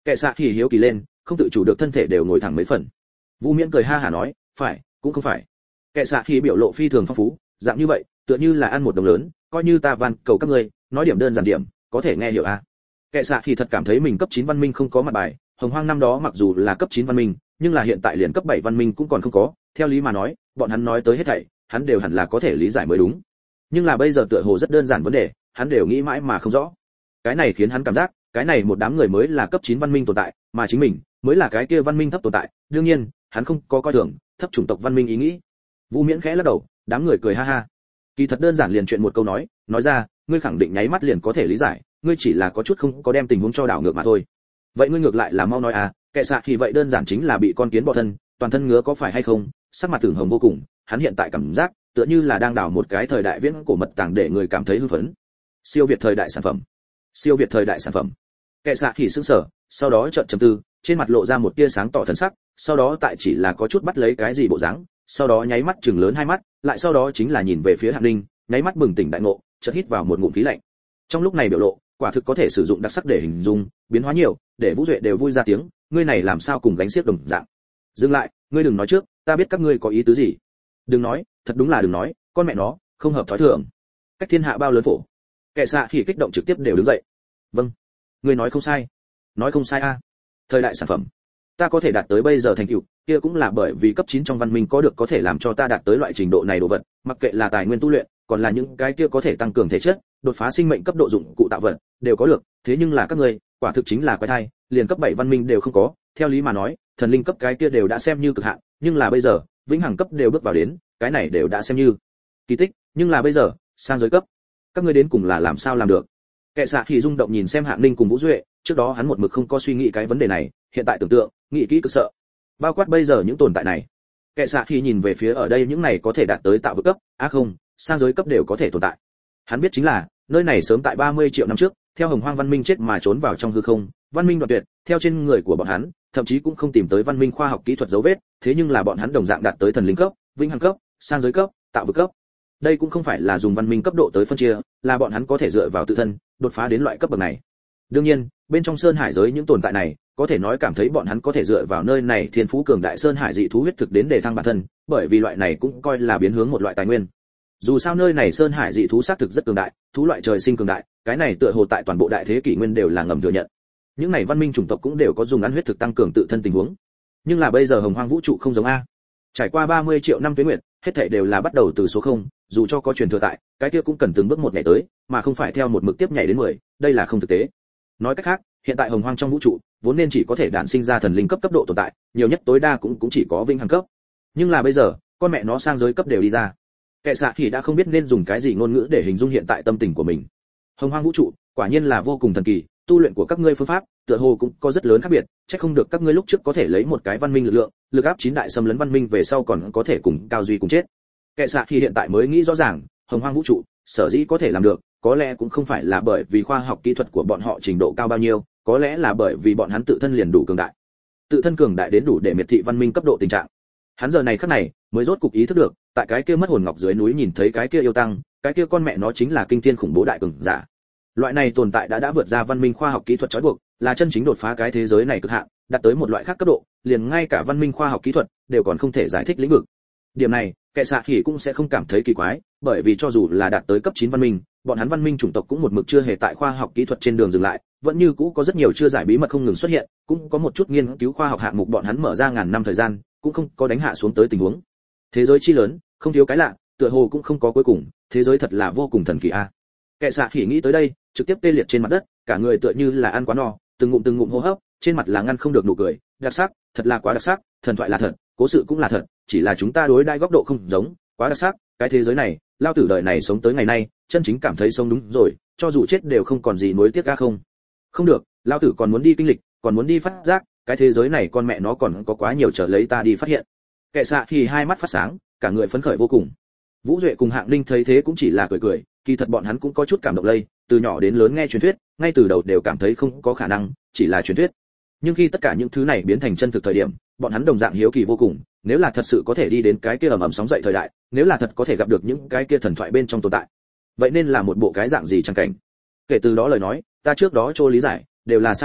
Kệ xạ thì hiếu kỳ lên, không tự chủ được thân thể đều ngồi thẳng mấy phần. Vũ Miễn cười ha hả nói, phải, cũng không phải. Kệ xạ thì biểu lộ phi thường phong phú, dạng như vậy, tựa như là ăn một đồng lớn, coi như ta van cầu các ngươi, nói điểm đơn giản điểm, có thể nghe hiểu à? Kệ xạ thì thật cảm thấy mình cấp chín văn minh không có mặt bài, Hồng Hoang năm đó mặc dù là cấp chín văn minh, nhưng là hiện tại liền cấp bảy văn minh cũng còn không có, theo lý mà nói, bọn hắn nói tới hết thảy, hắn đều hẳn là có thể lý giải mới đúng. Nhưng là bây giờ tựa hồ rất đơn giản vấn đề, hắn đều nghĩ mãi mà không rõ. Cái này khiến hắn cảm giác, cái này một đám người mới là cấp chín văn minh tồn tại, mà chính mình mới là cái kia văn minh thấp tồn tại. Đương nhiên, hắn không có coi thường thấp chủng tộc văn minh ý nghĩ. Vũ Miễn khẽ lắc đầu, đám người cười ha ha. Kỳ thật đơn giản liền chuyện một câu nói, nói ra, ngươi khẳng định nháy mắt liền có thể lý giải, ngươi chỉ là có chút không có đem tình huống cho đảo ngược mà thôi. Vậy ngươi ngược lại là mau nói à, Kệ xạ thì vậy đơn giản chính là bị con kiến bò thân, toàn thân ngứa có phải hay không, sắc mặt tưởng hồng vô cùng, hắn hiện tại cảm giác tựa như là đang đào một cái thời đại viễn cổ mật tàng để người cảm thấy hưng phấn. Siêu việt thời đại sản phẩm, siêu việt thời đại sản phẩm. Kệ xạ thì sững sờ, sau đó chợt trầm tư, trên mặt lộ ra một tia sáng tỏ thần sắc, sau đó tại chỉ là có chút bắt lấy cái gì bộ dáng, sau đó nháy mắt trừng lớn hai mắt, lại sau đó chính là nhìn về phía Hạng Ninh, nháy mắt bừng tỉnh đại ngộ, chợt hít vào một ngụm khí lạnh. Trong lúc này biểu lộ, quả thực có thể sử dụng đặc sắc để hình dung, biến hóa nhiều, để Vũ Duệ đều vui ra tiếng, ngươi này làm sao cùng gánh xiếc đồng dạng. Dừng lại, ngươi đừng nói trước, ta biết các ngươi có ý tứ gì. Đừng nói, thật đúng là đừng nói, con mẹ nó, không hợp thói thường. Cách thiên hạ bao lớn phổ. Kệ xạ thì kích động trực tiếp đều đứng dậy. Vâng, ngươi nói không sai, nói không sai a. Thời đại sản phẩm, ta có thể đạt tới bây giờ thành tựu, kia cũng là bởi vì cấp chín trong văn minh có được có thể làm cho ta đạt tới loại trình độ này đồ vật, mặc kệ là tài nguyên tu luyện, còn là những cái kia có thể tăng cường thể chất, đột phá sinh mệnh cấp độ dụng cụ tạo vật, đều có được, thế nhưng là các ngươi, quả thực chính là quái thai, liền cấp bảy văn minh đều không có, theo lý mà nói, thần linh cấp cái kia đều đã xem như cực hạn, nhưng là bây giờ, vĩnh hằng cấp đều bước vào đến, cái này đều đã xem như kỳ tích, nhưng là bây giờ, sang giới cấp, các ngươi đến cùng là làm sao làm được? Kệ xạ thì rung động nhìn xem Hạng Ninh cùng Vũ Duệ, trước đó hắn một mực không có suy nghĩ cái vấn đề này, hiện tại tưởng tượng, nghĩ kỹ cực sợ. Bao quát bây giờ những tồn tại này. Kệ xạ thì nhìn về phía ở đây những này có thể đạt tới tạo vực cấp, á à không, sang giới cấp đều có thể tồn tại. Hắn biết chính là, nơi này sớm tại ba mươi triệu năm trước, theo Hồng Hoang văn minh chết mà trốn vào trong hư không, văn minh đoạn tuyệt, theo trên người của bọn hắn, thậm chí cũng không tìm tới văn minh khoa học kỹ thuật dấu vết, thế nhưng là bọn hắn đồng dạng đạt tới thần linh cấp, vĩnh hằng cấp, sang giới cấp, tạo vực cấp. Đây cũng không phải là dùng văn minh cấp độ tới phân chia, là bọn hắn có thể dựa vào tự thân, đột phá đến loại cấp bậc này. Đương nhiên, bên trong sơn hải giới những tồn tại này, có thể nói cảm thấy bọn hắn có thể dựa vào nơi này thiên phú cường đại sơn hải dị thú huyết thực đến để thăng bản thân, bởi vì loại này cũng coi là biến hướng một loại tài nguyên. Dù sao nơi này sơn hải dị thú xác thực rất cường đại, thú loại trời sinh cường đại, cái này tựa hồ tại toàn bộ đại thế kỷ nguyên đều là ngầm thừa nhận. Những này văn minh chủng tộc cũng đều có dùng ăn huyết thực tăng cường tự thân tình huống. Nhưng là bây giờ Hồng Hoang vũ trụ không giống a. Trải qua ba mươi triệu năm tuế nguyệt, hết thảy đều là bắt đầu từ số không, dù cho có truyền thừa tại, cái kia cũng cần từng bước một nhảy tới, mà không phải theo một mực tiếp nhảy đến mười, đây là không thực tế. Nói cách khác, hiện tại Hồng Hoang trong vũ trụ, vốn nên chỉ có thể đản sinh ra thần linh cấp cấp độ tồn tại, nhiều nhất tối đa cũng cũng chỉ có vĩnh hằng cấp. Nhưng là bây giờ, con mẹ nó sang giới cấp đều đi ra. Kệ xạ thì đã không biết nên dùng cái gì ngôn ngữ để hình dung hiện tại tâm tình của mình. Hồng Hoang vũ trụ, quả nhiên là vô cùng thần kỳ, tu luyện của các ngươi phương pháp, tựa hồ cũng có rất lớn khác biệt, chắc không được các ngươi lúc trước có thể lấy một cái văn minh lực lượng, lực áp chín đại xâm lấn văn minh về sau còn có thể cùng cao duy cùng chết. Kệ xạ thì hiện tại mới nghĩ rõ ràng, Hồng Hoang vũ trụ, sở dĩ có thể làm được, có lẽ cũng không phải là bởi vì khoa học kỹ thuật của bọn họ trình độ cao bao nhiêu, có lẽ là bởi vì bọn hắn tự thân liền đủ cường đại. Tự thân cường đại đến đủ để miệt thị văn minh cấp độ tình trạng. Hắn giờ này khắc này, mới rốt cục ý thức được, tại cái kia mất hồn ngọc dưới núi nhìn thấy cái kia yêu tăng, cái kia con mẹ nó chính là kinh thiên khủng bố đại cường giả. Loại này tồn tại đã đã vượt ra văn minh khoa học kỹ thuật trói buộc, là chân chính đột phá cái thế giới này cực hạn, đạt tới một loại khác cấp độ, liền ngay cả văn minh khoa học kỹ thuật đều còn không thể giải thích lĩnh vực. Điểm này, Kệ xạ thì cũng sẽ không cảm thấy kỳ quái, bởi vì cho dù là đạt tới cấp chín văn minh, bọn hắn văn minh chủng tộc cũng một mực chưa hề tại khoa học kỹ thuật trên đường dừng lại, vẫn như cũ có rất nhiều chưa giải bí mật không ngừng xuất hiện, cũng có một chút nghiên cứu khoa học hạng mục bọn hắn mở ra ngàn năm thời gian, cũng không có đánh hạ xuống tới tình huống. Thế giới chi lớn, không thiếu cái lạ, tựa hồ cũng không có cuối cùng, thế giới thật là vô cùng thần kỳ a. Kệ xạ thì nghĩ tới đây, trực tiếp tê liệt trên mặt đất, cả người tựa như là ăn quá no, từng ngụm từng ngụm hô hấp, trên mặt là ngăn không được nụ cười, đặc sắc, thật là quá đặc sắc, thần thoại là thật, cố sự cũng là thật, chỉ là chúng ta đối đãi góc độ không giống, quá đặc sắc, cái thế giới này, lao tử đời này sống tới ngày nay, chân chính cảm thấy sống đúng rồi, cho dù chết đều không còn gì nuối tiếc ca không. Không được, lao tử còn muốn đi kinh lịch, còn muốn đi phát giác, cái thế giới này con mẹ nó còn có quá nhiều chờ lấy ta đi phát hiện. Kệ xạ thì hai mắt phát sáng, cả người phấn khởi vô cùng. Vũ Duệ cùng Hạng Ninh thấy thế cũng chỉ là cười cười, kỳ thật bọn hắn cũng có chút cảm động lây, từ nhỏ đến lớn nghe truyền thuyết, ngay từ đầu đều cảm thấy không có khả năng, chỉ là truyền thuyết. Nhưng khi tất cả những thứ này biến thành chân thực thời điểm, bọn hắn đồng dạng hiếu kỳ vô cùng, nếu là thật sự có thể đi đến cái kia ầm ầm sóng dậy thời đại, nếu là thật có thể gặp được những cái kia thần thoại bên trong tồn tại, vậy nên là một bộ cái dạng gì chẳng cảnh. Kể từ đó lời nói, ta trước đó cho lý giải đều là sai lầm,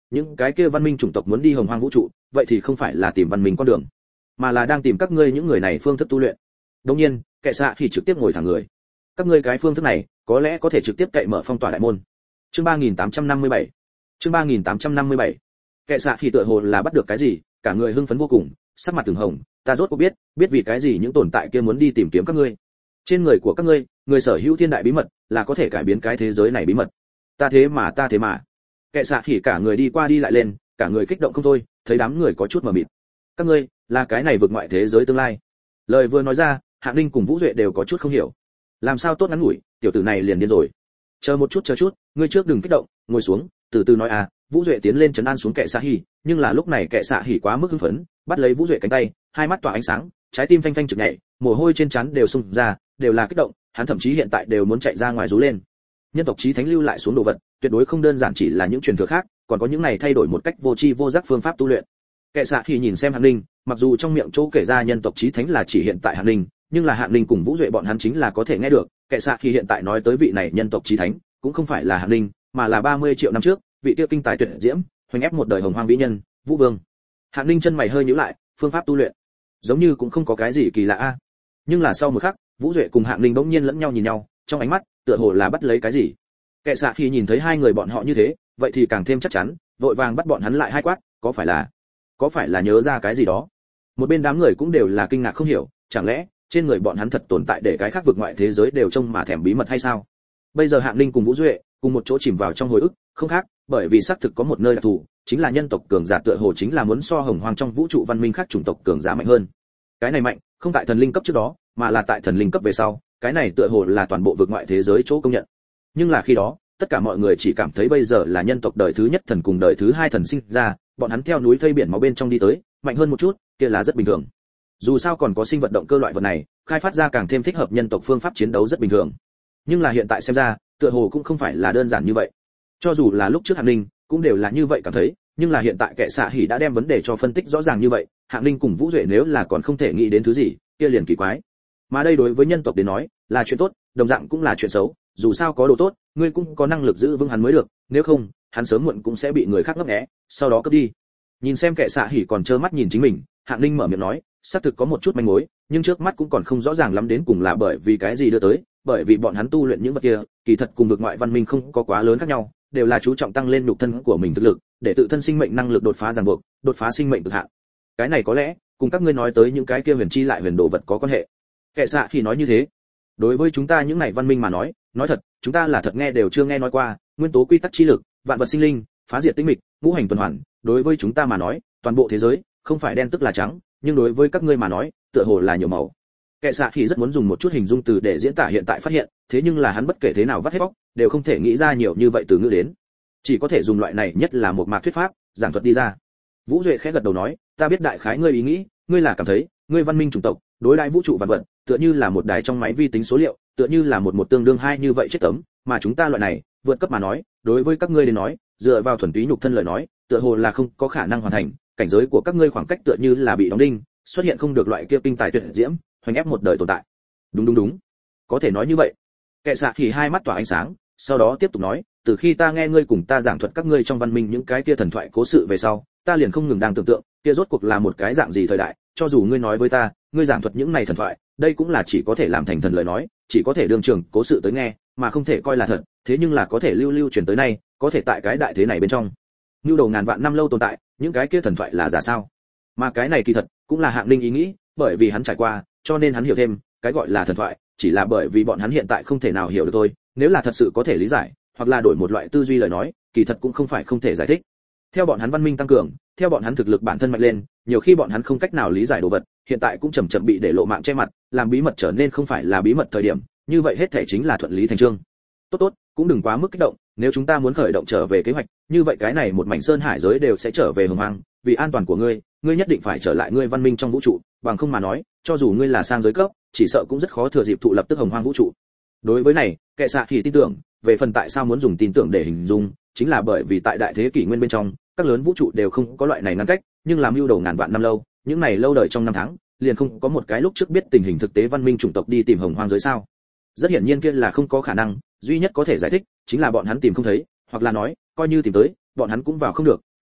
những cái kia văn minh chủng tộc muốn đi hồng hoang vũ trụ, vậy thì không phải là tìm văn minh con đường, mà là đang tìm các ngươi những người này phương thức tu luyện. Đương nhiên, kệ xạ thì trực tiếp ngồi thẳng người. Các ngươi cái phương thức này, có lẽ có thể trực tiếp cậy mở phong tỏa đại môn. Chương ba nghìn tám trăm năm mươi bảy. Chương ba nghìn tám trăm năm mươi bảy. Kệ xạ thì tựa hồ là bắt được cái gì, cả người hưng phấn vô cùng, sắc mặt từng hồng, ta rốt cuộc biết, biết vì cái gì những tồn tại kia muốn đi tìm kiếm các ngươi. Trên người của các ngươi, người sở hữu thiên đại bí mật, là có thể cải biến cái thế giới này bí mật. Ta thế mà ta thế mà. Kệ xạ thì cả người đi qua đi lại lên, cả người kích động không thôi, thấy đám người có chút mờ mịt. Các ngươi, là cái này vượt ngoại thế giới tương lai. Lời vừa nói ra, Hạng Ninh cùng Vũ Duệ đều có chút không hiểu. Làm sao tốt ngắn ngủi, tiểu tử này liền điên rồi. Chờ một chút chờ chút, ngươi trước đừng kích động, ngồi xuống, từ từ nói à. Vũ Duệ tiến lên trấn an xuống Kệ xạ hỉ, nhưng là lúc này Kệ xạ hỉ quá mức hưng phấn, bắt lấy Vũ Duệ cánh tay, hai mắt tỏa ánh sáng, trái tim phanh phanh trực nhảy, mồ hôi trên trán đều xung ra, đều là kích động, hắn thậm chí hiện tại đều muốn chạy ra ngoài rú lên. Nhân tộc chí thánh lưu lại xuống đồ vật, tuyệt đối không đơn giản chỉ là những truyền thừa khác, còn có những này thay đổi một cách vô tri vô giác phương pháp tu luyện. Kệ xạ hỉ nhìn xem Hạng Ninh, mặc dù trong miệng chỗ kể ra nhân tộc chí thánh là chỉ hiện tại Hạng Ninh, nhưng là Hạng Ninh cùng Vũ Duệ bọn hắn chính là có thể nghe được, Kệ xạ hỉ hiện tại nói tới vị này nhân tộc chí thánh, cũng không phải là Hạng Ninh, mà là ba mươi triệu năm trước, vị tiêu kinh tài tuyệt diễm, hoành ép một đời hồng hoang vĩ nhân, Vũ Vương. Hạng Ninh chân mày hơi nhíu lại, phương pháp tu luyện, giống như cũng không có cái gì kỳ lạ a. Nhưng là sau một khắc, Vũ Duệ cùng Hạng Ninh bỗng nhiên lẫn nhau nhìn nhau, trong ánh mắt, tựa hồ là bắt lấy cái gì. Kệ xạ khi nhìn thấy hai người bọn họ như thế, vậy thì càng thêm chắc chắn, vội vàng bắt bọn hắn lại hai quát, có phải là, có phải là nhớ ra cái gì đó. Một bên đám người cũng đều là kinh ngạc không hiểu, chẳng lẽ trên người bọn hắn thật tồn tại để cái khác vực ngoại thế giới đều trông mà thèm bí mật hay sao? Bây giờ Hạng Ninh cùng Vũ Duệ cùng một chỗ chìm vào trong hồi ức, không khác, bởi vì xác thực có một nơi đặc thù, chính là nhân tộc cường giả tựa hồ chính là muốn so hồng hoang trong vũ trụ văn minh khác chủng tộc cường giả mạnh hơn. Cái này mạnh, không tại thần linh cấp trước đó, mà là tại thần linh cấp về sau, cái này tựa hồ là toàn bộ vực ngoại thế giới chỗ công nhận. Nhưng là khi đó, tất cả mọi người chỉ cảm thấy bây giờ là nhân tộc đời thứ nhất thần cùng đời thứ hai thần sinh ra, bọn hắn theo núi thây biển máu bên trong đi tới, mạnh hơn một chút, kia là rất bình thường. Dù sao còn có sinh vật động cơ loại vật này, khai phát ra càng thêm thích hợp nhân tộc phương pháp chiến đấu rất bình thường. Nhưng là hiện tại xem ra, tựa hồ cũng không phải là đơn giản như vậy. Cho dù là lúc trước Hạng Ninh, cũng đều là như vậy cảm thấy, nhưng là hiện tại Kệ xạ hỉ đã đem vấn đề cho phân tích rõ ràng như vậy, Hạng Ninh cùng Vũ Duệ nếu là còn không thể nghĩ đến thứ gì, kia liền kỳ quái. Mà đây đối với nhân tộc đến nói, là chuyện tốt, đồng dạng cũng là chuyện xấu, dù sao có đồ tốt, ngươi cũng có năng lực giữ vững hắn mới được, nếu không, hắn sớm muộn cũng sẽ bị người khác ngấp nghé, sau đó cướp đi. Nhìn xem Kệ xạ hỉ còn trơ mắt nhìn chính mình, Hạng Ninh mở miệng nói, xác thực có một chút manh mối, nhưng trước mắt cũng còn không rõ ràng lắm đến cùng là bởi vì cái gì đưa tới, bởi vì bọn hắn tu luyện những vật kia, kỳ thật cùng vực ngoại văn minh không có quá lớn khác nhau, đều là chú trọng tăng lên nhục thân của mình thực lực, để tự thân sinh mệnh năng lực đột phá ràng buộc, đột phá sinh mệnh cực hạn. Cái này có lẽ cùng các ngươi nói tới những cái kia huyền chi lại huyền đồ vật có quan hệ. Kệ xạ thì nói như thế. Đối với chúng ta những này văn minh mà nói, nói thật, chúng ta là thật nghe đều chưa nghe nói qua, nguyên tố quy tắc chi lực, vạn vật sinh linh, phá diệt tinh mịch, ngũ hành tuần hoàn, đối với chúng ta mà nói, toàn bộ thế giới không phải đen tức là trắng, nhưng đối với các ngươi mà nói, tựa hồ là nhiều màu. Kệ xạ thì rất muốn dùng một chút hình dung từ để diễn tả hiện tại phát hiện, thế nhưng là hắn bất kể thế nào vắt hết óc, đều không thể nghĩ ra nhiều như vậy từ ngữ đến. Chỉ có thể dùng loại này nhất là một mạc thuyết pháp, giảng thuật đi ra. Vũ Duệ khẽ gật đầu nói, ta biết đại khái ngươi ý nghĩ, ngươi là cảm thấy, ngươi văn minh chủng tộc, đối đãi vũ trụ vạn vật, tựa như là một đài trong máy vi tính số liệu, tựa như là một một tương đương hai như vậy chết tấm, mà chúng ta loại này, vượt cấp mà nói, đối với các ngươi đến nói, dựa vào thuần túy nhục thân lời nói, tựa hồ là không có khả năng hoàn thành, cảnh giới của các ngươi khoảng cách tựa như là bị đóng đinh, xuất hiện không được loại kia kinh tài tuyệt diễm, hoành ép một đời tồn tại. Đúng đúng đúng, có thể nói như vậy. Kệ xạ thì hai mắt tỏa ánh sáng, sau đó tiếp tục nói, từ khi ta nghe ngươi cùng ta giảng thuật các ngươi trong văn minh những cái kia thần thoại cố sự về sau, ta liền không ngừng đang tưởng tượng, kia rốt cuộc là một cái dạng gì thời đại, cho dù ngươi nói với ta, ngươi giảng thuật những này thần thoại, đây cũng là chỉ có thể làm thành thần lời nói, chỉ có thể đương trường cố sự tới nghe, mà không thể coi là thật, thế nhưng là có thể lưu lưu truyền tới nay, có thể tại cái đại thế này bên trong. Nưu đầu ngàn vạn năm lâu tồn tại, những cái kia thần thoại là giả sao? Mà cái này kỳ thật cũng là Hạng Ninh ý nghĩ, bởi vì hắn trải qua, cho nên hắn hiểu thêm, cái gọi là thần thoại, chỉ là bởi vì bọn hắn hiện tại không thể nào hiểu được thôi, nếu là thật sự có thể lý giải, hoặc là đổi một loại tư duy lời nói, kỳ thật cũng không phải không thể giải thích. Theo bọn hắn văn minh tăng cường, theo bọn hắn thực lực bản thân mạnh lên, nhiều khi bọn hắn không cách nào lý giải đồ vật, hiện tại cũng chậm chậm bị để lộ mạng che mặt, làm bí mật trở nên không phải là bí mật thời điểm, như vậy hết thể chính là thuận lý thành chương. Tốt tốt, cũng đừng quá mức kích động, nếu chúng ta muốn khởi động trở về kế hoạch, như vậy cái này một mảnh sơn hải giới đều sẽ trở về hồng hoang, vì an toàn của ngươi, ngươi nhất định phải trở lại ngươi văn minh trong vũ trụ, bằng không mà nói, cho dù ngươi là sang giới cấp, chỉ sợ cũng rất khó thừa dịp thụ lập tức hồng hoang vũ trụ. Đối với này, Kệ xạ thì tin tưởng, về phần tại sao muốn dùng tin tưởng để hình dung, chính là bởi vì tại đại thế kỷ nguyên bên trong, các lớn vũ trụ đều không có loại này ngăn cách, nhưng làm mưu đầu ngàn vạn năm lâu, những này lâu đời trong năm tháng, liền không có một cái lúc trước biết tình hình thực tế văn minh chủng tộc đi tìm hồng hoang giới sao? Rất hiển nhiên kia là không có khả năng, duy nhất có thể giải thích chính là bọn hắn tìm không thấy, hoặc là nói, coi như tìm tới, bọn hắn cũng vào không được,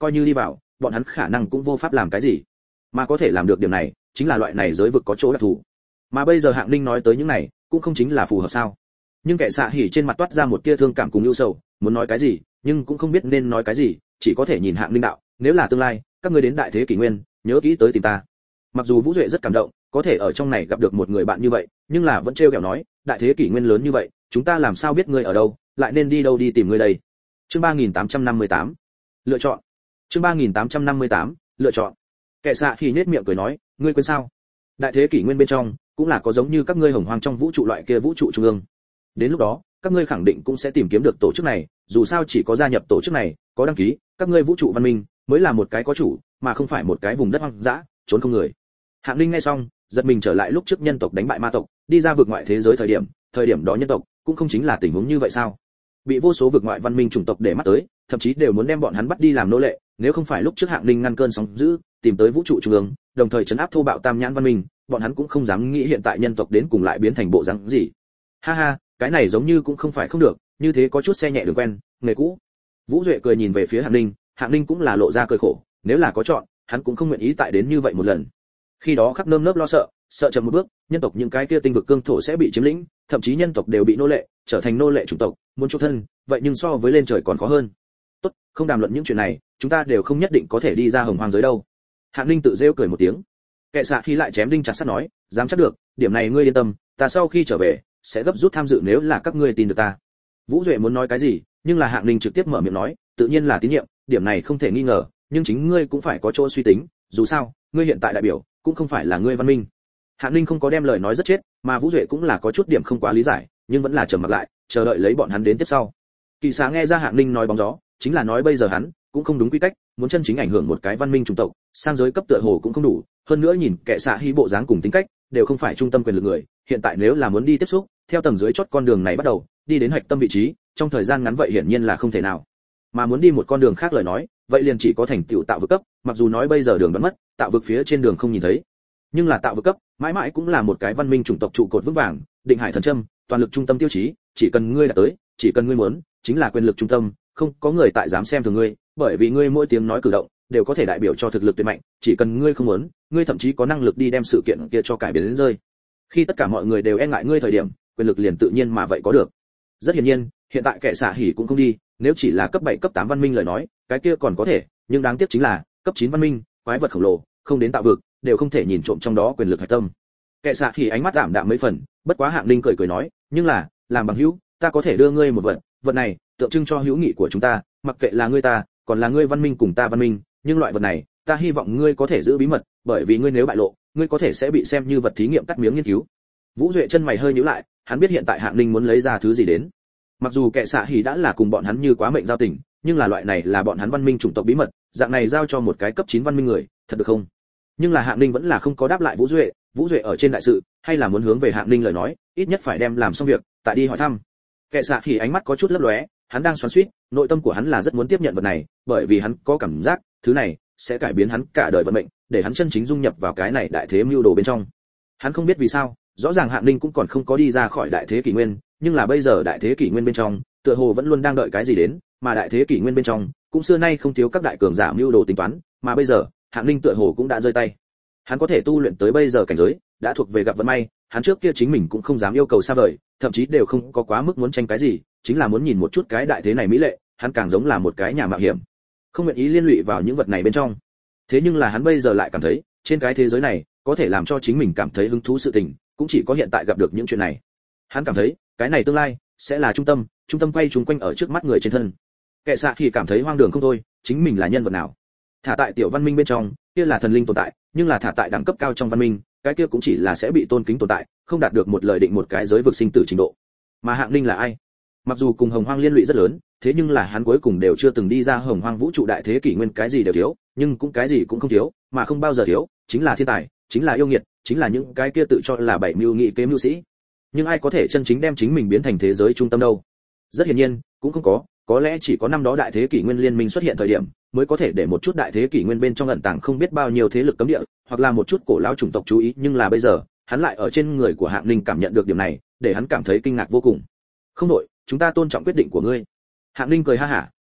coi như đi vào, bọn hắn khả năng cũng vô pháp làm cái gì. Mà có thể làm được điểm này, chính là loại này giới vực có chỗ đặc thù. Mà bây giờ Hạng Ninh nói tới những này, cũng không chính là phù hợp sao? Nhưng kẻ xạ hỉ trên mặt toát ra một tia thương cảm cùng ưu sầu, muốn nói cái gì, nhưng cũng không biết nên nói cái gì, chỉ có thể nhìn Hạng Ninh đạo, nếu là tương lai, các ngươi đến đại thế kỷ nguyên, nhớ kỹ tới tìm ta. Mặc dù Vũ Duệ rất cảm động, có thể ở trong này gặp được một người bạn như vậy, nhưng là vẫn trêu ghẹo nói, đại thế kỷ nguyên lớn như vậy, chúng ta làm sao biết ngươi ở đâu, lại nên đi đâu đi tìm ngươi đây. Chương ba nghìn tám trăm năm mươi tám, lựa chọn. Chương ba nghìn tám trăm năm mươi tám, lựa chọn. Kẻ xạ hỉ nhếch miệng cười nói, ngươi quên sao? Đại thế kỷ nguyên bên trong, cũng là có giống như các ngươi hồng hoang trong vũ trụ loại kia vũ trụ trung ương. Đến lúc đó, các ngươi khẳng định cũng sẽ tìm kiếm được tổ chức này, dù sao chỉ có gia nhập tổ chức này, có đăng ký, các ngươi vũ trụ văn minh mới là một cái có chủ, mà không phải một cái vùng đất hoang dã, trốn không người. Hạng Linh nghe xong, giật mình trở lại lúc trước nhân tộc đánh bại ma tộc, đi ra vực ngoại thế giới thời điểm, thời điểm đó nhân tộc cũng không chính là tình huống như vậy sao? Bị vô số vực ngoại văn minh chủng tộc để mắt tới, thậm chí đều muốn đem bọn hắn bắt đi làm nô lệ, nếu không phải lúc trước Hạng Linh ngăn cơn sóng dữ, tìm tới vũ trụ trung ương, đồng thời trấn áp thô bạo tam nhãn văn minh, bọn hắn cũng không dám nghĩ hiện tại nhân tộc đến cùng lại biến thành bộ dáng gì. Ha ha, cái này giống như cũng không phải không được, như thế có chút xe nhẹ đường quen, nghề cũ. Vũ Duệ cười nhìn về phía Hạng Linh, Hạng Linh cũng là lộ ra cười khổ, nếu là có chọn, hắn cũng không nguyện ý tại đến như vậy một lần. Khi đó khắp nơm nớp lo sợ, sợ chậm một bước, nhân tộc những cái kia tinh vực cương thổ sẽ bị chiếm lĩnh, thậm chí nhân tộc đều bị nô lệ, trở thành nô lệ chủng tộc, muốn chuộc thân, vậy nhưng so với lên trời còn khó hơn. Tốt, không đàm luận những chuyện này, chúng ta đều không nhất định có thể đi ra hồng hoang giới đâu. Hạng Linh tự rêu cười một tiếng. Kẻ xạ khi lại chém đinh chặt sắt nói, dám chắc được, điểm này ngươi yên tâm, ta sau khi trở về sẽ gấp rút tham dự nếu là các ngươi tin được ta. Vũ Duệ muốn nói cái gì, nhưng là Hạng Linh trực tiếp mở miệng nói, tự nhiên là tín nhiệm, điểm này không thể nghi ngờ, nhưng chính ngươi cũng phải có chỗ suy tính, dù sao, ngươi hiện tại đại biểu cũng không phải là ngươi văn minh. Hạng Linh không có đem lời nói rất chết, mà Vũ Duệ cũng là có chút điểm không quá lý giải, nhưng vẫn là trầm mặc lại, chờ đợi lấy bọn hắn đến tiếp sau. Kỳ Xá nghe ra Hạng Linh nói bóng gió, chính là nói bây giờ hắn cũng không đúng quy cách, muốn chân chính ảnh hưởng một cái văn minh chủng tộc, sang giới cấp tựa hồ cũng không đủ, hơn nữa nhìn kẻ xạ hy bộ dáng cùng tính cách, đều không phải trung tâm quyền lực người, hiện tại nếu là muốn đi tiếp xúc, theo tầng dưới chót con đường này bắt đầu, đi đến hạch tâm vị trí, trong thời gian ngắn vậy hiển nhiên là không thể nào. Mà muốn đi một con đường khác lời nói, vậy liền chỉ có thành tựu tạo vực cấp, mặc dù nói bây giờ đường vẫn mất, tạo vực phía trên đường không nhìn thấy, nhưng là tạo vực cấp, mãi mãi cũng là một cái văn minh chủng tộc trụ cột vững vàng, định hải thần châm, toàn lực trung tâm tiêu chí, chỉ cần ngươi đạt tới, chỉ cần ngươi muốn, chính là quyền lực trung tâm, không có người tại dám xem thường ngươi, bởi vì ngươi mỗi tiếng nói cử động đều có thể đại biểu cho thực lực tuyệt mạnh, chỉ cần ngươi không muốn, ngươi thậm chí có năng lực đi đem sự kiện kia cho cải biến đến rơi. Khi tất cả mọi người đều e ngại ngươi thời điểm, quyền lực liền tự nhiên mà vậy có được. Rất hiển nhiên, hiện tại kẻ xạ hỉ cũng không đi, nếu chỉ là cấp bảy cấp tám văn minh lời nói, cái kia còn có thể, nhưng đáng tiếc chính là cấp chín văn minh, quái vật khổng lồ, không đến tạo vực, đều không thể nhìn trộm trong đó quyền lực hải tâm. Kẻ xạ hỉ ánh mắt ảm đạm mấy phần, bất quá Hạng Linh cười cười nói, nhưng là, làm bằng hữu, ta có thể đưa ngươi một vật, vật này tượng trưng cho hữu nghị của chúng ta, mặc kệ là ngươi ta, còn là ngươi văn minh cùng ta văn minh, nhưng loại vật này, ta hy vọng ngươi có thể giữ bí mật, bởi vì ngươi nếu bại lộ, ngươi có thể sẽ bị xem như vật thí nghiệm cắt miếng nghiên cứu. Vũ Duệ chân mày hơi nhíu lại, hắn biết hiện tại Hạng Linh muốn lấy ra thứ gì đến. Mặc dù kẻ xạ hỉ đã là cùng bọn hắn như quá mệnh giao tình, nhưng là loại này là bọn hắn văn minh chủng tộc bí mật, dạng này giao cho một cái cấp chín văn minh người, thật được không? Nhưng là Hạng Linh vẫn là không có đáp lại Vũ Duệ, Vũ Duệ ở trên đại sự, hay là muốn hướng về Hạng Linh lời nói, ít nhất phải đem làm xong việc, tại đi hỏi thăm. Kẻ xạ hỉ ánh mắt có chút lấp lóe, hắn đang xoắn xuýt, nội tâm của hắn là rất muốn tiếp nhận vật này, bởi vì hắn có cảm giác, thứ này sẽ cải biến hắn cả đời vận mệnh, để hắn chân chính dung nhập vào cái này đại thế mưu đồ bên trong. Hắn không biết vì sao, rõ ràng Hạng Linh cũng còn không có đi ra khỏi đại thế kỷ nguyên, nhưng là bây giờ đại thế kỷ nguyên bên trong, tựa hồ vẫn luôn đang đợi cái gì đến, mà đại thế kỷ nguyên bên trong, cũng xưa nay không thiếu các đại cường giả mưu đồ tính toán, mà bây giờ, Hạng Linh tựa hồ cũng đã rơi tay. Hắn có thể tu luyện tới bây giờ cảnh giới, đã thuộc về gặp vận may, hắn trước kia chính mình cũng không dám yêu cầu xa vời, thậm chí đều không có quá mức muốn tranh cái gì, chính là muốn nhìn một chút cái đại thế này mỹ lệ, hắn càng giống là một cái nhà mạo hiểm, không nguyện ý liên lụy vào những vật này bên trong. Thế nhưng là hắn bây giờ lại cảm thấy, trên cái thế giới này, có thể làm cho chính mình cảm thấy hứng thú sự tình, cũng chỉ có hiện tại gặp được những chuyện này. Hắn cảm thấy, cái này tương lai sẽ là trung tâm, trung tâm quay trùng quanh ở trước mắt người trên thân. Kẻ xạ thì cảm thấy hoang đường không thôi, chính mình là nhân vật nào? Thả tại tiểu văn minh bên trong, kia là thần linh tồn tại, nhưng là thả tại đẳng cấp cao trong văn minh, cái kia cũng chỉ là sẽ bị tôn kính tồn tại, không đạt được một lời định một cái giới vực sinh tử trình độ. Mà Hạng Linh là ai? Mặc dù cùng Hồng Hoang liên lụy rất lớn, thế nhưng là hắn cuối cùng đều chưa từng đi ra Hồng Hoang vũ trụ đại thế kỷ nguyên, cái gì đều thiếu, nhưng cũng cái gì cũng không thiếu, mà không bao giờ thiếu, chính là thiên tài, chính là yêu nghiệt, chính là những cái kia tự cho là bảy mưu nghị kế mưu sĩ. Nhưng ai có thể chân chính đem chính mình biến thành thế giới trung tâm đâu? Rất hiển nhiên, cũng không có, có lẽ chỉ có năm đó đại thế kỷ nguyên liên minh xuất hiện thời điểm, mới có thể để một chút đại thế kỷ nguyên bên trong ẩn tàng không biết bao nhiêu thế lực cấm địa, hoặc là một chút cổ lão chủng tộc chú ý, nhưng là bây giờ, hắn lại ở trên người của Hạng Linh cảm nhận được điểm này, để hắn cảm thấy kinh ngạc vô cùng. Không đổi, chúng ta tôn trọng quyết định của ngươi. Hạng Linh cười ha hả,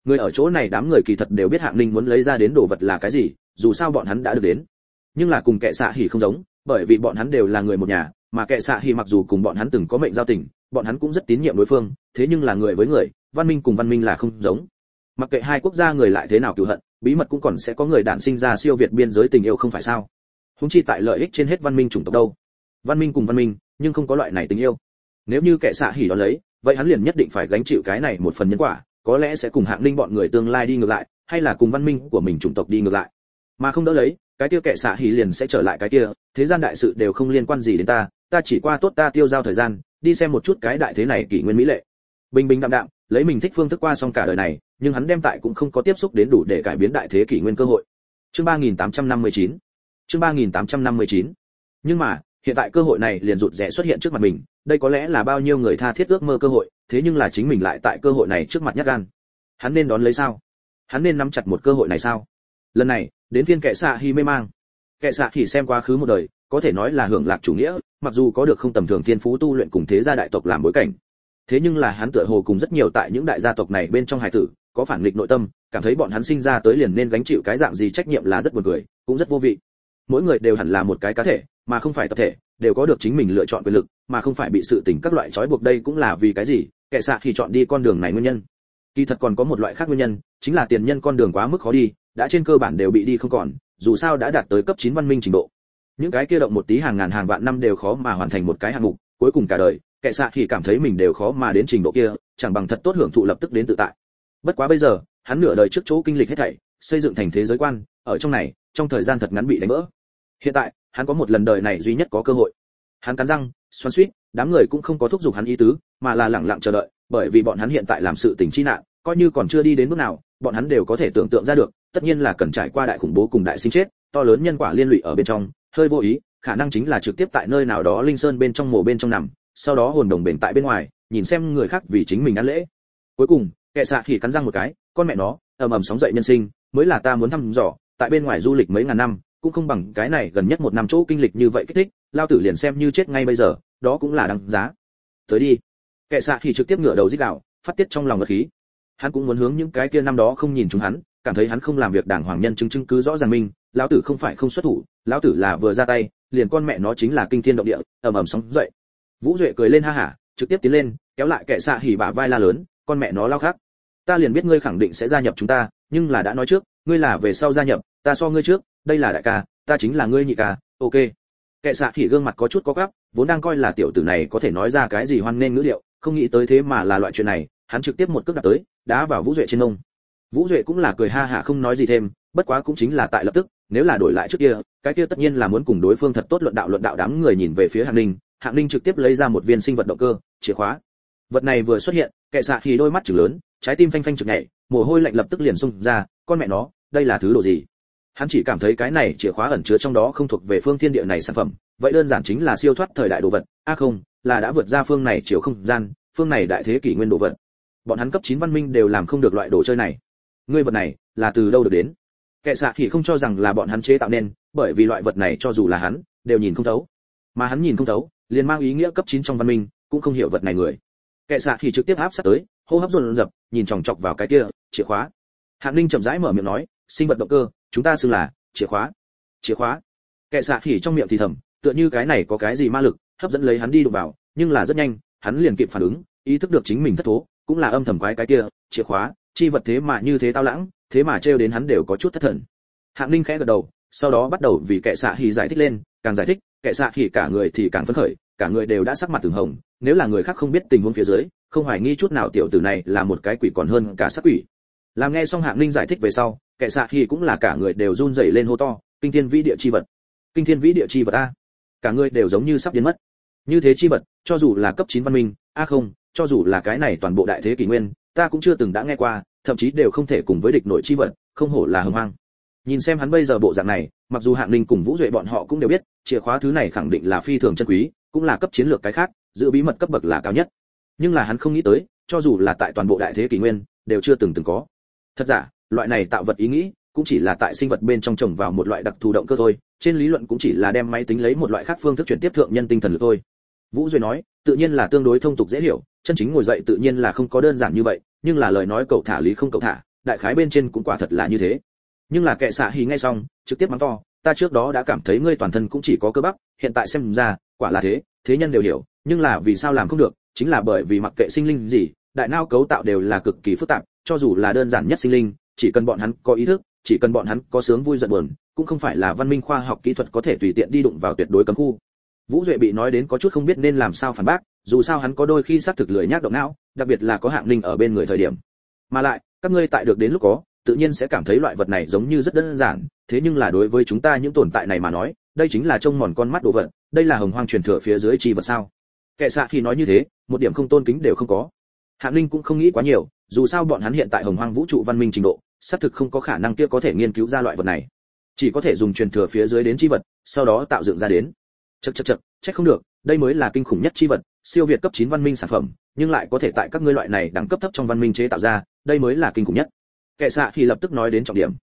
Người ở chỗ này đám người kỳ thật đều biết Hạng Ninh muốn lấy ra đến đồ vật là cái gì, dù sao bọn hắn đã được đến. Nhưng là cùng Kệ Xạ Hỉ không giống, bởi vì bọn hắn đều là người một nhà, mà Kệ Xạ Hỉ mặc dù cùng bọn hắn từng có mệnh giao tình, bọn hắn cũng rất tín nhiệm đối phương, thế nhưng là người với người, văn minh cùng văn minh là không giống. Mặc kệ hai quốc gia người lại thế nào cừu hận, bí mật cũng còn sẽ có người đản sinh ra siêu việt biên giới tình yêu không phải sao? Huống chi tại lợi ích trên hết văn minh chủng tộc đâu. Văn minh cùng văn minh, nhưng không có loại này tình yêu. Nếu như Kệ Xạ Hỉ đó lấy, vậy hắn liền nhất định phải gánh chịu cái này một phần nhân quả, có lẽ sẽ cùng Hạng Ninh bọn người tương lai đi ngược lại, hay là cùng văn minh của mình chủng tộc đi ngược lại. Mà không đỡ lấy, cái kia Kệ Xạ Hỉ liền sẽ trở lại cái kia, thế gian đại sự đều không liên quan gì đến ta, ta chỉ qua tốt ta tiêu giao thời gian, đi xem một chút cái đại thế này kỷ nguyên mỹ lệ. Bình bình đạm đạm, lấy mình thích phương thức qua xong cả đời này, nhưng hắn đem tại cũng không có tiếp xúc đến đủ để cải biến đại thế kỷ nguyên cơ hội. Chương ba nghìn tám trăm năm mươi chín. Chương ba nghìn tám trăm năm mươi chín. Nhưng mà, hiện tại cơ hội này liền rụt rẽ xuất hiện trước mặt mình, đây có lẽ là bao nhiêu người tha thiết ước mơ cơ hội, thế nhưng là chính mình lại tại cơ hội này trước mặt nhát gan. Hắn nên đón lấy sao? Hắn nên nắm chặt một cơ hội này sao? Lần này, đến phiên Kệ Xạ Hỉ mê mang. Kệ Xạ Hỉ xem quá khứ một đời, có thể nói là hưởng lạc chủ nghĩa, mặc dù có được không tầm thường thiên phú tu luyện cùng thế gia đại tộc làm bối cảnh. Thế nhưng là hắn tựa hồ cùng rất nhiều tại những đại gia tộc này bên trong hài tử, có phản nghịch nội tâm, cảm thấy bọn hắn sinh ra tới liền nên gánh chịu cái dạng gì trách nhiệm là rất buồn cười, cũng rất vô vị. Mỗi người đều hẳn là một cái cá thể, mà không phải tập thể, đều có được chính mình lựa chọn quyền lực, mà không phải bị sự tình các loại trói buộc, đây cũng là vì cái gì Kệ Xạ Hỉ chọn đi con đường này nguyên nhân. Kỳ thật còn có một loại khác nguyên nhân, chính là tiền nhân con đường quá mức khó đi, đã trên cơ bản đều bị đi không còn, dù sao đã đạt tới cấp chín văn minh trình độ. Những cái kia động một tí hàng ngàn hàng vạn năm đều khó mà hoàn thành một cái hạng mục, cuối cùng cả đời, Kệ Xạ Hỉ cảm thấy mình đều khó mà đến trình độ kia, chẳng bằng thật tốt hưởng thụ lập tức đến tự tại. Bất quá bây giờ, hắn nửa đời trước chỗ kinh lịch hết thảy, xây dựng thành thế giới quan, ở trong này, trong thời gian thật ngắn bị đánh vỡ. Hiện tại, hắn có một lần đời này duy nhất có cơ hội. Hắn cắn răng, xoắn xuýt, đám người cũng không có thúc giục hắn ý tứ, mà là lặng lặng chờ đợi, bởi vì bọn hắn hiện tại làm sự tình chi nạn, coi như còn chưa đi đến bước nào, bọn hắn đều có thể tưởng tượng ra được, tất nhiên là cần trải qua đại khủng bố cùng đại sinh chết, to lớn nhân quả liên lụy ở bên trong, hơi vô ý, khả năng chính là trực tiếp tại nơi nào đó linh sơn bên trong mồ bên trong nằm, sau đó hồn đồng bền tại bên ngoài, nhìn xem người khác vì chính mình ăn lễ. Cuối cùng, Kệ Xạ Hỉ cắn răng một cái, con mẹ nó, ầm ầm sóng dậy nhân sinh, mới là ta muốn thăm dò, tại bên ngoài du lịch mấy ngàn năm, cũng không bằng cái này gần nhất một năm chỗ kinh lịch như vậy kích thích, lao tử liền xem như chết ngay bây giờ, đó cũng là đáng giá. Tới đi. Kệ Xạ Hỉ trực tiếp ngửa đầu rít gào, phát tiết trong lòng ngất khí. Hắn cũng muốn hướng những cái kia năm đó không nhìn chúng hắn, cảm thấy hắn không làm việc đàng hoàng nhân chứng chứng cứ rõ ràng minh, lão tử không phải không xuất thủ, lão tử là vừa ra tay, liền con mẹ nó chính là kinh thiên động địa, ầm ầm sóng dậy. Vũ Duệ cười lên ha hả, trực tiếp tiến lên, kéo lại Kệ Xạ Hỉ bả vai la lớn, con mẹ nó lao khác. Ta liền biết ngươi khẳng định sẽ gia nhập chúng ta, nhưng là đã nói trước, ngươi là về sau gia nhập, ta so ngươi trước, đây là đại ca, ta chính là ngươi nhị ca, ok. Kệ Xạ Hỉ gương mặt có chút có gắp, vốn đang coi là tiểu tử này có thể nói ra cái gì hoan nên ngữ liệu, không nghĩ tới thế mà là loại chuyện này, hắn trực tiếp một cước đạp tới, đá vào Vũ Duệ trên mông. Vũ Duệ cũng là cười ha hả không nói gì thêm, bất quá cũng chính là tại lập tức, nếu là đổi lại trước kia, cái kia tất nhiên là muốn cùng đối phương thật tốt luận đạo luận đạo. Đám người nhìn về phía Hạng Ninh, Hạng Ninh trực tiếp lấy ra một viên sinh vật động cơ, chìa khóa. Vật này vừa xuất hiện, Kệ Xạ Hỉ đôi mắt trừng lớn, trái tim phanh phanh trực nhảy, mồ hôi lạnh lập tức liền xung ra, con mẹ nó, đây là thứ đồ gì? Hắn chỉ cảm thấy cái này chìa khóa ẩn chứa trong đó không thuộc về phương thiên địa này sản phẩm, vậy đơn giản chính là siêu thoát thời đại đồ vật, a à không, là đã vượt ra phương này chiều không gian, phương này đại thế kỷ nguyên đồ vật. Bọn hắn cấp chín văn minh đều làm không được loại đồ chơi này. Ngươi vật này là từ đâu được đến? Kệ Xạ Hỉ không cho rằng là bọn hắn chế tạo nên, bởi vì loại vật này cho dù là hắn đều nhìn không thấu, mà hắn nhìn không thấu, liền mang ý nghĩa cấp chín trong văn minh cũng không hiểu vật này người. Kệ Xạ Hỉ trực tiếp áp sát tới, hô hấp dồn dập, nhìn chòng chọc vào cái kia chìa khóa. Hạng Ninh chậm rãi mở miệng nói, sinh vật động cơ, chúng ta xưng là chìa khóa. Chìa khóa. Kệ Xạ Hỉ trong miệng thì thầm, tựa như cái này có cái gì ma lực hấp dẫn lấy hắn đi đụng vào, nhưng là rất nhanh, hắn liền kịp phản ứng, ý thức được chính mình thất thố, cũng là âm thầm quái cái kia chìa khóa, chi vật thế mà như thế tao lãng, thế mà trêu đến hắn đều có chút thất thần. Hạng Ninh khẽ gật đầu, sau đó bắt đầu vì Kệ Xạ Hỉ giải thích lên, càng giải thích, Kệ Xạ Hỉ cả người thì càng phấn khởi, cả người đều đã sắc mặt từng hồng, nếu là người khác không biết tình huống phía dưới, không hoài nghi chút nào tiểu tử này là một cái quỷ còn hơn cả sát quỷ. Làm nghe xong Hạng Ninh giải thích về sau, Kệ Xạ Hỉ cũng là cả người đều run rẩy lên hô to, kinh thiên vĩ địa chi vật, kinh thiên vĩ địa chi vật a, cả người đều giống như sắp biến mất. Như thế chi vật, cho dù là cấp chín văn minh, a à không, cho dù là cái này toàn bộ đại thế kỷ nguyên, ta cũng chưa từng đã nghe qua, thậm chí đều không thể cùng với địch nổi chi vật, không hổ là hồng hoang. Nhìn xem hắn bây giờ bộ dạng này, mặc dù Hạng Ninh cùng Vũ Duệ bọn họ cũng đều biết, chìa khóa thứ này khẳng định là phi thường chân quý, cũng là cấp chiến lược cái khác, giữ bí mật cấp bậc là cao nhất. Nhưng là hắn không nghĩ tới, cho dù là tại toàn bộ đại thế kỷ nguyên, đều chưa từng từng có. Thật giả, loại này tạo vật ý nghĩ, cũng chỉ là tại sinh vật bên trong trồng vào một loại đặc thù động cơ thôi, trên lý luận cũng chỉ là đem máy tính lấy một loại khác phương thức chuyển tiếp thượng nhân tinh thần lực thôi. Vũ Duệ nói, tự nhiên là tương đối thông tục dễ hiểu, chân chính ngồi dậy tự nhiên là không có đơn giản như vậy, nhưng là lời nói cậu thả lý không cậu thả, đại khái bên trên cũng quả thật là như thế. Nhưng là kệ xạ hỉ nghe xong trực tiếp mắng to, ta trước đó đã cảm thấy ngươi toàn thân cũng chỉ có cơ bắp, hiện tại xem ra quả là thế, thế nhân đều hiểu, nhưng là vì sao làm không được, chính là bởi vì mặc kệ sinh linh gì, đại não cấu tạo đều là cực kỳ phức tạp, cho dù là đơn giản nhất sinh linh, chỉ cần bọn hắn có ý thức, chỉ cần bọn hắn có sướng vui giận buồn, cũng không phải là văn minh khoa học kỹ thuật có thể tùy tiện đi đụng vào tuyệt đối cấm khu. Vũ Duệ bị nói đến có chút không biết nên làm sao phản bác, dù sao hắn có đôi khi xác thực lười nhác động não, đặc biệt là có Hạng Ninh ở bên người thời điểm. Mà lại, các ngươi tại được đến lúc có, tự nhiên sẽ cảm thấy loại vật này giống như rất đơn giản, thế nhưng là đối với chúng ta những tồn tại này mà nói, đây chính là trông mòn con mắt đồ vật, đây là hồng hoang truyền thừa phía dưới chi vật sao? Kệ xạ khi nói như thế, một điểm không tôn kính đều không có. Hạng Ninh cũng không nghĩ quá nhiều, dù sao bọn hắn hiện tại hồng hoang vũ trụ văn minh trình độ, xác thực không có khả năng kia có thể nghiên cứu ra loại vật này, chỉ có thể dùng truyền thừa phía dưới đến chi vật, sau đó tạo dựng ra đến. Chậc chậc chậc, trách không được, đây mới là kinh khủng nhất chi vật, siêu việt cấp chín văn minh sản phẩm, nhưng lại có thể tại các ngươi loại này đẳng cấp thấp trong văn minh chế tạo ra, đây mới là kinh khủng nhất. Kệ xạ thì lập tức nói đến trọng điểm.